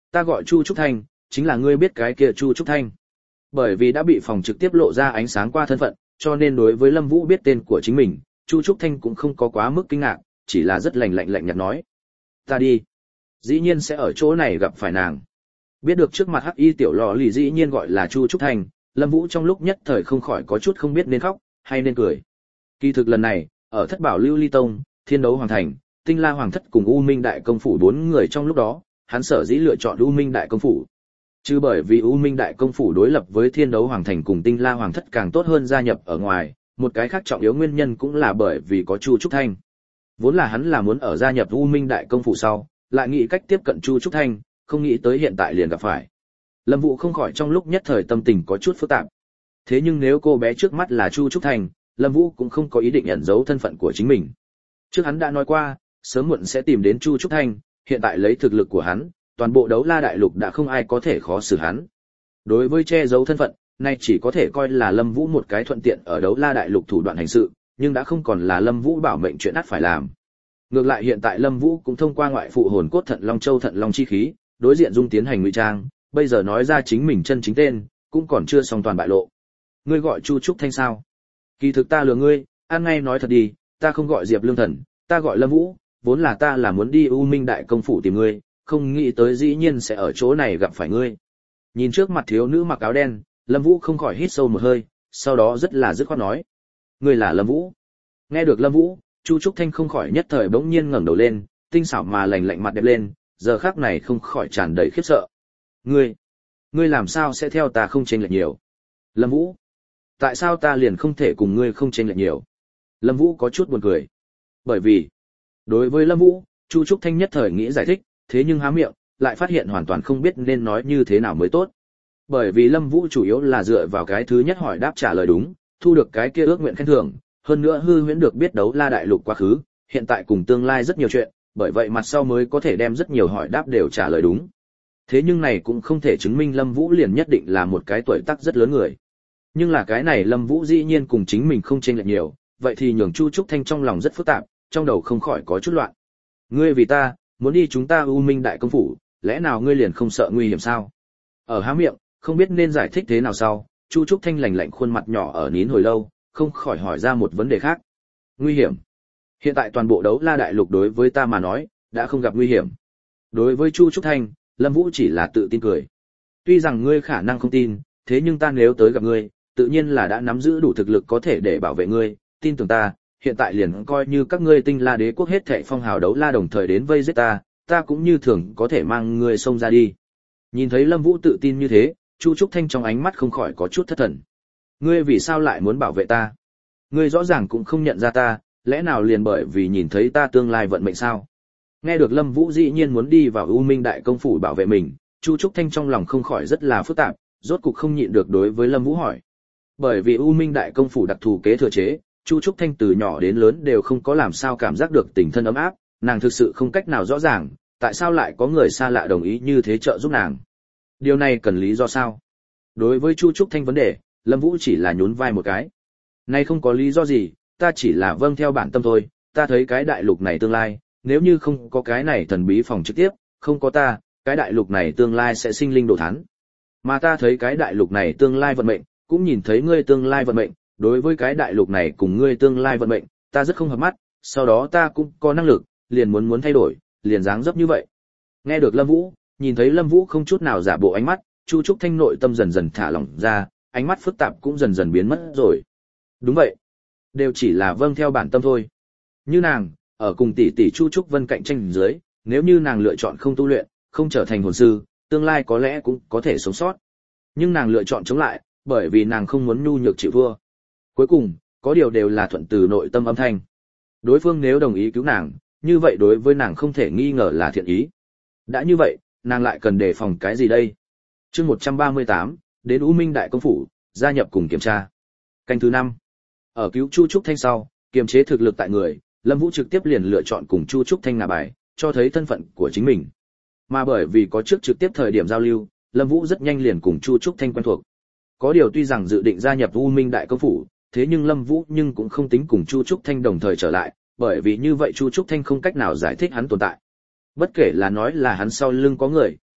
Ta gọi Chu Trúc Thanh, chính là ngươi biết cái kia Chu Trúc Thanh. Bởi vì đã bị phòng trực tiếp lộ ra ánh sáng qua thân phận, cho nên đối với Lâm Vũ biết tên của chính mình, Chu Trúc Thanh cũng không có quá mức kinh ngạc, chỉ là rất lạnh lạnh lạnh nhạt nói: "Ta đi." Dĩ nhiên sẽ ở chỗ này gặp phải nàng. Biết được trước mặt Hắc Y tiểu lọ lì dĩ nhiên gọi là Chu Trúc Thanh, Lâm Vũ trong lúc nhất thời không khỏi có chút không biết nên khóc hay nên cười. Kỳ thực lần này, ở Thất Bảo Lưu Ly Tông, Thiên Đấu Hoàng Thành, Tinh La Hoàng Thất cùng U Minh Đại Công phủ bốn người trong lúc đó, hắn sở dĩ lựa chọn U Minh Đại Công phủ. Chứ bởi vì U Minh Đại Công phủ đối lập với Thiên Đấu Hoàng Thành cùng Tinh La Hoàng Thất càng tốt hơn gia nhập ở ngoài, một cái khác trọng yếu nguyên nhân cũng là bởi vì có Chu Trúc Thanh. Vốn là hắn là muốn ở gia nhập U Minh Đại Công phủ sau, lại nghĩ cách tiếp cận Chu Trúc Thanh, không nghĩ tới hiện tại liền gặp phải. Lâm Vũ không khỏi trong lúc nhất thời tâm tình có chút phức tạp. Thế nhưng nếu cô bé trước mắt là Chu Trúc Thanh, Lâm Vũ cũng không có ý định ẩn giấu thân phận của chính mình. Trước hắn đã nói qua, sớm muộn sẽ tìm đến Chu Trúc Thanh, hiện tại lấy thực lực của hắn, toàn bộ Đấu La đại lục đã không ai có thể khó xử hắn. Đối với che giấu thân phận, nay chỉ có thể coi là Lâm Vũ một cái thuận tiện ở Đấu La đại lục thủ đoạn hành sự, nhưng đã không còn là Lâm Vũ bảo mệnh chuyện ắt phải làm. Ngược lại hiện tại Lâm Vũ cũng thông qua ngoại phụ hồn cốt Thận Long Châu Thận Long chi khí, đối diện dung tiến hành ngụy trang, bây giờ nói ra chính mình chân chính tên, cũng còn chưa xong toàn bại lộ. Ngươi gọi Chu Trúc Thanh sao? Kỳ thực ta lừa ngươi, ăn ngay nói thật đi, ta không gọi Diệp Lương Thần, ta gọi Lâm Vũ, vốn là ta là muốn đi U Minh Đại Công phủ tìm ngươi, không nghĩ tới dĩ nhiên sẽ ở chỗ này gặp phải ngươi. Nhìn trước mặt thiếu nữ mặc áo đen, Lâm Vũ không khỏi hít sâu một hơi, sau đó rất là dứt khoát nói: "Ngươi là Lâm Vũ?" Nghe được Lâm Vũ, Chu Trúc Thanh không khỏi nhất thời bỗng nhiên ngẩng đầu lên, tinh xảo mà lạnh lạnh mặt đẹp lên, giờ khắc này không khỏi tràn đầy khiếp sợ. "Ngươi, ngươi làm sao sẽ theo ta không chênh lệch nhiều?" "Lâm Vũ, tại sao ta liền không thể cùng ngươi không chênh lệch nhiều?" Lâm Vũ có chút buồn cười. Bởi vì, đối với Lâm Vũ, Chu Trúc Thanh nhất thời nghĩ giải thích, thế nhưng há miệng, lại phát hiện hoàn toàn không biết nên nói như thế nào mới tốt. Bởi vì Lâm Vũ chủ yếu là dựa vào cái thứ nhất hỏi đáp trả lời đúng, thu được cái kia ước nguyện khen thưởng, hơn nữa hư huyễn được biết Đấu La đại lục quá khứ, hiện tại cùng tương lai rất nhiều chuyện, bởi vậy mặt sau mới có thể đem rất nhiều hỏi đáp đều trả lời đúng. Thế nhưng này cũng không thể chứng minh Lâm Vũ liền nhất định là một cái tuổi tác rất lớn người. Nhưng là cái này Lâm Vũ dĩ nhiên cùng chính mình không chênh lệch nhiều, vậy thì nhường Chu Trúc Thanh trong lòng rất phức tạp, trong đầu không khỏi có chút loạn. Ngươi vì ta, muốn đi chúng ta U Minh Đại Công phủ, lẽ nào ngươi liền không sợ nguy hiểm sao? Ở há miệng, không biết nên giải thích thế nào sau, Chu Trúc Thanh lạnh lạnh khuôn mặt nhỏ ở nín hồi lâu, không khỏi hỏi ra một vấn đề khác. Nguy hiểm? Hiện tại toàn bộ Đấu La đại lục đối với ta mà nói, đã không gặp nguy hiểm. Đối với Chu Trúc Thanh, Lâm Vũ chỉ là tự tin cười. Tuy rằng ngươi khả năng không tin, thế nhưng ta nếu tới gặp ngươi, tự nhiên là đã nắm giữ đủ thực lực có thể để bảo vệ ngươi, tin tưởng ta, hiện tại liền coi như các ngươi Tinh La đế quốc hết thảy phong hào Đấu La đồng thời đến vây giết ta, ta cũng như thường có thể mang ngươi xông ra đi. Nhìn thấy Lâm Vũ tự tin như thế, Chu Trúc Thanh trong ánh mắt không khỏi có chút thất thần. Ngươi vì sao lại muốn bảo vệ ta? Ngươi rõ ràng cũng không nhận ra ta, lẽ nào liền bởi vì nhìn thấy ta tương lai vận mệnh sao? Nghe được Lâm Vũ dĩ nhiên muốn đi vào U Minh Đại Công phủ bảo vệ mình, Chu Trúc Thanh trong lòng không khỏi rất là phức tạp, rốt cục không nhịn được đối với Lâm Vũ hỏi. Bởi vì U Minh Đại Công phủ đặc thù kế thừa chế, Chu Trúc Thanh từ nhỏ đến lớn đều không có làm sao cảm giác được tình thân ấm áp, nàng thực sự không cách nào rõ ràng, tại sao lại có người xa lạ đồng ý như thế trợ giúp nàng. Điều này cần lý do sao? Đối với Chu Trúc Thanh vấn đề, Lâm Vũ chỉ là nhún vai một cái. Nay không có lý do gì, ta chỉ là vâng theo bản tâm thôi, ta thấy cái đại lục này tương lai, nếu như không có cái này thần bí phòng trực tiếp, không có ta, cái đại lục này tương lai sẽ sinh linh đồ thán. Mà ta thấy cái đại lục này tương lai vận mệnh, cũng nhìn thấy ngươi tương lai vận mệnh, đối với cái đại lục này cùng ngươi tương lai vận mệnh, ta rất không hợp mắt, sau đó ta cũng có năng lực, liền muốn muốn thay đổi, liền dáng dấp như vậy. Nghe được Lâm Vũ, nhìn thấy Lâm Vũ không chút nào giả bộ ánh mắt, Chu Trúc Thanh nội tâm dần dần thả lỏng ra, ánh mắt phức tạp cũng dần dần biến mất rồi. Đúng vậy, đều chỉ là vâng theo bản tâm thôi. Như nàng, ở cùng tỷ tỷ Chu Trúc Vân cạnh tranh dưới, nếu như nàng lựa chọn không tu luyện, không trở thành hồn sư, tương lai có lẽ cũng có thể sống sót. Nhưng nàng lựa chọn chống lại, bởi vì nàng không muốn nhu nhược chịu thua. Cuối cùng, có điều đều là thuận từ nội tâm âm thanh. Đối phương nếu đồng ý cứu nàng, như vậy đối với nàng không thể nghi ngờ là thiện ý. Đã như vậy, nàng lại cần đề phòng cái gì đây? Chương một trăm ba mươi tám, đến U Minh Đại Công phủ, gia nhập cùng kiểm tra. Canh thứ năm. Ở cứu Chu Trúc Thanh sau, kiềm chế thực lực tại người, Lâm Vũ trực tiếp liền lựa chọn cùng Chu Trúc Thanh ngả bài, cho thấy thân phận của chính mình. Mà bởi vì có trước trực tiếp thời điểm giao lưu, Lâm Vũ rất nhanh liền cùng Chu Trúc Thanh quen thuộc. Có điều tuy rằng dự định gia nhập U Minh Đại Công phủ, thế nhưng Lâm Vũ nhưng cũng không tính cùng Chu Trúc Thanh đồng thời trở lại, bởi vì như vậy Chu Trúc Thanh không cách nào giải thích hắn tồn tại. Bất kể là nói là hắn sau lưng có người,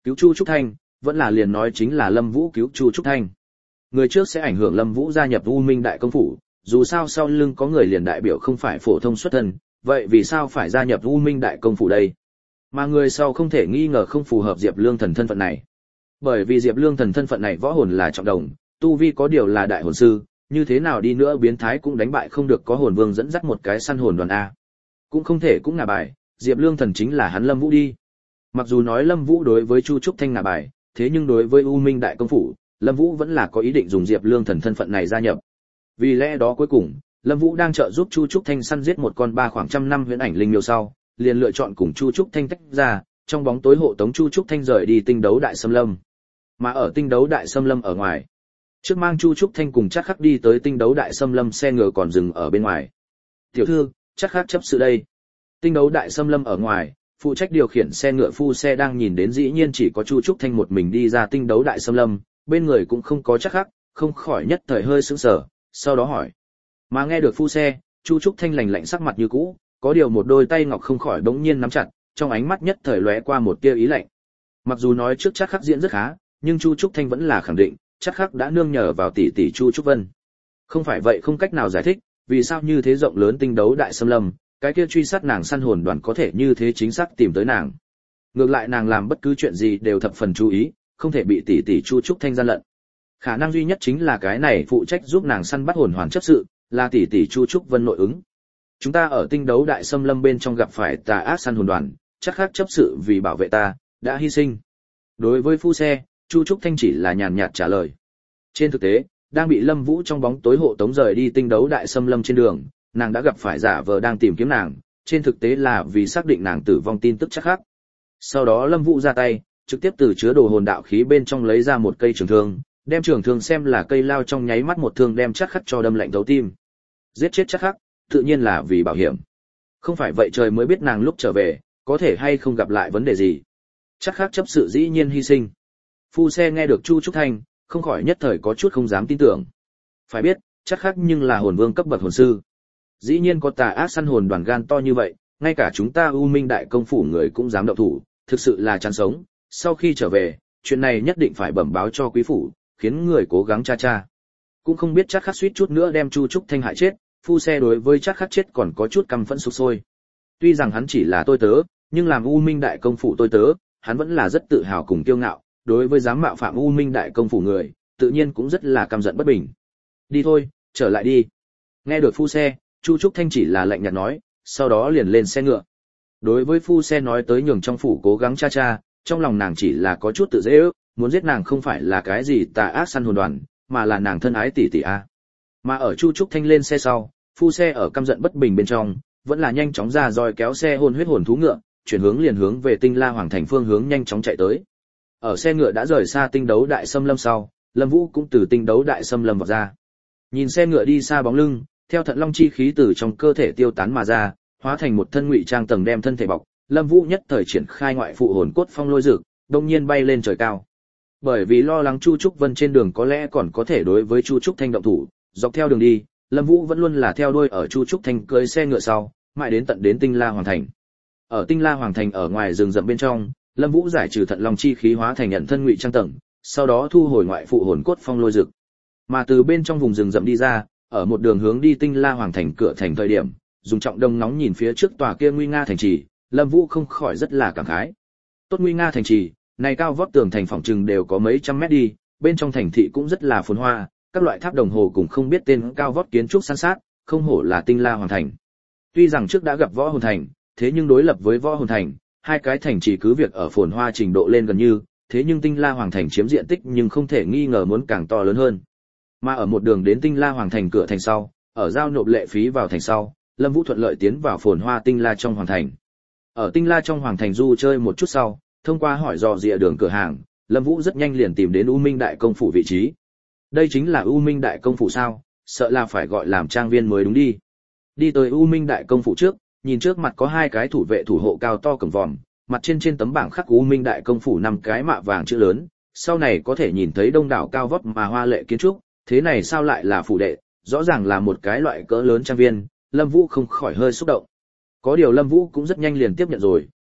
Cứu Chu Trúc Thanh, vẫn là liền nói chính là Lâm Vũ cứu Chu Trúc Thanh. Người trước sẽ ảnh hưởng Lâm Vũ gia nhập U Minh Đại Công phủ, dù sao sau lưng có người liền đại biểu không phải phổ thông xuất thân, vậy vì sao phải gia nhập U Minh Đại Công phủ đây? Mà người sau không thể nghi ngờ không phù hợp Diệp Lương Thần thân phận này. Bởi vì Diệp Lương Thần thân phận này võ hồn là trọng đồng, tu vi có điều là đại hồn sư, như thế nào đi nữa biến thái cũng đánh bại không được có hồn vương dẫn dắt một cái săn hồn đoàn a. Cũng không thể cũng ngả bài, Diệp Lương Thần chính là hắn Lâm Vũ đi. Mặc dù nói Lâm Vũ đối với Chu Trúc Thanh ngả bài, thế nhưng đối với U Minh Đại Công phủ, Lâm Vũ vẫn là có ý định dùng Diệp Lương Thần thân phận này gia nhập. Vì lẽ đó cuối cùng, Lâm Vũ đang trợ giúp Chu Trúc Thanh săn giết một con ba khoảng trăm năm huyễn ảnh linh miêu sau, liền lựa chọn cùng Chu Trúc Thanh tách ra, trong bóng tối hộ tống Chu Trúc Thanh rời đi tinh đấu đại xâm lâm. Mà ở tinh đấu đại xâm lâm ở ngoài, trước mang Chu Trúc Thanh cùng Trác Khắc đi tới tinh đấu đại xâm lâm xe ngựa còn dừng ở bên ngoài. "Tiểu thư, Trác Khắc chấp sự đây." Tinh đấu đại xâm lâm ở ngoài, phụ trách điều khiển xe ngựa phu xe đang nhìn đến dĩ nhiên chỉ có Chu Trúc Thanh một mình đi ra tinh đấu đại xâm lâm, bên người cũng không có Trác Khắc, không khỏi nhất thời hơi sững sờ, sau đó hỏi. Mà nghe được phu xe, Chu Trúc Thanh lạnh lạnh sắc mặt như cũ, có điều một đôi tay ngọc không khỏi đống nhiên nắm chặt, trong ánh mắt nhất thời lóe qua một tia ý lạnh. Mặc dù nói trước Trác Khắc diễn rất khá, nhưng Chu Trúc Thanh vẫn là khẳng định, Trác Khắc đã nương nhờ vào tỷ tỷ Chu Trúc Vân. Không phải vậy không cách nào giải thích, vì sao như thế rộng lớn tinh đấu đại xâm lâm, cái kia truy sát nàng săn hồn đoàn có thể như thế chính xác tìm tới nàng. Ngược lại nàng làm bất cứ chuyện gì đều thập phần chú ý, không thể bị tỷ tỷ Chu Trúc Thanh gian lận. Khả năng duy nhất chính là cái này phụ trách giúp nàng săn bắt hồn hoàn chấp sự, là tỷ tỷ Chu Trúc Vân nội ứng. Chúng ta ở tinh đấu đại xâm lâm bên trong gặp phải tà ác săn hồn đoàn, chắc khác chấp sự vì bảo vệ ta, đã hy sinh. Đối với phu xe, Chu Trúc Thanh chỉ là nhàn nhạt trả lời. Trên thực tế, đang bị Lâm Vũ trong bóng tối hộ tống rời đi tinh đấu đại xâm lâm trên đường, nàng đã gặp phải giả vờ đang tìm kiếm nàng, trên thực tế là vì xác định nàng tử vong tin tức chắc khác. Sau đó Lâm Vũ ra tay, trực tiếp từ chứa đồ hồn đạo khí bên trong lấy ra một cây trường thương, đem trường thương xem là cây lao trong nháy mắt một thương đem chắc khắc cho đâm lạnh thấu tim. Giết chết chắc khắc, tự nhiên là vì bảo hiểm. Không phải vậy trời mới biết nàng lúc trở về, có thể hay không gặp lại vấn đề gì. Chắc khắc chấp sự dĩ nhiên hy sinh. Phu xe nghe được Chu Trúc Thanh, không khỏi nhất thời có chút không dám tin tưởng. Phải biết, chắc khắc nhưng là hồn vương cấp bậc hồn sư. Dĩ nhiên có tà ác săn hồn đoàn gan to như vậy, ngay cả chúng ta U Minh Đại Công phủ người cũng dám động thủ, thực sự là chán sống. Sau khi trở về, chuyện này nhất định phải bẩm báo cho quý phủ, khiến người cố gắng tra tra. Cũng không biết chắc khắc suýt chút nữa đem Chu Trúc Thanh hại chết, phu xe đối với chắc khắc chết còn có chút căm phẫn sục sôi. Tuy rằng hắn chỉ là tôi tớ, nhưng làm U Minh Đại Công phủ tôi tớ, hắn vẫn là rất tự hào cùng kiêu ngạo, đối với dám mạo phạm U Minh Đại Công phủ người, tự nhiên cũng rất là căm giận bất bình. Đi thôi, trở lại đi. Nghe được phu xe, Chu Trúc Thanh chỉ là lạnh nhạt nói, sau đó liền lên xe ngựa. Đối với phu xe nói tới nhường trong phủ cố gắng tra tra, trong lòng nàng chỉ là có chút tự dễ ước, muốn giết nàng không phải là cái gì tà ác săn hồn đoàn, mà là nàng thân ái tỷ tỷ a. Mà ở Chu Trúc Thanh lên xe sau, phu xe ở căm giận bất bình bên trong, vẫn là nhanh chóng ra roi kéo xe hồn huyết hồn thú ngựa, chuyển hướng liền hướng về Tinh La Hoàng thành phương hướng nhanh chóng chạy tới. Ở xe ngựa đã rời xa tinh đấu đại xâm lâm sau, Lâm Vũ cũng từ tinh đấu đại xâm lâm vọt ra. Nhìn xe ngựa đi xa bóng lưng, theo Thận Long chi khí từ trong cơ thể tiêu tán mà ra, hóa thành một thân ngụy trang tầng đem thân thể bọc, Lâm Vũ nhất thời triển khai ngoại phụ hồn cốt phong lôi dược, đột nhiên bay lên trời cao. Bởi vì lo lắng Chu Trúc Vân trên đường có lẽ còn có thể đối với Chu Trúc Thanh động thủ, dọc theo đường đi, Lâm Vũ vẫn luôn là theo đuôi ở Chu Trúc Thanh cưỡi xe ngựa sau, mãi đến tận đến Tinh La Hoàng thành. Ở Tinh La Hoàng thành ở ngoài rừng rậm bên trong, Lâm Vũ giải trừ Thận Long chi khí hóa thành nhận thân ngụy trang tầng, sau đó thu hồi ngoại phụ hồn cốt phong lôi dược. Mà từ bên trong vùng rừng rậm đi ra, ở một đường hướng đi Tinh La Hoàng thành cửa thành thời điểm, dùng trọng đông nóng nhìn phía trước tòa kia nguy nga thành trì, Lâm Vũ không khỏi rất là cảm khái. Tốt nguy nga thành trì, này cao vót tường thành phòng trừng đều có mấy trăm mét đi, bên trong thành thị cũng rất là phồn hoa, các loại tháp đồng hồ cũng không biết tên cao vót kiến trúc san sát, không hổ là Tinh La Hoàng thành. Tuy rằng trước đã gặp Võ Hồn thành, thế nhưng đối lập với Võ Hồn thành, hai cái thành chỉ cứ việc ở phồn hoa trình độ lên gần như, thế nhưng Tinh La Hoàng thành chiếm diện tích nhưng không thể nghi ngờ muốn càng to lớn hơn. Mà ở một đường đến Tinh La Hoàng thành cửa thành sau, ở giao nộp lệ phí vào thành sau, Lâm Vũ thuận lợi tiến vào phồn hoa Tinh La trong hoàng thành. Ở Tinh La trong hoàng thành du chơi một chút sau, thông qua hỏi dò rìa đường cửa hàng, Lâm Vũ rất nhanh liền tìm đến U Minh Đại Công phủ vị trí. Đây chính là U Minh Đại Công phủ sao? Sợ là phải gọi làm trang viên mới đúng đi. Đi tới U Minh Đại Công phủ trước, nhìn trước mặt có hai cái thủ vệ thủ hộ cao to cầm vòm, mặt trên trên tấm bảng khắc U Minh Đại Công phủ năm cái mạ vàng chữ lớn, sau này có thể nhìn thấy đông đảo cao vót mà hoa lệ kiến trúc, thế này sao lại là phủ đệ, rõ ràng là một cái loại cỡ lớn trang viên, Lâm Vũ không khỏi hơi xúc động. Có điều Lâm Vũ cũng rất nhanh liền tiếp nhận rồi,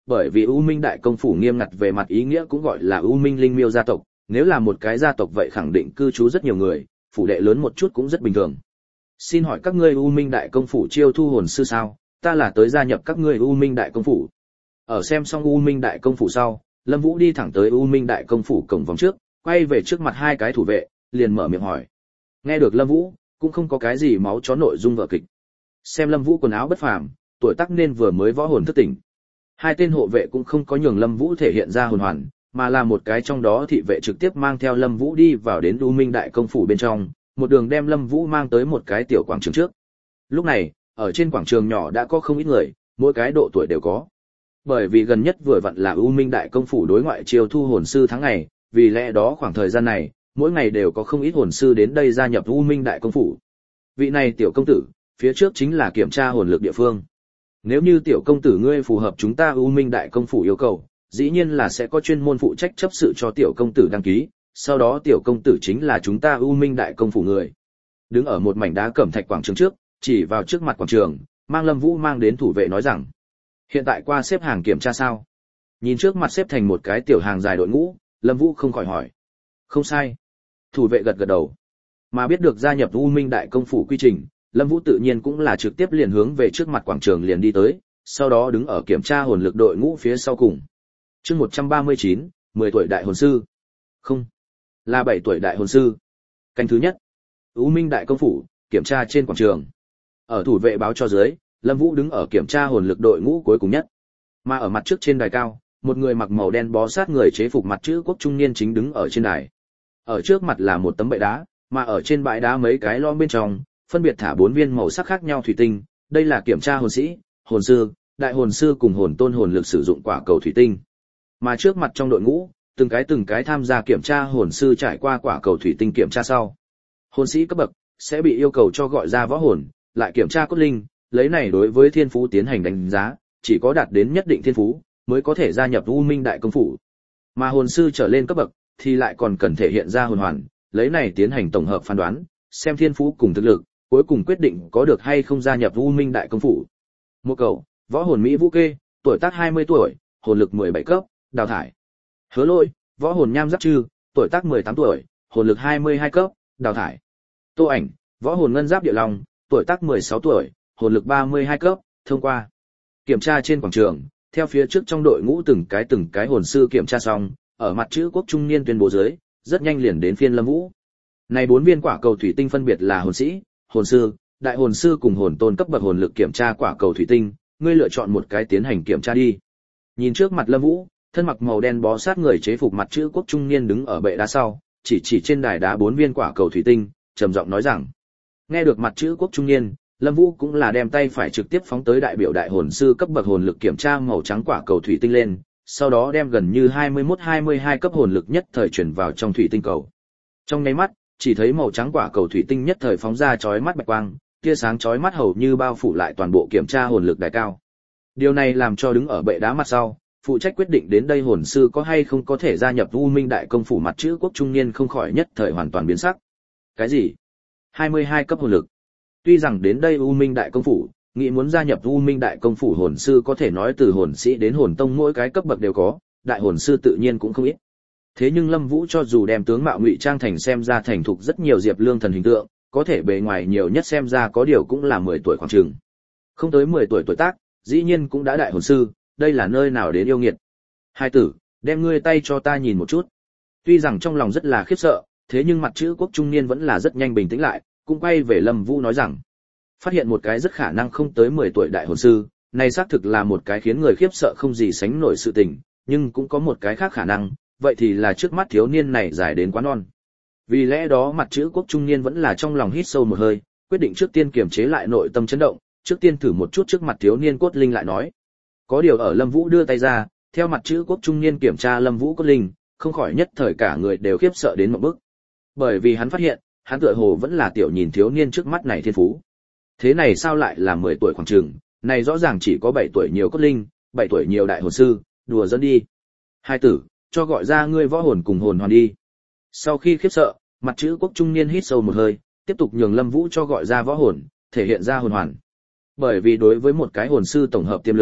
bởi vì U Minh Đại Công Phủ nghiêm ngặt về mặt ý nghĩa cũng gọi là U Minh Linh Miêu gia tộc, nếu là một cái gia tộc vậy khẳng định cư trú rất nhiều người, phủ đệ lớn một chút cũng rất bình thường. Xin hỏi các ngươi U Minh Đại Công Phủ chiêu thu hồn sư sao? Ta là tới gia nhập các ngươi U Minh Đại Công Phủ. Ở xem xong U Minh Đại Công Phủ sau, Lâm Vũ đi thẳng tới U Minh Đại Công Phủ cổng vòng trước, quay về trước mặt hai cái thủ vệ, liền mở miệng hỏi. Nghe được Lâm Vũ, cũng không có cái gì máu chó nội dung vở kịch. Xem Lâm Vũ quần áo bất phàm, tuổi tác nên vừa mới võ hồn thức tỉnh. Hai tên hộ vệ cũng không có nhường Lâm Vũ thể hiện ra hồn hoàn, mà là một cái trong đó thị vệ trực tiếp mang theo Lâm Vũ đi vào đến U Minh Đại Công Phủ bên trong, một đường đem Lâm Vũ mang tới một cái tiểu quảng trường trước. Lúc này, ở trên quảng trường nhỏ đã có không ít người, mỗi cái độ tuổi đều có. Bởi vì gần nhất vừa vặn là U Minh Đại Công Phủ đối ngoại chiêu thu hồn sư tháng ngày, vì lẽ đó khoảng thời gian này, mỗi ngày đều có không ít hồn sư đến đây gia nhập U Minh Đại Công Phủ. Vị này tiểu công tử, phía trước chính là kiểm tra hồn lực địa phương. Nếu như tiểu công tử ngươi phù hợp chúng ta U Minh Đại Công Phủ yêu cầu, dĩ nhiên là sẽ có chuyên môn phụ trách chấp sự cho tiểu công tử đăng ký, sau đó tiểu công tử chính là chúng ta U Minh Đại Công Phủ người. Đứng ở một mảnh đá cẩm thạch quảng trường trước, chỉ vào trước mặt quảng trường, mang Lâm Vũ mang đến thủ vệ nói rằng: "Hiện tại qua xếp hàng kiểm tra sao?" Nhìn trước mặt xếp thành một cái tiểu hàng dài đội ngũ, Lâm Vũ không khỏi hỏi. "Không sai." Thủ vệ gật gật đầu. Mà biết được gia nhập U Minh Đại Công Phủ quy trình, Lâm Vũ tự nhiên cũng là trực tiếp liền hướng về trước mặt quảng trường liền đi tới, sau đó đứng ở kiểm tra hồn lực đội ngũ phía sau cùng. Chương một trăm ba mươi chín, mười tuổi đại hồn sư. Không, là bảy tuổi đại hồn sư. Canh thứ nhất. U Minh Đại Công Phủ, kiểm tra trên quảng trường. Ở thủ vệ báo cho dưới, Lâm Vũ đứng ở kiểm tra hồn lực đội ngũ cuối cùng nhất. Mà ở mặt trước trên đài cao, một người mặc màu đen bó sát người chế phục mặt chữ quốc trung niên chính đứng ở trên đài. Ở trước mặt là một tấm bệ đá, mà ở trên bãi đá mấy cái lon bên trong, phân biệt thả bốn viên màu sắc khác nhau thủy tinh, đây là kiểm tra hồn sĩ, hồn sư, đại hồn sư cùng hồn tôn hồn lực sử dụng quả cầu thủy tinh. Mà trước mặt trong đội ngũ, từng cái từng cái tham gia kiểm tra hồn sư trải qua quả cầu thủy tinh kiểm tra sau. Hồn sĩ cấp bậc sẽ bị yêu cầu cho gọi ra võ hồn, lại kiểm tra cốt linh, lấy này đối với thiên phú tiến hành đánh giá, chỉ có đạt đến nhất định thiên phú mới có thể gia nhập U Minh Đại Công Phủ. Mà hồn sư trở lên cấp bậc thì lại còn cần thể hiện ra hồn hoàn, lấy này tiến hành tổng hợp phán đoán, xem thiên phú cùng thực lực, cuối cùng quyết định có được hay không gia nhập U Minh Đại Công Phủ. Một cầu, võ hồn Mỹ Vũ Kê, tuổi tác hai mươi tuổi, hồn lực mười bảy cấp, đào thải. Hứa Lôi, võ hồn Nham Giáp Trư, tuổi tác mười tám tuổi, hồn lực hai mươi hai cấp, đào thải. Tô Ảnh, võ hồn Ngân Giáp Địa Long, tuổi tác mười sáu tuổi, hồn lực ba mươi hai cấp, thông qua. Kiểm tra trên quảng trường, theo phía trước trong đội ngũ từng cái từng cái hồn sư kiểm tra xong, ở mặt chữ quốc trung niên tuyên bố dưới, rất nhanh liền đến phiên Lâm Vũ. Này bốn viên quả cầu thủy tinh phân biệt là hồn sĩ, hồn sư, đại hồn sư cùng hồn tôn cấp bậc hồn lực kiểm tra quả cầu thủy tinh, ngươi lựa chọn một cái tiến hành kiểm tra đi. Nhìn trước mặt Lâm Vũ, thân mặc màu đen bó sát người chế phục mặt chữ quốc trung niên đứng ở bệ đá sau, chỉ chỉ trên đài đá bốn viên quả cầu thủy tinh, trầm giọng nói rằng. Nghe được mặt chữ quốc trung niên, Lâm Vũ cũng là đem tay phải trực tiếp phóng tới đại biểu đại hồn sư cấp bậc hồn lực kiểm tra màu trắng quả cầu thủy tinh lên, sau đó đem gần như hai mươi mốt hai mươi hai cấp hồn lực nhất thời chuyển vào trong thủy tinh cầu. Trong nháy mắt, chỉ thấy màu trắng quả cầu thủy tinh nhất thời phóng ra chói mắt bạch quang, tia sáng chói mắt hầu như bao phủ lại toàn bộ kiểm tra hồn lực đài cao. Điều này làm cho đứng ở bệ đá mặt sau, phụ trách quyết định đến đây hồn sư có hay không có thể gia nhập U Minh Đại Công Phủ mặt chữ quốc trung niên không khỏi nhất thời hoàn toàn biến sắc. Cái gì? hai mươi hai cấp hồn lực. Tuy rằng đến đây U Minh Đại Công Phủ, nghĩ muốn gia nhập U Minh Đại Công Phủ hồn sư có thể nói từ hồn sĩ đến hồn tông mỗi cái cấp bậc đều có, đại hồn sư tự nhiên cũng không ít. Thế nhưng Lâm Vũ cho dù đem tướng mạo ngụy trang thành xem ra thành thục rất nhiều Diệp Lương thần hình tượng, có thể bề ngoài nhiều nhất xem ra có điều cũng là mười tuổi khoảng chừng. Không tới mười tuổi tuổi tác, dĩ nhiên cũng đã đại hồn sư, đây là nơi nào đến yêu nghiệt. Hai tử, đem ngươi tay cho ta nhìn một chút. Tuy rằng trong lòng rất là khiếp sợ, thế nhưng mặt chữ quốc trung niên vẫn là rất nhanh bình tĩnh lại, cũng quay về Lâm Vũ nói rằng, phát hiện một cái rất khả năng không tới mười tuổi đại hồn sư, này xác thực là một cái khiến người khiếp sợ không gì sánh nổi sự tình, nhưng cũng có một cái khác khả năng, vậy thì là trước mắt thiếu niên này dài đến quá non. Vì lẽ đó mặt chữ quốc trung niên vẫn là trong lòng hít sâu một hơi, quyết định trước tiên kiềm chế lại nội tâm chấn động, trước tiên thử một chút trước mặt thiếu niên cốt linh lại nói. Có điều ở Lâm Vũ đưa tay ra, theo mặt chữ quốc trung niên kiểm tra Lâm Vũ cốt linh, không khỏi nhất thời cả người đều khiếp sợ đến một bước. Bởi vì hắn phát hiện, hắn tựa hồ vẫn là tiểu nhìn thiếu niên trước mắt này thiên phú. Thế này sao lại là mười tuổi khoảng chừng, này rõ ràng chỉ có bảy tuổi nhiều cốt linh, bảy tuổi nhiều đại hồn sư, đùa dẫn đi. Hai tử, cho gọi ra ngươi võ hồn cùng hồn hoàn đi. Sau khi khiếp sợ, mặt chữ quốc trung niên hít sâu một hơi, tiếp tục nhường Lâm Vũ cho gọi ra võ hồn, thể hiện ra hồn hoàn. Bởi vì đối với một cái hồn sư tổng hợp tiềm lực,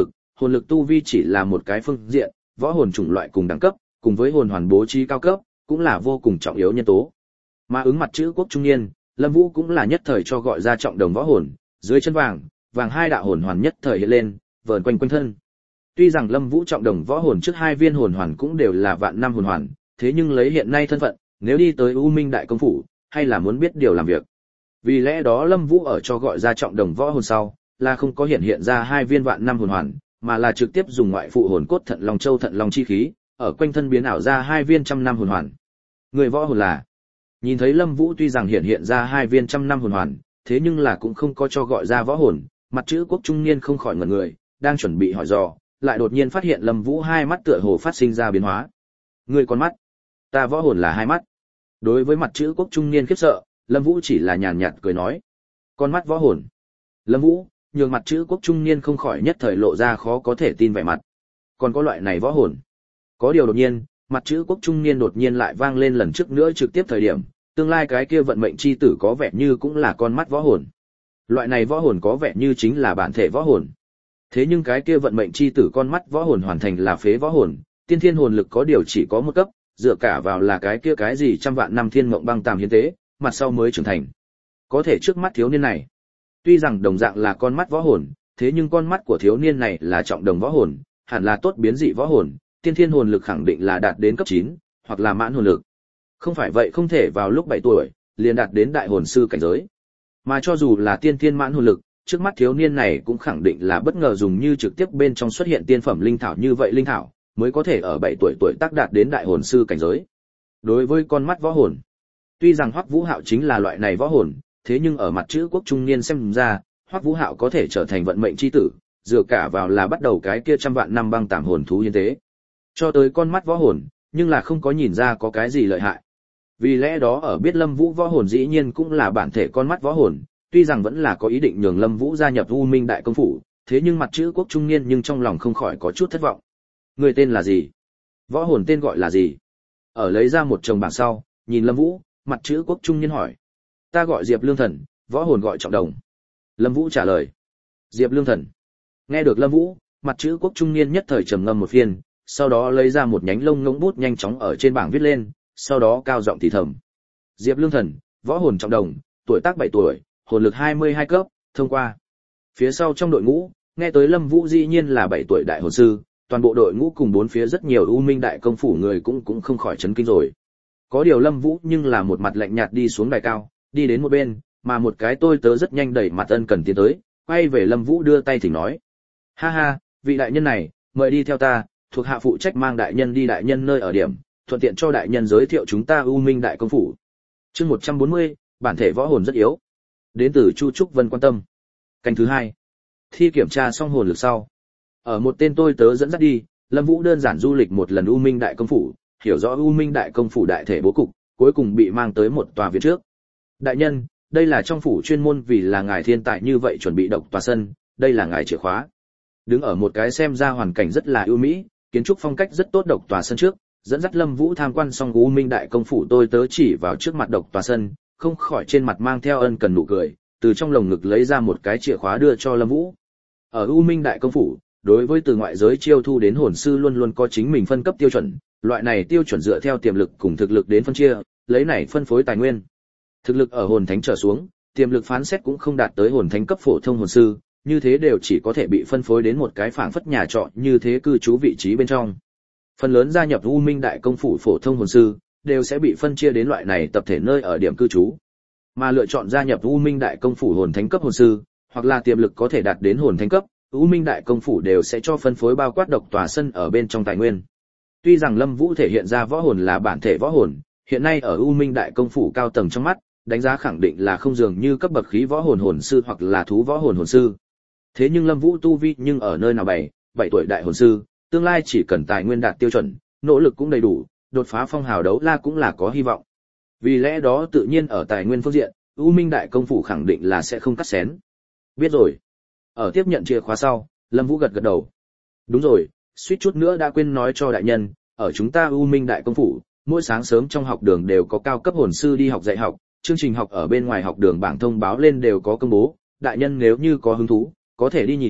hồn lực tu vi chỉ là một cái phương diện, võ hồn chủng loại cùng đẳng cấp, cùng với hồn hoàn bố trí cao cấp, cũng là vô cùng trọng yếu nhân tố. Mà ứng mặt chữ quốc trung niên, Lâm Vũ cũng là nhất thời cho gọi ra trọng đồng võ hồn, dưới chân vàng, vàng hai đạo hồn hoàn nhất thời hiện lên, vờn quanh quanh thân. Tuy rằng Lâm Vũ trọng đồng võ hồn trước hai viên hồn hoàn cũng đều là vạn năm hồn hoàn, thế nhưng lấy hiện nay thân phận, nếu đi tới U Minh Đại công phủ, hay là muốn biết điều làm việc. Vì lẽ đó Lâm Vũ ở cho gọi ra trọng đồng võ hồn sau, là không có hiện hiện ra hai viên vạn năm hồn hoàn, mà là trực tiếp dùng ngoại phụ hồn cốt Thận Long Châu Thận Long chi khí, ở quanh thân biến ảo ra hai viên trăm năm hồn hoàn. Người võ hồn là. Nhìn thấy Lâm Vũ tuy rằng hiện hiện ra hai viên trăm năm hồn hoàn, thế nhưng là cũng không có cho gọi ra võ hồn, mặt chữ quốc trung niên không khỏi ngẩn người, đang chuẩn bị hỏi dò, lại đột nhiên phát hiện Lâm Vũ hai mắt tựa hồ phát sinh ra biến hóa. Người con mắt, ta võ hồn là hai mắt. Đối với mặt chữ quốc trung niên khiếp sợ, Lâm Vũ chỉ là nhàn nhạt cười nói, con mắt võ hồn. Lâm Vũ, nhường mặt chữ quốc trung niên không khỏi nhất thời lộ ra khó có thể tin vẻ mặt. Còn có loại này võ hồn? Có điều đột nhiên, mặt chữ quốc trung niên đột nhiên lại vang lên lần trước nữa trực tiếp thời điểm, tương lai cái kia vận mệnh chi tử có vẻ như cũng là con mắt võ hồn. Loại này võ hồn có vẻ như chính là bản thể võ hồn. Thế nhưng cái kia vận mệnh chi tử con mắt võ hồn hoàn thành là phế võ hồn, tiên thiên hồn lực có điều chỉ có một cấp, dựa cả vào là cái kia cái gì trăm vạn năm thiên mộng băng tàm hiến tế, mặt sau mới trưởng thành. Có thể trước mắt thiếu niên này, tuy rằng đồng dạng là con mắt võ hồn, thế nhưng con mắt của thiếu niên này là trọng đồng võ hồn, hẳn là tốt biến dị võ hồn, tiên thiên hồn lực khẳng định là đạt đến cấp chín, hoặc là mãn hồn lực. Không phải vậy không thể vào lúc bảy tuổi, liền đạt đến đại hồn sư cảnh giới. Mà cho dù là tiên thiên mãn hồn lực, trước mắt thiếu niên này cũng khẳng định là bất ngờ dùng như trực tiếp bên trong xuất hiện tiên phẩm linh thảo như vậy linh thảo, mới có thể ở bảy tuổi tuổi tác đạt đến đại hồn sư cảnh giới. Đối với con mắt võ hồn, tuy rằng Hoắc Vũ Hạo chính là loại này võ hồn, thế nhưng ở mặt chữ quốc trung niên xem ra, Hoắc Vũ Hạo có thể trở thành vận mệnh chi tử, dựa cả vào là bắt đầu cái kia trăm vạn năm băng tạm hồn thú hiến tế. Cho tới con mắt võ hồn, nhưng là không có nhìn ra có cái gì lợi hại. Vì lẽ đó ở biết Lâm Vũ võ hồn dĩ nhiên cũng là bản thể con mắt võ hồn, tuy rằng vẫn là có ý định nhường Lâm Vũ gia nhập U Minh Đại công phủ, thế nhưng mặt chữ quốc trung niên nhưng trong lòng không khỏi có chút thất vọng. Người tên là gì? Võ hồn tên gọi là gì? Ở lấy ra một chồng bảng sau, nhìn Lâm Vũ, mặt chữ quốc trung niên hỏi. Ta gọi Diệp Lương Thần, võ hồn gọi Trọng Đồng. Lâm Vũ trả lời. Diệp Lương Thần. Nghe được Lâm Vũ, mặt chữ quốc trung niên nhất thời trầm ngâm một phiên, sau đó lấy ra một nhánh lông ngỗng bút nhanh chóng ở trên bảng viết lên, sau đó cao giọng thì thầm. Diệp Lương Thần, võ hồn Trọng Đồng, tuổi tác bảy tuổi, hồn lực hai mươi hai cấp, thông qua. Phía sau trong đội ngũ, nghe tới Lâm Vũ dĩ nhiên là bảy tuổi đại hồn sư, toàn bộ đội ngũ cùng bốn phía rất nhiều U Minh Đại công phủ người cũng cũng không khỏi chấn kinh rồi. Có điều Lâm Vũ nhưng là một mặt lạnh nhạt đi xuống đài cao, đi đến một bên, mà một cái tôi tớ rất nhanh đẩy mặt ân cần tiến tới, quay về Lâm Vũ đưa tay thỉnh nói: "Ha ha, vị đại nhân này, mời đi theo ta, thuộc hạ phụ trách mang đại nhân đi đại nhân nơi ở điểm, thuận tiện cho đại nhân giới thiệu chúng ta U Minh Đại công phủ." Chương một trăm bốn mươi, bản thể võ hồn rất yếu. Đến từ Chu Trúc Vân quan tâm. Canh thứ hai. Thi kiểm tra xong hồn lực sau, ở một tên tôi tớ dẫn dắt đi, Lâm Vũ đơn giản du lịch một lần U Minh Đại công phủ, hiểu rõ U Minh Đại công phủ đại thể bố cục, cuối cùng bị mang tới một tòa viện trước. Đại nhân, đây là trong phủ chuyên môn vì là ngài thiên tài như vậy chuẩn bị độc tòa sân, đây là ngài chìa khóa. Đứng ở một cái xem ra hoàn cảnh rất là ưu mỹ, kiến trúc phong cách rất tốt độc tòa sân trước, dẫn dắt Lâm Vũ tham quan xong U Minh Đại công phủ tôi tớ chỉ vào trước mặt độc tòa sân, không khỏi trên mặt mang theo ân cần nụ cười, từ trong lồng ngực lấy ra một cái chìa khóa đưa cho Lâm Vũ. Ở U Minh Đại công phủ, đối với từ ngoại giới chiêu thu đến hồn sư luôn luôn có chính mình phân cấp tiêu chuẩn, loại này tiêu chuẩn dựa theo tiềm lực cùng thực lực đến phân chia, lấy này phân phối tài nguyên. Thực lực ở hồn thánh trở xuống, tiềm lực phán xét cũng không đạt tới hồn thánh cấp phổ thông hồn sư, như thế đều chỉ có thể bị phân phối đến một cái phảng phất nhà trọ như thế cư trú vị trí bên trong. Phần lớn gia nhập U Minh Đại công phủ phổ thông hồn sư đều sẽ bị phân chia đến loại này tập thể nơi ở điểm cư trú. Mà lựa chọn gia nhập U Minh Đại công phủ hồn thánh cấp hồn sư, hoặc là tiềm lực có thể đạt đến hồn thánh cấp, U Minh Đại công phủ đều sẽ cho phân phối bao quát độc tòa sân ở bên trong tài nguyên. Tuy rằng Lâm Vũ thể hiện ra võ hồn là bản thể võ hồn, hiện nay ở U Minh Đại công phủ cao tầng trong mắt, đánh giá khẳng định là không dường như cấp bậc khí võ hồn hồn sư hoặc là thú võ hồn hồn sư. Thế nhưng Lâm Vũ tu vi nhưng ở nơi nào bảy, bảy tuổi đại hồn sư, tương lai chỉ cần tài nguyên đạt tiêu chuẩn, nỗ lực cũng đầy đủ, đột phá phong hào đấu la cũng là có hy vọng. Vì lẽ đó tự nhiên ở tài nguyên phương diện, U Minh Đại công phủ khẳng định là sẽ không cắt xén. Biết rồi. Ở tiếp nhận chìa khóa sau, Lâm Vũ gật gật đầu. Đúng rồi, suýt chút nữa đã quên nói cho đại nhân, ở chúng ta U Minh Đại công phủ, mỗi sáng sớm trong học đường đều có cao cấp hồn sư đi học dạy học, chương trình học ở bên ngoài học đường bảng thông báo lên đều có công bố, đại nhân nếu như có hứng thú, có thể đi nhìn,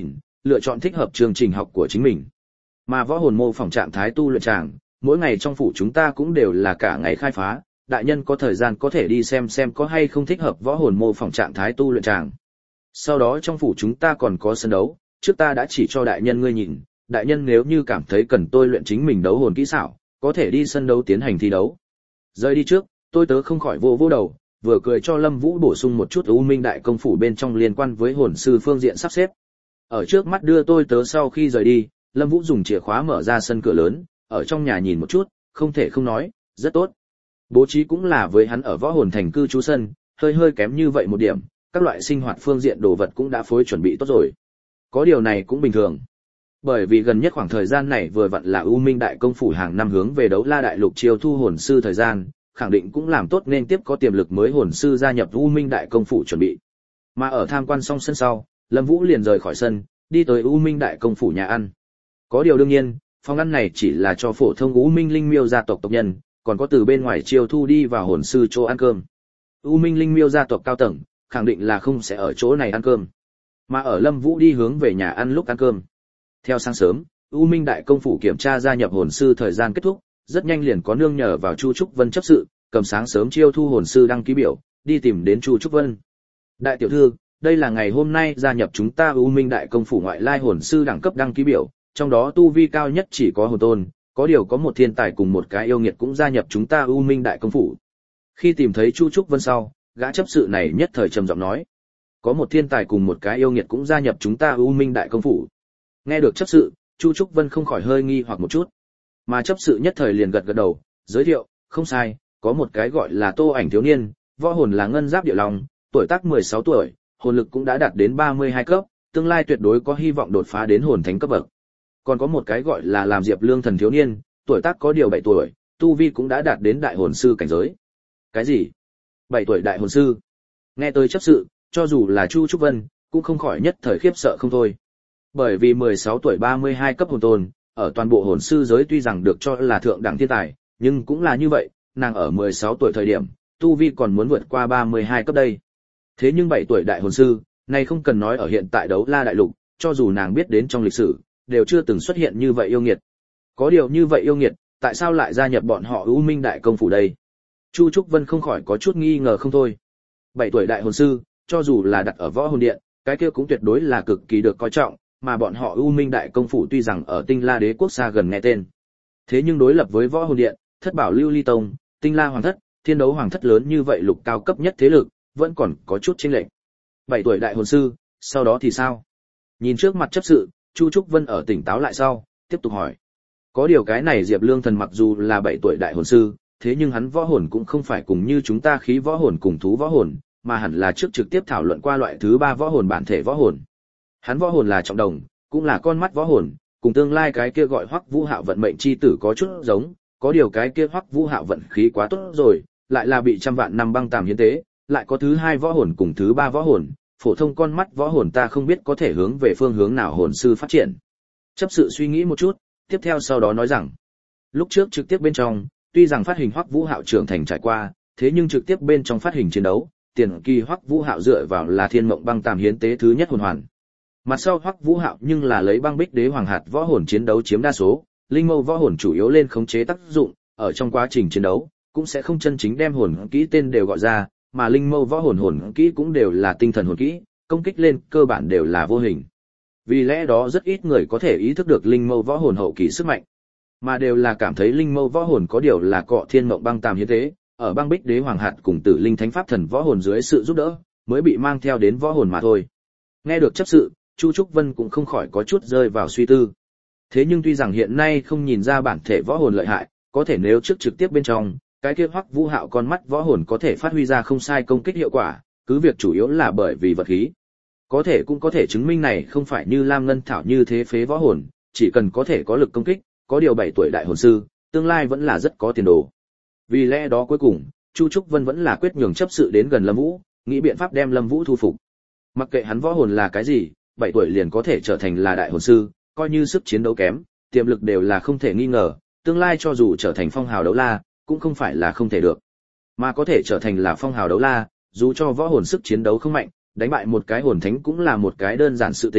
lựa chọn thích hợp chương trình học của chính mình. Mà võ hồn mô phỏng trạng thái tu luyện tràng, mỗi ngày trong phủ chúng ta cũng đều là cả ngày khai phá, đại nhân có thời gian có thể đi xem xem có hay không thích hợp võ hồn mô phỏng trạng thái tu luyện tràng. Sau đó trong phủ chúng ta còn có sân đấu, trước ta đã chỉ cho đại nhân ngươi nhìn, đại nhân nếu như cảm thấy cần tôi luyện chính mình đấu hồn kỹ xảo, có thể đi sân đấu tiến hành thi đấu. Rời đi trước, tôi tớ không khỏi vô vô đầu, vừa cười cho Lâm Vũ bổ sung một chút U Minh đại công phủ bên trong liên quan với hồn sư phương diện sắp xếp. Ở trước mắt đưa tôi tớ sau khi rời đi, Lâm Vũ dùng chìa khóa mở ra sân cửa lớn, ở trong nhà nhìn một chút, không thể không nói, rất tốt. Bố trí cũng là với hắn ở võ hồn thành cư trú sân, hơi hơi kém như vậy một điểm, các loại sinh hoạt phương diện đồ vật cũng đã phối chuẩn bị tốt rồi. Có điều này cũng bình thường. Bởi vì gần nhất khoảng thời gian này vừa vặn là U Minh đại công phủ hàng năm hướng về đấu la đại lục chiêu thu hồn sư thời gian, khẳng định cũng làm tốt nên tiếp có tiềm lực mới hồn sư gia nhập U Minh đại công phủ chuẩn bị. Mà ở tham quan xong sân sau, Lâm Vũ liền rời khỏi sân, đi tới U Minh đại công phủ nhà ăn. Có điều đương nhiên, phòng ăn này chỉ là cho phổ thông U Minh Linh Miêu gia tộc tộc nhân, còn có từ bên ngoài chiêu thu đi vào hồn sư chỗ ăn cơm. U Minh Linh Miêu gia tộc cao tầng, khẳng định là không sẽ ở chỗ này ăn cơm. Mà ở Lâm Vũ đi hướng về nhà ăn lúc ăn cơm. Theo sáng sớm, U Minh đại công phủ kiểm tra gia nhập hồn sư thời gian kết thúc, rất nhanh liền có nương nhờ vào Chu Trúc Vân chấp sự, cầm sáng sớm chiêu thu hồn sư đăng ký biểu, đi tìm đến Chu Trúc Vân. Đại tiểu thư, đây là ngày hôm nay gia nhập chúng ta U Minh đại công phủ ngoại lai hồn sư đẳng cấp đăng ký biểu, trong đó tu vi cao nhất chỉ có hồn tôn, có điều có một thiên tài cùng một cái yêu nghiệt cũng gia nhập chúng ta U Minh đại công phủ. Khi tìm thấy Chu Trúc Vân sau, gã chấp sự này nhất thời trầm giọng nói, có một thiên tài cùng một cái yêu nghiệt cũng gia nhập chúng ta U Minh đại công phủ. Nghe được chấp sự, Chu Trúc Vân không khỏi hơi nghi hoặc một chút, mà chấp sự nhất thời liền gật gật đầu, giới thiệu, không sai, có một cái gọi là Tô Ảnh thiếu niên, võ hồn là ngân giáp địa long, tuổi tác mười sáu tuổi, hồn lực cũng đã đạt đến ba mươi hai cấp, tương lai tuyệt đối có hy vọng đột phá đến hồn thánh cấp bậc. Còn có một cái gọi là làm Diệp Lương thần thiếu niên, tuổi tác có điều bảy tuổi, tu vi cũng đã đạt đến đại hồn sư cảnh giới. Cái gì? bảy tuổi đại hồn sư? Nghe tới chấp sự, cho dù là Chu Trúc Vân, cũng không khỏi nhất thời khiếp sợ không thôi. Bởi vì mười sáu tuổi ba mươi hai cấp hồn tôn, ở toàn bộ hồn sư giới tuy rằng được cho là thượng đẳng thiên tài, nhưng cũng là như vậy, nàng ở mười sáu tuổi thời điểm, tu vi còn muốn vượt qua ba mươi hai cấp đây. Thế nhưng bảy tuổi đại hồn sư, này không cần nói ở hiện tại đấu la đại lục, cho dù nàng biết đến trong lịch sử, đều chưa từng xuất hiện như vậy yêu nghiệt. Có điều như vậy yêu nghiệt, tại sao lại gia nhập bọn họ U Minh đại công phủ đây? Chu Trúc Vân không khỏi có chút nghi ngờ không thôi. bảy tuổi đại hồn sư, cho dù là đặt ở võ hồn điện, cái kia cũng tuyệt đối là cực kỳ được coi trọng, mà bọn họ U Minh đại công phủ tuy rằng ở Tinh La Đế quốc xa gần nghe tên. Thế nhưng đối lập với võ hồn điện, Thất Bảo Lưu Ly Tông, Tinh La Hoàng thất, Thiên Đấu Hoàng thất lớn như vậy lục cao cấp nhất thế lực, vẫn còn có chút chênh lệch. bảy tuổi đại hồn sư, sau đó thì sao? Nhìn trước mặt chấp sự, Chu Trúc Vân ở tỉnh táo lại sau, tiếp tục hỏi. Có điều cái này Diệp Lương thần mặc dù là bảy tuổi đại hồn sư, thế nhưng hắn võ hồn cũng không phải cùng như chúng ta khí võ hồn cùng thú võ hồn, mà hẳn là trước trực tiếp thảo luận qua loại thứ ba võ hồn bản thể võ hồn. Hắn võ hồn là trọng đồng, cũng là con mắt võ hồn, cùng tương lai cái kia gọi Hoắc Vũ Hạo vận mệnh chi tử có chút giống, có điều cái kia Hoắc Vũ Hạo vận khí quá tốt rồi, lại là bị trăm vạn năm băng tàm hiến tế, lại có thứ hai võ hồn cùng thứ ba võ hồn, phổ thông con mắt võ hồn ta không biết có thể hướng về phương hướng nào hồn sư phát triển. Chấp sự suy nghĩ một chút, tiếp theo sau đó nói rằng, lúc trước trực tiếp bên trong, tuy rằng phát hình Hoắc Vũ Hạo trưởng thành trải qua, thế nhưng trực tiếp bên trong phát hình chiến đấu, tiền kỳ Hoắc Vũ Hạo dựa vào là Thiên Mộng băng tàm hiến tế thứ nhất hồn hoàn. Mặt sau Hoắc Vũ Hạo nhưng là lấy băng bích đế hoàng hạt võ hồn chiến đấu chiếm đa số, linh mâu võ hồn chủ yếu lên khống chế tác dụng, ở trong quá trình chiến đấu cũng sẽ không chân chính đem hồn kỹ tên đều gọi ra, mà linh mâu võ hồn hồn kỹ cũng đều là tinh thần hồn kỹ, công kích lên cơ bản đều là vô hình. Vì lẽ đó rất ít người có thể ý thức được linh mâu võ hồn hậu kỳ sức mạnh, mà đều là cảm thấy linh mâu võ hồn có điều là cọ Thiên Mộng băng tàm hiến tế, ở băng bích đế hoàng hạt cùng tử linh thánh pháp thần võ hồn dưới sự giúp đỡ, mới bị mang theo đến võ hồn mà thôi. Nghe được chấp sự, Chu Trúc Vân cũng không khỏi có chút rơi vào suy tư. Thế nhưng tuy rằng hiện nay không nhìn ra bản thể võ hồn lợi hại, có thể nếu trước trực tiếp bên trong, cái kia Hoắc Vũ Hạo con mắt võ hồn có thể phát huy ra không sai công kích hiệu quả, cứ việc chủ yếu là bởi vì vật khí. Có thể cũng có thể chứng minh này không phải như Lam Ngân Thảo như thế phế võ hồn, chỉ cần có thể có lực công kích, có điều bảy tuổi đại hồn sư, tương lai vẫn là rất có tiền đồ. Vì lẽ đó cuối cùng, Chu Trúc Vân vẫn là quyết nhường chấp sự đến gần Lâm Vũ, nghĩ biện pháp đem Lâm Vũ thu phục. Mặc kệ hắn võ hồn là cái gì, bảy tuổi liền có thể trở thành là đại hồn sư, coi như sức chiến đấu kém, tiềm lực đều là không thể nghi ngờ, tương lai cho dù trở thành phong hào đấu la, cũng không phải là không thể được. Mà có thể trở thành là phong hào đấu la, dù cho võ hồn sức chiến đấu không mạnh, đánh bại một cái hồn thánh cũng là một cái đơn giản sự tình,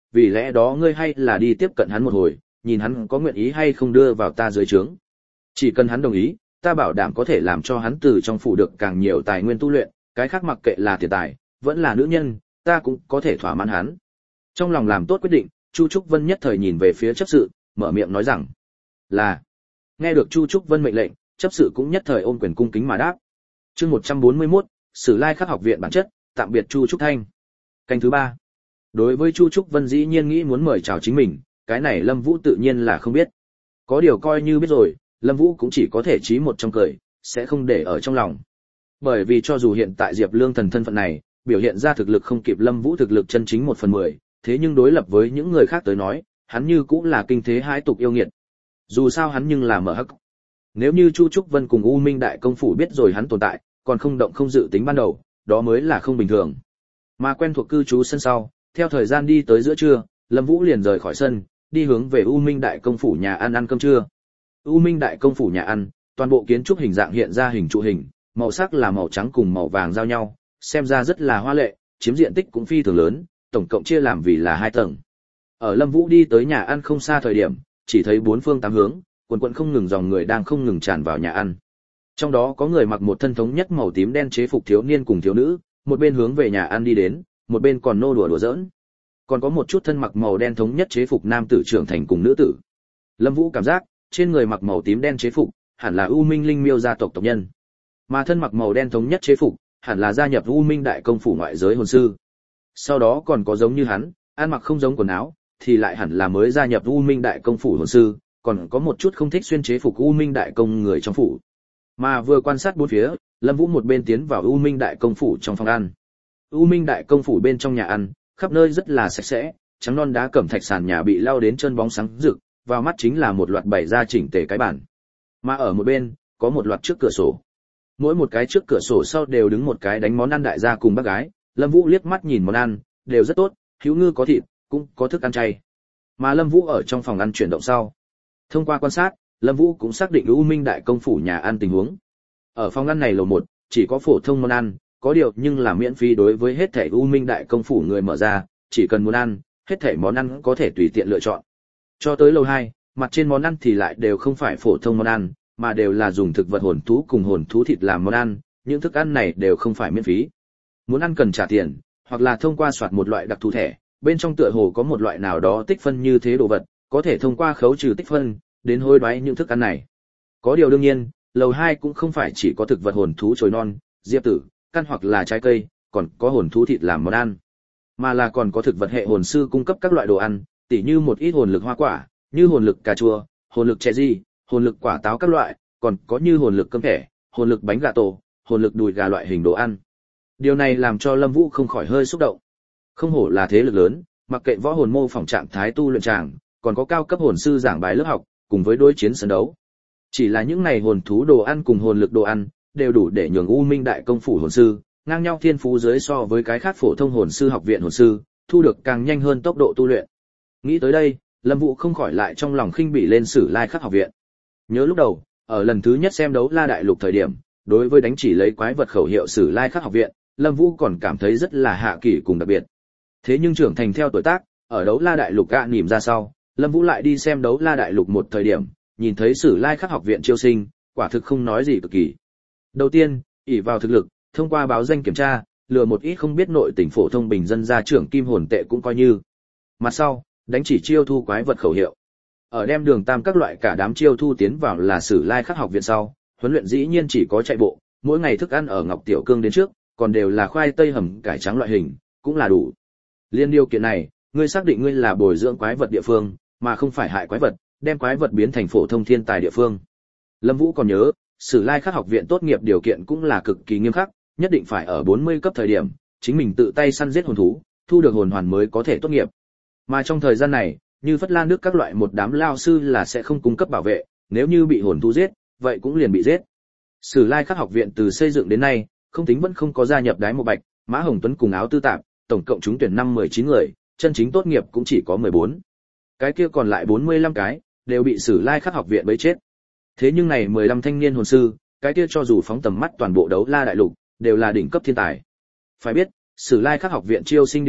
vì lẽ đó ngươi hay là đi tiếp cận hắn một hồi, nhìn hắn có nguyện ý hay không đưa vào ta dưới trướng. Chỉ cần hắn đồng ý, ta bảo đảm có thể làm cho hắn từ trong phủ được càng nhiều tài nguyên tu luyện, cái khác mặc kệ là tiền tài, vẫn là nữ nhân, ta cũng có thể thỏa mãn hắn. Trong lòng làm tốt quyết định, Chu Trúc Vân nhất thời nhìn về phía chấp sự, mở miệng nói rằng là. Nghe được Chu Trúc Vân mệnh lệnh, chấp sự cũng nhất thời ôm quyền cung kính mà đáp. Chương một trăm bốn mươi mốt, Sử Lai Khắc học viện bản chất, tạm biệt Chu Trúc Thanh. Canh thứ ba. Đối với Chu Trúc Vân dĩ nhiên nghĩ muốn mời chào chính mình, cái này Lâm Vũ tự nhiên là không biết. Có điều coi như biết rồi, Lâm Vũ cũng chỉ có thể chí một trong cười, sẽ không để ở trong lòng. Bởi vì cho dù hiện tại Diệp Lương Thần thân phận này, biểu hiện ra thực lực không kịp Lâm Vũ thực lực chân chính một phần mười, thế nhưng đối lập với những người khác tới nói, hắn như cũng là kinh thế hai tục yêu nghiệt. Dù sao hắn nhưng là mở hắc. Nếu như Chu Trúc Vân cùng U Minh Đại Công phủ biết rồi hắn tồn tại, còn không động không dự tính ban đầu, đó mới là không bình thường. Mà quen thuộc cư trú sân sau, theo thời gian đi tới giữa trưa, Lâm Vũ liền rời khỏi sân, đi hướng về U Minh Đại Công phủ nhà ăn ăn cơm trưa. U Minh Đại Công phủ nhà ăn, toàn bộ kiến trúc hình dạng hiện ra hình trụ hình, màu sắc là màu trắng cùng màu vàng giao nhau, xem ra rất là hoa lệ, chiếm diện tích cũng phi thường lớn, tổng cộng chia làm vì là hai tầng. Ở Lâm Vũ đi tới nhà ăn không xa thời điểm, chỉ thấy bốn phương tám hướng, quần quần không ngừng dòng người đang không ngừng tràn vào nhà ăn. Trong đó có người mặc một thân thống nhất màu tím đen chế phục thiếu niên cùng thiếu nữ, một bên hướng về nhà ăn đi đến, một bên còn nô đùa đùa giỡn. Còn có một chút thân mặc màu đen thống nhất chế phục nam tử trưởng thành cùng nữ tử. Lâm Vũ cảm giác, trên người mặc màu tím đen chế phục, hẳn là U Minh Linh Miêu gia tộc tộc nhân. Mà thân mặc màu đen thống nhất chế phục, hẳn là gia nhập U Minh Đại Công phủ ngoại giới hồn sư. Sau đó còn có giống như hắn, ăn mặc không giống quần áo, thì lại hẳn là mới gia nhập U Minh Đại Công phủ hồn sư, còn có một chút không thích xuyên chế phục U Minh Đại Công người trong phủ. Mà vừa quan sát bốn phía, Lâm Vũ một bên tiến vào U Minh Đại Công phủ trong phòng ăn. U Minh Đại Công phủ bên trong nhà ăn, khắp nơi rất là sạch sẽ, trắng non đá cẩm thạch sàn nhà bị lau đến trơn bóng sáng rực, vào mắt chính là một loạt bày ra chỉnh tề cái bàn. Mà ở một bên, có một loạt trước cửa sổ. Mỗi một cái trước cửa sổ sau đều đứng một cái đánh món ăn đại gia cùng bác gái, Lâm Vũ liếc mắt nhìn món ăn, đều rất tốt, hữu ngư có thịt, cũng có thức ăn chay. Mà Lâm Vũ ở trong phòng ăn chuyển động sau, thông qua quan sát, Lâm Vũ cũng xác định U Minh Đại Công phủ nhà ăn tình huống. Ở phòng ăn này lầu một, chỉ có phổ thông món ăn, có điều nhưng là miễn phí đối với hết thảy U Minh Đại Công phủ người mở ra, chỉ cần muốn ăn, hết thảy món ăn có thể tùy tiện lựa chọn. Cho tới lầu hai, mặt trên món ăn thì lại đều không phải phổ thông món ăn, mà đều là dùng thực vật hồn thú cùng hồn thú thịt làm món ăn, những thức ăn này đều không phải miễn phí. Muốn ăn cần trả tiền, hoặc là thông qua soạt một loại đặc thù thẻ, bên trong tựa hồ có một loại nào đó tích phân như thế đồ vật, có thể thông qua khấu trừ tích phân, đến hối đoái những thức ăn này. Có điều đương nhiên, lầu hai cũng không phải chỉ có thực vật hồn thú chồi non, diệp tử, căn hoặc là trái cây, còn có hồn thú thịt làm món ăn, mà là còn có thực vật hệ hồn sư cung cấp các loại đồ ăn, tỉ như một ít hồn lực hoa quả, như hồn lực cà chua, hồn lực chè di, hồn lực quả táo các loại, còn có như hồn lực cơm thẻ, hồn lực bánh gà tổ, hồn lực đùi gà loại hình đồ ăn. Điều này làm cho Lâm Vũ không khỏi hơi xúc động. Không hổ là thế lực lớn, mặc kệ võ hồn mô phỏng trạng thái tu luyện tràng, còn có cao cấp hồn sư giảng bài lớp học, cùng với đối chiến sân đấu. Chỉ là những này hồn thú đồ ăn cùng hồn lực đồ ăn, đều đủ để nhường U Minh Đại Công phủ hồn sư, ngang nhau thiên phú dưới so với cái khác phổ thông hồn sư học viện hồn sư, thu được càng nhanh hơn tốc độ tu luyện. Nghĩ tới đây, Lâm Vũ không khỏi lại trong lòng khinh bỉ lên Sử Lai Khắc học viện. Nhớ lúc đầu, ở lần thứ nhất xem đấu la đại lục thời điểm, đối với đánh chỉ lấy quái vật khẩu hiệu Sử Lai Khắc học viện, Lâm Vũ còn cảm thấy rất là hạ kỳ cùng đặc biệt. Thế nhưng trưởng thành theo tuổi tác, ở đấu la đại lục gạ nỉm ra sau, Lâm Vũ lại đi xem đấu la đại lục một thời điểm, nhìn thấy Sử Lai Khắc học viện chiêu sinh, quả thực không nói gì cực kỳ. Đầu tiên, ỷ vào thực lực, thông qua báo danh kiểm tra, lừa một ít không biết nội tình phổ thông bình dân ra trưởng kim hồn tệ cũng coi như. Mặt sau, đánh chỉ chiêu thu quái vật khẩu hiệu. Ở đem đường tam các loại cả đám chiêu thu tiến vào là Sử Lai Khắc học viện sau, huấn luyện dĩ nhiên chỉ có chạy bộ, mỗi ngày thức ăn ở Ngọc Tiểu Cương đến trước, còn đều là khoai tây hầm cải trắng loại hình, cũng là đủ. Liên điều kiện này, ngươi xác định ngươi là bồi dưỡng quái vật địa phương, mà không phải hại quái vật, đem quái vật biến thành phổ thông thiên tài địa phương. Lâm Vũ còn nhớ, Sử Lai Khắc học viện tốt nghiệp điều kiện cũng là cực kỳ nghiêm khắc, nhất định phải ở bốn mươi cấp thời điểm, chính mình tự tay săn giết hồn thú, thu được hồn hoàn mới có thể tốt nghiệp. Mà trong thời gian này, như Phất Lan Đức các loại một đám lao sư là sẽ không cung cấp bảo vệ, nếu như bị hồn thú giết, vậy cũng liền bị giết. Sử Lai Khắc học viện từ xây dựng đến nay, không tính vẫn không có gia nhập Đái Một Bạch, Mã Hồng Tuấn cùng Áo Tư Tạp, tổng cộng trúng tuyển năm mười chín người, chân chính tốt nghiệp cũng chỉ có mười bốn. Cái kia còn lại bốn mươi lăm cái, đều bị Sử Lai Khắc học viện bấy chết. Thế nhưng này mười lăm thanh niên hồn sư, cái kia cho dù phóng tầm mắt toàn bộ đấu la đại lục, đều là đỉnh cấp thiên tài. Phải biết, Sử Lai Khắc học viện chiêu sinh điều kiện,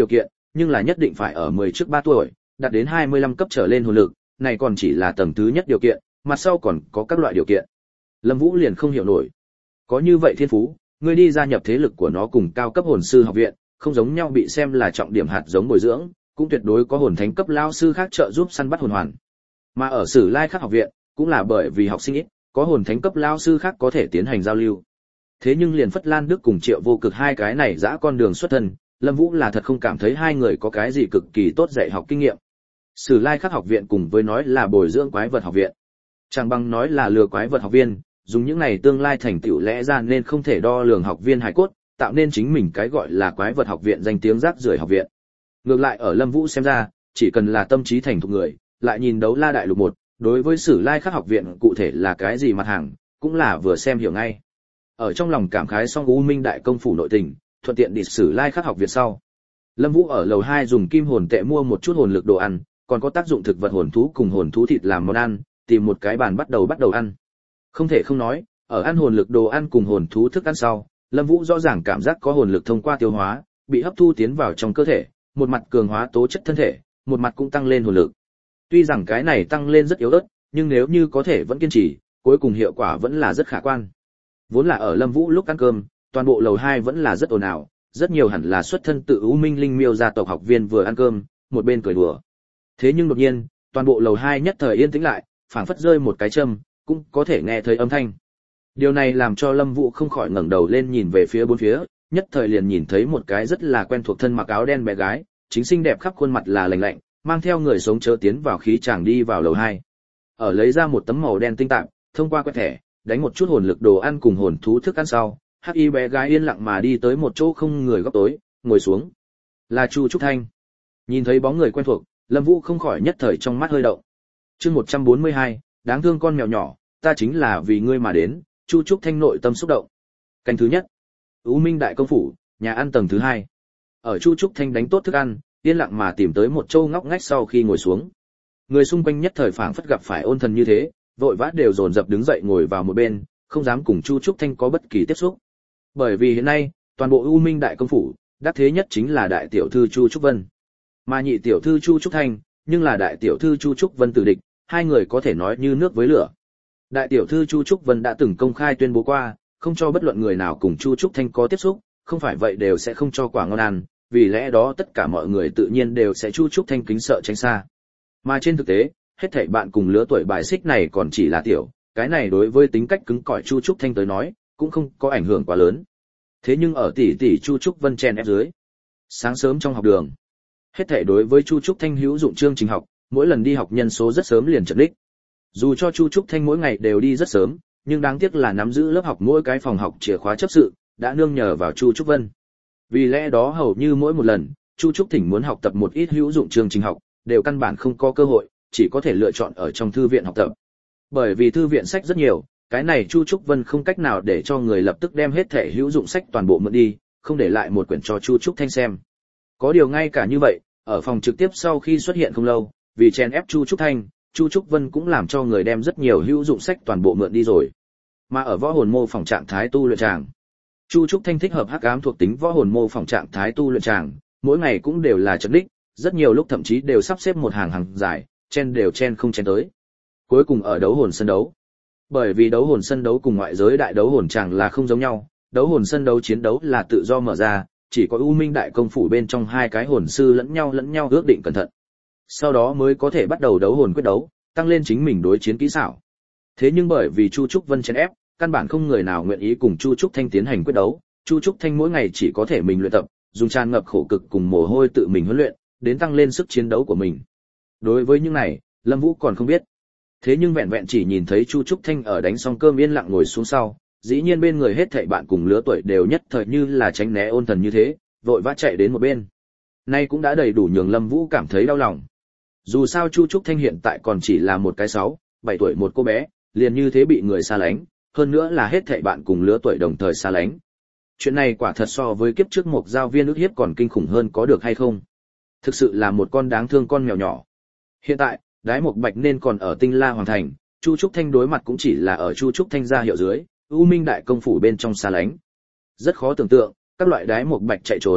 nhưng là nhất định phải ở mười trước ba tuổi, đạt đến hai mươi lăm cấp trở lên hồn lực, này còn chỉ là tầng thứ nhất điều kiện, mặt sau còn có các loại điều kiện. Lâm Vũ liền không hiểu nổi. Có như vậy thiên phú, ngươi đi gia nhập thế lực của nó cùng cao cấp hồn sư học viện, không giống nhau bị xem là trọng điểm hạt giống bồi dưỡng, cũng tuyệt đối có hồn thánh cấp lao sư khác trợ giúp săn bắt hồn hoàn. Mà ở Sử Lai Khắc học viện, cũng là bởi vì học sinh ít, có hồn thánh cấp lao sư khác có thể tiến hành giao lưu. Thế nhưng liền Phất Lan Đức cùng Triệu Vô Cực hai cái này dã con đường xuất thân, Lâm Vũ là thật không cảm thấy hai người có cái gì cực kỳ tốt dạy học kinh nghiệm. Sử Lai Khắc học viện cùng với nói là bồi dưỡng quái vật học viện, chẳng bằng nói là lừa quái vật học viên, dùng những này tương lai thành tựu lẽ ra nên không thể đo lường học viên hài cốt, tạo nên chính mình cái gọi là quái vật học viện danh tiếng rác rưởi học viện. Ngược lại ở Lâm Vũ xem ra, chỉ cần là tâm trí thành thục người, lại nhìn đấu la đại lục một, đối với Sử Lai Khắc học viện cụ thể là cái gì mặt hàng, cũng là vừa xem hiểu ngay. Ở trong lòng cảm khái xong U Minh đại công phủ nội tình, thuận tiện đi Sử Lai Khắc học viện sau. Lâm Vũ ở lầu hai dùng kim hồn tệ mua một chút hồn lực đồ ăn, còn có tác dụng thực vật hồn thú cùng hồn thú thịt làm món ăn, tìm một cái bàn bắt đầu bắt đầu ăn. Không thể không nói, ở ăn hồn lực đồ ăn cùng hồn thú thức ăn sau, Lâm Vũ rõ ràng cảm giác có hồn lực thông qua tiêu hóa, bị hấp thu tiến vào trong cơ thể, một mặt cường hóa tố chất thân thể, một mặt cũng tăng lên hồn lực. Tuy rằng cái này tăng lên rất yếu ớt, nhưng nếu như có thể vẫn kiên trì, cuối cùng hiệu quả vẫn là rất khả quan. Vốn là ở Lâm Vũ lúc ăn cơm, toàn bộ lầu hai vẫn là rất ồn ào, rất nhiều hẳn là xuất thân tự U Minh Linh Miêu gia tộc học viên vừa ăn cơm, một bên cười đùa. Thế nhưng đột nhiên, toàn bộ lầu hai nhất thời yên tĩnh lại, phảng phất rơi một cái châm, cũng có thể nghe thấy âm thanh. Điều này làm cho Lâm Vũ không khỏi ngẩng đầu lên nhìn về phía bốn phía, nhất thời liền nhìn thấy một cái rất là quen thuộc thân mặc áo đen bé gái, chính xinh đẹp khắp khuôn mặt là lạnh lạnh, mang theo người sống chớ tiến vào khí chàng đi vào lầu hai. Ở lấy ra một tấm màu đen tinh tạm, thông qua quét thẻ, đánh một chút hồn lực đồ ăn cùng hồn thú thức ăn sau, hắc y bé gái yên lặng mà đi tới một chỗ không người góc tối, ngồi xuống. Là Chu Trúc Thanh. Nhìn thấy bóng người quen thuộc, Lâm Vũ không khỏi nhất thời trong mắt hơi động. Chương một trăm bốn mươi hai, đáng thương con mèo nhỏ, ta chính là vì ngươi mà đến, Chu Trúc Thanh nội tâm xúc động. Canh thứ nhất. U Minh đại công phủ, nhà ăn tầng thứ hai. Ở Chu Trúc Thanh đánh tốt thức ăn, yên lặng mà tìm tới một châu ngóc ngách sau khi ngồi xuống. Người xung quanh nhất thời phảng phất gặp phải ôn thần như thế, vội vã đều dồn dập đứng dậy ngồi vào một bên, không dám cùng Chu Trúc Thanh có bất kỳ tiếp xúc. Bởi vì hiện nay, toàn bộ U Minh đại công phủ, đắc thế nhất chính là đại tiểu thư Chu Trúc Vân. Mà nhị tiểu thư Chu Trúc Thanh, nhưng là đại tiểu thư Chu Trúc Vân tử địch, hai người có thể nói như nước với lửa. Đại tiểu thư Chu Trúc Vân đã từng công khai tuyên bố qua, không cho bất luận người nào cùng Chu Trúc Thanh có tiếp xúc, không phải vậy đều sẽ không cho quả ngon ăn, vì lẽ đó tất cả mọi người tự nhiên đều sẽ Chu Trúc Thanh kính sợ tránh xa. Mà trên thực tế, hết thảy bạn cùng lứa tuổi bài xích này còn chỉ là tiểu, cái này đối với tính cách cứng cỏi Chu Trúc Thanh tới nói, cũng không có ảnh hưởng quá lớn. Thế nhưng ở tỷ tỷ Chu Trúc Vân chen ép dưới, sáng sớm trong học đường, hết thảy đối với Chu Trúc Thanh hữu dụng chương trình học, mỗi lần đi học nhân số rất sớm liền chật ních. Dù cho Chu Trúc Thanh mỗi ngày đều đi rất sớm, nhưng đáng tiếc là nắm giữ lớp học mỗi cái phòng học chìa khóa chấp sự, đã nương nhờ vào Chu Trúc Vân. Vì lẽ đó hầu như mỗi một lần, Chu Trúc Thỉnh muốn học tập một ít hữu dụng chương trình học, đều căn bản không có cơ hội, chỉ có thể lựa chọn ở trong thư viện học tập. Bởi vì thư viện sách rất nhiều, cái này Chu Trúc Vân không cách nào để cho người lập tức đem hết thể hữu dụng sách toàn bộ mượn đi, không để lại một quyển cho Chu Trúc Thanh xem. Có điều ngay cả như vậy, ở phòng trực tiếp sau khi xuất hiện không lâu, vì chen ép Chu Trúc Thanh, Chu Trúc Vân cũng làm cho người đem rất nhiều hữu dụng sách toàn bộ mượn đi rồi. Mà ở võ hồn mô phỏng trạng thái tu luyện tràng, Chu Trúc Thanh thích hợp hắc ám thuộc tính võ hồn mô phỏng trạng thái tu luyện tràng, mỗi ngày cũng đều là chật đích, rất nhiều lúc thậm chí đều sắp xếp một hàng hàng dài, chen đều chen không chen tới. Cuối cùng ở đấu hồn sân đấu. Bởi vì đấu hồn sân đấu cùng ngoại giới đại đấu hồn tràng là không giống nhau, đấu hồn sân đấu chiến đấu là tự do mở ra, chỉ có U Minh đại công phủ bên trong hai cái hồn sư lẫn nhau lẫn nhau ước định cẩn thận. Sau đó mới có thể bắt đầu đấu hồn quyết đấu, tăng lên chính mình đối chiến kỹ xảo. Thế nhưng bởi vì Chu Trúc Vân chen ép, căn bản không người nào nguyện ý cùng Chu Trúc Thanh tiến hành quyết đấu, Chu Trúc Thanh mỗi ngày chỉ có thể mình luyện tập, dùng tràn ngập khổ cực cùng mồ hôi tự mình huấn luyện, đến tăng lên sức chiến đấu của mình. Đối với những này, Lâm Vũ còn không biết. Thế nhưng vẹn vẹn chỉ nhìn thấy Chu Trúc Thanh ở đánh xong cơm yên lặng ngồi xuống sau, dĩ nhiên bên người hết thảy bạn cùng lứa tuổi đều nhất thời như là tránh né ôn thần như thế, vội vã chạy đến một bên. Nay cũng đã đầy đủ nhường Lâm Vũ cảm thấy đau lòng. Dù sao Chu Trúc Thanh hiện tại còn chỉ là một cái sáu, bảy tuổi một cô bé, liền như thế bị người xa lánh, hơn nữa là hết thảy bạn cùng lứa tuổi đồng thời xa lánh. Chuyện này quả thật so với kiếp trước một giao viên ức hiếp còn kinh khủng hơn có được hay không? Thực sự là một con đáng thương con mèo nhỏ. Hiện tại, Đái Mộc Bạch nên còn ở Tinh La Hoàng Thành, Chu Trúc Thanh đối mặt cũng chỉ là ở Chu Trúc Thanh gia hiệu dưới, U Minh đại công phủ bên trong xa lánh. Rất khó tưởng tượng, các loại Đái Mộc Bạch chạy trốn,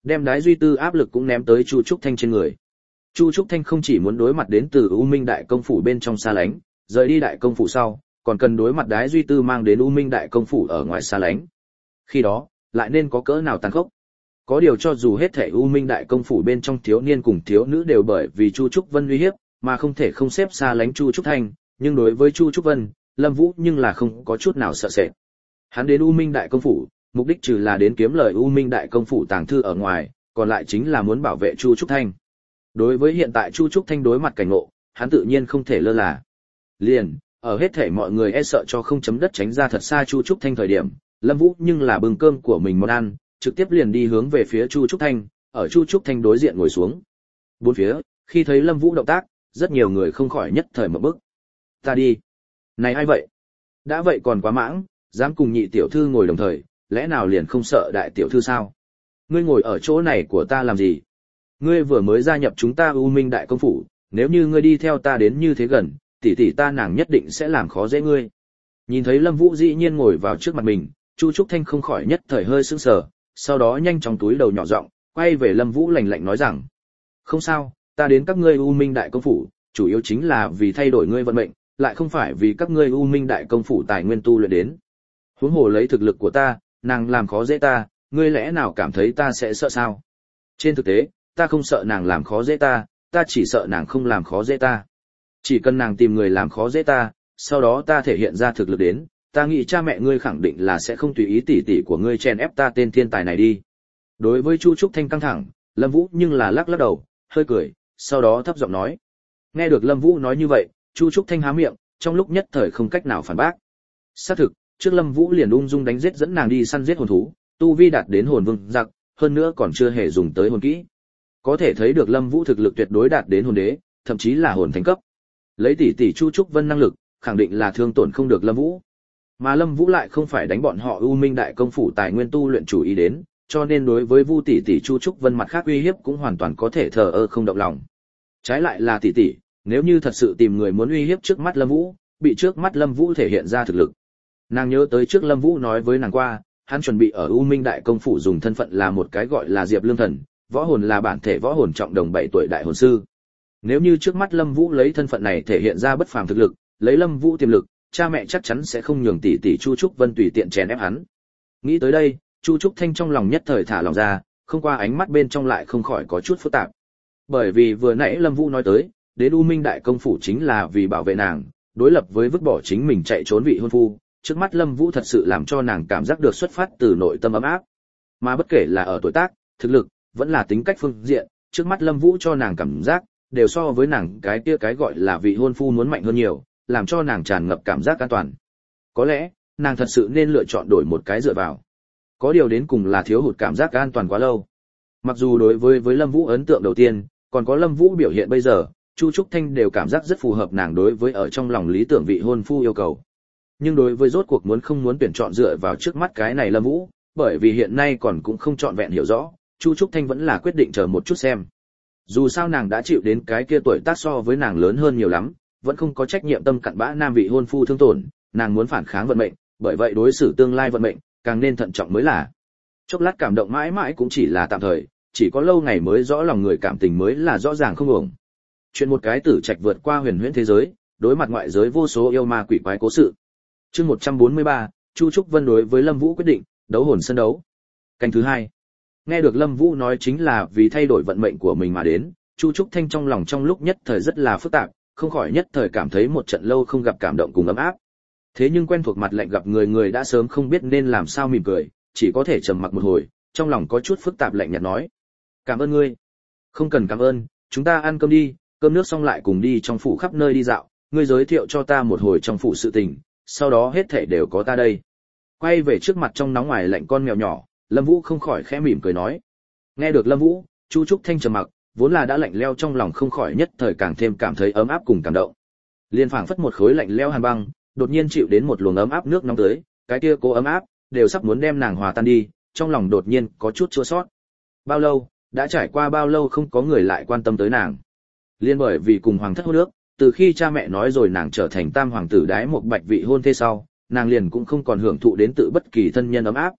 đem Đái Duy Tư áp lực cũng ném tới Chu Trúc Thanh trên người. Chu Trúc Thanh không chỉ muốn đối mặt đến từ U Minh Đại Công phủ bên trong xa lánh, rời đi Đại Công phủ sau, còn cần đối mặt Đái Duy Tư mang đến U Minh Đại Công phủ ở ngoài xa lánh. Khi đó, lại nên có cỡ nào tàn khốc. Có điều cho dù hết thể U Minh Đại Công phủ bên trong thiếu niên cùng thiếu nữ đều bởi vì Chu Trúc Vân uy hiếp, mà không thể không xếp xa lánh Chu Trúc Thanh, nhưng đối với Chu Trúc Vân, Lâm Vũ nhưng là không có chút nào sợ sệt. Hắn đến U Minh Đại Công phủ, mục đích trừ là đến kiếm lời U Minh Đại Công phủ tàng thư ở ngoài, còn lại chính là muốn bảo vệ Chu Trúc Thanh. Đối với hiện tại Chu Trúc Thanh đối mặt cảnh ngộ, hắn tự nhiên không thể lơ là. Liền, ở hết thể mọi người e sợ cho không chấm đất tránh ra thật xa Chu Trúc Thanh thời điểm, Lâm Vũ nhưng là bưng cơm của mình món ăn, trực tiếp liền đi hướng về phía Chu Trúc Thanh, ở Chu Trúc Thanh đối diện ngồi xuống. Bốn phía, khi thấy Lâm Vũ động tác, rất nhiều người không khỏi nhất thời một bức. Ta đi. Này ai vậy? Đã vậy còn quá mãng, dám cùng nhị tiểu thư ngồi đồng thời, lẽ nào liền không sợ đại tiểu thư sao? Ngươi ngồi ở chỗ này của ta làm gì? Ngươi vừa mới gia nhập chúng ta U Minh Đại Công phủ, nếu như ngươi đi theo ta đến như thế gần, tỷ tỷ ta nàng nhất định sẽ làm khó dễ ngươi. Nhìn thấy Lâm Vũ dĩ nhiên ngồi vào trước mặt mình, Chu Trúc Thanh không khỏi nhất thời hơi sững sờ, sau đó nhanh chóng túi đầu nhỏ giọng, quay về Lâm Vũ lạnh lạnh nói rằng: "Không sao, ta đến các ngươi U Minh Đại Công phủ, chủ yếu chính là vì thay đổi ngươi vận mệnh, lại không phải vì các ngươi U Minh Đại Công phủ tài nguyên tu luyện đến. Huống hồ lấy thực lực của ta, nàng làm khó dễ ta, ngươi lẽ nào cảm thấy ta sẽ sợ sao? Trên thực tế, ta không sợ nàng làm khó dễ ta, ta chỉ sợ nàng không làm khó dễ ta. Chỉ cần nàng tìm người làm khó dễ ta, sau đó ta thể hiện ra thực lực đến, ta nghĩ cha mẹ ngươi khẳng định là sẽ không tùy ý tỉ tỉ của ngươi chèn ép ta tên thiên tài này đi." Đối với Chu Trúc Thanh căng thẳng, Lâm Vũ nhưng là lắc lắc đầu, hơi cười, sau đó thấp giọng nói. Nghe được Lâm Vũ nói như vậy, Chu Trúc Thanh há miệng, trong lúc nhất thời không cách nào phản bác. Xác thực, trước Lâm Vũ liền ung dung đánh giết dẫn nàng đi săn giết hồn thú, tu vi đạt đến hồn vương giặc, hơn nữa còn chưa hề dùng tới hồn kỹ. Có thể thấy được Lâm Vũ thực lực tuyệt đối đạt đến hồn đế, thậm chí là hồn thánh cấp. Lấy tỷ tỷ Chu Trúc Vân năng lực, khẳng định là thương tổn không được Lâm Vũ. Mà Lâm Vũ lại không phải đánh bọn họ U Minh Đại Công phủ tài nguyên tu luyện chủ ý đến, cho nên đối với Vu tỷ tỷ Chu Trúc Vân mặt khác uy hiếp cũng hoàn toàn có thể thờ ơ không động lòng. Trái lại là tỷ tỷ, nếu như thật sự tìm người muốn uy hiếp trước mắt Lâm Vũ, bị trước mắt Lâm Vũ thể hiện ra thực lực. Nàng nhớ tới trước Lâm Vũ nói với nàng qua, hắn chuẩn bị ở U Minh Đại Công phủ dùng thân phận là một cái gọi là Diệp Lương Thần, võ hồn là bản thể võ hồn trọng đồng bảy tuổi đại hồn sư. Nếu như trước mắt Lâm Vũ lấy thân phận này thể hiện ra bất phàm thực lực, lấy Lâm Vũ tiềm lực, cha mẹ chắc chắn sẽ không nhường tỷ tỷ Chu Trúc Vân tùy tiện chèn ép hắn. Nghĩ tới đây, Chu Trúc Thanh trong lòng nhất thời thả lòng ra, không qua ánh mắt bên trong lại không khỏi có chút phức tạp. Bởi vì vừa nãy Lâm Vũ nói tới, đến U Minh Đại Công phủ chính là vì bảo vệ nàng, đối lập với vứt bỏ chính mình chạy trốn vị hôn phu, trước mắt Lâm Vũ thật sự làm cho nàng cảm giác được xuất phát từ nội tâm ấm áp. Mà bất kể là ở tuổi tác, thực lực, vẫn là tính cách phương diện, trước mắt Lâm Vũ cho nàng cảm giác đều so với nàng cái kia cái gọi là vị hôn phu muốn mạnh hơn nhiều, làm cho nàng tràn ngập cảm giác an toàn. Có lẽ, nàng thật sự nên lựa chọn đổi một cái dựa vào. Có điều đến cùng là thiếu hụt cảm giác an toàn quá lâu. Mặc dù đối với với Lâm Vũ ấn tượng đầu tiên, còn có Lâm Vũ biểu hiện bây giờ, Chu Trúc Thanh đều cảm giác rất phù hợp nàng đối với ở trong lòng lý tưởng vị hôn phu yêu cầu. Nhưng đối với rốt cuộc muốn không muốn tuyển chọn dựa vào trước mắt cái này Lâm Vũ, bởi vì hiện nay còn cũng không trọn vẹn hiểu rõ, Chu Trúc Thanh vẫn là quyết định chờ một chút xem. Dù sao nàng đã chịu đến cái kia tuổi tác so với nàng lớn hơn nhiều lắm, vẫn không có trách nhiệm tâm cặn bã nam vị hôn phu thương tổn, nàng muốn phản kháng vận mệnh, bởi vậy đối xử tương lai vận mệnh, càng nên thận trọng mới là. Chốc lát cảm động mãi mãi cũng chỉ là tạm thời, chỉ có lâu ngày mới rõ lòng người cảm tình mới là rõ ràng không uổng. Chuyện một cái tử trạch vượt qua huyền huyễn thế giới, đối mặt ngoại giới vô số yêu ma quỷ quái cố sự. Chương một trăm bốn mươi ba, Chu Trúc Vân đối với Lâm Vũ quyết định, đấu hồn sân đấu. Canh thứ hai. Nghe được Lâm Vũ nói chính là vì thay đổi vận mệnh của mình mà đến, Chu Trúc Thanh trong lòng trong lúc nhất thời rất là phức tạp, không khỏi nhất thời cảm thấy một trận lâu không gặp cảm động cùng ấm áp. Thế nhưng quen thuộc mặt lạnh gặp người người đã sớm không biết nên làm sao mỉm cười, chỉ có thể trầm mặc một hồi, trong lòng có chút phức tạp lạnh nhạt nói: "Cảm ơn ngươi." "Không cần cảm ơn, chúng ta ăn cơm đi, cơm nước xong lại cùng đi trong phủ khắp nơi đi dạo, ngươi giới thiệu cho ta một hồi trong phủ sự tình, sau đó hết thảy đều có ta đây." Quay về trước mặt trong nóng ngoài lạnh con mèo nhỏ, Lâm Vũ không khỏi khẽ mỉm cười nói. Nghe được Lâm Vũ, Chu Trúc Thanh trầm mặc, vốn là đã lạnh lẽo trong lòng không khỏi nhất thời càng thêm cảm thấy ấm áp cùng cảm động. Liên phảng phất một khối lạnh lẽo hàn băng, đột nhiên chịu đến một luồng ấm áp nước nóng tới, cái kia cố ấm áp đều sắp muốn đem nàng hòa tan đi, trong lòng đột nhiên có chút chua xót. Bao lâu, đã trải qua bao lâu không có người lại quan tâm tới nàng. Liên bởi vì cùng hoàng thất hôn ước, từ khi cha mẹ nói rồi nàng trở thành tam hoàng tử đái một bạch vị hôn thê sau, nàng liền cũng không còn hưởng thụ đến tự bất kỳ thân nhân ấm áp.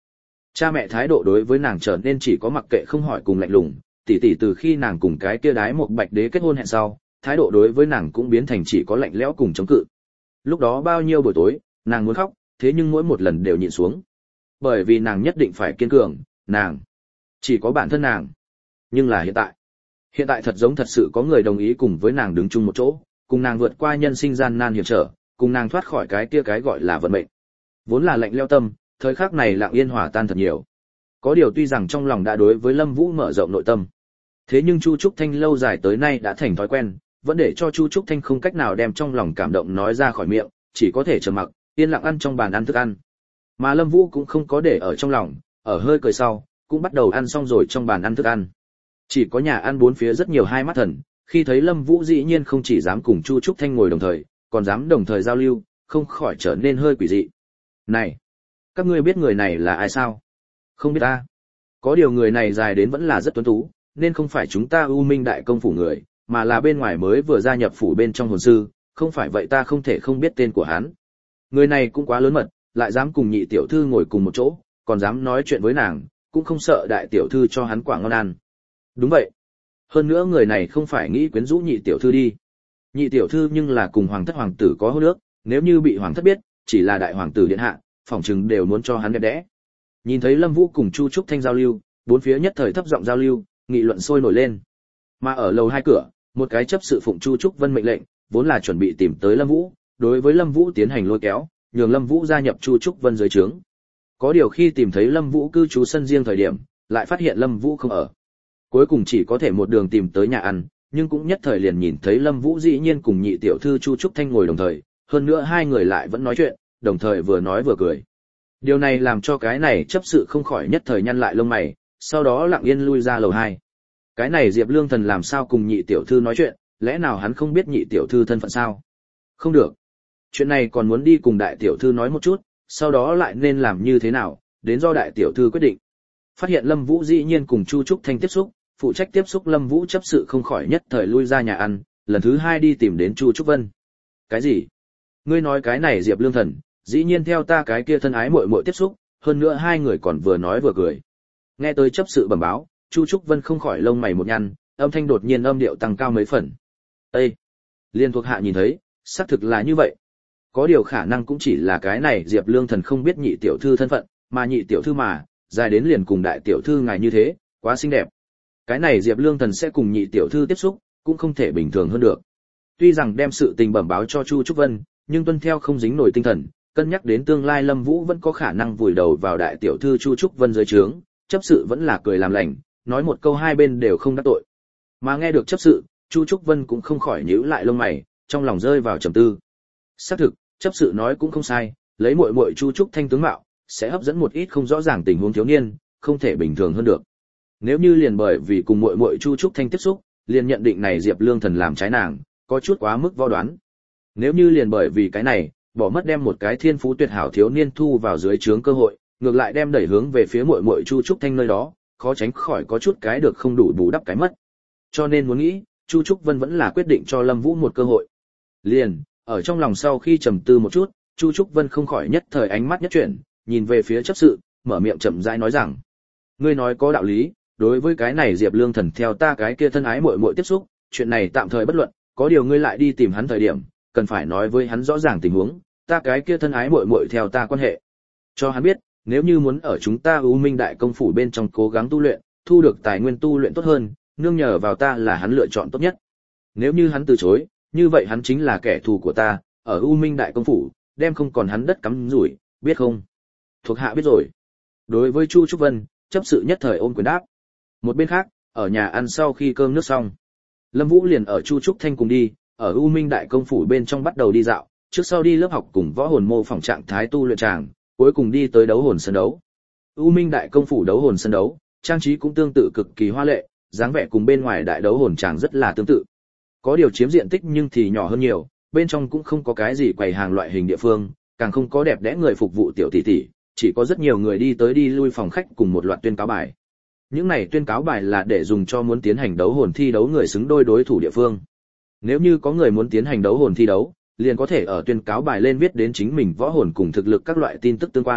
Cha mẹ thái độ đối với nàng trở nên chỉ có mặc kệ không hỏi cùng lạnh lùng, tỷ tỷ từ khi nàng cùng cái kia đái một bạch đế kết hôn hẹn sau, thái độ đối với nàng cũng biến thành chỉ có lạnh lẽo cùng chống cự. Lúc đó bao nhiêu buổi tối, nàng muốn khóc, thế nhưng mỗi một lần đều nhịn xuống. Bởi vì nàng nhất định phải kiên cường, nàng chỉ có bản thân nàng. Nhưng là hiện tại, hiện tại thật giống thật sự có người đồng ý cùng với nàng đứng chung một chỗ, cùng nàng vượt qua nhân sinh gian nan hiểm trở, cùng nàng thoát khỏi cái kia cái gọi là vận mệnh. Vốn là lạnh lẽo tâm, thời khắc này lặng yên hòa tan thật nhiều. Có điều tuy rằng trong lòng đã đối với Lâm Vũ mở rộng nội tâm, thế nhưng Chu Trúc Thanh lâu dài tới nay đã thành thói quen, vẫn để cho Chu Trúc Thanh không cách nào đem trong lòng cảm động nói ra khỏi miệng, chỉ có thể trầm mặc, yên lặng ăn trong bàn ăn thức ăn. Mà Lâm Vũ cũng không có để ở trong lòng, ở hơi cười sau, cũng bắt đầu ăn xong rồi trong bàn ăn thức ăn. Chỉ có nhà ăn bốn phía rất nhiều hai mắt thần, khi thấy Lâm Vũ dĩ nhiên không chỉ dám cùng Chu Trúc Thanh ngồi đồng thời, còn dám đồng thời giao lưu, không khỏi trở nên hơi quỷ dị. Này, các ngươi biết người này là ai sao? Không biết ta. Có điều người này dài đến vẫn là rất tuấn tú, nên không phải chúng ta U Minh đại công phủ người, mà là bên ngoài mới vừa gia nhập phủ bên trong hồn sư, không phải vậy ta không thể không biết tên của hắn. Người này cũng quá lớn mật, lại dám cùng nhị tiểu thư ngồi cùng một chỗ, còn dám nói chuyện với nàng, cũng không sợ đại tiểu thư cho hắn quả ngon ăn. Đúng vậy. Hơn nữa người này không phải nghĩ quyến rũ nhị tiểu thư đi. Nhị tiểu thư nhưng là cùng hoàng thất hoàng tử có hôn ước, nếu như bị hoàng thất biết, chỉ là đại hoàng tử điện hạ, phỏng chừng đều muốn cho hắn đẹp đẽ. Nhìn thấy Lâm Vũ cùng Chu Trúc Thanh giao lưu, bốn phía nhất thời thấp giọng giao lưu, nghị luận sôi nổi lên. Mà ở lầu hai cửa, một cái chấp sự phụng Chu Trúc Vân mệnh lệnh, vốn là chuẩn bị tìm tới Lâm Vũ, đối với Lâm Vũ tiến hành lôi kéo, nhường Lâm Vũ gia nhập Chu Trúc Vân dưới trướng. Có điều khi tìm thấy Lâm Vũ cư trú sân riêng thời điểm, lại phát hiện Lâm Vũ không ở. Cuối cùng chỉ có thể một đường tìm tới nhà ăn, nhưng cũng nhất thời liền nhìn thấy Lâm Vũ dĩ nhiên cùng nhị tiểu thư Chu Trúc Thanh ngồi đồng thời, hơn nữa hai người lại vẫn nói chuyện, đồng thời vừa nói vừa cười. Điều này làm cho cái này chấp sự không khỏi nhất thời nhăn lại lông mày, sau đó lặng yên lui ra lầu hai. Cái này Diệp Lương Thần làm sao cùng nhị tiểu thư nói chuyện, lẽ nào hắn không biết nhị tiểu thư thân phận sao? Không được. Chuyện này còn muốn đi cùng đại tiểu thư nói một chút, sau đó lại nên làm như thế nào, đến do đại tiểu thư quyết định. Phát hiện Lâm Vũ dĩ nhiên cùng Chu Trúc Thanh tiếp xúc, phụ trách tiếp xúc Lâm Vũ chấp sự không khỏi nhất thời lui ra nhà ăn, lần thứ hai đi tìm đến Chu Trúc Vân. Cái gì? Ngươi nói cái này Diệp Lương Thần, dĩ nhiên theo ta cái kia thân ái muội muội tiếp xúc, hơn nữa hai người còn vừa nói vừa cười. Nghe tới chấp sự bẩm báo, Chu Trúc Vân không khỏi lông mày một nhăn, âm thanh đột nhiên âm điệu tăng cao mấy phần. Ê! Liên thuộc hạ nhìn thấy, xác thực là như vậy. Có điều khả năng cũng chỉ là cái này Diệp Lương Thần không biết nhị tiểu thư thân phận, mà nhị tiểu thư mà, dài đến liền cùng đại tiểu thư ngài như thế, quá xinh đẹp. Cái này Diệp Lương Thần sẽ cùng nhị tiểu thư tiếp xúc, cũng không thể bình thường hơn được. Tuy rằng đem sự tình bẩm báo cho Chu Trúc Vân, nhưng tuân theo không dính nổi tinh thần, cân nhắc đến tương lai Lâm Vũ vẫn có khả năng vùi đầu vào đại tiểu thư Chu Trúc Vân dưới trướng, chấp sự vẫn là cười làm lành, nói một câu hai bên đều không đắc tội. Mà nghe được chấp sự, Chu Trúc Vân cũng không khỏi nhíu lại lông mày, trong lòng rơi vào trầm tư. Xác thực, chấp sự nói cũng không sai, lấy muội muội Chu Trúc Thanh tướng mạo, sẽ hấp dẫn một ít không rõ ràng tình huống thiếu niên, không thể bình thường hơn được. Nếu như liền bởi vì cùng muội muội Chu Trúc Thanh tiếp xúc, liền nhận định này Diệp Lương Thần làm trái nàng, có chút quá mức vo đoán. Nếu như liền bởi vì cái này, bỏ mất đem một cái thiên phú tuyệt hảo thiếu niên thu vào dưới trướng cơ hội, ngược lại đem đẩy hướng về phía muội muội Chu Trúc Thanh nơi đó, khó tránh khỏi có chút cái được không đủ bù đắp cái mất. Cho nên muốn nghĩ, Chu Trúc Vân vẫn là quyết định cho Lâm Vũ một cơ hội. Liền, ở trong lòng sau khi trầm tư một chút, Chu Trúc Vân không khỏi nhất thời ánh mắt nhất chuyển, nhìn về phía chấp sự, mở miệng chậm rãi nói rằng: "Ngươi nói có đạo lý, đối với cái này Diệp Lương Thần theo ta cái kia thân ái muội muội tiếp xúc, chuyện này tạm thời bất luận, có điều ngươi lại đi tìm hắn thời điểm, cần phải nói với hắn rõ ràng tình huống, ta cái kia thân ái muội muội theo ta quan hệ. Cho hắn biết, nếu như muốn ở chúng ta U Minh đại công phủ bên trong cố gắng tu luyện, thu được tài nguyên tu luyện tốt hơn, nương nhờ vào ta là hắn lựa chọn tốt nhất. Nếu như hắn từ chối, như vậy hắn chính là kẻ thù của ta, ở U Minh đại công phủ, đem không còn hắn đất cắm rủi, biết không?" Thuộc hạ biết rồi. Đối với Chu Trúc Vân, chấp sự nhất thời ôm quyền đáp. Một bên khác, ở nhà ăn sau khi cơm nước xong, Lâm Vũ liền ở Chu Trúc Thanh cùng đi, ở U Minh đại công phủ bên trong bắt đầu đi dạo, trước sau đi lớp học cùng võ hồn mô phỏng trạng thái tu luyện tràng, cuối cùng đi tới đấu hồn sân đấu. U Minh đại công phủ đấu hồn sân đấu, trang trí cũng tương tự cực kỳ hoa lệ, dáng vẻ cùng bên ngoài đại đấu hồn tràng rất là tương tự. Có điều chiếm diện tích nhưng thì nhỏ hơn nhiều, bên trong cũng không có cái gì quầy hàng loại hình địa phương, càng không có đẹp đẽ người phục vụ tiểu tỷ tỷ, chỉ có rất nhiều người đi tới đi lui phòng khách cùng một loạt tuyên cáo bài. Những này tuyên cáo bài là để dùng cho muốn tiến hành đấu hồn thi đấu người xứng đôi đối thủ địa phương. Nếu như có người muốn tiến hành đấu hồn thi đấu, liền có thể ở tuyên cáo bài lên viết đến chính mình võ hồn cùng thực lực các loại tin tức tương quan,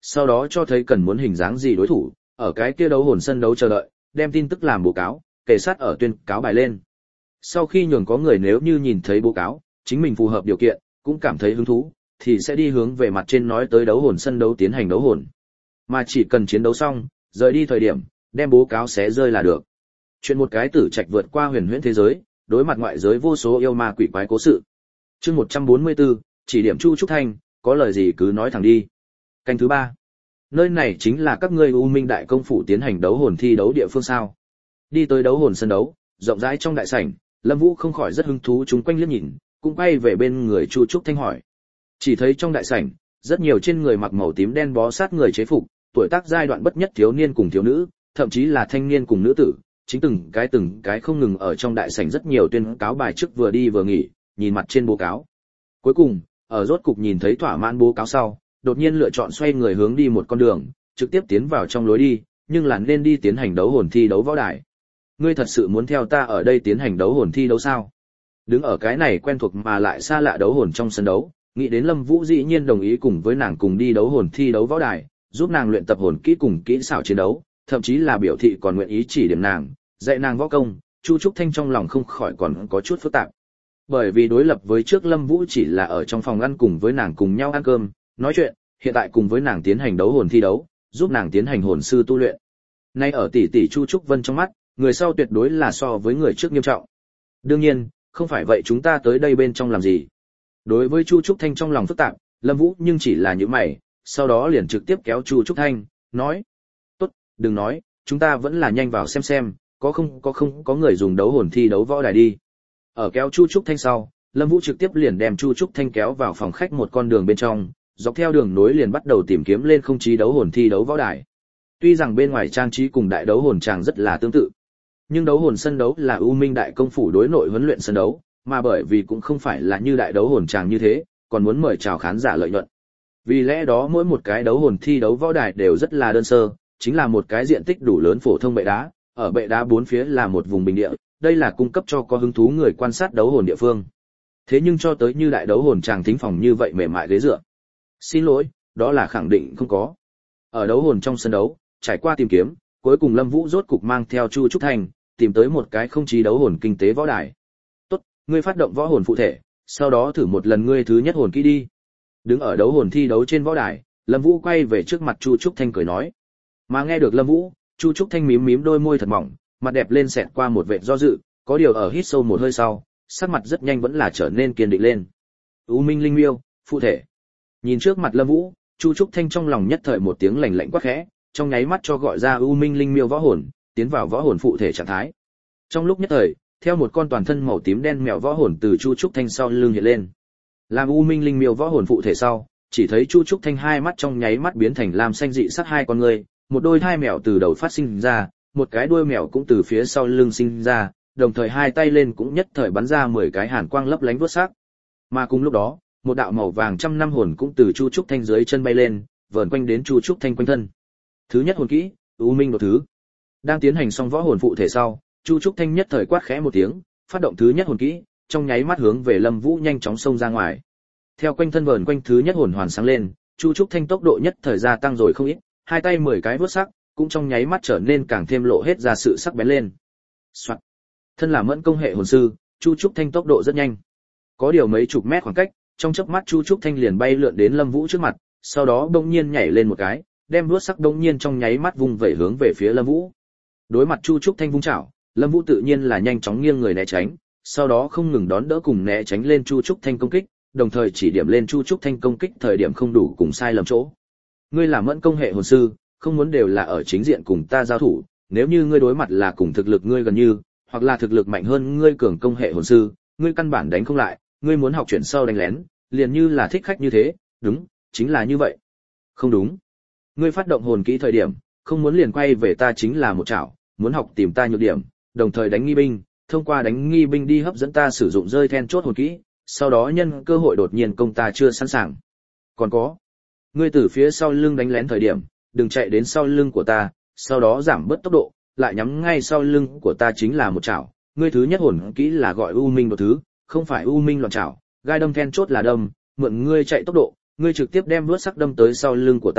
sau đó cho thấy cần muốn hình dáng gì đối thủ, ở cái kia đấu hồn sân đấu chờ đợi, đem tin tức làm báo cáo, kề sát ở tuyên cáo bài lên. Sau khi nhường có người nếu như nhìn thấy báo cáo, chính mình phù hợp điều kiện, cũng cảm thấy hứng thú, thì sẽ đi hướng về mặt trên nói tới đấu hồn sân đấu tiến hành đấu hồn. Mà chỉ cần chiến đấu xong, rời đi thời điểm, đem báo cáo xé rơi là được. Chuyện một cái tử trạch vượt qua huyền huyễn thế giới, đối mặt ngoại giới vô số yêu ma quỷ quái cố sự. Chương một trăm bốn mươi tư, chỉ điểm Chu Trúc Thanh, có lời gì cứ nói thẳng đi. Canh thứ ba. Nơi này chính là các ngươi U Minh Đại Công phủ tiến hành đấu hồn thi đấu địa phương sao? Đi tới đấu hồn sân đấu, rộng rãi trong đại sảnh, Lâm Vũ không khỏi rất hứng thú chúng quanh liếc nhìn, cũng quay về bên người Chu Trúc Thanh hỏi. Chỉ thấy trong đại sảnh, rất nhiều trên người mặc màu tím đen bó sát người chế phục, tuổi tác giai đoạn bất nhất thiếu niên cùng thiếu nữ, thậm chí là thanh niên cùng nữ tử, chính từng cái từng cái không ngừng ở trong đại sảnh rất nhiều tuyên cáo bài trước vừa đi vừa nghỉ, nhìn mặt trên báo cáo. Cuối cùng, ở rốt cục nhìn thấy thỏa mãn báo cáo sau, đột nhiên lựa chọn xoay người hướng đi một con đường, trực tiếp tiến vào trong lối đi, nhưng là nên đi tiến hành đấu hồn thi đấu võ đài. Ngươi thật sự muốn theo ta ở đây tiến hành đấu hồn thi đấu sao? Đứng ở cái này quen thuộc mà lại xa lạ đấu hồn trong sân đấu, nghĩ đến Lâm Vũ dĩ nhiên đồng ý cùng với nàng cùng đi đấu hồn thi đấu võ đài, giúp nàng luyện tập hồn kỹ cùng kỹ xảo chiến đấu, thậm chí là biểu thị còn nguyện ý chỉ điểm nàng, dạy nàng võ công. Chu Trúc Thanh trong lòng không khỏi còn có chút phức tạp. Bởi vì đối lập với trước Lâm Vũ chỉ là ở trong phòng ăn cùng với nàng cùng nhau ăn cơm, nói chuyện, hiện tại cùng với nàng tiến hành đấu hồn thi đấu, giúp nàng tiến hành hồn sư tu luyện. Nay ở tỷ tỷ Chu Trúc Vân trong mắt, người sau tuyệt đối là so với người trước nghiêm trọng. Đương nhiên, không phải vậy chúng ta tới đây bên trong làm gì? Đối với Chu Trúc Thanh trong lòng phức tạp, Lâm Vũ nhưng chỉ là những mày, sau đó liền trực tiếp kéo Chu Trúc Thanh, nói: "Tốt, đừng nói, chúng ta vẫn là nhanh vào xem xem, có không có không có người dùng đấu hồn thi đấu võ đài đi." Ở kéo Chu Trúc Thanh sau, Lâm Vũ trực tiếp liền đem Chu Trúc Thanh kéo vào phòng khách một con đường bên trong, dọc theo đường nối liền bắt đầu tìm kiếm lên không chí đấu hồn thi đấu võ đài. Tuy rằng bên ngoài trang trí cùng đại đấu hồn tràng rất là tương tự, nhưng đấu hồn sân đấu là U Minh Đại Công phủ đối nội huấn luyện sân đấu, mà bởi vì cũng không phải là như đại đấu hồn tràng như thế, còn muốn mời chào khán giả lợi nhuận. Vì lẽ đó mỗi một cái đấu hồn thi đấu võ đài đều rất là đơn sơ, chính là một cái diện tích đủ lớn phổ thông bệ đá, ở bệ đá bốn phía là một vùng bình địa, đây là cung cấp cho có hứng thú người quan sát đấu hồn địa phương. Thế nhưng cho tới như đại đấu hồn tràng thính phòng như vậy mềm mại ghế dựa, xin lỗi, đó là khẳng định không có. Ở đấu hồn trong sân đấu, trải qua tìm kiếm, cuối cùng Lâm Vũ rốt cục mang theo Chu Trúc Thanh, tìm tới một cái không chí đấu hồn kinh tế võ đài. "Tốt, ngươi phát động võ hồn phụ thể, sau đó thử một lần ngươi thứ nhất hồn kỹ đi." Đứng ở đấu hồn thi đấu trên võ đài, Lâm Vũ quay về trước mặt Chu Trúc Thanh cười nói. Mà nghe được Lâm Vũ, Chu Trúc Thanh mím mím đôi môi thật mỏng, mặt đẹp lên xẹt qua một vệt do dự, có điều ở hít sâu một hơi sau, sắc mặt rất nhanh vẫn là trở nên kiên định lên. U Minh Linh Miêu, phụ thể. Nhìn trước mặt Lâm Vũ, Chu Trúc Thanh trong lòng nhất thời một tiếng lạnh lạnh quát khẽ, trong nháy mắt cho gọi ra U Minh Linh Miêu võ hồn, tiến vào võ hồn phụ thể trạng thái. Trong lúc nhất thời, theo một con toàn thân màu tím đen mèo võ hồn từ Chu Trúc Thanh sau lưng hiện lên. Làm U Minh Linh Miêu võ hồn phụ thể sau, chỉ thấy Chu Trúc Thanh hai mắt trong nháy mắt biến thành lam xanh dị sắc hai con người, một đôi hai mèo từ đầu phát sinh ra, một cái đuôi mèo cũng từ phía sau lưng sinh ra, đồng thời hai tay lên cũng nhất thời bắn ra mười cái hàn quang lấp lánh vuốt sắc. Mà cùng lúc đó, một đạo màu vàng trăm năm hồn cũng từ Chu Trúc Thanh dưới chân bay lên, vờn quanh đến Chu Trúc Thanh quanh thân. Thứ nhất hồn kỹ, U Minh đột thứ. Đang tiến hành xong võ hồn phụ thể sau, Chu Trúc Thanh nhất thời quát khẽ một tiếng, phát động thứ nhất hồn kỹ, trong nháy mắt hướng về Lâm Vũ nhanh chóng xông ra ngoài. Theo quanh thân vờn quanh thứ nhất hồn hoàn sáng lên, Chu Trúc Thanh tốc độ nhất thời gia tăng rồi không ít, hai tay mười cái vuốt sắc, cũng trong nháy mắt trở nên càng thêm lộ hết ra sự sắc bén lên. Soạt. Thân là mẫn công hệ hồn sư, Chu Trúc Thanh tốc độ rất nhanh. Có điều mấy chục mét khoảng cách, trong chớp mắt Chu Trúc Thanh liền bay lượn đến Lâm Vũ trước mặt, sau đó bỗng nhiên nhảy lên một cái, đem vuốt sắc bỗng nhiên trong nháy mắt vung vẩy hướng về phía Lâm Vũ. Đối mặt Chu Trúc Thanh vung chảo, Lâm Vũ tự nhiên là nhanh chóng nghiêng người né tránh, sau đó không ngừng đón đỡ cùng né tránh lên Chu Trúc Thanh công kích, đồng thời chỉ điểm lên Chu Trúc Thanh công kích thời điểm không đủ cùng sai lầm chỗ. Ngươi là mẫn công hệ hồn sư, không muốn đều là ở chính diện cùng ta giao thủ, nếu như ngươi đối mặt là cùng thực lực ngươi gần như, hoặc là thực lực mạnh hơn ngươi cường công hệ hồn sư, ngươi căn bản đánh không lại, ngươi muốn học chuyển sau đánh lén, liền như là thích khách như thế, đúng, chính là như vậy. Không đúng. Ngươi phát động hồn kỹ thời điểm, không muốn liền quay về ta chính là một chảo, muốn học tìm ta nhược điểm, đồng thời đánh nghi binh, thông qua đánh nghi binh đi hấp dẫn ta sử dụng rơi then chốt hồn kỹ, sau đó nhân cơ hội đột nhiên công ta chưa sẵn sàng. Còn có, ngươi từ phía sau lưng đánh lén thời điểm, đừng chạy đến sau lưng của ta, sau đó giảm bớt tốc độ, lại nhắm ngay sau lưng của ta chính là một chảo. Ngươi thứ nhất hồn kỹ là gọi U Minh đột thứ, không phải U Minh loạn chảo, gai đâm then chốt là đâm, mượn ngươi chạy tốc độ, ngươi trực tiếp đem đuốt sắc đâm tới sau lưng của ta,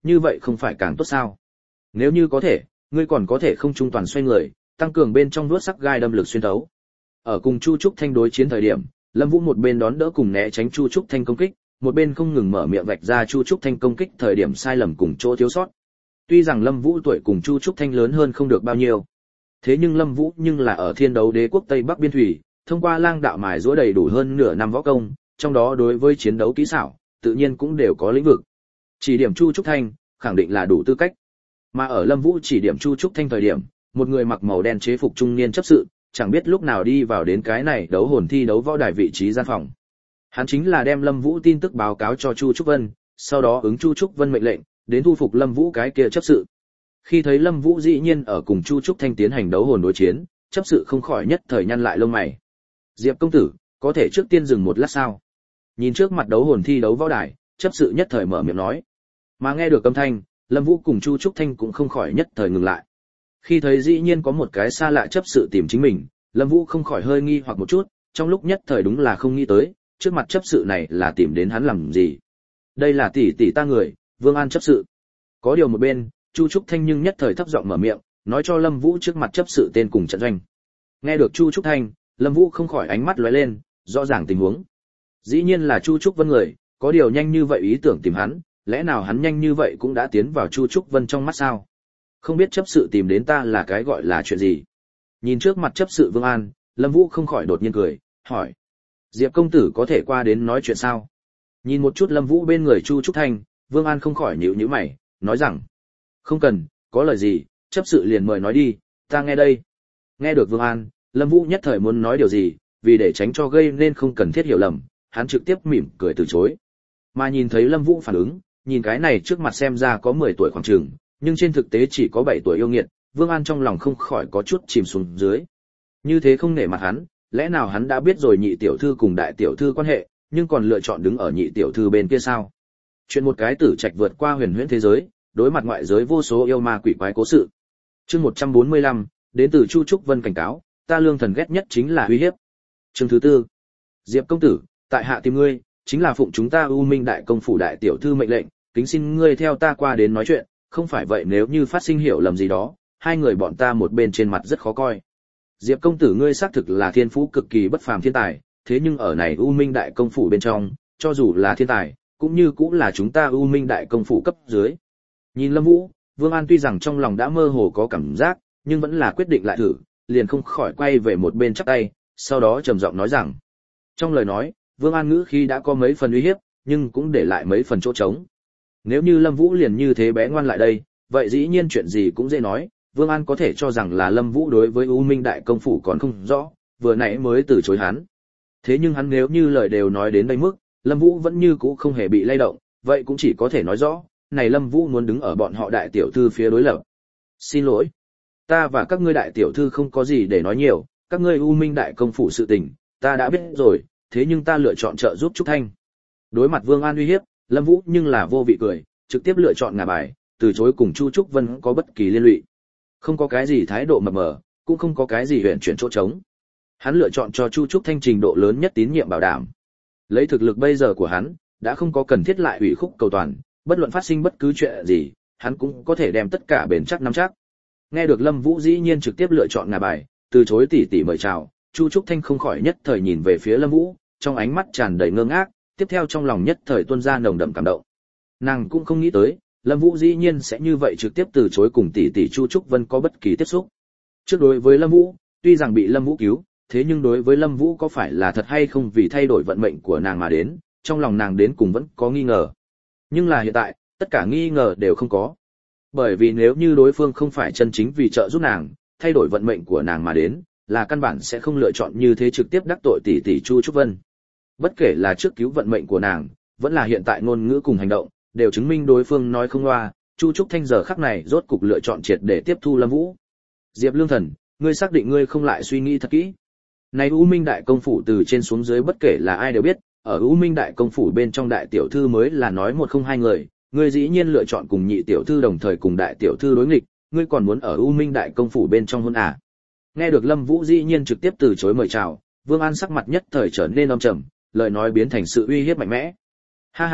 như vậy không phải càng tốt sao? Nếu như có thể, ngươi còn có thể không trung toàn xoay người, tăng cường bên trong vuốt sắc gai đâm lực xuyên thấu. Ở cùng Chu Trúc Thanh đối chiến thời điểm, Lâm Vũ một bên đón đỡ cùng né tránh Chu Trúc Thanh công kích, một bên không ngừng mở miệng vạch ra Chu Trúc Thanh công kích thời điểm sai lầm cùng chỗ thiếu sót. Tuy rằng Lâm Vũ tuổi cùng Chu Trúc Thanh lớn hơn không được bao nhiêu, thế nhưng Lâm Vũ nhưng là ở Thiên Đấu Đế quốc Tây Bắc biên thủy, thông qua lang đạo mài giũa đầy đủ hơn nửa năm võ công, trong đó đối với chiến đấu kỹ xảo, tự nhiên cũng đều có lĩnh vực. Chỉ điểm Chu Trúc Thanh, khẳng định là đủ tư cách. Mà ở Lâm Vũ chỉ điểm Chu Trúc Thanh thời điểm, một người mặc màu đen chế phục trung niên chấp sự, chẳng biết lúc nào đi vào đến cái này đấu hồn thi đấu võ đài vị trí gian phòng. Hắn chính là đem Lâm Vũ tin tức báo cáo cho Chu Trúc Vân, sau đó ứng Chu Trúc Vân mệnh lệnh, đến thu phục Lâm Vũ cái kia chấp sự. Khi thấy Lâm Vũ dĩ nhiên ở cùng Chu Trúc Thanh tiến hành đấu hồn đối chiến, chấp sự không khỏi nhất thời nhăn lại lông mày. Diệp công tử, có thể trước tiên dừng một lát sao? Nhìn trước mặt đấu hồn thi đấu võ đài, chấp sự nhất thời mở miệng nói. Mà nghe được âm thanh, Lâm Vũ cùng Chu Trúc Thanh cũng không khỏi nhất thời ngừng lại. Khi thấy dĩ nhiên có một cái xa lạ chấp sự tìm chính mình, Lâm Vũ không khỏi hơi nghi hoặc một chút, trong lúc nhất thời đúng là không nghĩ tới, trước mặt chấp sự này là tìm đến hắn làm gì. Đây là tỷ tỷ ta người, Vương An chấp sự. Có điều một bên, Chu Trúc Thanh nhưng nhất thời thấp giọng mở miệng, nói cho Lâm Vũ trước mặt chấp sự tên cùng trận doanh. Nghe được Chu Trúc Thanh, Lâm Vũ không khỏi ánh mắt lóe lên, rõ ràng tình huống. Dĩ nhiên là Chu Trúc Vân người, có điều nhanh như vậy ý tưởng tìm hắn, lẽ nào hắn nhanh như vậy cũng đã tiến vào Chu Trúc Vân trong mắt sao? Không biết chấp sự tìm đến ta là cái gọi là chuyện gì? Nhìn trước mặt chấp sự Vương An, Lâm Vũ không khỏi đột nhiên cười, hỏi: Diệp công tử có thể qua đến nói chuyện sao? Nhìn một chút Lâm Vũ bên người Chu Trúc Thanh, Vương An không khỏi nhíu nhíu mày, nói rằng: Không cần, có lời gì, chấp sự liền mời nói đi, ta nghe đây. Nghe được Vương An, Lâm Vũ nhất thời muốn nói điều gì, vì để tránh cho gây nên không cần thiết hiểu lầm, hắn trực tiếp mỉm cười từ chối. Mà nhìn thấy Lâm Vũ phản ứng, nhìn cái này trước mặt xem ra có mười tuổi khoảng chừng, nhưng trên thực tế chỉ có bảy tuổi yêu nghiệt, Vương An trong lòng không khỏi có chút chìm xuống dưới. Như thế không nể mặt hắn, lẽ nào hắn đã biết rồi nhị tiểu thư cùng đại tiểu thư quan hệ, nhưng còn lựa chọn đứng ở nhị tiểu thư bên kia sao? Chuyện một cái tử trạch vượt qua huyền huyễn thế giới, đối mặt ngoại giới vô số yêu ma quỷ quái cố sự. Chương một trăm bốn mươi lăm, đến từ Chu Trúc Vân cảnh cáo, ta lương thần ghét nhất chính là uy hiếp. Chương thứ tư. Diệp công tử, tại hạ tìm ngươi, chính là phụng chúng ta U Minh đại công phủ đại tiểu thư mệnh lệnh, kính xin ngươi theo ta qua đến nói chuyện, không phải vậy nếu như phát sinh hiểu lầm gì đó, hai người bọn ta một bên trên mặt rất khó coi. Diệp công tử ngươi xác thực là thiên phú cực kỳ bất phàm thiên tài, thế nhưng ở này U Minh đại công phủ bên trong, cho dù là thiên tài, cũng như cũng là chúng ta U Minh đại công phủ cấp dưới. Nhìn Lâm Vũ, Vương An tuy rằng trong lòng đã mơ hồ có cảm giác, nhưng vẫn là quyết định lại thử, liền không khỏi quay về một bên chắp tay, sau đó trầm giọng nói rằng. Trong lời nói, Vương An ngữ khi đã có mấy phần uy hiếp, nhưng cũng để lại mấy phần chỗ trống. Nếu như Lâm Vũ liền như thế bé ngoan lại đây, vậy dĩ nhiên chuyện gì cũng dễ nói, Vương An có thể cho rằng là Lâm Vũ đối với U Minh đại công phủ còn không rõ, vừa nãy mới từ chối hắn. Thế nhưng hắn nếu như lời đều nói đến đây mức, Lâm Vũ vẫn như cũ không hề bị lay động, vậy cũng chỉ có thể nói rõ, này Lâm Vũ muốn đứng ở bọn họ đại tiểu thư phía đối lập. Xin lỗi, ta và các ngươi đại tiểu thư không có gì để nói nhiều, các ngươi U Minh đại công phủ sự tình, ta đã biết rồi, thế nhưng ta lựa chọn trợ giúp Trúc Thanh. Đối mặt Vương An uy hiếp, Lâm Vũ nhưng là vô vị cười, trực tiếp lựa chọn ngả bài, từ chối cùng Chu Trúc Vân có bất kỳ liên lụy. Không có cái gì thái độ mập mờ, cũng không có cái gì huyền chuyển chỗ trống. Hắn lựa chọn cho Chu Trúc Thanh trình độ lớn nhất tín nhiệm bảo đảm. Lấy thực lực bây giờ của hắn, đã không có cần thiết lại ủy khúc cầu toàn, bất luận phát sinh bất cứ chuyện gì, hắn cũng có thể đem tất cả bền chắc nắm chắc. Nghe được Lâm Vũ dĩ nhiên trực tiếp lựa chọn ngả bài, từ chối tỉ tỉ mời chào, Chu Trúc Thanh không khỏi nhất thời nhìn về phía Lâm Vũ, trong ánh mắt tràn đầy ngơ ngác, tiếp theo trong lòng nhất thời tuôn ra nồng đậm cảm động. Nàng cũng không nghĩ tới, Lâm Vũ dĩ nhiên sẽ như vậy trực tiếp từ chối cùng tỷ tỷ Chu Trúc Vân có bất kỳ tiếp xúc. Trước đối với Lâm Vũ, tuy rằng bị Lâm Vũ cứu, thế nhưng đối với Lâm Vũ có phải là thật hay không vì thay đổi vận mệnh của nàng mà đến, trong lòng nàng đến cùng vẫn có nghi ngờ. Nhưng là hiện tại, tất cả nghi ngờ đều không có. Bởi vì nếu như đối phương không phải chân chính vì trợ giúp nàng, thay đổi vận mệnh của nàng mà đến, là căn bản sẽ không lựa chọn như thế trực tiếp đắc tội tỷ tỷ Chu Trúc Vân. Bất kể là trước cứu vận mệnh của nàng, vẫn là hiện tại ngôn ngữ cùng hành động, đều chứng minh đối phương nói không loa, Chu Trúc Thanh giờ khắc này rốt cục lựa chọn triệt để tiếp thu Lâm Vũ. Diệp Lương Thần, ngươi xác định ngươi không lại suy nghĩ thật kỹ. Này U Minh đại công phủ từ trên xuống dưới bất kể là ai đều biết, ở U Minh đại công phủ bên trong đại tiểu thư mới là nói một không hai người, ngươi dĩ nhiên lựa chọn cùng nhị tiểu thư đồng thời cùng đại tiểu thư đối nghịch, ngươi còn muốn ở U Minh đại công phủ bên trong hôn à? Nghe được Lâm Vũ dĩ nhiên trực tiếp từ chối mời chào, Vương An sắc mặt nhất thời trở nên âm trầm, lời nói biến thành sự uy hiếp mạnh mẽ. Ha ha,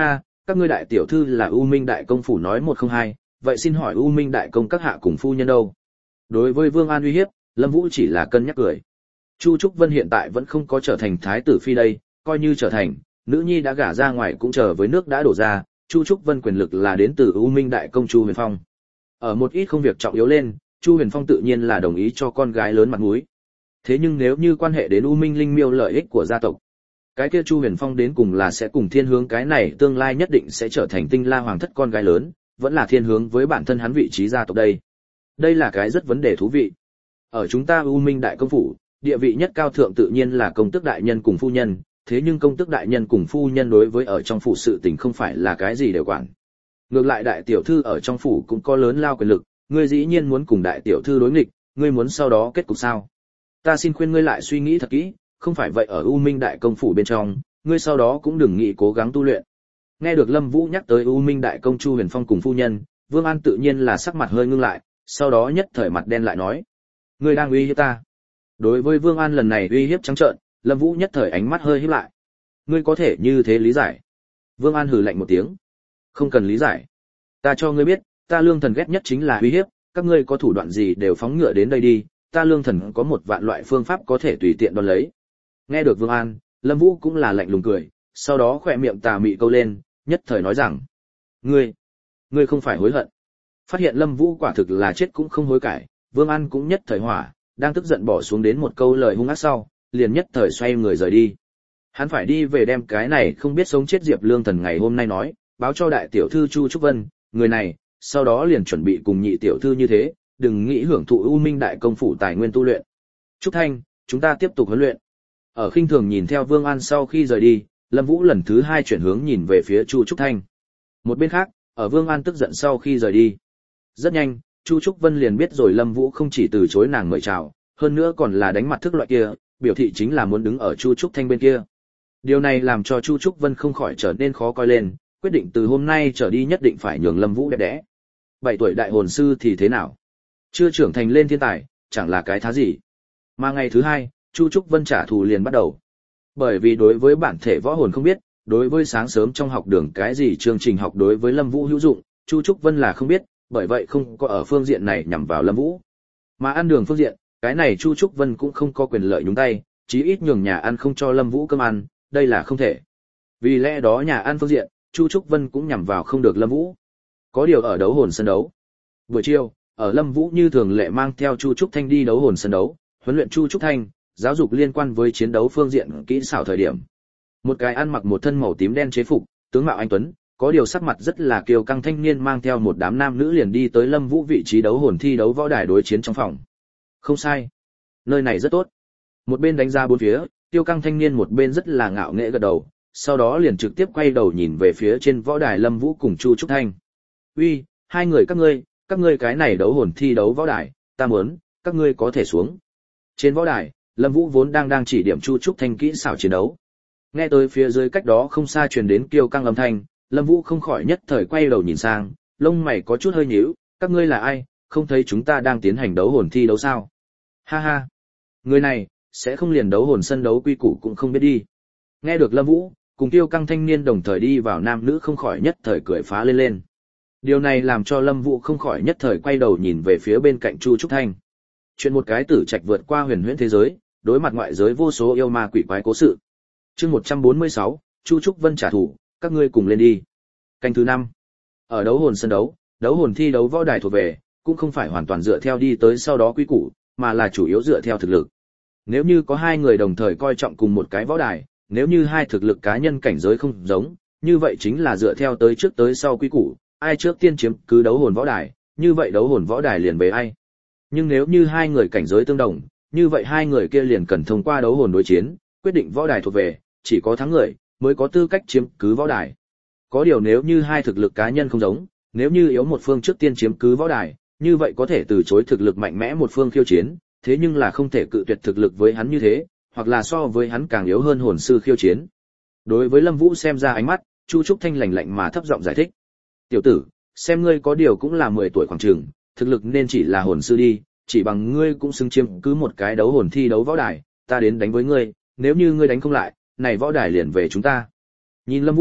các ngươi đại tiểu thư là U Minh đại công phủ nói một không hai, vậy xin hỏi U Minh đại công các hạ cùng phu nhân đâu? Đối với Vương An uy hiếp, Lâm Vũ chỉ là cân nhắc cười. Chu Trúc Vân hiện tại vẫn không có trở thành thái tử phi đây, coi như trở thành, nữ nhi đã gả ra ngoài cũng chờ với nước đã đổ ra, Chu Trúc Vân quyền lực là đến từ U Minh đại công Chu Huyền Phong. Ở một ít không việc trọng yếu lên, Chu Huyền Phong tự nhiên là đồng ý cho con gái lớn mặt mũi. Thế nhưng nếu như quan hệ đến U Minh Linh Miêu lợi ích của gia tộc, cái kia Chu Huyền Phong đến cùng là sẽ cùng thiên hướng cái này tương lai nhất định sẽ trở thành Tinh La hoàng thất con gái lớn, vẫn là thiên hướng với bản thân hắn vị trí gia tộc đây. Đây là cái rất vấn đề thú vị. Ở chúng ta U Minh đại công phủ, địa vị nhất cao thượng tự nhiên là công tước đại nhân cùng phu nhân, thế nhưng công tước đại nhân cùng phu nhân đối với ở trong phủ sự tình không phải là cái gì đều quản. Ngược lại đại tiểu thư ở trong phủ cũng có lớn lao quyền lực, ngươi dĩ nhiên muốn cùng đại tiểu thư đối nghịch, ngươi muốn sau đó kết cục sao? Ta xin khuyên ngươi lại suy nghĩ thật kỹ, không phải vậy ở U Minh đại công phủ bên trong, ngươi sau đó cũng đừng nghĩ cố gắng tu luyện. Nghe được Lâm Vũ nhắc tới U Minh đại công Chu Huyền Phong cùng phu nhân, Vương An tự nhiên là sắc mặt hơi ngưng lại, sau đó nhất thời mặt đen lại nói: "Ngươi đang uy hiếp ta?" Đối với Vương An lần này uy hiếp trắng trợn, Lâm Vũ nhất thời ánh mắt hơi híp lại. "Ngươi có thể như thế lý giải?" Vương An hừ lạnh một tiếng. "Không cần lý giải. Ta cho ngươi biết, ta Lương Thần ghét nhất chính là uy hiếp, các ngươi có thủ đoạn gì đều phóng ngựa đến đây đi, ta Lương Thần có một vạn loại phương pháp có thể tùy tiện đón lấy." Nghe được Vương An, Lâm Vũ cũng là lạnh lùng cười, sau đó khóe miệng tà mị câu lên, nhất thời nói rằng: "Ngươi, ngươi không phải hối hận?" Phát hiện Lâm Vũ quả thực là chết cũng không hối cải, Vương An cũng nhất thời hỏa, đang tức giận bỏ xuống đến một câu lời hung ác sau, liền nhất thời xoay người rời đi. Hắn phải đi về đem cái này không biết sống chết Diệp Lương Thần ngày hôm nay nói, báo cho đại tiểu thư Chu Trúc Vân, người này, sau đó liền chuẩn bị cùng nhị tiểu thư như thế, đừng nghĩ hưởng thụ U Minh đại công phủ tài nguyên tu luyện. Trúc Thanh, chúng ta tiếp tục huấn luyện. Ở khinh thường nhìn theo Vương An sau khi rời đi, Lâm Vũ lần thứ hai chuyển hướng nhìn về phía Chu Trúc Thanh. Một bên khác, ở Vương An tức giận sau khi rời đi, rất nhanh, Chu Trúc Vân liền biết rồi Lâm Vũ không chỉ từ chối nàng mời chào, hơn nữa còn là đánh mặt thức loại kia, biểu thị chính là muốn đứng ở Chu Trúc Thanh bên kia. Điều này làm cho Chu Trúc Vân không khỏi trở nên khó coi lên, quyết định từ hôm nay trở đi nhất định phải nhường Lâm Vũ đẹp đẽ. Bảy tuổi đại hồn sư thì thế nào? Chưa trưởng thành lên thiên tài, chẳng là cái thá gì. Mà ngày thứ hai, Chu Trúc Vân trả thù liền bắt đầu. Bởi vì đối với bản thể võ hồn không biết, đối với sáng sớm trong học đường cái gì chương trình học đối với Lâm Vũ hữu dụng, Chu Trúc Vân là không biết, bởi vậy không có ở phương diện này nhằm vào Lâm Vũ. Mà ăn đường phương diện, cái này Chu Trúc Vân cũng không có quyền lợi nhúng tay, chí ít nhường nhà ăn không cho Lâm Vũ cơm ăn, đây là không thể. Vì lẽ đó nhà ăn phương diện, Chu Trúc Vân cũng nhằm vào không được Lâm Vũ. Có điều ở đấu hồn sân đấu. Buổi chiều, ở Lâm Vũ như thường lệ mang theo Chu Trúc Thanh đi đấu hồn sân đấu, huấn luyện Chu Trúc Thanh, giáo dục liên quan với chiến đấu phương diện kỹ xảo thời điểm. Một cái ăn mặc một thân màu tím đen chế phục, tướng mạo anh tuấn, có điều sắc mặt rất là kiêu căng thanh niên mang theo một đám nam nữ liền đi tới Lâm Vũ vị trí đấu hồn thi đấu võ đài đối chiến trong phòng. Không sai, nơi này rất tốt. Một bên đánh ra bốn phía, kiêu căng thanh niên một bên rất là ngạo nghễ gật đầu, sau đó liền trực tiếp quay đầu nhìn về phía trên võ đài Lâm Vũ cùng Chu Trúc Thanh. "Uy, hai người các ngươi, các ngươi cái này đấu hồn thi đấu võ đài, ta muốn, các ngươi có thể xuống." Trên võ đài, Lâm Vũ vốn đang đang chỉ điểm Chu Trúc Thanh kỹ xảo chiến đấu. Nghe tới phía dưới cách đó không xa truyền đến kiêu căng âm thanh, Lâm Vũ không khỏi nhất thời quay đầu nhìn sang, lông mày có chút hơi nhíu, "Các ngươi là ai, không thấy chúng ta đang tiến hành đấu hồn thi đấu sao?" Ha ha, người này sẽ không liền đấu hồn sân đấu quy củ cũng không biết đi. Nghe được Lâm Vũ cùng kiêu căng thanh niên đồng thời đi vào, nam nữ không khỏi nhất thời cười phá lên lên. Điều này làm cho Lâm Vũ không khỏi nhất thời quay đầu nhìn về phía bên cạnh Chu Trúc Thanh. Chuyện một cái tử trạch vượt qua huyền huyễn thế giới, đối mặt ngoại giới vô số yêu ma quỷ quái cố sự. Chương một trăm bốn mươi sáu, Chu Trúc Vân trả thù, các ngươi cùng lên đi. Canh thứ năm. Ở đấu hồn sân đấu, đấu hồn thi đấu võ đài thuộc về, cũng không phải hoàn toàn dựa theo đi tới sau đó quy củ, mà là chủ yếu dựa theo thực lực. Nếu như có hai người đồng thời coi trọng cùng một cái võ đài, nếu như hai thực lực cá nhân cảnh giới không giống, như vậy chính là dựa theo tới trước tới sau quy củ, ai trước tiên chiếm cứ đấu hồn võ đài, như vậy đấu hồn võ đài liền về ai. Nhưng nếu như hai người cảnh giới tương đồng, như vậy hai người kia liền cần thông qua đấu hồn đối chiến, quyết định võ đài thuộc về, chỉ có thắng người mới có tư cách chiếm cứ võ đài. Có điều nếu như hai thực lực cá nhân không giống, nếu như yếu một phương trước tiên chiếm cứ võ đài, như vậy có thể từ chối thực lực mạnh mẽ một phương khiêu chiến, thế nhưng là không thể cự tuyệt thực lực với hắn như thế, hoặc là so với hắn càng yếu hơn hồn sư khiêu chiến. Đối với Lâm Vũ xem ra ánh mắt, Chu Trúc Thanh lạnh lạnh mà thấp giọng giải thích. "Tiểu tử, xem ngươi có điều cũng là mười tuổi khoảng chừng, thực lực nên chỉ là hồn sư đi, chỉ bằng ngươi cũng xứng chiếm cứ một cái đấu hồn thi đấu võ đài, ta đến đánh với ngươi, nếu như ngươi đánh không lại, này võ đài liền về chúng ta." Nhìn Lâm Vũ,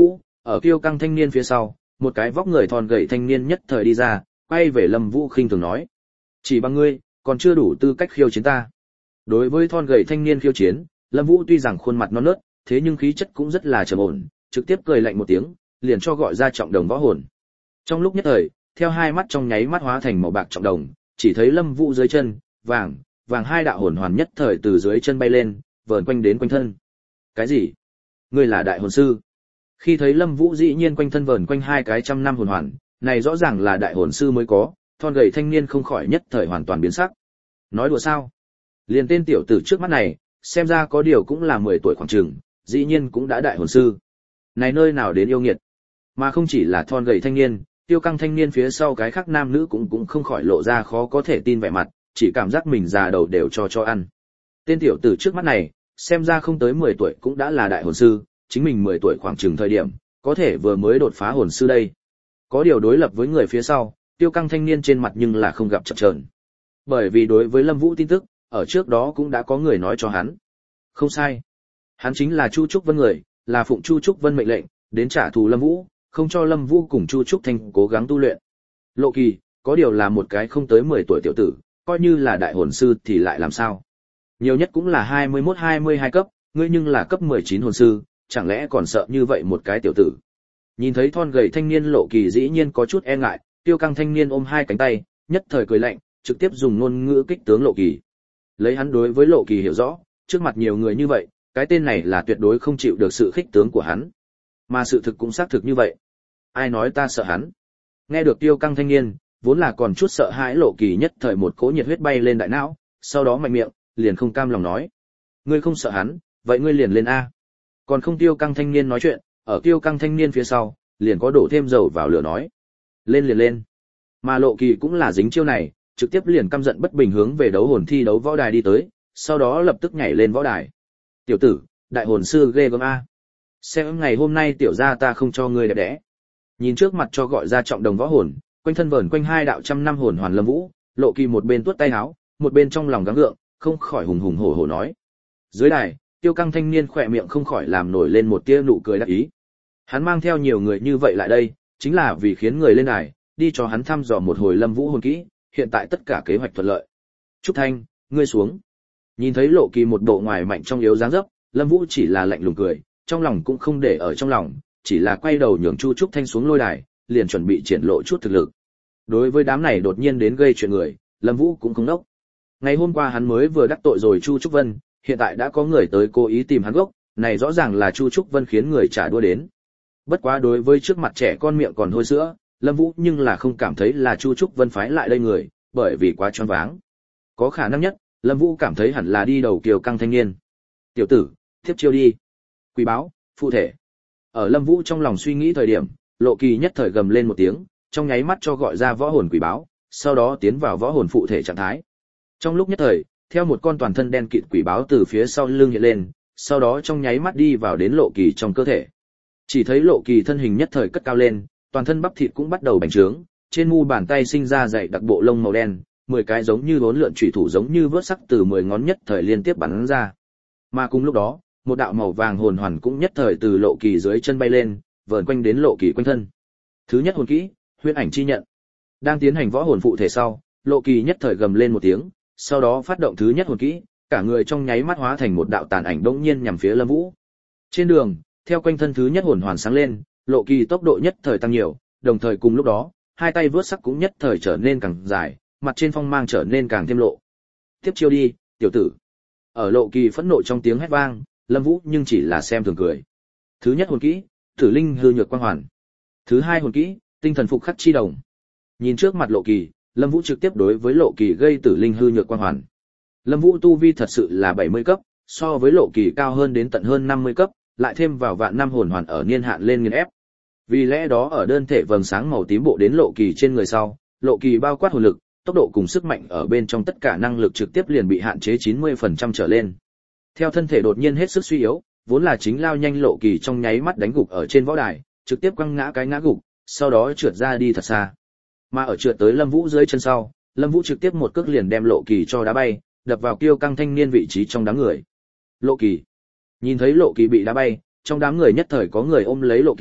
Ở kiêu căng thanh niên phía sau, một cái vóc người thon gầy thanh niên nhất thời đi ra, quay về Lâm Vũ khinh thường nói: "Chỉ bằng ngươi, còn chưa đủ tư cách khiêu chiến ta." Đối với thon gầy thanh niên khiêu chiến, Lâm Vũ tuy rằng khuôn mặt non nớt, thế nhưng khí chất cũng rất là trầm ổn, trực tiếp cười lạnh một tiếng, liền cho gọi ra trọng đồng võ hồn. Trong lúc nhất thời, theo hai mắt trong nháy mắt hóa thành màu bạc trọng đồng, chỉ thấy Lâm Vũ dưới chân, vàng, vàng hai đạo hồn hoàn nhất thời từ dưới chân bay lên, vờn quanh đến quanh thân. Cái gì? Ngươi là đại hồn sư? Khi thấy Lâm Vũ dĩ nhiên quanh thân vờn quanh hai cái trăm năm hồn hoàn, này rõ ràng là đại hồn sư mới có, thon gầy thanh niên không khỏi nhất thời hoàn toàn biến sắc. Nói đùa sao? Liền tên tiểu tử trước mắt này, xem ra có điều cũng là mười tuổi khoảng chừng, dĩ nhiên cũng đã đại hồn sư. Này nơi nào đến yêu nghiệt? Mà không chỉ là thon gầy thanh niên, tiêu căng thanh niên phía sau cái khác nam nữ cũng cũng không khỏi lộ ra khó có thể tin vẻ mặt, chỉ cảm giác mình già đầu đều cho cho ăn. Tên tiểu tử trước mắt này, xem ra không tới mười tuổi cũng đã là đại hồn sư, chính mình mười tuổi khoảng chừng thời điểm, có thể vừa mới đột phá hồn sư đây. Có điều đối lập với người phía sau, tiêu căng thanh niên trên mặt nhưng là không gặp chập chờn. Bởi vì đối với Lâm Vũ tin tức, ở trước đó cũng đã có người nói cho hắn. Không sai. Hắn chính là Chu Trúc Vân người, là phụng Chu Trúc Vân mệnh lệnh, đến trả thù Lâm Vũ, không cho Lâm Vũ cùng Chu Trúc Thanh cố gắng tu luyện. Lộ Kỳ, có điều là một cái không tới mười tuổi tiểu tử, coi như là đại hồn sư thì lại làm sao? Nhiều nhất cũng là hai mươi mốt hai mươi hai cấp, ngươi nhưng là cấp mười chín hồn sư, chẳng lẽ còn sợ như vậy một cái tiểu tử? Nhìn thấy thon gầy thanh niên Lộ Kỳ dĩ nhiên có chút e ngại, tiêu căng thanh niên ôm hai cánh tay, nhất thời cười lạnh, trực tiếp dùng ngôn ngữ kích tướng Lộ Kỳ. Lấy hắn đối với Lộ Kỳ hiểu rõ, trước mặt nhiều người như vậy, cái tên này là tuyệt đối không chịu được sự khích tướng của hắn. Mà sự thực cũng xác thực như vậy. Ai nói ta sợ hắn? Nghe được tiêu căng thanh niên, vốn là còn chút sợ hãi Lộ Kỳ nhất thời một cỗ nhiệt huyết bay lên đại não, sau đó mạnh miệng, liền không cam lòng nói: "Ngươi không sợ hắn, vậy ngươi liền lên a." Còn không tiêu căng thanh niên nói chuyện, ở tiêu căng thanh niên phía sau, liền có đổ thêm dầu vào lửa nói: "Lên liền lên." Mà Lộ Kỳ cũng là dính chiêu này, trực tiếp liền căm giận bất bình hướng về đấu hồn thi đấu võ đài đi tới, sau đó lập tức nhảy lên võ đài. "Tiểu tử, đại hồn sư ghê gớm a. Xem ngày hôm nay tiểu gia ta không cho ngươi đẹp đẽ." Nhìn trước mặt cho gọi ra trọng đồng võ hồn, quanh thân vờn quanh hai đạo trăm năm hồn hoàn Lâm Vũ, Lộ Kỳ một bên tuốt tay áo, một bên trong lòng gắng gượng, không khỏi hùng hùng hổ hổ nói. Dưới đài, tiêu căng thanh niên khỏe miệng không khỏi làm nổi lên một tia nụ cười đắc ý. Hắn mang theo nhiều người như vậy lại đây, chính là vì khiến người lên đài, đi cho hắn thăm dò một hồi Lâm Vũ hồn kỹ, hiện tại tất cả kế hoạch thuận lợi. Trúc Thanh, ngươi xuống. Nhìn thấy Lộ Kỳ một bộ ngoài mạnh trong yếu dáng dấp, Lâm Vũ chỉ là lạnh lùng cười, trong lòng cũng không để ở trong lòng, chỉ là quay đầu nhường Chu Trúc Thanh xuống lôi đài, liền chuẩn bị triển lộ chút thực lực. Đối với đám này đột nhiên đến gây chuyện người, Lâm Vũ cũng không nốc. Ngày hôm qua hắn mới vừa đắc tội rồi Chu Trúc Vân, hiện tại đã có người tới cố ý tìm hắn gốc, này rõ ràng là Chu Trúc Vân khiến người trả đũa đến. Bất quá đối với trước mặt trẻ con miệng còn hôi sữa, Lâm Vũ nhưng là không cảm thấy là Chu Trúc Vân phái lại đây người, bởi vì quá choáng váng. Có khả năng nhất, Lâm Vũ cảm thấy hẳn là đi đầu kiều căng thanh niên. "Tiểu tử, tiếp chiêu đi." Quỷ báo, phụ thể. Ở Lâm Vũ trong lòng suy nghĩ thời điểm, Lộ Kỳ nhất thời gầm lên một tiếng, trong nháy mắt cho gọi ra võ hồn quỷ báo, sau đó tiến vào võ hồn phụ thể trạng thái. Trong lúc nhất thời, theo một con toàn thân đen kịt quỷ báo từ phía sau lưng hiện lên, sau đó trong nháy mắt đi vào đến Lộ Kỳ trong cơ thể. Chỉ thấy Lộ Kỳ thân hình nhất thời cất cao lên, toàn thân bắp thịt cũng bắt đầu bành trướng, trên mu bàn tay sinh ra dày đặc bộ lông màu đen, mười cái giống như bốn lượn chủy thủ giống như vớt sắc từ mười ngón nhất thời liên tiếp bắn ra. Mà cùng lúc đó, một đạo màu vàng hồn hoàn cũng nhất thời từ Lộ Kỳ dưới chân bay lên, vờn quanh đến Lộ Kỳ quanh thân. Thứ nhất hồn kỹ, huyễn ảnh chi nhận. Đang tiến hành võ hồn phụ thể sau, Lộ Kỳ nhất thời gầm lên một tiếng, sau đó phát động thứ nhất hồn kỹ, cả người trong nháy mắt hóa thành một đạo tàn ảnh bỗng nhiên nhằm phía Lâm Vũ. Trên đường, theo quanh thân thứ nhất hồn hoàn sáng lên, Lộ Kỳ tốc độ nhất thời tăng nhiều, đồng thời cùng lúc đó, hai tay vớt sắc cũng nhất thời trở nên càng dài, mặt trên phong mang trở nên càng thêm lộ. "Tiếp chiêu đi, tiểu tử." Ở Lộ Kỳ phẫn nộ trong tiếng hét vang, Lâm Vũ nhưng chỉ là xem thường cười. Thứ nhất hồn kỹ, Tử Linh hư nhược quang hoàn. Thứ hai hồn kỹ, Tinh thần phục khắc chi đồng. Nhìn trước mặt Lộ Kỳ, Lâm Vũ trực tiếp đối với Lộ Kỳ gây Tử Linh hư nhược quang hoàn. Lâm Vũ tu vi thật sự là bảy mươi cấp, so với Lộ Kỳ cao hơn đến tận hơn năm mươi cấp, lại thêm vào vạn năm hồn hoàn ở niên hạn lên nghiền ép. Vì lẽ đó ở đơn thể vầng sáng màu tím bộ đến Lộ Kỳ trên người sau, Lộ Kỳ bao quát hồn lực, tốc độ cùng sức mạnh ở bên trong tất cả năng lực trực tiếp liền bị hạn chế chín mươi phần trăm trở lên. Theo thân thể đột nhiên hết sức suy yếu, vốn là chính lao nhanh Lộ Kỳ trong nháy mắt đánh gục ở trên võ đài, trực tiếp quăng ngã cái ngã gục, sau đó trượt ra đi thật xa. Mà ở trượt tới Lâm Vũ dưới chân sau, Lâm Vũ trực tiếp một cước liền đem Lộ Kỳ cho đá bay, đập vào kiêu căng thanh niên vị trí trong đám người. Lộ Kỳ. Nhìn thấy Lộ Kỳ bị đá bay, trong đám người nhất thời có người ôm lấy Lộ Kỳ,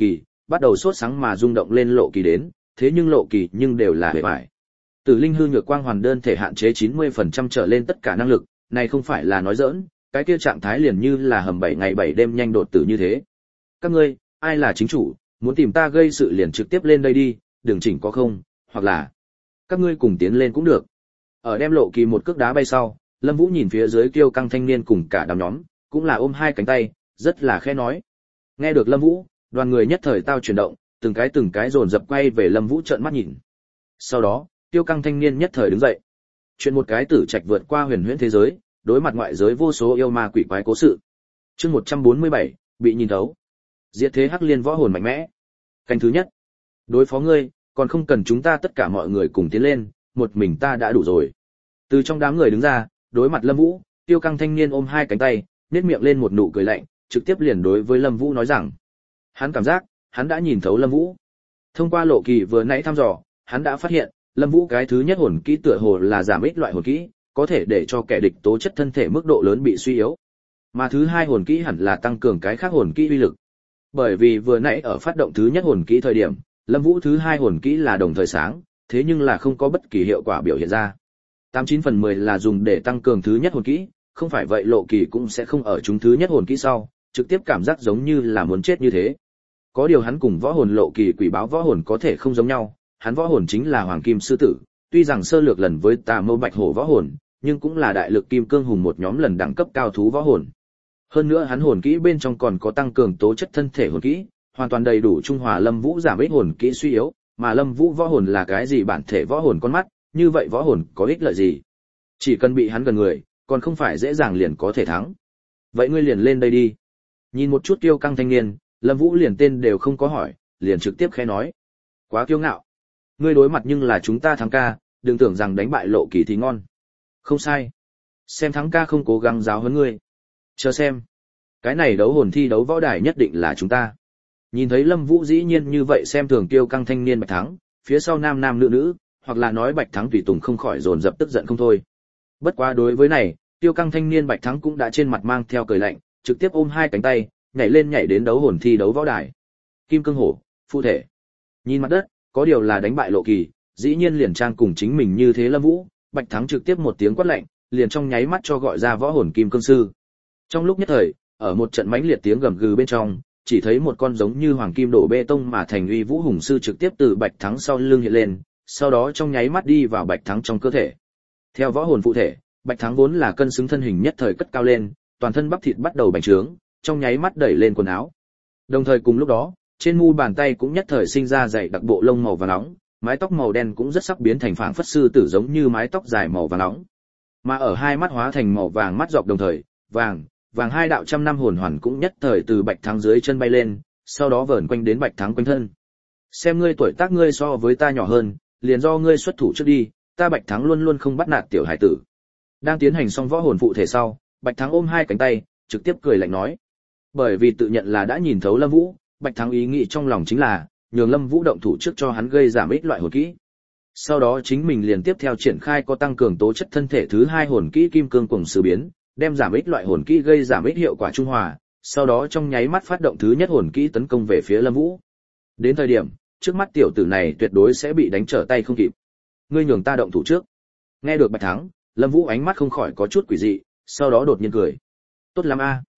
bắt đầu sốt sáng mà rung động lên Lộ Kỳ đến, thế nhưng Lộ Kỳ nhưng đều là bề bại. Tử linh hư nhược quang hoàn đơn thể hạn chế chín mươi phần trăm trở lên tất cả năng lực, này không phải là nói giỡn, cái kia trạng thái liền như là hầm bảy ngày bảy đêm nhanh đột tử như thế. Các ngươi, ai là chính chủ, muốn tìm ta gây sự liền trực tiếp lên đây đi, đừng chỉnh có không, hoặc là các ngươi cùng tiến lên cũng được. Ở đem Lộ Kỳ một cước đá bay sau, Lâm Vũ nhìn phía dưới kiêu căng thanh niên cùng cả đám nhóm, cũng là ôm hai cánh tay, rất là khẽ nói. Nghe được Lâm Vũ, đoàn người nhất thời tao chuyển động, từng cái từng cái dồn dập quay về Lâm Vũ trợn mắt nhìn. Sau đó, kiêu căng thanh niên nhất thời đứng dậy. Chuyện một cái tử trạch vượt qua huyền huyễn thế giới, đối mặt ngoại giới vô số yêu ma quỷ quái cố sự. Chương một trăm bốn mươi bảy, bị nhìn thấu. Diệt thế hắc liên võ hồn mạnh mẽ. Canh thứ nhất. Đối phó ngươi, còn không cần chúng ta tất cả mọi người cùng tiến lên, một mình ta đã đủ rồi. Từ trong đám người đứng ra, đối mặt Lâm Vũ, tiêu căng thanh niên ôm hai cánh tay, nhếch miệng lên một nụ cười lạnh, trực tiếp liền đối với Lâm Vũ nói rằng, hắn cảm giác, hắn đã nhìn thấu Lâm Vũ. Thông qua Lộ Kỳ vừa nãy thăm dò, hắn đã phát hiện, Lâm Vũ cái thứ nhất hồn kỹ tựa hồ là giảm ích loại hồn kỹ, có thể để cho kẻ địch tố chất thân thể mức độ lớn bị suy yếu. Mà thứ hai hồn kỹ hẳn là tăng cường cái khác hồn kỹ uy lực. Bởi vì vừa nãy ở phát động thứ nhất hồn kỹ thời điểm, Lâm Vũ thứ hai hồn kỹ là đồng thời sáng, thế nhưng là không có bất kỳ hiệu quả biểu hiện ra. tám chín phần mười là dùng để tăng cường thứ nhất hồn kỹ, không phải vậy Lộ Kỳ cũng sẽ không ở chúng thứ nhất hồn kỹ sau, trực tiếp cảm giác giống như là muốn chết như thế. Có điều hắn cùng võ hồn Lộ Kỳ quỷ báo võ hồn có thể không giống nhau, hắn võ hồn chính là Hoàng Kim Sư Tử, tuy rằng sơ lược lần với Tà Mâu Bạch Hổ võ hồn, nhưng cũng là đại lực kim cương hùng một nhóm lần đẳng cấp cao thú võ hồn. Hơn nữa hắn hồn kỹ bên trong còn có tăng cường tố chất thân thể hồn kỹ, hoàn toàn đầy đủ trung hòa Lâm Vũ giảm ích hồn kỹ suy yếu, mà Lâm Vũ võ hồn là cái gì bản thể võ hồn con mắt, như vậy võ hồn có ích lợi gì? Chỉ cần bị hắn gần người, còn không phải dễ dàng liền có thể thắng. Vậy ngươi liền lên đây đi. Nhìn một chút kiêu căng thanh niên, Lâm Vũ liền tên đều không có hỏi, liền trực tiếp khẽ nói. Quá kiêu ngạo. Ngươi đối mặt nhưng là chúng ta thắng ca, đừng tưởng rằng đánh bại Lộ Kỳ thì ngon. Không sai. Xem thắng ca không cố gắng giáo huấn ngươi. Chờ xem. Cái này đấu hồn thi đấu võ đài nhất định là chúng ta. Nhìn thấy Lâm Vũ dĩ nhiên như vậy xem thường kiêu căng thanh niên Bạch Thắng, phía sau nam nam nữ nữ, hoặc là nói Bạch Thắng tùy tùng không khỏi dồn dập tức giận không thôi. Bất quá đối với này, kiêu căng thanh niên Bạch Thắng cũng đã trên mặt mang theo cười lạnh, trực tiếp ôm hai cánh tay, nhảy lên nhảy đến đấu hồn thi đấu võ đài. Kim cương hổ, phụ thể. Nhìn mặt đất, có điều là đánh bại Lộ Kỳ, dĩ nhiên liền trang cùng chính mình như thế Lâm Vũ, Bạch Thắng trực tiếp một tiếng quát lạnh, liền trong nháy mắt cho gọi ra võ hồn Kim Cương Sư. Trong lúc nhất thời, ở một trận mãnh liệt tiếng gầm gừ bên trong, chỉ thấy một con giống như hoàng kim đổ bê tông mà thành uy vũ hùng sư trực tiếp từ Bạch Thắng sau lưng hiện lên, sau đó trong nháy mắt đi vào Bạch Thắng trong cơ thể. Theo võ hồn phụ thể, Bạch Thắng vốn là cân xứng thân hình nhất thời cất cao lên, toàn thân bắp thịt bắt đầu bành trướng, trong nháy mắt đẩy lên quần áo. Đồng thời cùng lúc đó, trên mu bàn tay cũng nhất thời sinh ra dày đặc bộ lông màu vàng nóng, mái tóc màu đen cũng rất sắc biến thành phảng phất sư tử giống như mái tóc dài màu vàng nóng. Mà ở hai mắt hóa thành màu vàng mắt dọc đồng thời, vàng, vàng hai đạo trăm năm hồn hoàn cũng nhất thời từ Bạch Thắng dưới chân bay lên, sau đó vờn quanh đến Bạch Thắng quanh thân. Xem ngươi tuổi tác ngươi so với ta nhỏ hơn, liền do ngươi xuất thủ trước đi, ta Bạch Thắng luôn luôn không bắt nạt tiểu hải tử. Đang tiến hành xong võ hồn phụ thể sau, Bạch Thắng ôm hai cánh tay, trực tiếp cười lạnh nói. Bởi vì tự nhận là đã nhìn thấu Lâm Vũ, Bạch Thắng ý nghĩ trong lòng chính là nhường Lâm Vũ động thủ trước cho hắn gây giảm ích loại hồn kỹ. Sau đó chính mình liền tiếp theo triển khai có tăng cường tố chất thân thể thứ hai hồn kỹ Kim Cương Cuồng Sư biến, đem giảm ích loại hồn kỹ gây giảm ích hiệu quả trung hòa, sau đó trong nháy mắt phát động thứ nhất hồn kỹ tấn công về phía Lâm Vũ. Đến thời điểm, trước mắt tiểu tử này tuyệt đối sẽ bị đánh trở tay không kịp. Ngươi nhường ta động thủ trước. Nghe được Bạch Thắng, Lâm Vũ ánh mắt không khỏi có chút quỷ dị, sau đó đột nhiên cười. Tốt lắm a.